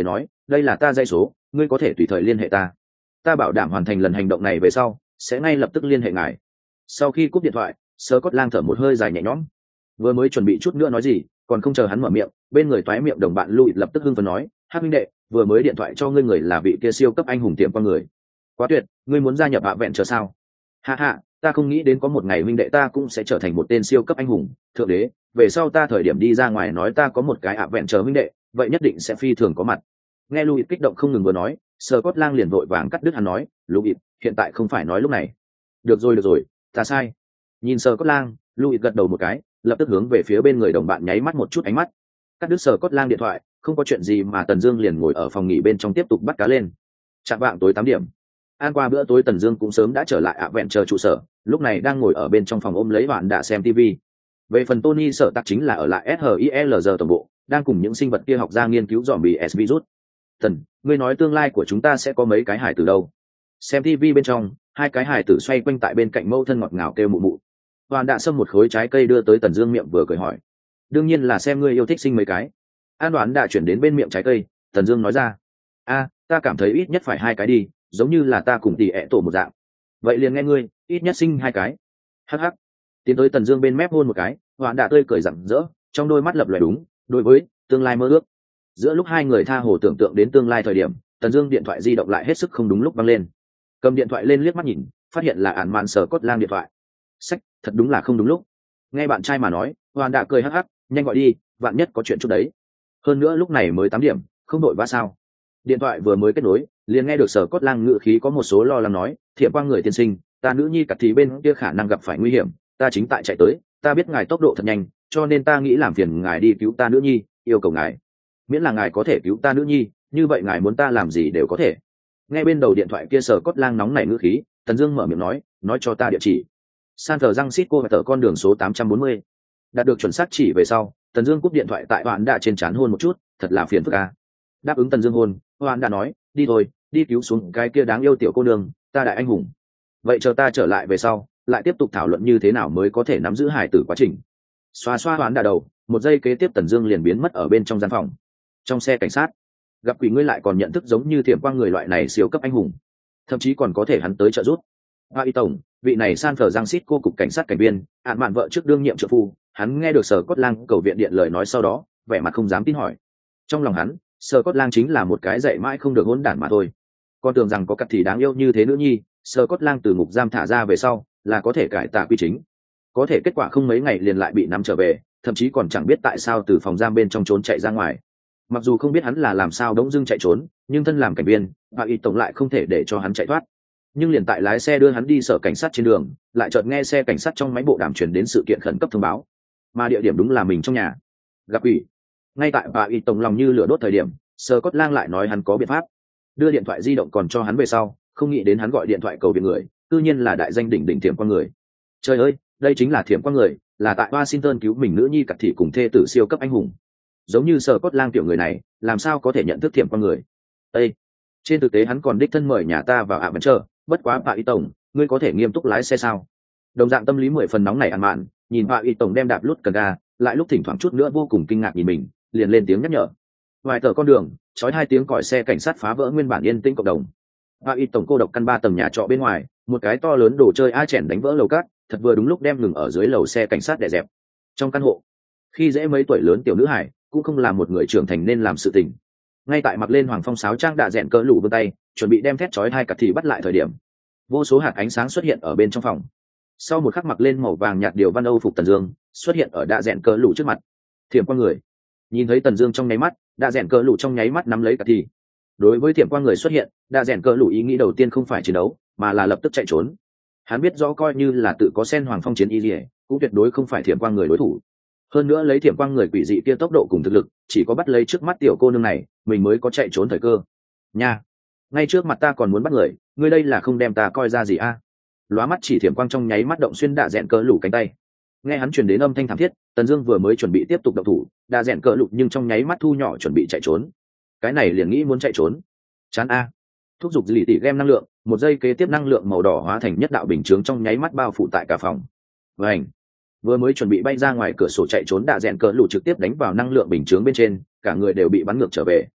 đây là ta dây số, ngươi có thể tùy thời liên hệ ta, ta bảo đảm hoàn thành lần hành động này về sau sẽ ngay lập tức liên hệ ngài. Sau khi cúp điện thoại, Scott thở một hơi dài nhẹ nhõm. Vừa mới chuẩn bị chút nữa nói gì, còn không chờ hắn mở miệng, bên người toái miệng đồng bạn Louis lập tức hưng phấn nói, "Hắc huynh đệ, vừa mới điện thoại cho ngươi người là vị kia siêu cấp anh hùng tiệm qua người. Quá tuyệt, ngươi muốn gia nhập hạ vẹn chờ sao?" "Ha ha, ta không nghĩ đến có một ngày huynh đệ ta cũng sẽ trở thành một tên siêu cấp anh hùng, thượng đế, về sau ta thời điểm đi ra ngoài nói ta có một cái hạ vẹn chờ huynh đệ, vậy nhất định sẽ phi thường có mặt." Nghe Louis kích động không ngừng vừa nói, Scott Lang liền vội vàng cắt đứt hắn nói, "Louis, hiện tại không phải nói lúc này." "Được rồi được rồi, ta sai." Nhìn Scott Lang, Louis gật đầu một cái, lập tức hướng về phía bên người đồng bạn nháy mắt một chút ánh mắt. Cắt đứt Scott Lang điện thoại, không có chuyện gì mà Tần Dương liền ngồi ở phòng nghỉ bên trong tiếp tục bắt cá lên. Chạm vạng tối tám điểm, ăn qua bữa tối Tần Dương cũng sớm đã trở lại ạ vẹn chờ trụ sở, lúc này đang ngồi ở bên trong phòng ôm lấy bạn đã xem ti vi. Về phần Tony sở tắc chính là ở lại ét hát i lờ giê tổng bộ, đang cùng những sinh vật kia học ra nghiên cứu zombie S virus. "Tần, ngươi nói tương lai của chúng ta sẽ có mấy cái hài tử đâu?" Xem ti vi bên trong, hai cái hài tử xoay quanh tại bên cạnh mẫu thân ngọt ngào kêu mụ mụ. Hoàn đã xâm một khối trái cây đưa tới Tần Dương miệng vừa cười hỏi, "Đương nhiên là xem ngươi yêu thích sinh mấy cái." An Đoán đã chuyển đến bên miệng trái cây, Tần Dương nói ra, "A, ta cảm thấy ít nhất phải hai cái đi, giống như là ta cùng tỷ ẻ tổ một dạng." "Vậy liền nghe ngươi, ít nhất sinh hai cái." Hắc hắc. Tiến tới Tần Dương bên mép hôn một cái, Hoàn đã tươi cười rạng rỡ, trong đôi mắt lập lòe đúng, đối với tương lai mơ ước. Giữa lúc hai người tha hồ tưởng tượng đến tương lai thời điểm, Tần Dương điện thoại di động lại hết sức không đúng lúc vang lên. Cầm điện thoại lên liếc mắt nhìn, phát hiện là Ản Mạn Sở Cốt Lang điện thoại. Sách, thật đúng là không đúng lúc. Nghe bạn trai mà nói, Hoàn đã cười hắc hắc, "Nhanh gọi đi, vạn nhất có chuyện chút đấy. Hơn nữa lúc này mới tám điểm, không đội vã sao?" Điện thoại vừa mới kết nối, liền nghe được Sở Cốt Lang ngữ khí có một số lo lắng nói, "Thiệp Quang người tiên sinh, ta nữ nhi cặt thì bên kia khả năng gặp phải nguy hiểm, ta chính tại chạy tới, ta biết ngài tốc độ thật nhanh, cho nên ta nghĩ làm phiền ngài đi cứu ta nữ nhi, yêu cầu ngài. Miễn là ngài có thể cứu ta nữ nhi, như vậy ngài muốn ta làm gì đều có thể." Nghe bên đầu điện thoại kia Sở Cốt Lang nóng nảy ngữ khí, Tần Dương mở miệng nói, "Nói cho ta địa chỉ." San Francisco và tờ con đường số tám trăm bốn mươi. Đạt được chuẩn xác chỉ về sau, Tần Dương cúp điện thoại tại Hoạn đã trên trán hôn một chút, thật là phiền phức a. Đáp ứng Tần Dương hôn, Hoạn đã nói, "Đi thôi, đi cứu xuống cái kia đáng yêu tiểu cô nương, ta đại anh hùng. Vậy chờ ta trở lại về sau, lại tiếp tục thảo luận như thế nào mới có thể nắm giữ hài tử quá trình." Xoa xoa Hoạn đã đầu, một giây kế tiếp Tần Dương liền biến mất ở bên trong gian phòng. Trong xe cảnh sát, gặp quỷ ngươi lại còn nhận thức giống như Thiểm Quang người loại này siêu cấp anh hùng, thậm chí còn có thể hắn tới trợ giúp. Hoa y tổng, vị này San Francisco cục cảnh sát cảnh viên, Ản Mạn vợ trước đương nhiệm trợ phu, hắn nghe được Sở Cốt Lang cầu viện điện lời nói sau đó, vẻ mặt không dám tin hỏi. Trong lòng hắn, Sở Cốt Lang chính là một cái dạy mãi không được hỗn đản mà thôi. Con tưởng rằng có cặp thì đáng yêu như thế nữ nhi, Sở Cốt Lang từ ngục giam thả ra về sau, là có thể cải tà quy chính. Có thể kết quả không mấy ngày liền lại bị nắm trở về, thậm chí còn chẳng biết tại sao từ phòng giam bên trong trốn chạy ra ngoài. Mặc dù không biết hắn là làm sao đống dưng chạy trốn, nhưng thân làm cảnh viên, Hoa y tổng lại không thể để cho hắn chạy thoát. Nhưng liền tại lái xe đưa hắn đi sở cảnh sát trên đường, lại chợt nghe xe cảnh sát trong máy bộ đàm truyền đến sự kiện khẩn cấp thông báo, mà địa điểm đúng là mình trong nhà. Gặp ủy. Ngay tại bà y tổng lòng như lửa đốt thời điểm, Sơ Cốt Lang lại nói hắn có biện pháp, đưa điện thoại di động còn cho hắn về sau, không nghĩ đến hắn gọi điện thoại cầu viện người, tự nhiên là đại danh đỉnh đỉnh Thiểm Quang người. Trời ơi, đây chính là Thiểm Quang người, là tại Washington cứu mình nữ nhi cặp thị cùng thê tử siêu cấp anh hùng. Giống như Sơ Cốt Lang tiểu người này, làm sao có thể nhận thức Thiểm Quang người? Ê, trên thực tế hắn còn đích thân mời nhà ta vào ạ vẫn chờ. Bất quá bà y tổng, ngươi có thể nghiêm túc lái xe sao? Đồng dạng tâm lý mười phần nóng này ăn mạn, nhìn bà y tổng đem đạp lút cần ga, lại lúc thỉnh thoảng chút nữa vô cùng kinh ngạc nhìn mình, liền lên tiếng nhắc nhở. Ngoài tờ con đường, chói hai tiếng còi xe cảnh sát phá vỡ nguyên bản yên tĩnh cộng đồng. Bà y tổng cô độc căn ba tầng nhà trọ bên ngoài, một cái to lớn đồ chơi a chèn đánh vỡ lầu cát, thật vừa đúng lúc đem ngừng ở dưới lầu xe cảnh sát đè dẹp. Trong căn hộ, khi dễ mấy tuổi lớn tiểu nữ hải, cũng không làm một người trưởng thành nên làm sự tình. Ngay tại mặc lên hoàng phong sáo trang đạ rẽn cỡ lủ vươn tay, chuẩn bị đem thét chói hai cặp thì bắt lại thời điểm, vô số hạt ánh sáng xuất hiện ở bên trong phòng. Sau một khắc mặc lên màu vàng nhạt điều văn âu phục Tần Dương xuất hiện ở đạ rẽn cỡ lủ trước mặt. Thiểm Quang người nhìn thấy Tần Dương trong nháy mắt, đạ rẽn cỡ lủ trong nháy mắt nắm lấy cặp thì. Đối với Thiểm Quang người xuất hiện, đạ rẽn cỡ lủ ý nghĩ đầu tiên không phải chiến đấu, mà là lập tức chạy trốn. Hắn biết rõ coi như là tự có sen hoàng phong chiến y liễu, cũng tuyệt đối không phải Thiểm Quang người đối thủ. Hơn nữa lấy Thiểm Quang người quỷ dị kia tốc độ cùng thực lực, chỉ có bắt lấy trước mắt tiểu cô nương này, mình mới có chạy trốn thời cơ. Nha, ngay trước mặt ta còn muốn bắt người, ngươi đây là không đem ta coi ra gì a? À? Lóa mắt chỉ Thiểm Quang trong nháy mắt động xuyên đạ rẽn cỡ lủ cánh tay. Nghe hắn truyền đến âm thanh thảm thiết, Tần Dương vừa mới chuẩn bị tiếp tục động thủ, đạ rẽn cỡ lủ nhưng trong nháy mắt thu nhỏ chuẩn bị chạy trốn. Cái này liền nghĩ muốn chạy trốn, chán a. Thúc giục lì tỉ game năng lượng, một giây kế tiếp năng lượng màu đỏ hóa thành nhất đạo bình chướng trong nháy mắt bao phủ tại cả phòng. Vành. Vừa mới chuẩn bị bay ra ngoài cửa sổ chạy trốn đạ rẽn cỡ lủ trực tiếp đánh vào năng lượng bình chướng bên trên, cả người đều bị bắn ngược trở về.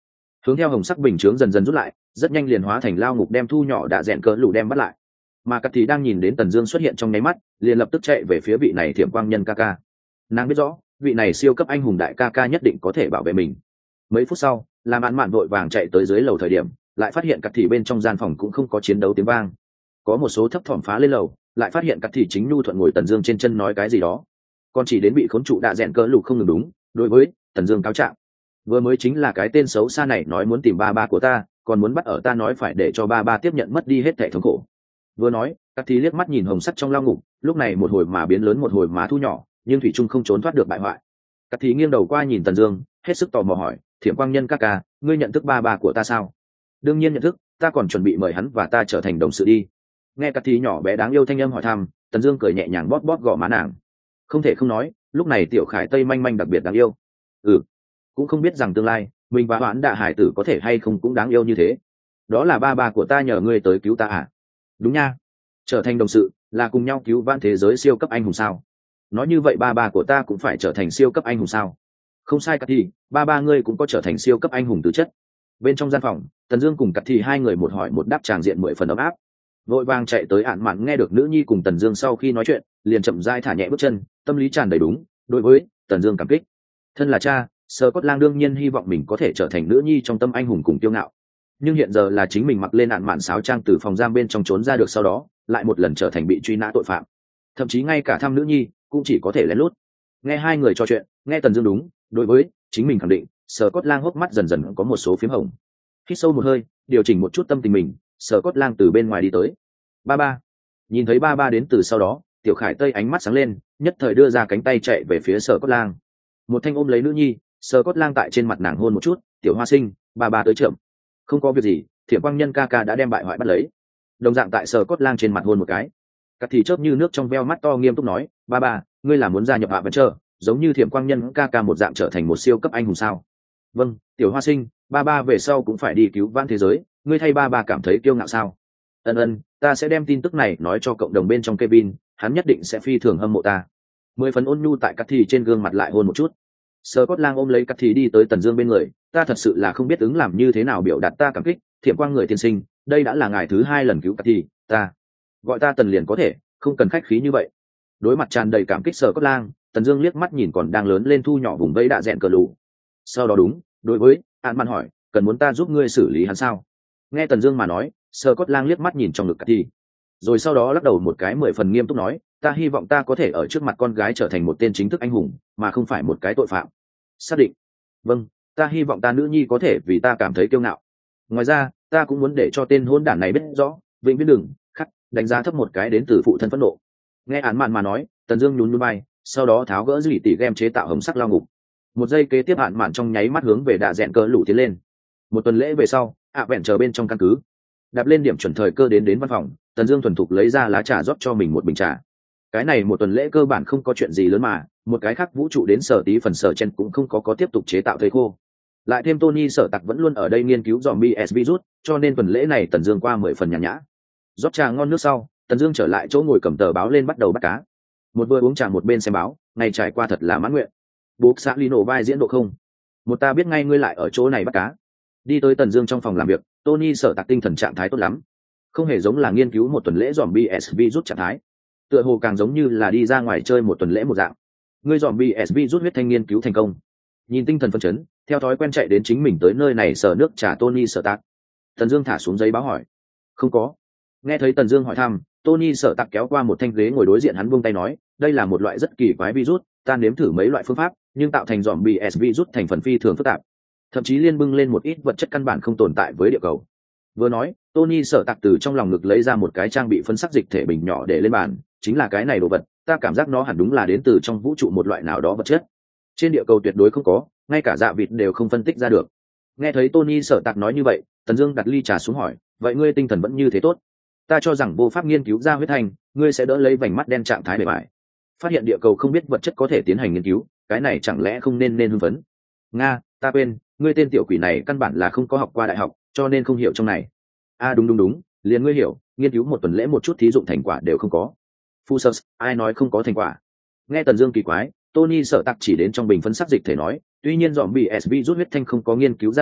hướng theo hồng sắc bình chướng dần dần rút lại, rất nhanh liền hóa thành lao ngục đem thu nhỏ đạ rẽn cỡ lũ đem bắt lại. Mà cắt thì đang nhìn đến Tần Dương xuất hiện trong nháy mắt, liền lập tức chạy về phía vị này thiểm quang nhân ca ca. Nàng biết rõ, vị này siêu cấp anh hùng đại ca ca nhất định có thể bảo vệ mình. Mấy phút sau, làm án mạn vội vàng chạy tới dưới lầu thời điểm, lại phát hiện cắt thì bên trong gian phòng cũng không có chiến đấu tiếng vang. Có một số thấp thỏm phá lên lầu, lại phát hiện cắt thì chính nhu thuận ngồi Tần Dương trên chân nói cái gì đó. Còn chỉ đến bị khốn trụ đạ rẽn cỡ lũ không ngừng đúng, đối với Tần Dương cáo trạng. Vừa mới chính là cái tên xấu xa này nói muốn tìm ba ba của ta, còn muốn bắt ở ta nói phải để cho ba ba tiếp nhận mất đi hết thảy thống khổ. Vừa nói, cắt thì liếc mắt nhìn hồng sắt trong lao ngục, lúc này một hồi mà biến lớn một hồi mà thu nhỏ, nhưng thủy trung không trốn thoát được bại hoại. Cắt thì nghiêng đầu qua nhìn Tần Dương, hết sức tò mò hỏi, thiểm quang nhân ca ca, ngươi nhận thức ba ba của ta sao? Đương nhiên nhận thức, ta còn chuẩn bị mời hắn và ta trở thành đồng sự đi. Nghe cắt thì nhỏ bé đáng yêu thanh âm hỏi thăm, Tần Dương cười nhẹ nhàng bóp bóp gò má nàng. Không thể không nói, lúc này tiểu khải tây manh manh đặc biệt đáng yêu. Ừ, cũng không biết rằng tương lai mình và hoãn đạ hải tử có thể hay không cũng đáng yêu như thế. Đó là ba ba của ta nhờ ngươi tới cứu ta à? Đúng nha, trở thành đồng sự là cùng nhau cứu vãn thế giới siêu cấp anh hùng sao? Nói như vậy ba ba của ta cũng phải trở thành siêu cấp anh hùng sao? Không sai, cắt thì ba ba ngươi cũng có trở thành siêu cấp anh hùng tư chất. Bên trong gian phòng, Tần Dương cùng cắt thì hai người một hỏi một đáp, tràng diện mười phần ấm áp. Vội vàng chạy tới ạn mạn nghe được nữ nhi cùng Tần Dương sau khi nói chuyện, liền chậm rãi thả nhẹ bước chân, tâm lý tràn đầy đúng đối với Tần Dương cảm kích. Thân là cha, Scott đương nhiên hy vọng mình có thể trở thành nữ nhi trong tâm anh hùng cùng kiêu ngạo. Nhưng hiện giờ là chính mình mặc lên ạn mạn sáo trang từ phòng giam bên trong trốn ra được, sau đó lại một lần trở thành bị truy nã tội phạm. Thậm chí ngay cả thăm nữ nhi cũng chỉ có thể lén lút. Nghe hai người trò chuyện, nghe Tần Dương đúng đối với chính mình khẳng định, Scott hốc mắt dần dần có một số phím hồng. Hít sâu một hơi, điều chỉnh một chút tâm tình mình, Scott từ bên ngoài đi tới. Ba ba. Nhìn thấy ba ba đến từ sau đó, tiểu khải tây ánh mắt sáng lên, nhất thời đưa ra cánh tay chạy về phía Scott. Một thanh ôm lấy nữ nhi, Scott tại trên mặt nàng hôn một chút, tiểu hoa sinh, ba ba tới chậm. Không có việc gì, thiểm quang nhân ca ca đã đem bại hoại bắt lấy. Đồng dạng tại Scott trên mặt hôn một cái. Cắt thì chớp như nước trong veo mắt to nghiêm túc nói, ba ba, ngươi là muốn gia nhập hạ vẫn chờ, giống như thiểm quang nhân ca ca một dạng trở thành một siêu cấp anh hùng sao? Vâng, tiểu hoa sinh, ba ba về sau cũng phải đi cứu vãn thế giới, ngươi thay ba ba cảm thấy kiêu ngạo sao? Ân ân, ta sẽ đem tin tức này nói cho cộng đồng bên trong Kevin, hắn nhất định sẽ phi thường hâm mộ ta. Mười phần ôn nhu tại Cắt thì trên gương mặt lại hôn một chút. Scott ôm lấy Cắt thì đi tới Tần Dương bên người, ta thật sự là không biết ứng làm như thế nào biểu đạt ta cảm kích, thiểm quang người tiên sinh, đây đã là ngài thứ hai lần cứu Cắt thì, ta gọi ta Tần liền có thể, không cần khách khí như vậy. Đối mặt tràn đầy cảm kích Scott, Tần Dương liếc mắt nhìn còn đang lớn lên thu nhỏ vùng vây đạ rẽn cờ lù. Sau đó đúng đối với Án Mạn hỏi, cần muốn ta giúp ngươi xử lý hắn sao? Nghe Tần Dương mà nói, Scott liếc mắt nhìn trong ngực Cắt thì, rồi sau đó lắc đầu một cái mười phần nghiêm túc nói, ta hy vọng ta có thể ở trước mặt con gái trở thành một tên chính thức anh hùng, mà không phải một cái tội phạm. Xác định. Vâng, ta hy vọng ta nữ nhi có thể vì ta cảm thấy kiêu ngạo. Ngoài ra, ta cũng muốn để cho tên hôn đản này biết rõ, vĩnh viễn đừng khắc đánh giá thấp một cái đến từ phụ thân phẫn nộ. Nghe Án Mạn mà nói, Tần Dương nhún nhún vai, sau đó tháo gỡ dì tỉ game chế tạo hồng sắc lao ngục. Một giây kế tiếp Án Mạn trong nháy mắt hướng về đạ rẽn cờ lũ tiến lên. Một tuần lễ về sau, ạ vẹn chờ bên trong căn cứ, đạp lên điểm chuẩn thời cơ đến đến văn phòng, Tần Dương thuần thục lấy ra lá trà rót cho mình một bình trà. Cái này một tuần lễ cơ bản không có chuyện gì lớn mà, một cái khác vũ trụ đến sở tí phần sở chen cũng không có có tiếp tục chế tạo thây khô. Lại thêm Tony sở tặc vẫn luôn ở đây nghiên cứu zombie S virus, cho nên tuần lễ này Tần Dương qua mười phần nhàn nhã. Rót trà ngon nước sau, Tần Dương trở lại chỗ ngồi cầm tờ báo lên bắt đầu bắt cá. Một vừa uống trà một bên xem báo, ngày trải qua thật là mãn nguyện. Buộc xã Lino vai diễn độ không? Một ta biết ngay ngươi lại ở chỗ này bắt cá. Đi tới Tần Dương trong phòng làm việc, Tony sở tặc tinh thần trạng thái tốt lắm, không hề giống là nghiên cứu một tuần lễ zombie S virus trạng thái, tựa hồ càng giống như là đi ra ngoài chơi một tuần lễ một dạng. Ngươi zombie S virus huyết thanh nghiên cứu thành công. Nhìn tinh thần phấn chấn, theo thói quen chạy đến chính mình tới nơi này sở nước trà Tony sở tặc. Tần Dương thả xuống giấy báo hỏi, không có. Nghe thấy Tần Dương hỏi thăm, Tony sở tặc kéo qua một thanh ghế ngồi đối diện hắn, buông tay nói, đây là một loại rất kỳ quái virus, ta nếm thử mấy loại phương pháp, nhưng tạo thành zombie S virus thành phần phi thường phức tạp, thậm chí liên bưng lên một ít vật chất căn bản không tồn tại với địa cầu. Vừa nói, Tony sở tặc từ trong lòng ngực lấy ra một cái trang bị phân sắc dịch thể bình nhỏ để lên bàn, chính là cái này đồ vật, ta cảm giác nó hẳn đúng là đến từ trong vũ trụ một loại nào đó vật chất. Trên địa cầu tuyệt đối không có, ngay cả dạ vịt đều không phân tích ra được. Nghe thấy Tony sở tặc nói như vậy, Tần Dương đặt ly trà xuống hỏi, vậy ngươi tinh thần vẫn như thế tốt? Ta cho rằng vô pháp nghiên cứu ra huyết thanh, ngươi sẽ đỡ lấy vành mắt đen trạng thái bề bại. Phát hiện địa cầu không biết vật chất có thể tiến hành nghiên cứu, cái này chẳng lẽ không nên nên hưng phấn? Nga, ta quên, ngươi tên tiểu quỷ này căn bản là không có học qua đại học, cho nên không hiểu trong này. A à, đúng đúng đúng, liền ngươi hiểu, nghiên cứu một tuần lễ một chút thí dụng thành quả đều không có. Fusus, ai nói không có thành quả? Nghe Tần Dương kỳ quái, Tony sở tặc chỉ đến trong bình phân sắc dịch thể nói, tuy nhiên zombie S virus huyết thanh không có nghiên cứu ra được,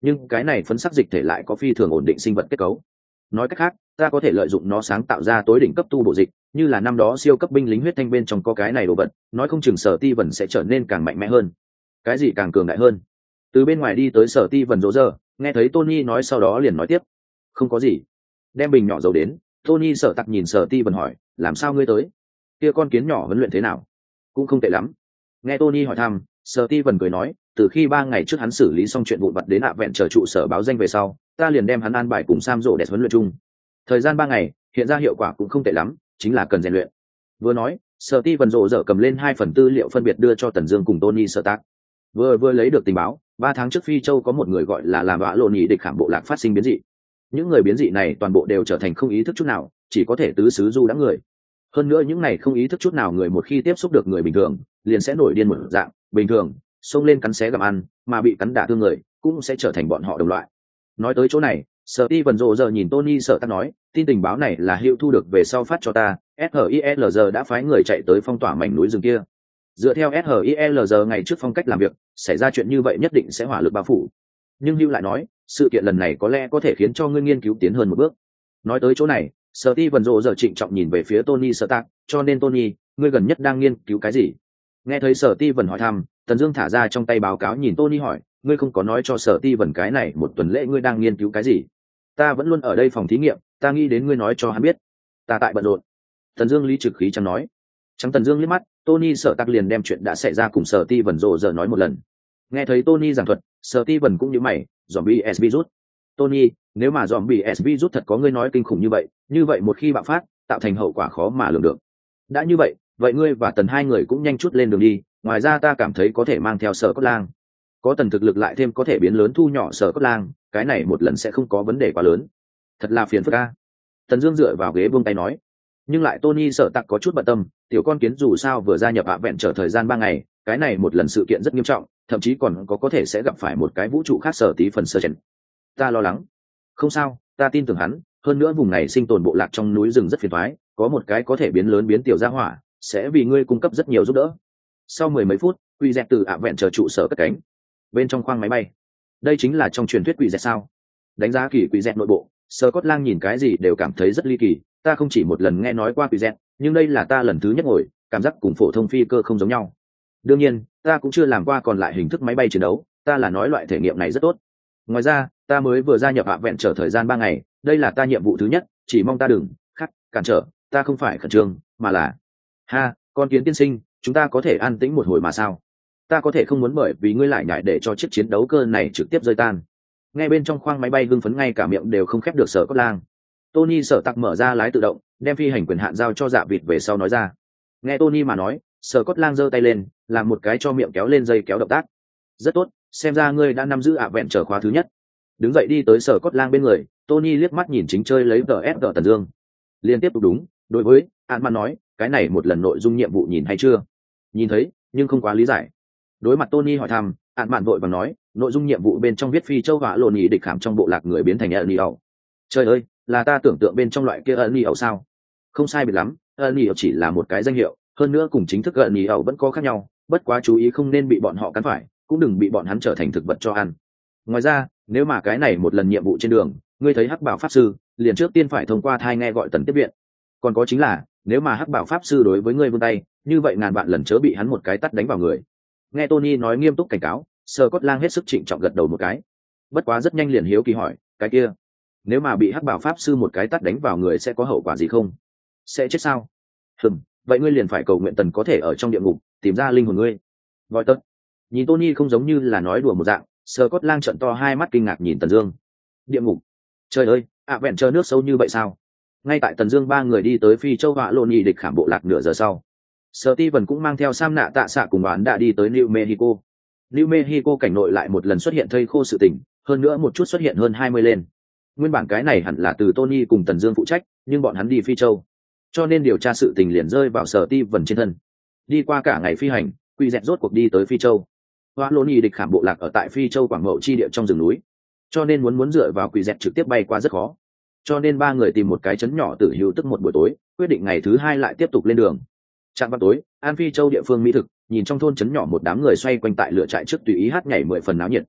nhưng cái này phấn sắc dịch thể lại có phi thường ổn định sinh vật kết cấu. Nói cách khác, ta có thể lợi dụng nó sáng tạo ra tối đỉnh cấp tu bổ dịch, như là năm đó siêu cấp binh lính huyết thanh bên trong có cái này đồ vật, nói không chừng Sở Ti Vân sẽ trở nên càng mạnh mẽ hơn. Cái gì càng cường đại hơn? Từ bên ngoài đi tới Sở Ti Vân rỗ rơ, nghe thấy Tony nói sau đó liền nói tiếp. Không có gì. Đem bình nhỏ dầu đến, Tony Sở Tặc nhìn Sở Ti Vân hỏi, làm sao ngươi tới? Kia con kiến nhỏ huấn luyện thế nào? Cũng không tệ lắm. Nghe Tony hỏi thăm, Sở Ti Vân cười nói, từ khi ba ngày trước hắn xử lý xong chuyện vụn vặt đến ạ vẹn chờ trụ sở báo danh về sau, ta liền đem hắn an bài cùng Sam rộ để huấn luyện chung. Thời gian ba ngày, hiện ra hiệu quả cũng không tệ lắm, chính là cần rèn luyện. Vừa nói, Sở Ti Vân rộ dở cầm lên hai phần tư liệu phân biệt đưa cho Tần Dương cùng Tony Sở Tạc. Vừa vừa lấy được tình báo, ba tháng trước Phi Châu có một người gọi là làm vạ lộn nhị địch khảm bộ lạc phát sinh biến dị. Những người biến dị này toàn bộ đều trở thành không ý thức chút nào, chỉ có thể tứ xứ du đãng người. Hơn nữa những này không ý thức chút nào người một khi tiếp xúc được người bình thường, liền sẽ nổi điên một dạng, bình thường, xông lên cắn xé gặm ăn, mà bị cắn đả thương người, cũng sẽ trở thành bọn họ đồng loại. Nói tới chỗ này, Sở Ti Vân rộ giờ nhìn Tony Sở Tạc nói, tin tình báo này là Hữu thu được về sau phát cho ta, ét hát i lờ giê đã phái người chạy tới phong tỏa mảnh núi rừng kia. Dựa theo ét hát i lờ giê ngày trước phong cách làm việc, xảy ra chuyện như vậy nhất định sẽ hỏa lực bao phủ. Nhưng Hữu lại nói, sự kiện lần này có lẽ có thể khiến cho ngươi nghiên cứu tiến hơn một bước. Nói tới chỗ này, Sở Ti Vân rộ giờ trịnh trọng nhìn về phía Tony Sở Tạc, cho nên Tony, ngươi gần nhất đang nghiên cứu cái gì? Nghe thấy Sở Ti Vân hỏi thăm, Tần Dương thả ra trong tay báo cáo nhìn Tony hỏi, ngươi không có nói cho Sở Ti Vân cái này một tuần lễ ngươi đang nghiên cứu cái gì? Ta vẫn luôn ở đây phòng thí nghiệm, ta nghĩ đến ngươi nói cho hắn biết. Ta tại bận rộn. Tần Dương lý trực khí chẳng nói. Trắng Tần Dương liếc mắt, Tony Sở Tạc liền đem chuyện đã xảy ra cùng Sở Ti Vân rộ giờ nói một lần. Nghe thấy Tony giảng thuật, Sở Ti Vân cũng nhíu mày, zombie S virus. Tony, nếu mà zombie S virus thật có ngươi nói kinh khủng như vậy, như vậy một khi bạo phát, tạo thành hậu quả khó mà lường được. Đã như vậy, vậy ngươi và Tần hai người cũng nhanh chút lên đường đi, ngoài ra ta cảm thấy có thể mang theo Sở Cốt Lang. Có Tần thực lực lại thêm có thể biến lớn thu nhỏ Sở Cốt Lang, cái này một lần sẽ không có vấn đề quá lớn. Thật là phiền phức a. Tần Dương dựa vào ghế buông tay nói. Nhưng lại Tony Sở Tạc có chút bận tâm, tiểu con kiến dù sao vừa gia nhập ạ vẹn trở thời gian ba ngày, cái này một lần sự kiện rất nghiêm trọng, thậm chí còn có có thể sẽ gặp phải một cái vũ trụ khác Sở tí phần sơ chèn. Ta lo lắng. Không sao, ta tin tưởng hắn, hơn nữa vùng này sinh tồn bộ lạc trong núi rừng rất phiền toái, có một cái có thể biến lớn biến tiểu gia hỏa, sẽ vì ngươi cung cấp rất nhiều giúp đỡ. Sau mười mấy phút, Quỷ Dẹt từ ạ vẹn chờ trụ sở cất cánh. Bên trong khoang máy bay, đây chính là trong truyền thuyết Quỷ Dẹt sao? Đánh giá kỳ Quỷ Dẹt nội bộ, Sở Cốt Lang nhìn cái gì đều cảm thấy rất ly kỳ, ta không chỉ một lần nghe nói qua Quỷ Dẹt, nhưng đây là ta lần thứ nhất ngồi, cảm giác cùng phổ thông phi cơ không giống nhau. Đương nhiên, ta cũng chưa làm qua còn lại hình thức máy bay chiến đấu, ta là nói loại thể nghiệm này rất tốt. Ngoài ra, ta mới vừa gia nhập ạ vẹn trở thời gian ba ngày, đây là ta nhiệm vụ thứ nhất, chỉ mong ta đừng khắc cản trở, ta không phải khẩn trương, mà là ha, con kiến tiên sinh, chúng ta có thể an tĩnh một hồi mà sao? Ta có thể không muốn bởi vì ngươi lại nhại để cho chiếc chiến đấu cơ này trực tiếp rơi tan. Ngay bên trong khoang máy bay hưng phấn ngay cả miệng đều không khép được Sở Cốt Lang. Tony Sở Tạc mở ra lái tự động, đem phi hành quyền hạn giao cho Dạ Vịt về sau nói ra. Nghe Tony mà nói, Sở Cốt Lang giơ tay lên, làm một cái cho miệng kéo lên dây kéo động tác. Rất tốt, xem ra ngươi đã nắm giữ ạ vẹn trở khóa thứ nhất. Đứng dậy đi tới Sở Cốt Lang bên người, Tony liếc mắt nhìn chính chơi lấy tờ ép tờ Tần Dương. Liên tiếp tục đúng, đối với Ản Mạn nói, cái này một lần nội dung nhiệm vụ nhìn hay chưa? Nhìn thấy, nhưng không quá lý giải. Đối mặt Tony hỏi thăm, Ản Mạn vội vàng nói, nội dung nhiệm vụ bên trong viết Phi Châu hỏa lộn nhị địch khảm trong bộ lạc người biến thành ẩn ẩu. Trời ơi, là ta tưởng tượng bên trong loại kia ẩn ẩu sao? Không sai biệt lắm, ẩn ẩu chỉ là một cái danh hiệu, hơn nữa cùng chính thức ẩn ẩu vẫn có khác nhau, bất quá chú ý không nên bị bọn họ cắn phải, cũng đừng bị bọn hắn trở thành thực vật cho ăn. Ngoài ra, nếu mà cái này một lần nhiệm vụ trên đường, ngươi thấy Hắc Bảo pháp sư, liền trước tiên phải thông qua thai nghe gọi Tần tiếp viện. Còn có chính là, nếu mà Hắc Bảo pháp sư đối với ngươi vươn tay, như vậy ngàn vạn lần chớ bị hắn một cái tát đánh vào người. Nghe Tony nói nghiêm túc cảnh cáo, Sở Cốt Lang hết sức trịnh trọng gật đầu một cái. Bất quá rất nhanh liền hiếu kỳ hỏi, cái kia, nếu mà bị Hắc Bảo pháp sư một cái tát đánh vào người sẽ có hậu quả gì không? Sẽ chết sao? Hừm, vậy ngươi liền phải cầu nguyện Tần có thể ở trong địa ngục tìm ra linh hồn ngươi. Gọi tất. Nhìn Tony không giống như là nói đùa một dạng, Sở Cốt Lang trợn to hai mắt kinh ngạc nhìn Tần Dương. Địa ngục? Trời ơi, ạ vẹn chờ nước sâu như vậy sao? Ngay tại Tần Dương ba người đi tới Phi Châu họa lộn nhị địch khảm bộ lạc nửa giờ sau, Sở Ti Vân cũng mang theo Sam Nạ Tạ Xạ cùng đoán đã đi tới New Mexico. New Mexico cảnh nội lại một lần xuất hiện thây khô sự tình, hơn nữa một chút xuất hiện hơn hai mươi lên. Nguyên bản cái này hẳn là từ Tony cùng Tần Dương phụ trách, nhưng bọn hắn đi Phi Châu, cho nên điều tra sự tình liền rơi vào Sở Ti Vân trên thân. Đi qua cả ngày phi hành, Quỷ Dẹt rốt cuộc đi tới Phi Châu. Họa lộn nhị địch khảm bộ lạc ở tại Phi Châu Quảng Mậu chi địa trong rừng núi, cho nên muốn muốn dựa vào Quỷ Dẹt trực tiếp bay qua rất khó. Cho nên ba người tìm một cái trấn nhỏ tử hữu tức một buổi tối, quyết định ngày thứ hai lại tiếp tục lên đường. Trạm vào tối, An Phi Châu địa phương mỹ thực, nhìn trong thôn trấn nhỏ một đám người xoay quanh tại lửa trại trước tùy ý hát nhảy mười phần náo nhiệt.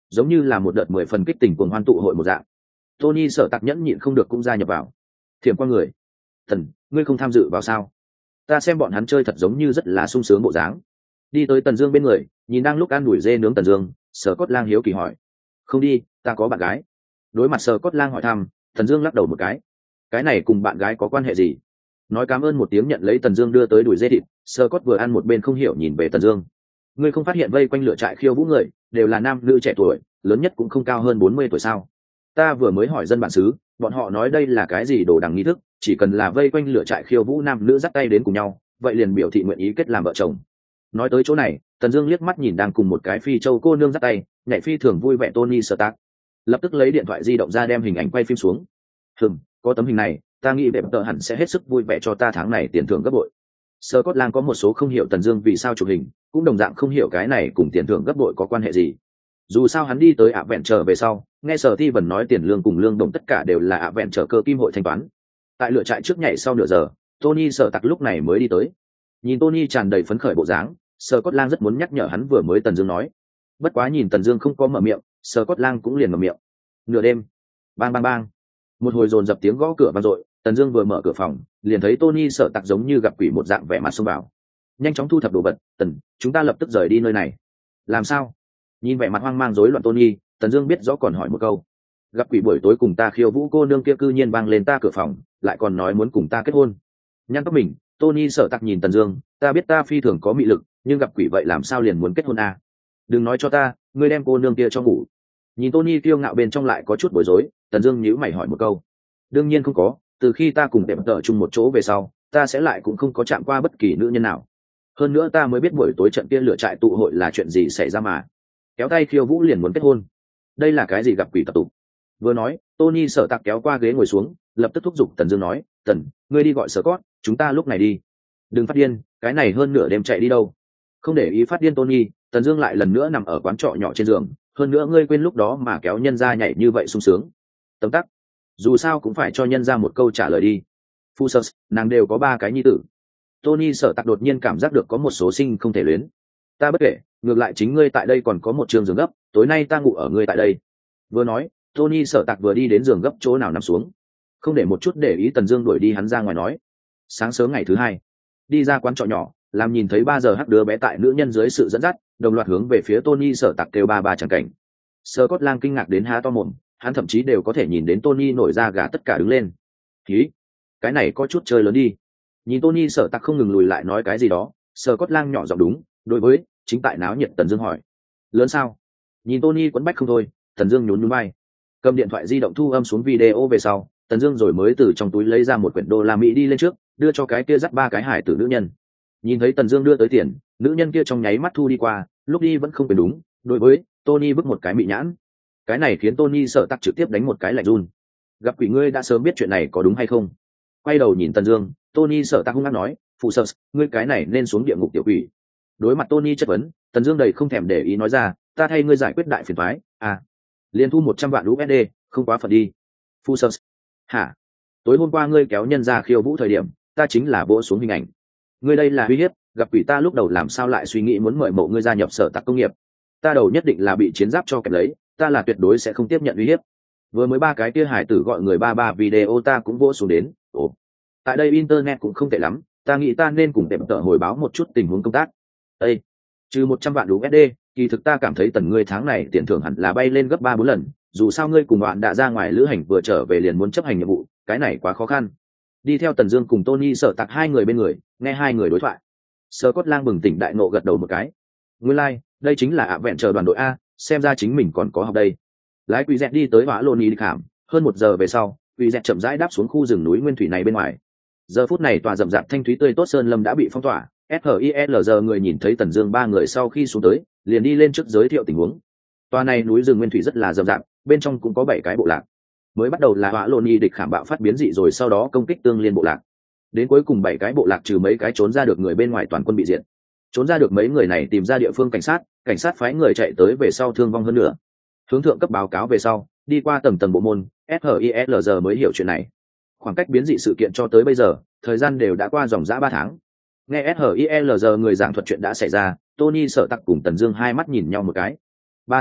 giống như là một đợt mười phần kích tình cuồng hoan tụ hội một dạng. Tony Sở Tạc nhẫn nhịn không được cũng gia nhập vào. Thiểm qua người, thần, ngươi không tham dự vào sao? Ta xem bọn hắn chơi thật giống như rất là sung sướng bộ dáng. Đi tới Tần Dương bên người, nhìn đang lúc ăn đuổi dê nướng Tần Dương, Sở Cốt Lang hiếu kỳ hỏi: không đi, ta có bạn gái. Đối mặt Sở Cốt Lang hỏi thăm, Tần Dương lắc đầu một cái: cái này cùng bạn gái có quan hệ gì? Nói cảm ơn một tiếng nhận lấy Tần Dương đưa tới đuổi dê thịt, Sở Cốt vừa ăn một bên không hiểu nhìn về Tần Dương. Ngươi không phát hiện vây quanh lửa trại khiêu vũ người đều là nam nữ trẻ tuổi, lớn nhất cũng không cao hơn bốn mươi tuổi sao? Ta vừa mới hỏi dân bản xứ, bọn họ nói đây là cái gì đồ đằng nghi thức, chỉ cần là vây quanh lửa trại khiêu vũ nam nữ dắt tay đến cùng nhau, vậy liền biểu thị nguyện ý kết làm vợ chồng. Nói tới chỗ này, Tần Dương liếc mắt nhìn đang cùng một cái phi châu cô nương dắt tay, nhảy phi thường vui vẻ Tony Stark, lập tức lấy điện thoại di động ra đem hình ảnh quay phim xuống. Hừm, có tấm hình này, ta nghĩ đẹp tợ hẳn sẽ hết sức vui vẻ cho ta tháng này tiền thưởng gấp bội. Scotland có một số không hiểu Tần Dương vì sao chụp hình, cũng đồng dạng không hiểu cái này cùng tiền thưởng gấp bội có quan hệ gì. Dù sao hắn đi tới ạ vẹn trở về sau, nghe Sở Ti Vân nói tiền lương cùng lương đồng tất cả đều là ạ vẹn trở cơ kim hội thanh toán. Tại lựa trại trước nhảy sau nửa giờ, Tony Sở Tặc lúc này mới đi tới. Nhìn Tony tràn đầy phấn khởi bộ dáng, Scotland rất muốn nhắc nhở hắn vừa mới Tần Dương nói. Bất quá nhìn Tần Dương không có mở miệng, Scotland cũng liền mở miệng. Nửa đêm, bang bang bang, một hồi dồn dập tiếng gõ cửa vang dội. Tần Dương vừa mở cửa phòng, liền thấy Tony Sở Tặc giống như gặp quỷ một dạng vẻ mặt xông vào. Nhanh chóng thu thập đồ vật, Tần, chúng ta lập tức rời đi nơi này. Làm sao? Nhìn vẻ mặt hoang mang rối loạn Tony, Tần Dương biết rõ còn hỏi một câu. Gặp quỷ buổi tối cùng ta khiêu vũ cô nương kia cư nhiên vang lên ta cửa phòng, lại còn nói muốn cùng ta kết hôn. Nhăn tóc mình, Tony Sở Tặc nhìn Tần Dương, ta biết ta phi thường có mị lực, nhưng gặp quỷ vậy làm sao liền muốn kết hôn à? Đừng nói cho ta, ngươi đem cô nương kia cho ngủ. Nhìn Tony kiêu ngạo bên trong lại có chút bối rối, Tần Dương nhíu mày hỏi một câu. Đương nhiên không có, từ khi ta cùng đẹp tợ chung một chỗ về sau, ta sẽ lại cũng không có chạm qua bất kỳ nữ nhân nào. Hơn nữa ta mới biết buổi tối trận kia lửa trại tụ hội là chuyện gì xảy ra mà. Kéo tay khiêu vũ liền muốn kết hôn. Đây là cái gì gặp quỷ tập tụ? Vừa nói, Tony Sở Tặc kéo qua ghế ngồi xuống, lập tức thúc giục Tần Dương nói, "Tần, ngươi đi gọi Scott, chúng ta lúc này đi. Đừng phát điên, cái này hơn nửa đêm chạy đi đâu?" Không để ý phát điên Tony, Tần Dương lại lần nữa nằm ở quán trọ nhỏ trên giường, hơn nữa ngươi quên lúc đó mà kéo nhân ra nhảy như vậy sung sướng. Tấm tắc, dù sao cũng phải cho nhân ra một câu trả lời đi. Fusus, nàng đều có ba cái nhi tử. Tony Sở Tặc đột nhiên cảm giác được có một số sinh không thể luyến. Ta bất kể, ngược lại chính ngươi tại đây còn có một trường giường gấp, tối nay ta ngủ ở ngươi tại đây. Vừa nói, Tony Sở Tặc vừa đi đến giường gấp chỗ nào nằm xuống, không để một chút để ý Tần Dương đuổi đi hắn ra ngoài nói. Sáng sớm ngày thứ hai, đi ra quán trọ nhỏ, làm nhìn thấy ba giờ hắc đứa bé tại nữ nhân dưới sự dẫn dắt, đồng loạt hướng về phía Tony Sở Tặc kêu ba ba chẳng cảnh. Scott Lang kinh ngạc đến há to mồm, hắn thậm chí đều có thể nhìn đến Tony nổi da gà tất cả đứng lên. Khí, cái này có chút chơi lớn đi. Nhìn Tony Sở Tặc không ngừng lùi lại nói cái gì đó, Scott Lang nhỏ giọng đúng, đối với chính tại náo nhiệt. Tần Dương hỏi, lớn sao? Nhìn Tony quấn bách không thôi, Tần Dương nhún nhún vai, cầm điện thoại di động thu âm xuống video về sau, Tần Dương rồi mới từ trong túi lấy ra một quyển đô la Mỹ đi lên trước, đưa cho cái kia dắt ba cái hải tử nữ nhân. Nhìn thấy Tần Dương đưa tới tiền, nữ nhân kia trong nháy mắt thu đi qua, lúc đi vẫn không phải đúng, đối với Tony bức một cái mị nhãn. Cái này khiến Tony Sở Tặc trực tiếp đánh một cái lạnh run. Gặp quỷ, ngươi đã sớm biết chuyện này có đúng hay không? Quay đầu nhìn Tần Dương, Tony Sở Tặc hung hăng nói, phụ sợ, ngươi cái này nên xuống địa ngục tiểu quỷ. Đối mặt Tony chất vấn, Tần Dương đầy không thèm để ý nói ra, ta thay ngươi giải quyết đại phiền toái, à, liên thu một trăm vạn u ét đê, không quá phận đi. Phụ sợ, hả? Tối hôm qua ngươi kéo nhân ra khiêu vũ thời điểm, ta chính là vỗ xuống hình ảnh. Ngươi đây là uy hiếp, gặp quỷ ta lúc đầu làm sao lại suy nghĩ muốn mời mộ ngươi gia nhập Sở Tặc công nghiệp? Ta đầu nhất định là bị chiến giáp cho kẹp lấy, ta là tuyệt đối sẽ không tiếp nhận uy hiếp. Vừa mới ba cái kia hải tử gọi người ba ba video ta cũng vỗ xuống đến. Ồ, tại đây internet cũng không tệ lắm, ta nghĩ ta nên cùng tiệm tợ hồi báo một chút tình huống công tác. Ê, trừ một trăm vạn u ét đê, kỳ thực ta cảm thấy Tần ngươi tháng này tiền thưởng hẳn là bay lên gấp ba bốn lần, dù sao ngươi cùng bạn đã ra ngoài lữ hành vừa trở về liền muốn chấp hành nhiệm vụ, cái này quá khó khăn. Đi theo Tần Dương cùng Tony Sở Tặc hai người bên người, nghe hai người đối thoại. Scott Lang bừng tỉnh đại nộ gật đầu một cái. Nguyên lai, like, đây chính là ạ vẹn chờ đoàn đội a, xem ra chính mình còn có học đây. Lái Quỷ Dẹt đi tới Hỏa Lôn đi khảm, hơn một giờ về sau, Quỷ Dẹt chậm rãi đáp xuống khu rừng núi nguyên thủy này bên ngoài. Giờ phút này tòa rậm rạp thanh thúy tươi tốt sơn lâm đã bị phong tỏa, ét hát i lờ giê người nhìn thấy Tần Dương ba người sau khi xuống tới, liền đi lên trước giới thiệu tình huống. Tòa này núi rừng nguyên thủy rất là rậm rạp, bên trong cũng có bảy cái bộ lạc. Mới bắt đầu là Hỏa Lôn đi địch khảm bạo phát biến dị rồi sau đó công kích tương liên bộ lạc. Đến cuối cùng bảy cái bộ lạc trừ mấy cái trốn ra được người bên ngoài toàn quân bị diệt. Trốn ra được mấy người này tìm ra địa phương cảnh sát, cảnh sát phái người chạy tới về sau thương vong hơn nữa. Hướng thượng cấp báo cáo về sau, đi qua tầng tầng bộ môn, ét hát i lờ giê mới hiểu chuyện này. Khoảng cách biến dị sự kiện cho tới bây giờ, thời gian đều đã qua dòng dã ba tháng. Nghe ét hát i lờ giê người giảng thuật chuyện đã xảy ra, Tony Sở Tặc cùng Tần Dương hai mắt nhìn nhau một cái. Ba tháng trước,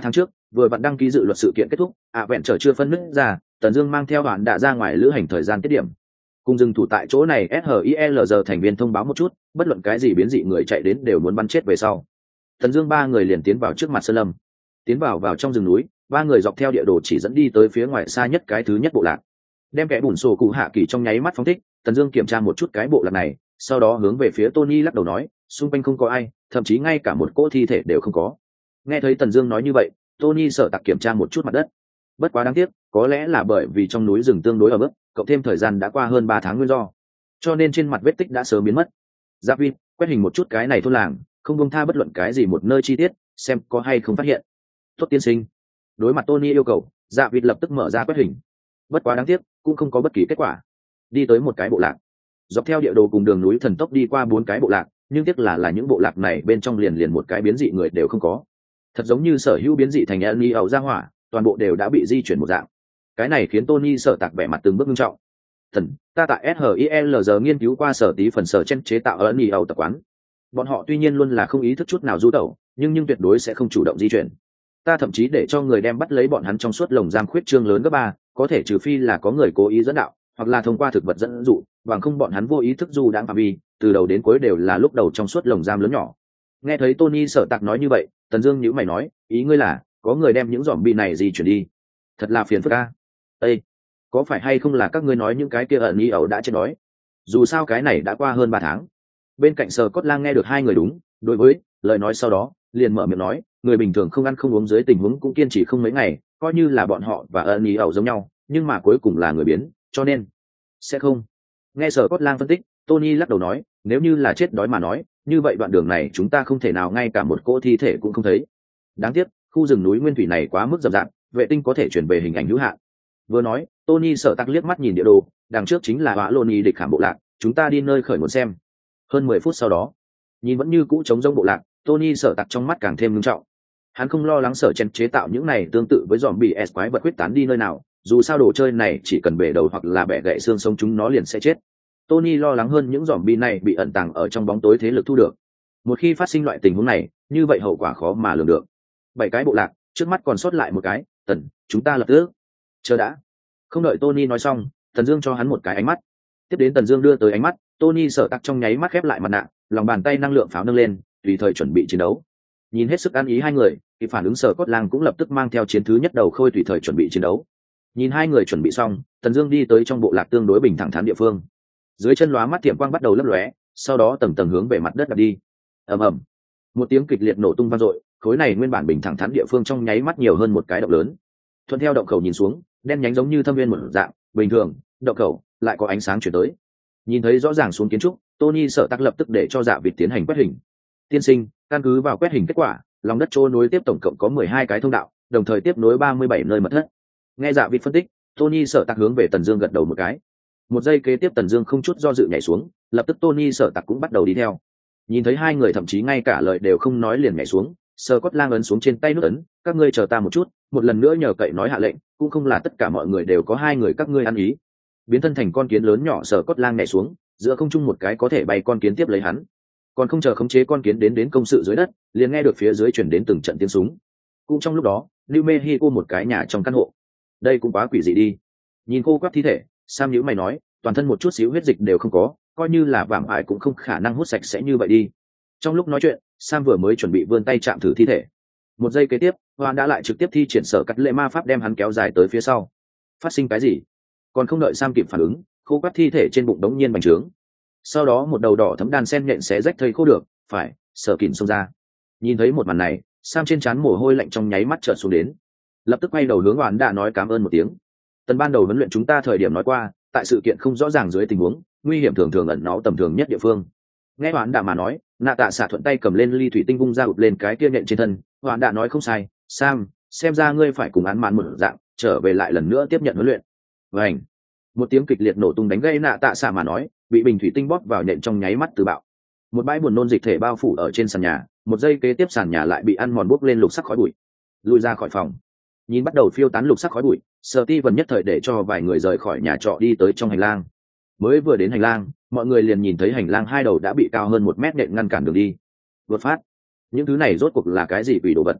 vừa vặn đăng ký dự luật sự kiện kết thúc, ạ vẹn trở chưa phân nứt ra, Tần Dương mang theo đoàn đã ra ngoài lữ hành thời gian tiết điểm. Cùng dừng thủ tại chỗ này ét hát i lờ giờ thành viên thông báo một chút, bất luận cái gì biến dị người chạy đến đều muốn bắn chết về sau. Tần Dương ba người liền tiến vào trước mặt sơn lâm. Tiến vào vào trong rừng núi, ba người dọc theo địa đồ chỉ dẫn đi tới phía ngoài xa nhất cái thứ nhất bộ lạc. Đem kẻ bùn sổ cụ hạ kỳ trong nháy mắt phóng thích, Tần Dương kiểm tra một chút cái bộ lạc này, sau đó hướng về phía Tony lắc đầu nói, xung quanh không có ai, thậm chí ngay cả một cỗ thi thể đều không có. Nghe thấy Tần Dương nói như vậy, Tony sợ tặc kiểm tra một chút mặt đất. Bất quá đáng tiếc, có lẽ là bởi vì trong núi rừng tương đối ở mức, cộng thêm thời gian đã qua hơn ba tháng nguyên do, cho nên trên mặt vết tích đã sớm biến mất. Giáp Vin quét hình một chút cái này thôn làng, không buông tha bất luận cái gì một nơi chi tiết, xem có hay không phát hiện. Tốt tiên sinh. Đối mặt Tony yêu cầu, Giáp Vin lập tức mở ra quét hình. Bất quá đáng tiếc, cũng không có bất kỳ kết quả. Đi tới một cái bộ lạc, dọc theo địa đồ cùng đường núi thần tốc đi qua bốn cái bộ lạc, nhưng tiếc là là những bộ lạc này bên trong liền liền một cái biến dị người đều không có. Thật giống như sở hữu biến dị thành Elni ẩu ra hỏa, toàn bộ đều đã bị di chuyển một dạng. Cái này khiến Tony sợ tạc vẻ mặt từng bước nghiêm trọng. Thần, ta tại ét hát i lờ giờ nghiên cứu qua sở tí phần sở chen chế tạo Elni ẩu tập quán. Bọn họ tuy nhiên luôn là không ý thức chút nào du tẩu, nhưng nhưng tuyệt đối sẽ không chủ động di chuyển. Ta thậm chí để cho người đem bắt lấy bọn hắn trong suốt lồng giam khuyết trương lớn gấp ba, có thể trừ phi là có người cố ý dẫn đạo, hoặc là thông qua thực vật dẫn dụ, bằng không bọn hắn vô ý thức du đãng phạm vi, từ đầu đến cuối đều là lúc đầu trong suốt lồng giam lớn nhỏ. Nghe thấy Tony sợ tạc nói như vậy, Tần Dương nhíu mày nói, ý ngươi là có người đem những zombie này di chuyển đi? Thật là phiền phức a. Ê, có phải hay không là các ngươi nói những cái kia ẩn ý ẩu đã chết đói? Dù sao cái này đã qua hơn ba tháng. Bên cạnh Sở Cốt Lang nghe được hai người đúng, đối với lời nói sau đó, liền mở miệng nói, người bình thường không ăn không uống dưới tình huống cũng kiên trì không mấy ngày, coi như là bọn họ và ẩn ý ẩu giống nhau, nhưng mà cuối cùng là người biến, cho nên sẽ không. Nghe Sở Cốt Lang phân tích, Tony lắc đầu nói, nếu như là chết đói mà nói, như vậy đoạn đường này chúng ta không thể nào ngay cả một cỗ thi thể cũng không thấy. Đáng tiếc, khu rừng núi nguyên thủy này quá mức rậm rạp, vệ tinh có thể chuyển về hình ảnh hữu hạn. Vừa nói, Tony sợ tắc liếc mắt nhìn địa đồ, đằng trước chính là Hỏa Lôn Y địch khảm bộ lạc, chúng ta đi nơi khởi nguồn xem. Hơn mười phút sau đó, nhìn vẫn như cũ trống rỗng bộ lạc, Tony sợ tắc trong mắt càng thêm nghiêm trọng. Hắn không lo lắng sở chen chế tạo những này tương tự với zombie S quái vật quyết tán đi nơi nào, dù sao đồ chơi này chỉ cần bể đầu hoặc là bẻ gãy xương sống chúng nó liền sẽ chết. Tony lo lắng hơn những zombie này bị ẩn tàng ở trong bóng tối thế lực thu được. Một khi phát sinh loại tình huống này, như vậy hậu quả khó mà lường được. Bảy cái bộ lạc, trước mắt còn sót lại một cái, Tần, chúng ta lập tức. Chờ đã. Không đợi Tony nói xong, Tần Dương cho hắn một cái ánh mắt. Tiếp đến Tần Dương đưa tới ánh mắt, Tony sợ tắc trong nháy mắt khép lại mặt nạ, lòng bàn tay năng lượng pháo nâng lên, tùy thời chuẩn bị chiến đấu. Nhìn hết sức ăn ý hai người, thì phản ứng Sở Cốt Lang cũng lập tức mang theo chiến thứ nhất đầu khôi tùy thời chuẩn bị chiến đấu. Nhìn hai người chuẩn bị xong, Tần Dương đi tới trong bộ lạc tương đối bình thẳng thắn địa phương. Dưới chân lóa mắt tiệm quang bắt đầu lấp lóe, sau đó tầng tầng hướng về mặt đất đặt đi. Ầm ầm, một tiếng kịch liệt nổ tung vang dội, khối này nguyên bản bình thẳng thắn địa phương trong nháy mắt nhiều hơn một cái động lớn. Thuận theo động khẩu nhìn xuống, đen nhánh giống như thâm viên một dạng, bình thường, động khẩu lại có ánh sáng chuyển tới. Nhìn thấy rõ ràng xuống kiến trúc, Tony sợ tắc lập tức để cho Dạ Vịt tiến hành quét hình. Tiên sinh, căn cứ vào quét hình kết quả, lòng đất trôi nối tiếp tổng cộng có mười hai cái thông đạo, đồng thời tiếp nối ba mươi bảy nơi mật thất. Nghe Dạ Vịt phân tích, Tony sợ tắc hướng về Tần Dương gật đầu một cái. Một giây kế tiếp Tần Dương không chút do dự nhảy xuống, lập tức Tony sợ tặc cũng bắt đầu đi theo. Nhìn thấy hai người thậm chí ngay cả lời đều không nói liền nhảy xuống, Scott Lang ấn xuống trên tay nút ấn, các ngươi chờ ta một chút, một lần nữa nhờ cậy nói hạ lệnh, cũng không là tất cả mọi người đều có hai người các ngươi ăn ý. Biến thân thành con kiến lớn nhỏ Scott Lang nhảy xuống, giữa không trung một cái có thể bay con kiến tiếp lấy hắn. Còn không chờ khống chế con kiến đến đến công sự dưới đất, liền nghe được phía dưới truyền đến từng trận tiếng súng. Cũng trong lúc đó, New Mexico một cái nhà trong căn hộ. Đây cũng quá quỷ dị đi. Nhìn khô quắt thi thể, Sam nhíu mày nói, toàn thân một chút xíu huyết dịch đều không có, coi như là vạm ải cũng không khả năng hút sạch sẽ như vậy đi. Trong lúc nói chuyện, Sam vừa mới chuẩn bị vươn tay chạm thử thi thể. Một giây kế tiếp, Hoan đã lại trực tiếp thi triển sở cắt lệ ma pháp đem hắn kéo dài tới phía sau. Phát sinh cái gì? Còn không đợi Sam kịp phản ứng, khô quắt thi thể trên bụng đống nhiên bành trướng. Sau đó một đầu đỏ thấm đan sen nhện xé rách thây khô được, phải, sở kìm xông ra. Nhìn thấy một màn này, Sam trên trán mồ hôi lạnh trong nháy mắt trợn xuống đến. Lập tức quay đầu hướng Hoan đã nói cảm ơn một tiếng. Tần ban đầu huấn luyện chúng ta thời điểm nói qua, tại sự kiện không rõ ràng dưới tình huống, nguy hiểm thường thường ẩn náu tầm thường nhất địa phương. Nghe Hoán Đạ mà nói, Nạ Tạ xạ thuận tay cầm lên ly thủy tinh vung ra ụt lên cái kia nhện trên thân. Hoán Đạ nói không sai, Sam, xem ra ngươi phải cùng án mạn một dạng, trở về lại lần nữa tiếp nhận huấn luyện. Vành, một tiếng kịch liệt nổ tung đánh gây Nạ Tạ xạ mà nói, bị bình thủy tinh bóp vào nhện trong nháy mắt từ bạo. Một bãi buồn nôn dịch thể bao phủ ở trên sàn nhà, một giây kế tiếp sàn nhà lại bị ăn mòn bốc lên lục sắc khói bụi. Lùi ra khỏi phòng. Nhìn bắt đầu phiêu tán lục sắc khói bụi, Steven nhất thời để cho vài người rời khỏi nhà trọ đi tới trong hành lang. Mới vừa đến hành lang, mọi người liền nhìn thấy hành lang hai đầu đã bị cao hơn một mét nện ngăn cản đường đi. Vượt phát, những thứ này rốt cuộc là cái gì quỷ đồ vật?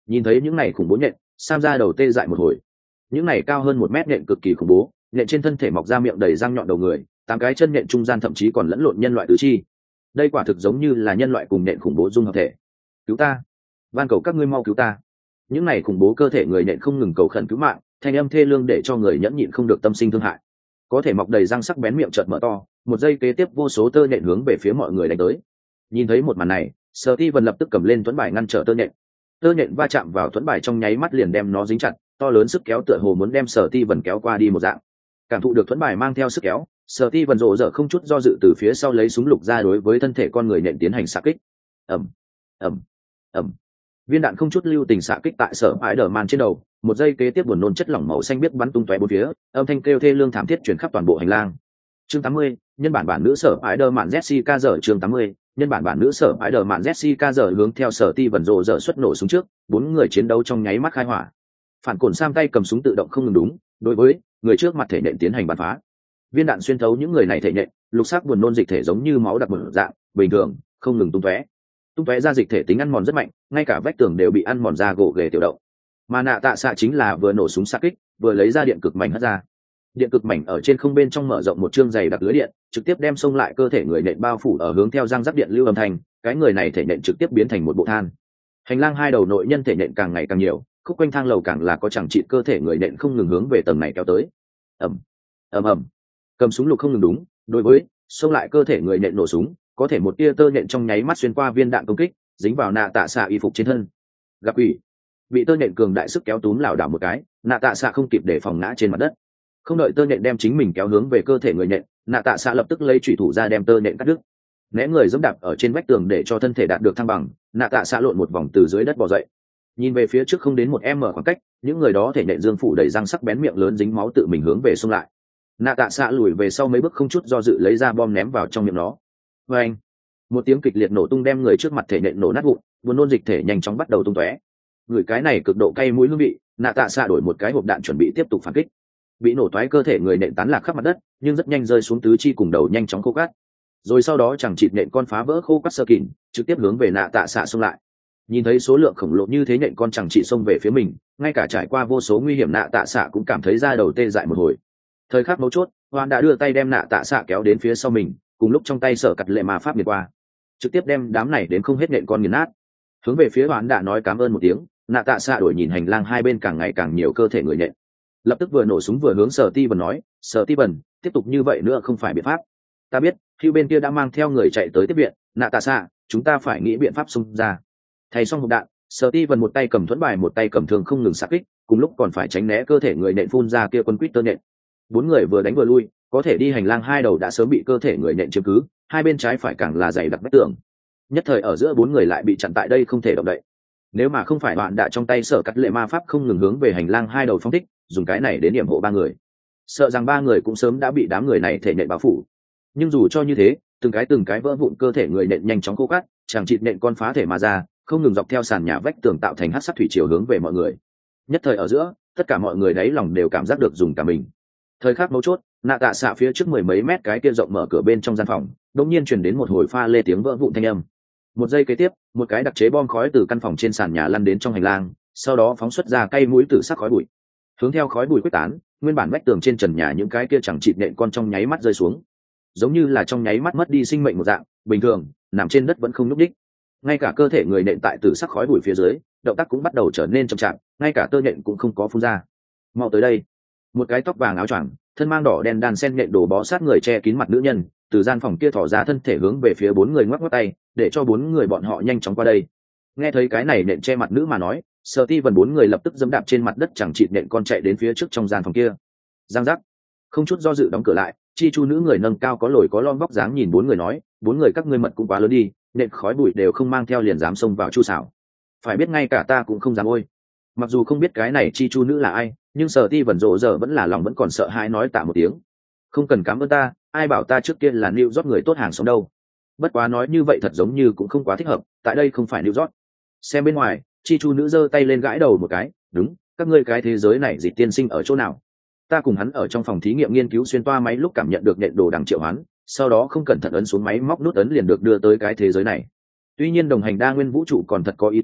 Nhìn thấy những này khủng bố nhện, Sam ra đầu tê dại một hồi. Những này cao hơn một mét nhện cực kỳ khủng bố, nhện trên thân thể mọc ra miệng đầy răng nhọn đầu người, tám cái chân nhện trung gian thậm chí còn lẫn lộn nhân loại tứ chi. Đây quả thực giống như là nhân loại cùng nhện khủng bố dung hợp thể. Cứu ta, van cầu các ngươi mau cứu ta. Những này khủng bố cơ thể người nhện không ngừng cầu khẩn cứu mạng, thanh âm thê lương để cho người nhẫn nhịn không được tâm sinh thương hại. Có thể mọc đầy răng sắc bén miệng trợn mở to, một giây kế tiếp vô số tơ nhện hướng về phía mọi người đánh tới. Nhìn thấy một màn này, Steven lập tức cầm lên thuẫn bài ngăn trở tơ nhện. Tơ nhện va chạm vào thuẫn bài trong nháy mắt liền đem nó dính chặt, to lớn sức kéo tựa hồ muốn đem Steven kéo qua đi một dạng. Cảm thụ được thuẫn bài mang theo sức kéo, Steven rộ rỡ không chút do dự từ phía sau lấy súng lục ra đối với thân thể con người nhện tiến hành xạ kích. Ầm, ầm, ầm. Viên đạn không chút lưu tình xạ kích tại sở ái đờ màn trên đầu, một giây kế tiếp buồn nôn chất lỏng màu xanh biếc bắn tung tóe bốn phía, âm thanh kêu thê lương thảm thiết truyền khắp toàn bộ hành lang. Chương tám mươi, nhân bản bản nữ sở ái đờ mạn Jessica giờ chương tám mươi, nhân bản bản nữ sở ái đờ mạn Jessica giờ hướng theo sở ti vần rộ rỡ xuất nổ súng trước, bốn người chiến đấu trong nháy mắt khai hỏa. Phản cồn Sam tay cầm súng tự động không ngừng đúng, đối với người trước mặt thể nện tiến hành bắn phá. Viên đạn xuyên thấu những người này thể nện, lục sắc buồn nôn dịch thể giống như máu đặc mở dạng, bình thường, không ngừng tung tóe. Tung tóe ra dịch thể tính ăn mòn rất mạnh, ngay cả vách tường đều bị ăn mòn ra gỗ ghề tiểu động. Mà nạ tạ xạ chính là vừa nổ súng xạ kích, vừa lấy ra điện cực mảnh hất ra. Điện cực mảnh ở trên không bên trong mở rộng một chương dày đặc lưới điện, trực tiếp đem xông lại cơ thể người nện bao phủ ở hướng theo răng rắc điện lưu âm thanh, cái người này thể nện trực tiếp biến thành một bộ than. Hành lang hai đầu nội nhân thể nện càng ngày càng nhiều, khúc quanh thang lầu càng là có chẳng trị cơ thể người nện không ngừng hướng về tầng này kéo tới. Ầm, ầm ầm. Cầm súng lục không ngừng đúng, đối với xông lại cơ thể người nện nổ súng, có thể một tia tơ nện trong nháy mắt xuyên qua viên đạn công kích, dính vào nạ tạ xạ y phục trên thân. Gặp quỷ, bị tơ nện cường đại sức kéo túm lảo đảo một cái, nạ tạ xạ không kịp để phòng ngã trên mặt đất. Không đợi tơ nện đem chính mình kéo hướng về cơ thể người nện, nạ tạ xạ lập tức lấy chủy thủ ra đem tơ nện cắt đứt. Né người giẫm đạp ở trên vách tường để cho thân thể đạt được thăng bằng, nạ tạ xạ lộn một vòng từ dưới đất bò dậy. Nhìn về phía trước không đến một em mở khoảng cách, những người đó thể nện dương phủ đầy răng sắc bén miệng lớn dính máu tự mình hướng về xông lại. Nạ tạ xạ lùi về sau mấy bước không chút do dự lấy ra bom ném vào trong miệng nó. Và anh, một tiếng kịch liệt nổ tung đem người trước mặt thể nện nổ nát vụn, buồn nôn dịch thể nhanh chóng bắt đầu tung tóe. Người cái này cực độ cay mũi hương vị, nạ tạ xạ đổi một cái hộp đạn chuẩn bị tiếp tục phản kích. Bị nổ toái cơ thể người nện tán lạc khắp mặt đất, nhưng rất nhanh rơi xuống tứ chi cùng đầu nhanh chóng khô cát. Rồi sau đó chẳng chịt nện con phá vỡ khô cát sơ kìn, trực tiếp hướng về nạ tạ xạ xông lại. Nhìn thấy số lượng khổng lồ như thế nện con chẳng chỉ xông về phía mình, ngay cả trải qua vô số nguy hiểm nạ tạ xạ cũng cảm thấy da đầu tê dại một hồi. Thời khắc mấu chốt, Hoan đã đưa tay đem nạ tạ xạ kéo đến phía sau mình, cùng lúc trong tay sở cặt lệ ma pháp nghiệt qua, trực tiếp đem đám này đến không hết nện con nghiền nát. Hướng về phía Hoan đã nói cảm ơn một tiếng, nạ tạ xạ đổi nhìn hành lang hai bên càng ngày càng nhiều cơ thể người nện, lập tức vừa nổ súng vừa hướng sở ti vần nói, sở ti vần, tiếp tục như vậy nữa không phải biện pháp. Ta biết khi bên kia đã mang theo người chạy tới tiếp viện, nạ tạ xạ, chúng ta phải nghĩ biện pháp xung ra. Thay xong hộp đạn, sở ti vần một tay cầm thuẫn bài một tay cầm thương không ngừng xạ kích, cùng lúc còn phải tránh né cơ thể người nện phun ra kia quân quýt tơ nện. Bốn người vừa đánh vừa lui, có thể đi hành lang hai đầu đã sớm bị cơ thể người nện chiếm cứ, hai bên trái phải càng là dày đặc vách tường. Nhất thời ở giữa bốn người lại bị chặn tại đây không thể động đậy. Nếu mà không phải bạn đã trong tay sở cắt lệ ma pháp không ngừng hướng về hành lang hai đầu phong thích, dùng cái này đến điểm hộ ba người, sợ rằng ba người cũng sớm đã bị đám người này thể nện bao phủ. Nhưng dù cho như thế, từng cái từng cái vỡ vụn cơ thể người nện nhanh chóng khô cát, chẳng chịt nện con phá thể mà ra, không ngừng dọc theo sàn nhà vách tường tạo thành hắc sắc thủy chiều hướng về mọi người. Nhất thời ở giữa, tất cả mọi người đáy lòng đều cảm giác được dùng cả mình. Thời khắc mấu chốt, nạ tạ xạ phía trước mười mấy mét cái kia rộng mở cửa bên trong gian phòng, đột nhiên truyền đến một hồi pha lê tiếng vỡ vụn thanh âm. Một giây kế tiếp, một cái đặc chế bom khói từ căn phòng trên sàn nhà lăn đến trong hành lang, sau đó phóng xuất ra cây mũi tử sắc khói bụi. Hướng theo khói bụi quyết tán, nguyên bản vách tường trên trần nhà những cái kia chẳng chịt nện con trong nháy mắt rơi xuống, giống như là trong nháy mắt mất đi sinh mệnh một dạng, bình thường nằm trên đất vẫn không nhúc nhích. Ngay cả cơ thể người nện tại tử sắc khói bụi phía dưới, động tác cũng bắt đầu trở nên chậm chạp, ngay cả tơ nện cũng không có phun ra. Mau tới đây! Một cái tóc vàng áo choàng, thân mang đỏ đen đan sen nện đồ bó sát người che kín mặt nữ nhân, từ gian phòng kia thò ra thân thể hướng về phía bốn người ngoắc ngoắc tay, để cho bốn người bọn họ nhanh chóng qua đây. Nghe thấy cái này nện che mặt nữ mà nói, Sở Ti Vân bốn người lập tức giẫm đạp trên mặt đất chẳng chịt nện con chạy đến phía trước trong gian phòng kia. Giang giác, không chút do dự đóng cửa lại, chi chu nữ người nâng cao có lồi có lõm vóc dáng nhìn bốn người nói, bốn người các ngươi mật cũng quá lớn đi, nện khói bụi đều không mang theo liền dám xông vào chu xảo. Phải biết ngay cả ta cũng không dám ôi. Mặc dù không biết cái này chi chu nữ là ai, nhưng Sở Ti Vân rộ giờ vẫn là lòng vẫn còn sợ hãi nói tạ một tiếng. Không cần cảm ơn ta, ai bảo ta trước kia là New York người tốt hàng sống đâu. Bất quá nói như vậy thật giống như cũng không quá thích hợp, tại đây không phải New York. Xem bên ngoài, chi chu nữ giơ tay lên gãi đầu một cái, đúng, các ngươi cái thế giới này dịch tiên sinh ở chỗ nào? Ta cùng hắn ở trong phòng thí nghiệm nghiên cứu xuyên toa máy lúc cảm nhận được nện đồ đằng triệu hoán, sau đó không cẩn thận ấn xuống máy móc nút ấn liền được đưa tới cái thế giới này. Tuy nhiên đồng hành đa nguyên vũ trụ còn thật có ý tứ,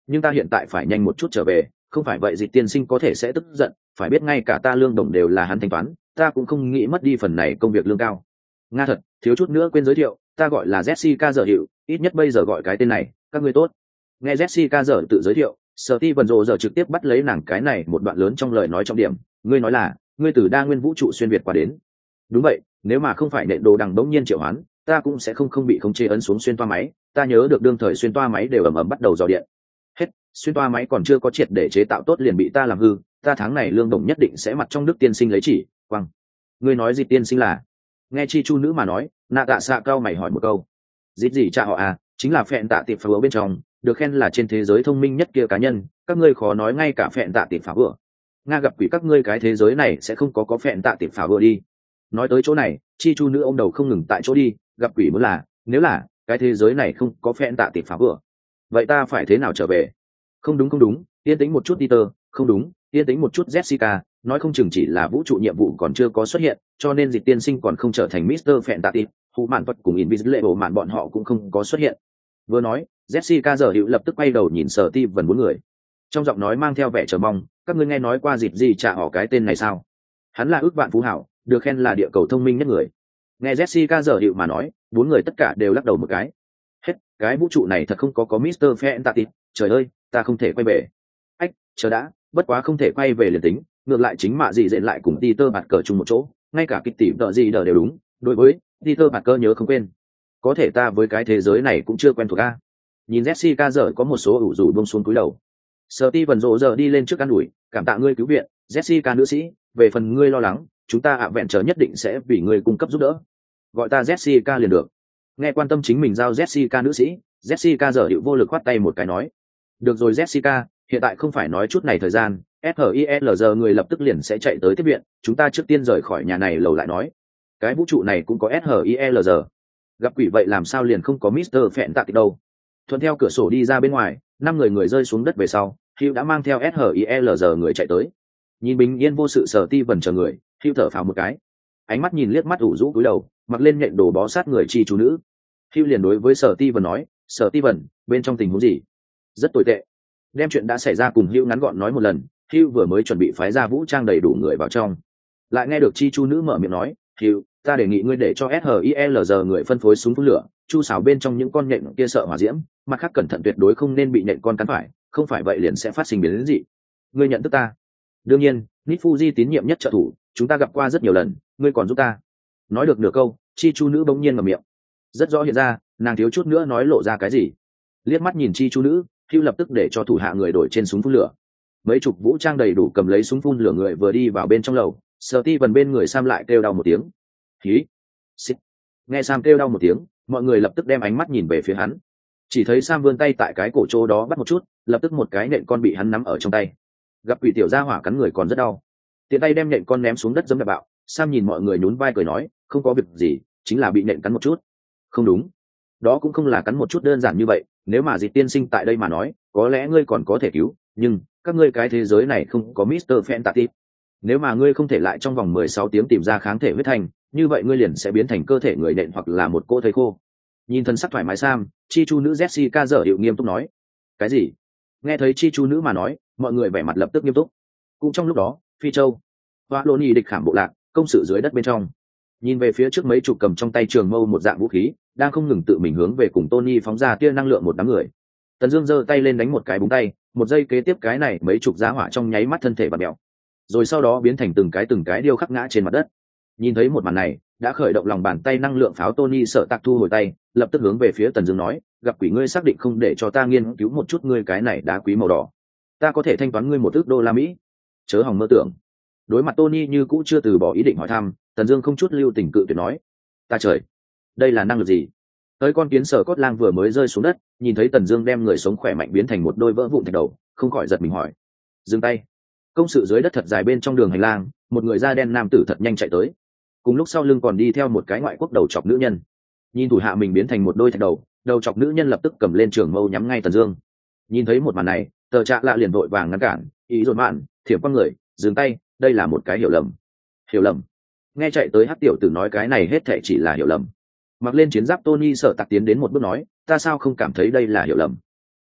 nhưng ta hiện tại phải nhanh một chút trở về, không phải vậy Dịch tiên sinh có thể sẽ tức giận, phải biết ngay cả ta lương đồng đều là hắn thanh toán, ta cũng không nghĩ mất đi phần này công việc lương cao. Nga thật, thiếu chút nữa quên giới thiệu, ta gọi là Jessica Dở Hiệu, ít nhất bây giờ gọi cái tên này, các ngươi tốt. Nghe Jessica Dở tự giới thiệu, Steven Rồ giờ trực tiếp bắt lấy nàng cái này một đoạn lớn trong lời nói trọng điểm, ngươi nói là, ngươi từ đa nguyên vũ trụ xuyên việt qua đến. Đúng vậy, nếu mà không phải nện đồ đằng đống nhiên triệu hoán, ta cũng sẽ không không bị khống chế ấn xuống xuyên toa máy, ta nhớ được đương thời xuyên toa máy đều ầm ầm bắt đầu dò điện. Hết, xuyên toa máy còn chưa có triệt để chế tạo tốt liền bị ta làm hư, ta tháng này lương đồng nhất định sẽ mặt trong đức tiên sinh lấy chỉ, quăng. Ngươi nói gì tiên sinh là? Nghe chi chu nữ mà nói, nạ tạ xạ cao mày hỏi một câu. Dịp gì cha họ à, chính là phẹn tạ tiệp phá bữa bên trong, được khen là trên thế giới thông minh nhất kia cá nhân, các ngươi khó nói ngay cả phẹn tạ tiệp phá bữa. Nga gặp quỷ các ngươi cái thế giới này sẽ không có có phẹn tạ tiệp phá bữa đi. Nói tới chỗ này, chi chu nữ ôm đầu không ngừng tại chỗ đi, gặp quỷ muốn là, nếu là, cái thế giới này không có phẹn tạ tiệp phá bữa. Vậy ta phải thế nào trở về? Không đúng không đúng, yên tĩnh một chút Peter, không đúng, yên tĩnh một chút Jessica, nói không chừng chỉ là vũ trụ nhiệm vụ còn chưa có xuất hiện, cho nên Dịch tiên sinh còn không trở thành mít tơ Fantastic, hụ mạn vật cùng Invisible mạn bọn họ cũng không có xuất hiện. Vừa nói, Jessica giờ hữu lập tức quay đầu nhìn Sở Ti vần bốn người. Trong giọng nói mang theo vẻ chờ mong, các ngươi nghe nói qua Dịch gì trả họ cái tên này sao? Hắn là ước vạn phú hảo, được khen là địa cầu thông minh nhất người. Nghe Jessica giờ hữu mà nói, bốn người tất cả đều lắc đầu một cái. Hết, cái vũ trụ này thật không có có mít tơ Fantastic, trời ơi, ta không thể quay về. Ách, chờ đã, bất quá không thể quay về liền tính, ngược lại chính mạ gì dện lại cùng Peter bạt cờ chung một chỗ, ngay cả kịch tỉ đợi gì đờ đều đúng, đối với Peter bạt cờ nhớ không quên. Có thể ta với cái thế giới này cũng chưa quen thuộc a. Nhìn Jessica giờ có một số ủ rủ buông xuống cúi đầu. Steven rộ giờ đi lên trước ăn ủi, cảm tạ ngươi cứu viện, Jessica nữ sĩ, về phần ngươi lo lắng, chúng ta ạ vẹn chờ nhất định sẽ vì ngươi cung cấp giúp đỡ. Gọi ta Jessica liền được. Nghe quan tâm chính mình giao Jessica nữ sĩ, Jessica giờ hiệu vô lực khoát tay một cái nói. Được rồi Jessica, hiện tại không phải nói chút này thời gian, ét hát i lờ giờ người lập tức liền sẽ chạy tới tiếp viện, chúng ta trước tiên rời khỏi nhà này lầu lại nói. Cái vũ trụ này cũng có ét hát i lờ giờ. Gặp quỷ vậy làm sao liền không có mít tơ Phẹn Tạ Tịch đâu. Thuận theo cửa sổ đi ra bên ngoài, năm người người rơi xuống đất về sau, Hugh đã mang theo ét hát i lờ giờ người chạy tới. Nhìn bình yên vô sự Sở Ti vần chờ người, Hugh thở phào một cái. Ánh mắt nhìn liếc mắt ủ rũ cúi đầu, mặc lên nhện đồ bó sát người chi chú nữ. Hugh liền đối với Sở Ti vần nói, Sở Ti vần, bên trong tình huống gì? Rất tồi tệ. Đem chuyện đã xảy ra cùng Hugh ngắn gọn nói một lần, Hugh vừa mới chuẩn bị phái ra vũ trang đầy đủ người vào trong, lại nghe được chi chu nữ mở miệng nói, Hugh, ta đề nghị ngươi để cho ét hát i lờ giờ người phân phối súng phun lửa, chu xào bên trong những con nhện kia sợ hỏa diễm, mặt khác cẩn thận tuyệt đối không nên bị nhện con cắn phải, không phải vậy liền sẽ phát sinh biến dị. Ngươi nhận thức ta? Đương nhiên, Nít Fuji tín nhiệm nhất trợ thủ, chúng ta gặp qua rất nhiều lần, ngươi còn giúp ta. Nói được nửa câu, chi chu nữ bỗng nhiên mở miệng. Rất rõ hiện ra, nàng thiếu chút nữa nói lộ ra cái gì. Liếc mắt nhìn chi chu nữ, Hugh lập tức để cho thủ hạ người đổi trên súng phun lửa. Mấy chục vũ trang đầy đủ cầm lấy súng phun lửa người vừa đi vào bên trong lầu, Steven bên người Sam lại kêu đau một tiếng. Hí! Xích! Nghe Sam kêu đau một tiếng, mọi người lập tức đem ánh mắt nhìn về phía hắn. Chỉ thấy Sam vươn tay tại cái cổ chỗ đó bắt một chút, lập tức một cái nện con bị hắn nắm ở trong tay. Gặp quỷ tiểu gia hỏa cắn người còn rất đau. Tiện tay đem nện con ném xuống đất giẫm đạp bạo, Sam nhìn mọi người nhún vai cười nói, không có việc gì, chính là bị nện cắn một chút. Không đúng, đó cũng không là cắn một chút đơn giản như vậy, nếu mà Dịch tiên sinh tại đây mà nói, có lẽ ngươi còn có thể cứu, nhưng các ngươi cái thế giới này không có mít tơ Fantastic. Nếu mà ngươi không thể lại trong vòng mười sáu tiếng tìm ra kháng thể huyết thanh, như vậy ngươi liền sẽ biến thành cơ thể người nện hoặc là một cỗ thây khô. Nhìn thân sắc thoải mái Sam, chi chu nữ Jessica dở hiệu nghiêm túc nói. Cái gì? Nghe thấy chi chu nữ mà nói, mọi người vẻ mặt lập tức nghiêm túc. Cũng trong lúc đó, Phi Châu, và Lôn Y địch khảm bộ lạc, công sự dưới đất bên trong. Nhìn về phía trước mấy chục cầm trong tay trường mâu một dạng vũ khí, đang không ngừng tự mình hướng về cùng Tony phóng ra tia năng lượng một đám người. Tần Dương giơ tay lên đánh một cái búng tay, một giây kế tiếp cái này mấy chục giá hỏa trong nháy mắt thân thể bạt mèo, rồi sau đó biến thành từng cái từng cái điêu khắc ngã trên mặt đất. Nhìn thấy một màn này, đã khởi động lòng bàn tay năng lượng pháo Tony sợ tạc thu hồi tay, lập tức hướng về phía Tần Dương nói, gặp quỷ ngươi xác định không để cho ta nghiên cứu một chút ngươi cái này đá quý màu đỏ, ta có thể thanh toán ngươi một ức đô la Mỹ. Chớ hòng mơ tưởng. Đối mặt Tony như cũ chưa từ bỏ ý định hỏi thăm, Tần Dương không chút lưu tình cự tuyệt nói, ta trời, đây là năng lực gì? Tới con kiến sở cốt lang vừa mới rơi xuống đất, nhìn thấy Tần Dương đem người sống khỏe mạnh biến thành một đôi vỡ vụn thạch đầu, không khỏi giật mình hỏi. Dừng tay. Công sự dưới đất thật dài bên trong đường hành lang, một người da đen nam tử thật nhanh chạy tới. Cùng lúc sau lưng còn đi theo một cái ngoại quốc đầu chọc nữ nhân. Nhìn thủ hạ mình biến thành một đôi thạch đầu, đầu chọc nữ nhân lập tức cầm lên trường mâu nhắm ngay Tần Dương. Nhìn thấy một màn này, Tờ Trạ Lạ liền vội vàng ngăn cản, ý dồn mạn, thiểm qua người, dừng tay, đây là một cái hiểu lầm. Hiểu lầm? Nghe chạy tới hắc tiểu tử nói cái này hết thảy chỉ là hiểu lầm. Mặc lên chiến giáp Tony sợ tạc tiến đến một bước nói, ta sao không cảm thấy đây là hiểu lầm?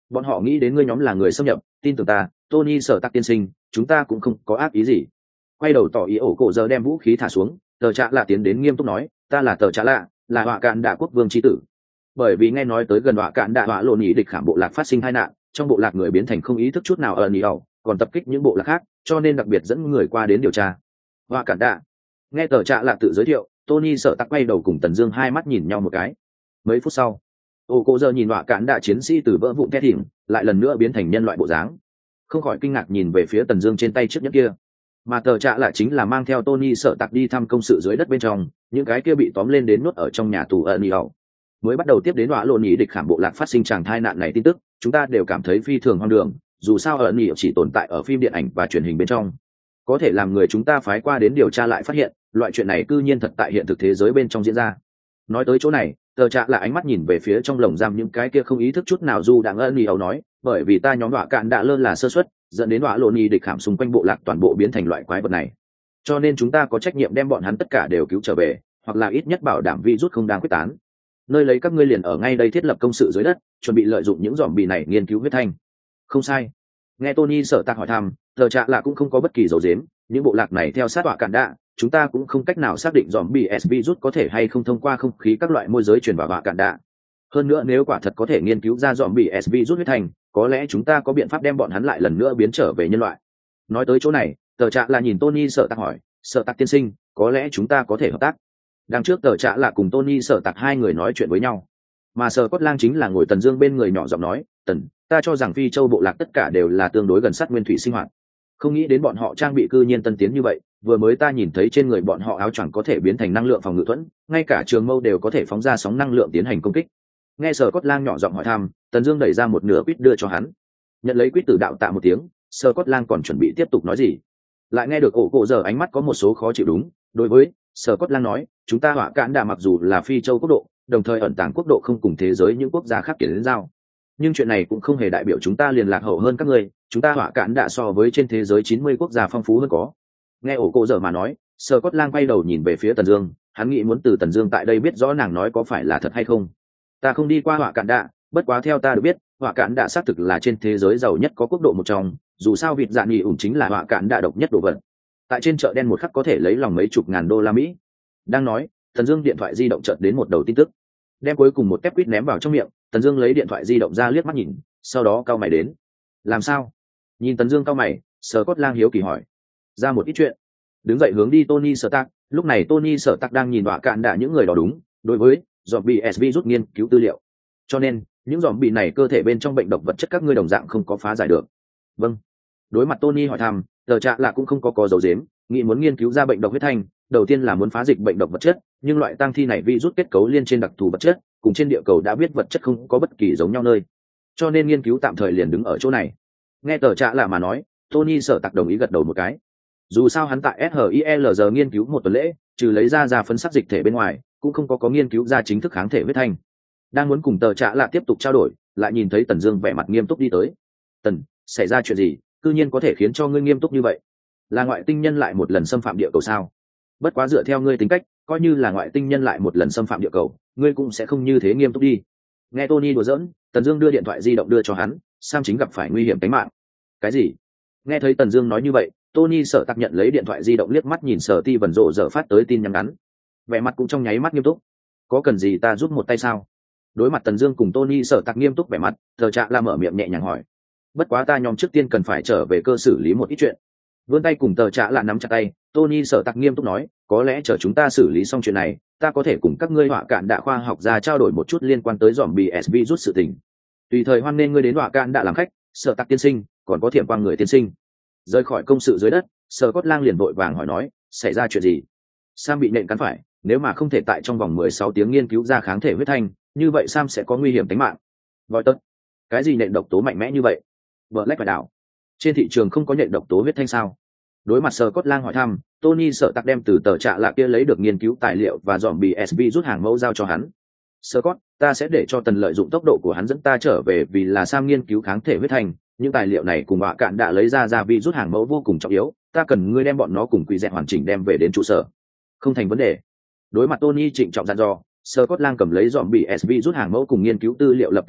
bọn họ nghĩ đến ngươi nhóm là người xâm nhập, tin tưởng ta, Tony Sở Tạc tiên sinh, chúng ta cũng không có ác ý gì. Quay đầu tỏ ý ổ cổ giờ đem vũ khí thả xuống, tờ trạ lạ tiến đến nghiêm túc nói, ta là tờ trạ lạ, là họa cạn đạ quốc vương chi tử. Bởi vì nghe nói tới gần họa cạn đạ họa lộn ý địch khảm bộ lạc phát sinh tai nạn, trong bộ lạc người biến thành không ý thức chút nào ở nỉ ẩu, còn tập kích những bộ lạc khác, cho nên đặc biệt dẫn người qua đến điều tra. Họa cạn đạ. Nghe tờ trạ lạ tự giới thiệu, Tony Sở Tạc quay đầu cùng Tần Dương hai mắt nhìn nhau một cái. Mấy phút sau, ổ cổ giờ nhìn họa cạn đạ chiến sĩ từ vỡ vụn thét thỉm, lại lần nữa biến thành nhân loại bộ dáng, không khỏi kinh ngạc nhìn về phía Tần Dương trên tay chiếc nhẫn kia. Mà tờ trạ lại chính là mang theo Tony Sở Tạc đi thăm công sự dưới đất bên trong, những cái kia bị tóm lên đến nuốt ở trong nhà tù ẩn nhị hậu. Mới bắt đầu tiếp đến họa lộn nhị địch khảm bộ lạc phát sinh tràng tai nạn này tin tức, chúng ta đều cảm thấy phi thường hoang đường, dù sao ẩn nhị chỉ tồn tại ở phim điện ảnh và truyền hình bên trong, có thể làm người chúng ta phái qua đến điều tra lại phát hiện, loại chuyện này cư nhiên thật tại hiện thực thế giới bên trong diễn ra. Nói tới chỗ này, tờ trạ là ánh mắt nhìn về phía trong lồng giam những cái kia không ý thức chút nào du đang ẩn nhị hậu nói, bởi vì ta nhóm họa cạn đã lơ là sơ suất, dẫn đến họa lộn nhị địch khảm xung quanh bộ lạc toàn bộ biến thành loại quái vật này, cho nên chúng ta có trách nhiệm đem bọn hắn tất cả đều cứu trở về, hoặc là ít nhất bảo đảm virus không đang quyết tán. Nơi lấy các ngươi liền ở ngay đây thiết lập công sự dưới đất, chuẩn bị lợi dụng những zombie này nghiên cứu huyết thanh. Không sai. Nghe Tony Sở Tạc hỏi thăm, tờ trạ là cũng không có bất kỳ dấu dếm, những bộ lạc này theo sát họa cạn đạ, chúng ta cũng không cách nào xác định zombie S virus có thể hay không thông qua không khí các loại môi giới truyền vào họa cạn đạ. Hơn nữa nếu quả thật có thể nghiên cứu ra zombie S virus huyết thanh, có lẽ chúng ta có biện pháp đem bọn hắn lại lần nữa biến trở về nhân loại. Nói tới chỗ này, tờ trạ là nhìn Tony Sở Tạc hỏi, Sở Tạc tiên sinh, có lẽ chúng ta có thể hợp tác. Đằng trước tờ trạ là cùng Tony Sở Tạc hai người nói chuyện với nhau, mà Sở Cốt Lang chính là ngồi Tần Dương bên người nhỏ giọng nói, Tần, ta cho rằng Phi Châu bộ lạc tất cả đều là tương đối gần sát nguyên thủy sinh hoạt, không nghĩ đến bọn họ trang bị cư nhiên tân tiến như vậy. Vừa mới ta nhìn thấy trên người bọn họ áo choàng có thể biến thành năng lượng phòng ngự thuẫn, ngay cả trường mâu đều có thể phóng ra sóng năng lượng tiến hành công kích. Nghe Sở Cốt Lang nhỏ giọng hỏi thăm, Tần Dương đẩy ra một nửa quýt đưa cho hắn, nhận lấy quýt từ đạo tạ một tiếng. Sở Cốt Lang còn chuẩn bị tiếp tục nói gì, lại nghe được ổ cổ giờ ánh mắt có một số khó chịu. Đúng, đối với Sở Cốt Lang nói, chúng ta họa cạn đạ mặc dù là Phi Châu quốc độ, đồng thời ẩn tàng quốc độ không cùng thế giới những quốc gia khác kiến giao, nhưng chuyện này cũng không hề đại biểu chúng ta liền lạc hậu hơn các ngươi. Chúng ta họa cạn đạ so với trên thế giới chín mươi quốc gia phong phú hơn có. Nghe ổ cổ giờ mà nói, Sở Cốt Lang quay đầu nhìn về phía Tần Dương, hắn nghĩ muốn từ Tần Dương tại đây biết rõ nàng nói có phải là thật hay không. Ta không đi qua họa cạn đạ, bất quá theo ta được biết, họa cạn đạ xác thực là trên thế giới giàu nhất có quốc độ một trong, dù sao vịt dạ nghỉ ủn chính là họa cạn đạ độc nhất đồ vật, tại trên chợ đen một khắc có thể lấy lòng mấy chục ngàn đô la Mỹ. Đang nói, Tần Dương điện thoại di động chợt đến một đầu tin tức, đem cuối cùng một tép quýt ném vào trong miệng. Tần Dương lấy điện thoại di động ra liếc mắt nhìn, sau đó cau mày đến. Làm sao? Nhìn Tần Dương cau mày, Sở Cốt Lang hiếu kỳ hỏi. Ra một ít chuyện. Đứng dậy hướng đi Tony Sở Tạc. Lúc này Tony Sở Tạc đang nhìn họa cạn đạ những người đó đúng, đối với zombie S virus nghiên cứu tư liệu. Cho nên, những zombie này cơ thể bên trong bệnh độc vật chất các ngươi đồng dạng không có phá giải được. Vâng. Đối mặt Tony hỏi thăm, tờ trạ là cũng không có có dấu dếm, nghĩ muốn nghiên cứu ra bệnh độc huyết thanh, đầu tiên là muốn phá dịch bệnh độc vật chất, nhưng loại tăng thi này virus kết cấu liên trên đặc thù vật chất, cùng trên địa cầu đã biết vật chất không có bất kỳ giống nhau nơi, cho nên nghiên cứu tạm thời liền đứng ở chỗ này. Nghe tờ trạ là mà nói, Tony Sở Tạc đồng ý gật đầu một cái. Dù sao hắn tại ét i lờ giê nghiên cứu một tuần lễ, trừ lấy ra ra phấn sắc dịch thể bên ngoài, cũng không có có nghiên cứu ra chính thức kháng thể huyết thanh. Đang muốn cùng tờ trạ là tiếp tục trao đổi, lại nhìn thấy Tần Dương vẻ mặt nghiêm túc đi tới. Tần, xảy ra chuyện gì, cư nhiên có thể khiến cho ngươi nghiêm túc như vậy? Là ngoại tinh nhân lại một lần xâm phạm địa cầu sao? Bất quá dựa theo ngươi tính cách, coi như là ngoại tinh nhân lại một lần xâm phạm địa cầu, ngươi cũng sẽ không như thế nghiêm túc đi. Nghe Tony đùa giỡn, Tần Dương đưa điện thoại di động đưa cho hắn, Sam chính gặp phải nguy hiểm tính mạng. Cái gì? Nghe thấy Tần Dương nói như vậy, Tony Sở Tạc nhận lấy điện thoại di động liếc mắt nhìn Sở Ti Vân rộ rỡ phát tới tin nhắn ngắn, vẻ mặt cũng trong nháy mắt nghiêm túc. Có cần gì ta giúp một tay sao? Đối mặt Tần Dương cùng Tony Sở Tạc nghiêm túc vẻ mặt, Tờ Trạ là mở miệng nhẹ nhàng hỏi. Bất quá ta nhóm trước tiên cần phải trở về cơ xử lý một ít chuyện. Vươn tay cùng Tờ Trạ là nắm chặt tay, Tony Sở Tạc nghiêm túc nói, có lẽ chờ chúng ta xử lý xong chuyện này, ta có thể cùng các ngươi họa cạn đạ khoa học gia trao đổi một chút liên quan tới zombie S virus sự tình. Tùy thời hoan nên ngươi đến họa cạn đạ làm khách, Sở Tạc tiên sinh, còn có Thiểm Quang người tiên sinh. Rời khỏi công sự dưới đất, Sở Cốt Lang liền vội vàng hỏi nói, xảy ra chuyện gì? Sam bị nện cắn phải, nếu mà không thể tại trong vòng mười sáu tiếng nghiên cứu ra kháng thể huyết thanh, như vậy Sam sẽ có nguy hiểm tính mạng. Voi tất, cái gì nện độc tố mạnh mẽ như vậy? Black phải đảo. Trên thị trường không có nện độc tố huyết thanh sao? Đối mặt Sở Cốt Lang hỏi thăm, Tony Sở Tạc đem từ tờ Trạ lạ kia lấy được nghiên cứu tài liệu và zombie S virus hàng mẫu giao cho hắn. Scott, ta sẽ để cho Tần lợi dụng tốc độ của hắn dẫn ta trở về, vì là Sam nghiên cứu kháng thể huyết thanh, những tài liệu này cùng họa cạn đã lấy ra ra virus hàng mẫu vô cùng trọng yếu, ta cần ngươi đem bọn nó cùng quy dẹt hoàn chỉnh đem về đến trụ sở. Không thành vấn đề. Đối mặt Tony trịnh trọng dặn dò, Scott Lang cầm lấy zombie S virus hàng mẫu cùng nghiên cứu tư liệu lập tức nói,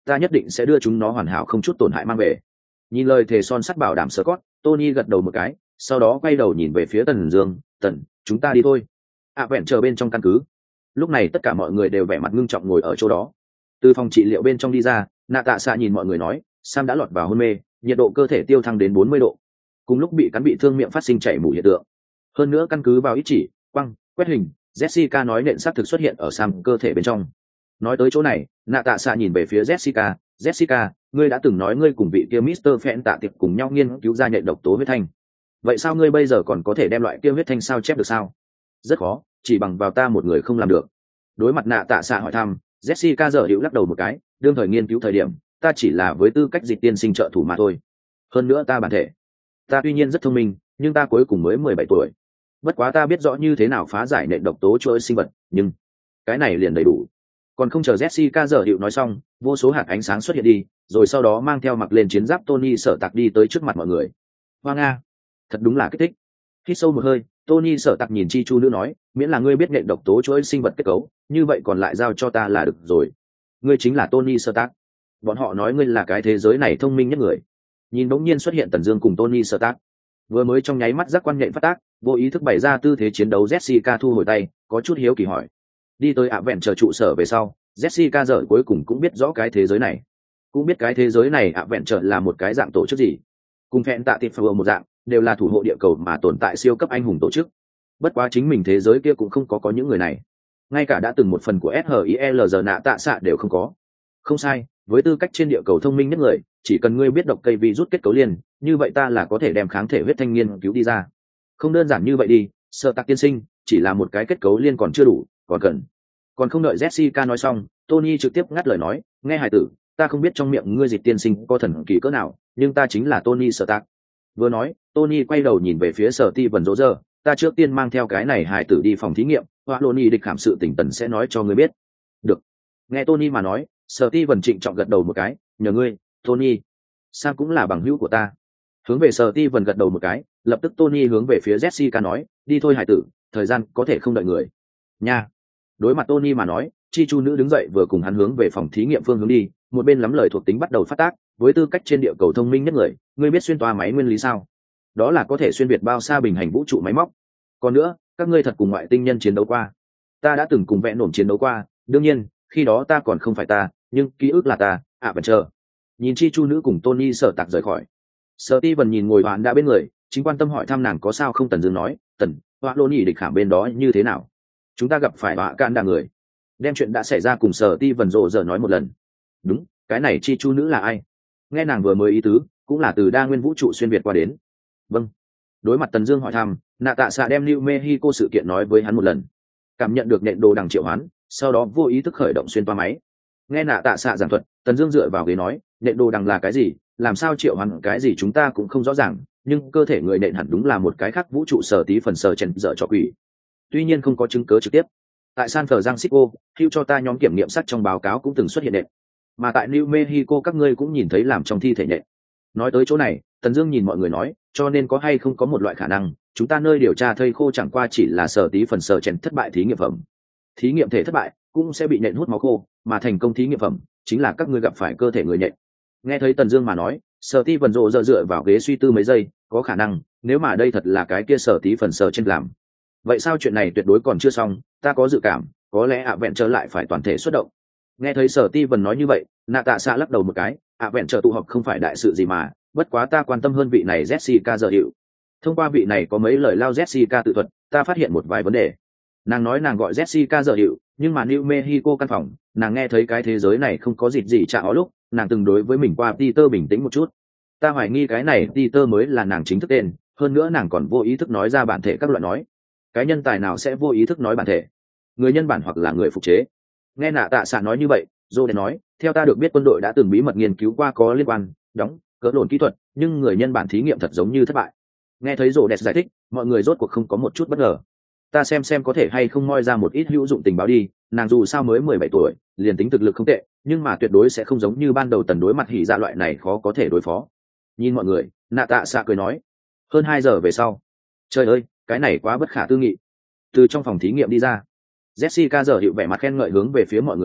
ta nhất định sẽ đưa chúng nó hoàn hảo không chút tổn hại mang về. Nhìn lời thề son sắt bảo đảm Scott, Tony gật đầu một cái, sau đó quay đầu nhìn về phía Tần Dương, "Tần, chúng ta đi thôi." À vẹn chờ bên trong căn cứ. Lúc này tất cả mọi người đều vẻ mặt ngưng trọng ngồi ở chỗ đó. Từ phòng trị liệu bên trong đi ra, Nạ Tạ Xạ nhìn mọi người nói, Sam đã lọt vào hôn mê, nhiệt độ cơ thể tiêu thăng đến bốn mươi độ. Cùng lúc bị cắn bị thương miệng phát sinh chảy mủ hiện tượng. Hơn nữa căn cứ vào ý chỉ, quăng, quét hình, Jessica nói nện xác thực xuất hiện ở Sam cơ thể bên trong. Nói tới chỗ này, Nạ Tạ Xạ nhìn về phía Jessica, "Jessica, ngươi đã từng nói ngươi cùng vị kia mít tơ Phẹn tạ tiệp cùng nhau nghiên cứu ra nhện độc tố huyết thanh. Vậy sao ngươi bây giờ còn có thể đem loại kia huyết thanh sao chép được sao?" "Rất khó, chỉ bằng vào ta một người không làm được." Đối mặt Nạ Tạ Xạ hỏi thăm, Jessica giờ hữu lắc đầu một cái, đương thời nghiên cứu thời điểm, ta chỉ là với tư cách dịch tiên sinh trợ thủ mà thôi. Hơn nữa ta bản thể, ta tuy nhiên rất thông minh, nhưng ta cuối cùng mới mười bảy tuổi. Bất quá ta biết rõ như thế nào phá giải nện độc tố chuỗi sinh vật, nhưng cái này liền đầy đủ. Còn không chờ Jessica giờ hiệu nói xong, vô số hạt ánh sáng xuất hiện đi, rồi sau đó mang theo mặc lên chiến giáp Tony Sở Tạc đi tới trước mặt mọi người. Hoa nga, thật đúng là kích thích. Hít sâu một hơi, Tony Sở Tạc nhìn Chi Chu nữ nói, miễn là ngươi biết nện độc tố chuỗi sinh vật kết cấu, như vậy còn lại giao cho ta là được rồi. Ngươi chính là Tony Sở Tạc. Bọn họ nói ngươi là cái thế giới này thông minh nhất người. Nhìn bỗng nhiên xuất hiện Tần Dương cùng Tony Sở Tạc. Vừa mới trong nháy mắt giác quan nhạy phát tác, vô ý thức bày ra tư thế chiến đấu, Jessica thu hồi tay, có chút hiếu kỳ hỏi. Đi tới ạ vẹn chờ trụ sở về sau, Jessica giờ cuối cùng cũng biết rõ cái thế giới này, cũng biết cái thế giới này ạ vẹn chờ là một cái dạng tổ chức gì. Cùng Phẹn tạ tiệp phù một dạng, đều là thủ hộ địa cầu mà tồn tại siêu cấp anh hùng tổ chức. Bất quá chính mình thế giới kia cũng không có có những người này, ngay cả đã từng một phần của ét hát i lờ giờ Nạ Tạ Xạ đều không có. Không sai, với tư cách trên địa cầu thông minh nhất người, chỉ cần ngươi biết độc cây virus kết cấu liền, như vậy ta là có thể đem kháng thể huyết thanh nghiên cứu đi ra. Không đơn giản như vậy đi, Sở Tạc tiên sinh, chỉ là một cái kết cấu liên còn chưa đủ, còn cần. Còn không đợi Jessica nói xong, Tony trực tiếp ngắt lời nói, nghe hài tử, ta không biết trong miệng ngươi dịch tiên sinh có thần kỳ cỡ nào, nhưng ta chính là Tony Sở Tạc. Vừa nói, Tony quay đầu nhìn về phía Sở Ti Vân Rỗ Rơ, ta trước tiên mang theo cái này hài tử đi phòng thí nghiệm, Hoa Loni địch khảm sự tỉnh tần sẽ nói cho ngươi biết. Được. Nghe Tony mà nói, Sở Ti Vân trịnh trọng gật đầu một cái, nhờ ngươi, Tony. Sam cũng là bằng hữu của ta. Hướng về Sở Ti Vân gật đầu một cái, lập tức Tony hướng về phía Jessica nói, đi thôi hài tử, thời gian có thể không đợi người. Nha. Đối mặt Tony mà nói, Chi Chu nữ đứng dậy vừa cùng hắn hướng về phòng thí nghiệm phương hướng đi, một bên lắm lời thuộc tính bắt đầu phát tác, với tư cách trên địa cầu thông minh nhất người, ngươi biết xuyên toa máy nguyên lý sao? Đó là có thể xuyên việt bao xa bình hành vũ trụ máy móc. Còn nữa, các ngươi thật cùng ngoại tinh nhân chiến đấu qua. Ta đã từng cùng vẽ nổm chiến đấu qua, đương nhiên, khi đó ta còn không phải ta, nhưng ký ức là ta, à vẫn chờ. Nhìn Chi Chu nữ cùng Tony Sở Tạc rời khỏi. Sở Ti Vân nhìn ngồi bạn đã bên người, chính quan tâm hỏi thăm nàng có sao không. Tần Dương nói, Tần, Hoa Lô Nhị địch khảm bên đó như thế nào? Chúng ta gặp phải họa can đà người, đem chuyện đã xảy ra cùng Sở Ti Vân rộ giờ nói một lần. Đúng, cái này Chi Chu nữ là ai? Nghe nàng vừa mới ý tứ, cũng là từ đa nguyên vũ trụ xuyên việt qua đến. Vâng. Đối mặt Tần Dương hỏi thăm, Nạ Tạ Xạ đem New Mexico sự kiện nói với hắn một lần. Cảm nhận được nện đồ đằng triệu hoán, sau đó vô ý thức khởi động xuyên toa máy. Nghe Nạ Tạ Xạ giảng thuật, Tần Dương dựa vào ghế nói, nện đồ đằng là cái gì, làm sao triệu hoán cái gì chúng ta cũng không rõ ràng, nhưng cơ thể người nện hẳn đúng là một cái khác vũ trụ sở tí phần sở chèn dở cho quỷ. Tuy nhiên không có chứng cứ trực tiếp. Tại San Francisco, hữu cho ta nhóm kiểm nghiệm sắt trong báo cáo cũng từng xuất hiện nện. Mà tại New Mexico các ngươi cũng nhìn thấy làm trong thi thể nện. Nói tới chỗ này, Tần Dương nhìn mọi người nói, cho nên có hay không có một loại khả năng, chúng ta nơi điều tra thây khô chẳng qua chỉ là sở tí phần sở chèn thất bại thí nghiệm phẩm. Thí nghiệm thể thất bại, cũng sẽ bị nện hút máu khô, mà thành công thí nghiệm phẩm chính là các ngươi gặp phải cơ thể người nện. Nghe thấy Tần Dương mà nói, Sở Ti Vân rộ dựa dựa vào ghế suy tư mấy giây, có khả năng, nếu mà đây thật là cái kia sở tí phần sở trên làm. Vậy sao chuyện này tuyệt đối còn chưa xong, ta có dự cảm, có lẽ ạ vẹn trở lại phải toàn thể xuất động. Nghe thấy Sở Ti Vân nói như vậy, Nạ Tạ Xạ lắc đầu một cái, ạ vẹn trở tụ họp không phải đại sự gì mà, bất quá ta quan tâm hơn vị này Jessica giờ hiệu. Thông qua vị này có mấy lời lao Jessica tự thuật, ta phát hiện một vài vấn đề. Nàng nói nàng gọi Jessica giờ hiệu, nhưng mà New Mexico căn phòng, nàng nghe thấy cái thế giới này không có dịp gì chạm ó lúc, nàng từng đối với mình qua Peter bình tĩnh một chút. Ta hoài nghi cái này Peter mới là nàng chính thức tên, hơn nữa nàng còn vô ý thức nói ra bản thể các loại nói. Cái nhân tài nào sẽ vô ý thức nói bản thể? Người nhân bản hoặc là người phục chế. Nghe Nạ Tạ Xạ nói như vậy, Joe nói, theo ta được biết quân đội đã từng bí mật nghiên cứu qua có liên quan, đóng, cỡ lộn kỹ thuật, nhưng người nhân bản thí nghiệm thật giống như thất bại. Nghe thấy Joe giải thích, mọi người rốt cuộc không có một chút bất ngờ. Ta xem xem có thể hay không moi ra một ít hữu dụng tình báo đi, nàng dù sao mới mười bảy tuổi, liền tính thực lực không tệ, nhưng mà tuyệt đối sẽ không giống như ban đầu Tần đối mặt hỉ dạ loại này khó có thể đối phó. Nhìn mọi người, Nạ Tạ Xạ cười nói, hơn hai giờ về sau. Trời ơi, cái này quá bất khả tư nghị. Từ trong phòng thí nghiệm đi ra, Jessica giờ hiệu vẻ mặt khen ngợi hướng về phía mọi người nói,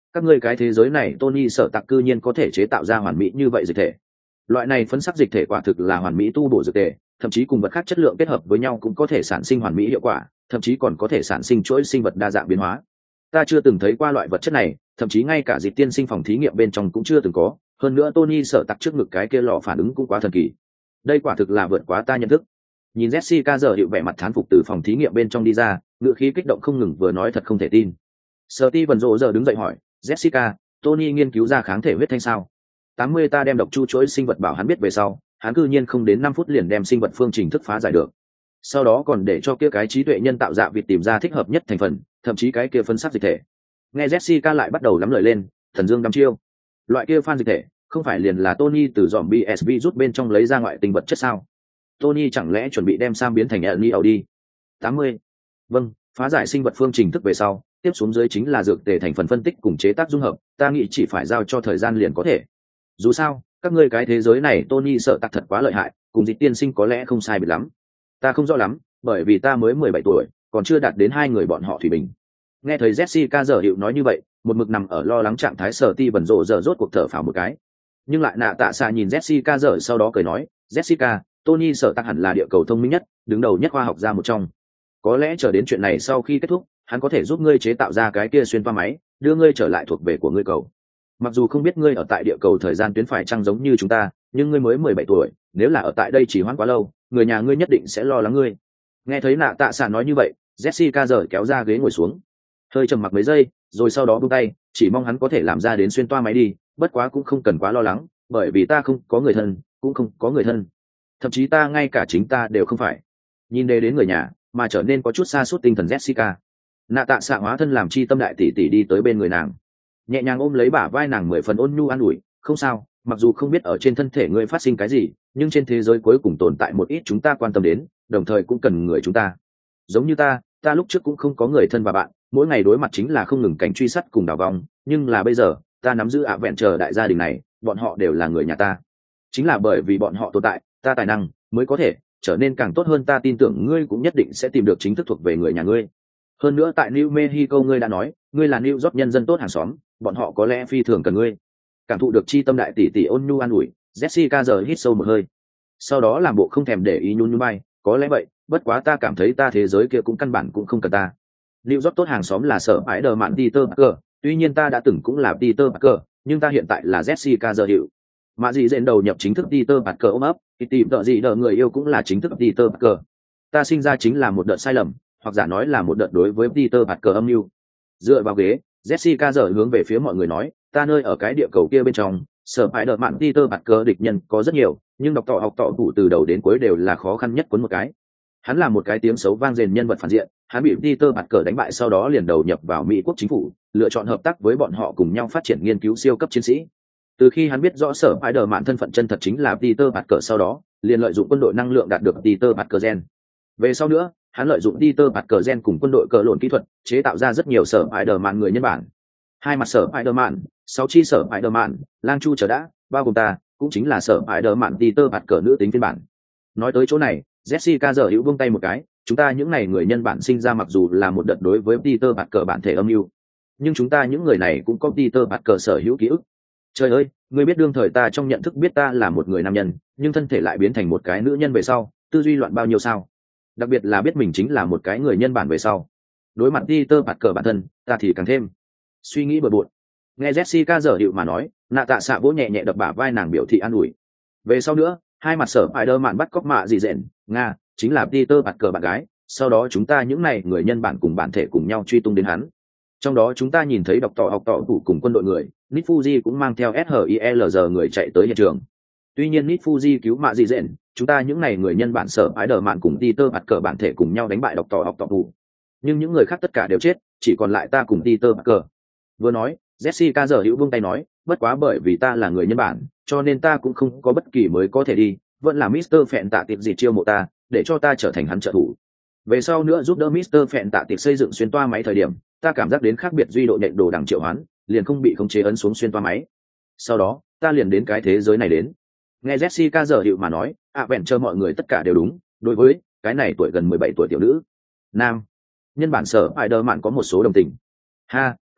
các ngươi cái thế giới này Tony sở tạc cư nhiên có thể chế tạo ra hoàn mỹ như vậy dịch thể. Loại này phấn sắc dịch thể quả thực là hoàn mỹ tu bổ dược tề, thậm chí cùng vật khác chất lượng kết hợp với nhau cũng có thể sản sinh hoàn mỹ hiệu quả, thậm chí còn có thể sản sinh chuỗi sinh vật đa dạng biến hóa. Ta chưa từng thấy qua loại vật chất này, thậm chí ngay cả dịch tiên sinh phòng thí nghiệm bên trong cũng chưa từng có, hơn nữa Tony sở tạc trước ngực cái kia lò phản ứng cũng quá thần kỳ. Đây quả thực là vượt quá ta nhận thức. Nhìn Jessica giờ hiệu vẻ mặt thán phục từ phòng thí nghiệm bên trong đi ra, ngựa khí kích động không ngừng vừa nói thật không thể tin. Steven rộ giờ đứng dậy hỏi, Jessica, Tony nghiên cứu ra kháng thể huyết thanh sao? tám mươi ta đem độc chu chuỗi sinh vật bảo hắn biết về sau, hắn cư nhiên không đến năm phút liền đem sinh vật phương trình thức phá giải được. Sau đó còn để cho kia cái trí tuệ nhân tạo dạ vịt tìm ra thích hợp nhất thành phần, thậm chí cái kia phân sắc dịch thể. Nghe Jessica lại bắt đầu lắm lời lên, thần dương đăm chiêu. Loại kia phan dịch thể, không phải liền là Tony từ zombie ét vê rút bên trong lấy ra ngoại tinh vật chất sao? Tony chẳng lẽ chuẩn bị đem Sam biến thành Neo đi? tám mươi. Vâng, phá giải sinh vật phương trình thức về sau, tiếp xuống dưới chính là dược tề thành phần phân tích cùng chế tác dung hợp, ta nghĩ chỉ phải giao cho thời gian liền có thể. Dù sao, các ngươi cái thế giới này Tony sợ tặc thật quá lợi hại, cùng Dịch tiên sinh có lẽ không sai biệt lắm. Ta không rõ lắm, bởi vì ta mới mười bảy tuổi, còn chưa đạt đến hai người bọn họ thủy bình. Nghe thấy Jessica giờ hiệu nói như vậy, một mực nằm ở lo lắng trạng thái sở ti vần rộ giờ rốt cuộc thở phào một cái. Nhưng lại nạ tạ xạ nhìn Jessica giờ sau đó cười nói, Jessica, Tony sợ tặc hẳn là địa cầu thông minh nhất, đứng đầu nhất khoa học gia một trong. Có lẽ chờ đến chuyện này sau khi kết thúc, hắn có thể giúp ngươi chế tạo ra cái kia xuyên toa máy, đưa ngươi trở lại thuộc về của ngươi cầu. Mặc dù không biết ngươi ở tại địa cầu thời gian tuyến phải chăng giống như chúng ta, nhưng ngươi mới mười bảy tuổi, nếu là ở tại đây chỉ hoãn quá lâu, người nhà ngươi nhất định sẽ lo lắng ngươi. Nghe thấy nạ tạ xạ nói như vậy, Jessica giờ kéo ra ghế ngồi xuống, hơi trầm mặc mấy giây, rồi sau đó buông tay, chỉ mong hắn có thể làm ra đến xuyên toa máy đi, bất quá cũng không cần quá lo lắng, bởi vì ta không có người thân, cũng không có người thân, thậm chí ta ngay cả chính ta đều không phải. Nhìn đề đến người nhà, mà trở nên có chút xa suốt tinh thần Jessica. Nạ tạ xạ hóa thân làm chi tâm đại tỷ tỷ đi tới bên người nàng, nhẹ nhàng ôm lấy bả vai nàng mười phần ôn nhu an ủi, không sao, mặc dù không biết ở trên thân thể ngươi phát sinh cái gì, nhưng trên thế giới cuối cùng tồn tại một ít chúng ta quan tâm đến, đồng thời cũng cần người chúng ta. Giống như ta, ta lúc trước cũng không có người thân và bạn, mỗi ngày đối mặt chính là không ngừng cảnh truy sát cùng đào vòng, nhưng là bây giờ, ta nắm giữ ạ vẹn chờ đại gia đình này, bọn họ đều là người nhà ta. Chính là bởi vì bọn họ tồn tại, ta tài năng mới có thể trở nên càng tốt hơn, ta tin tưởng ngươi cũng nhất định sẽ tìm được chính thức thuộc về người nhà ngươi. Hơn nữa tại New Mexico ngươi đã nói, ngươi là New York nhân dân tốt hàng xóm, bọn họ có lẽ phi thường cần ngươi. Cảm thụ được chi tâm đại tỷ tỷ ôn nhu an ủi, Jessica giờ hít sâu một hơi, sau đó làm bộ không thèm để ý nhún nhún vai, có lẽ vậy, bất quá ta cảm thấy ta thế giới kia cũng căn bản cũng không cần ta. New York tốt hàng xóm là sở ái đờ mạn Peter Parker, tuy nhiên ta đã từng cũng là Peter Parker, nhưng ta hiện tại là Jessica giờ hiệu. Mà gì dện đầu nhập chính thức Peter Parker ôm ấp, thì tìm đợi gì đợi người yêu cũng là chính thức Peter Parker. Ta sinh ra chính là một đợt sai lầm, hoặc giả nói là một đợt đối với Peter Parker âm mưu. Dựa vào ghế, Jessica giờ hướng về phía mọi người nói, ta nơi ở cái địa cầu kia bên trong, sở phải đợi mạn Peter Parker địch nhân có rất nhiều, nhưng đọc tỏ học tỏ thủ từ đầu đến cuối đều là khó khăn nhất cuốn một cái. Hắn là một cái tiếng xấu vang dền nhân vật phản diện, hắn bị Peter Parker đánh bại sau đó liền đầu nhập vào Mỹ quốc chính phủ, lựa chọn hợp tác với bọn họ cùng nhau phát triển nghiên cứu siêu cấp chiến sĩ. Từ khi hắn biết rõ sở phải đợi mạn thân phận chân thật chính là Peter Parker sau đó, liền lợi dụng quân đội năng lượng đạt được Peter Parker gen. Về sau nữa, hắn lợi dụng Peter Parker gen cùng quân đội cờ lộn kỹ thuật, chế tạo ra rất nhiều sở Spider-Man người nhân bản. Hai mặt sở Spider-Man, sáu chi sở Spider-Man, lang chu chờ đã, bao gồm ta, cũng chính là sở Spider-Man Peter Parker nữ tính phiên bản. Nói tới chỗ này, Jessica giờ hữu buông tay một cái, chúng ta những này người nhân bản sinh ra mặc dù là một đợt đối với Peter Parker bản thể âm mưu, nhưng chúng ta những người này cũng có Peter Parker sở hữu ký ức. Trời ơi, ngươi biết đương thời ta trong nhận thức biết ta là một người nam nhân, nhưng thân thể lại biến thành một cái nữ nhân về sau, tư duy loạn bao nhiêu sao? Đặc biệt là biết mình chính là một cái người nhân bản về sau, đối mặt Peter Parker bản thân, ta thì càng thêm suy nghĩ bừa bộn. Nghe Jessica giờ hiệu mà nói, nạ tạ xạ vỗ nhẹ nhẹ đập bả vai nàng biểu thị an ủi. Về sau nữa, hai mặt sở Spider-Man bắt cóc mạ gì dện, nga, chính là Peter Parker bạn gái, sau đó chúng ta những này người nhân bản cùng bản thể cùng nhau truy tung đến hắn. Trong đó chúng ta nhìn thấy đọc tỏ học tỏ thủ cùng quân đội người, Nick Fuji cũng mang theo ét hát i lờ giê người chạy tới hiện trường. Tuy nhiên Nick Fuji cứu mạ gì dện, chúng ta những này người nhân bản sở Spider-Man cùng Peter Parker bản thể cùng nhau đánh bại đọc tỏ học tỏ thủ. Nhưng những người khác tất cả đều chết, chỉ còn lại ta cùng Peter Parker. Vừa nói, Jessica giờ hữu buông tay nói, bất quá bởi vì ta là người nhân bản, cho nên ta cũng không có bất kỳ mới có thể đi, vẫn là mít tơ Phẹn tạ tiệp gì chiêu mộ ta, để cho ta trở thành hắn trợ thủ. Về sau nữa giúp đỡ mít tơ Phẹn tạ tiệp xây dựng xuyên toa máy thời điểm, ta cảm giác đến khác biệt duy độ nhện đồ đằng triệu hoán, liền không bị khống chế ấn xuống xuyên toa máy. Sau đó, ta liền đến cái thế giới này đến. Nghe Jessica giờ hiệu mà nói, ạ vẹn cho mọi người tất cả đều đúng, đối với cái này tuổi gần mười bảy tuổi tiểu nữ nam nhân bản sở Spider-Man có một số đồng tình. Ha,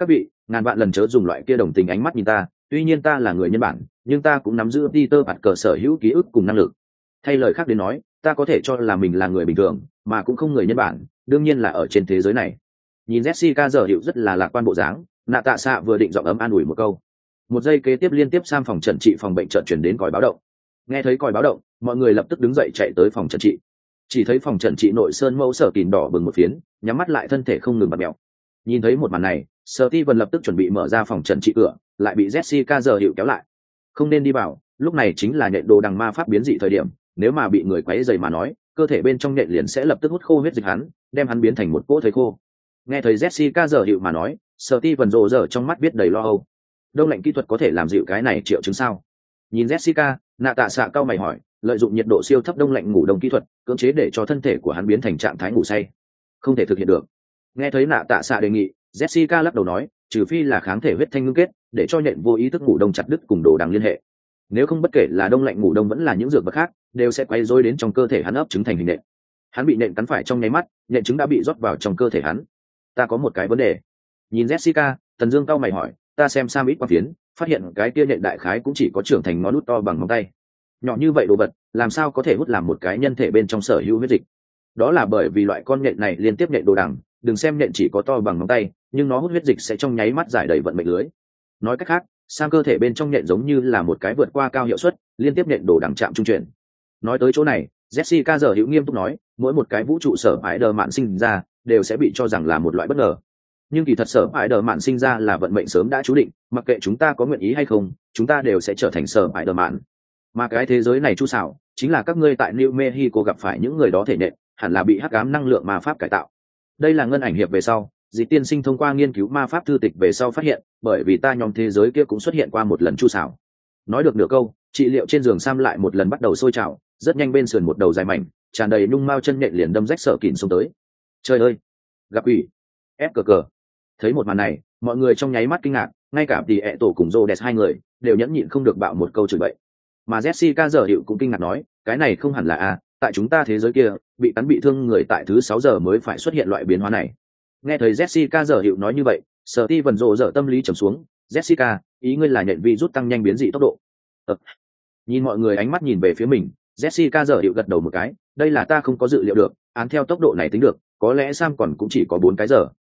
Các vị, ngàn vạn lần chớ dùng loại kia đồng tình ánh mắt nhìn ta, tuy nhiên ta là người nhân bản, nhưng ta cũng nắm giữ Peter Parker sở hữu ký ức cùng năng lực. Thay lời khác đến nói, ta có thể cho là mình là người bình thường, mà cũng không người nhân bản, đương nhiên là ở trên thế giới này. Nhìn Jessica giờ hiệu rất là lạc quan bộ dáng, Nạ Tạ Xạ vừa định giọng ấm an ủi một câu. Một giây kế tiếp liên tiếp sang phòng trần trị phòng bệnh chợt chuyển đến còi báo động. Nghe thấy còi báo động, mọi người lập tức đứng dậy chạy tới phòng trần trị. Chỉ thấy phòng trần trị nội sơn mẫu sở kìn đỏ bừng một phiến, nhắm mắt lại thân thể không ngừng bật mèo. Nhìn thấy một màn này, Steven lập tức chuẩn bị mở ra phòng trần trị cửa, lại bị Jessica giờ hiệu kéo lại. Không nên đi vào, lúc này chính là nhện đồ đằng ma pháp biến dị thời điểm, nếu mà bị người quấy rầy mà nói, cơ thể bên trong nhện liền sẽ lập tức hút khô huyết dịch hắn, đem hắn biến thành một cỗ thây khô. Nghe thấy Jessica giờ hiệu mà nói, Steven rồ rờ trong mắt biết đầy lo âu. Đông lạnh kỹ thuật có thể làm dịu cái này triệu chứng sao? Nhìn Jessica, Nạ Tạ Xạ cao mày hỏi, lợi dụng nhiệt độ siêu thấp đông lạnh ngủ đông kỹ thuật, cưỡng chế để cho thân thể của hắn biến thành trạng thái ngủ say. Không thể thực hiện được. Nghe thấy Nạ Tạ Xạ đề nghị, Jessica lắc đầu nói, trừ phi là kháng thể huyết thanh ngưng kết, để cho nhện vô ý thức ngủ đông chặt đứt cùng đồ đằng liên hệ. Nếu không bất kể là đông lạnh ngủ đông vẫn là những dược vật khác, đều sẽ quay rối đến trong cơ thể hắn ấp trứng thành hình nện. Hắn bị nện cắn phải trong nháy mắt, nện trứng đã bị rót vào trong cơ thể hắn. Ta có một cái vấn đề. Nhìn Jessica, Tần Dương cao mày hỏi, ta xem Sam ít qua phiến, phát hiện cái kia nện đại khái cũng chỉ có trưởng thành ngón út to bằng ngón tay. Nhỏ như vậy đồ vật, làm sao có thể hút làm một cái nhân thể bên trong sở hữu huyết dịch? Đó là bởi vì loại con nện này liên tiếp nện đồ đằng, đừng xem nện chỉ có to bằng ngón tay, nhưng nó hút huyết dịch sẽ trong nháy mắt giải đầy vận mệnh lưới. Nói cách khác, sang cơ thể bên trong nện giống như là một cái vượt qua cao hiệu suất, liên tiếp nện đồ đằng chạm trung chuyển. Nói tới chỗ này, Jessica giờ hữu nghiêm túc nói, mỗi một cái vũ trụ sở ải đờ mạn sinh ra, đều sẽ bị cho rằng là một loại bất ngờ. Nhưng kỳ thật sở ải đờ mạn sinh ra là vận mệnh sớm đã chú định, mặc kệ chúng ta có nguyện ý hay không, chúng ta đều sẽ trở thành sở ải đờ mạn. Mà cái thế giới này chu xảo, chính là các ngươi tại New Mexico gặp phải những người đó thể nện, hẳn là bị hắc ám năng lượng ma pháp cải tạo. Đây là ngân ảnh hiệp về sau, Dị tiên sinh thông qua nghiên cứu ma pháp thư tịch về sau phát hiện, bởi vì ta nhóm thế giới kia cũng xuất hiện qua một lần chu xảo. Nói được nửa câu, trị liệu trên giường Sam lại một lần bắt đầu sôi trào, rất nhanh bên sườn một đầu dài mảnh, tràn đầy nhung mao chân nhện liền đâm rách sợ kỉn xuống tới. Trời ơi, gặp ủy, ép cờ cờ. Thấy một màn này, mọi người trong nháy mắt kinh ngạc, ngay cả tỷ ẹ tổ cùng Rhodes hai người đều nhẫn nhịn không được bạo một câu chửi bậy. Mà Jessica giờ hiệu cũng kinh ngạc nói, cái này không hẳn là a, tại chúng ta thế giới kia, bị cắn bị thương người tại thứ sáu giờ mới phải xuất hiện loại biến hóa này. Nghe thấy Jessica giờ hiệu nói như vậy, Steven rồ dở tâm lý trầm xuống, Jessica, ý ngươi là nhện vi rút tăng nhanh biến dị tốc độ. Ờ. Nhìn mọi người ánh mắt nhìn về phía mình, Jessica giờ hiệu gật đầu một cái, đây là ta không có dự liệu được, án theo tốc độ này tính được, có lẽ Sam còn cũng chỉ có bốn cái giờ.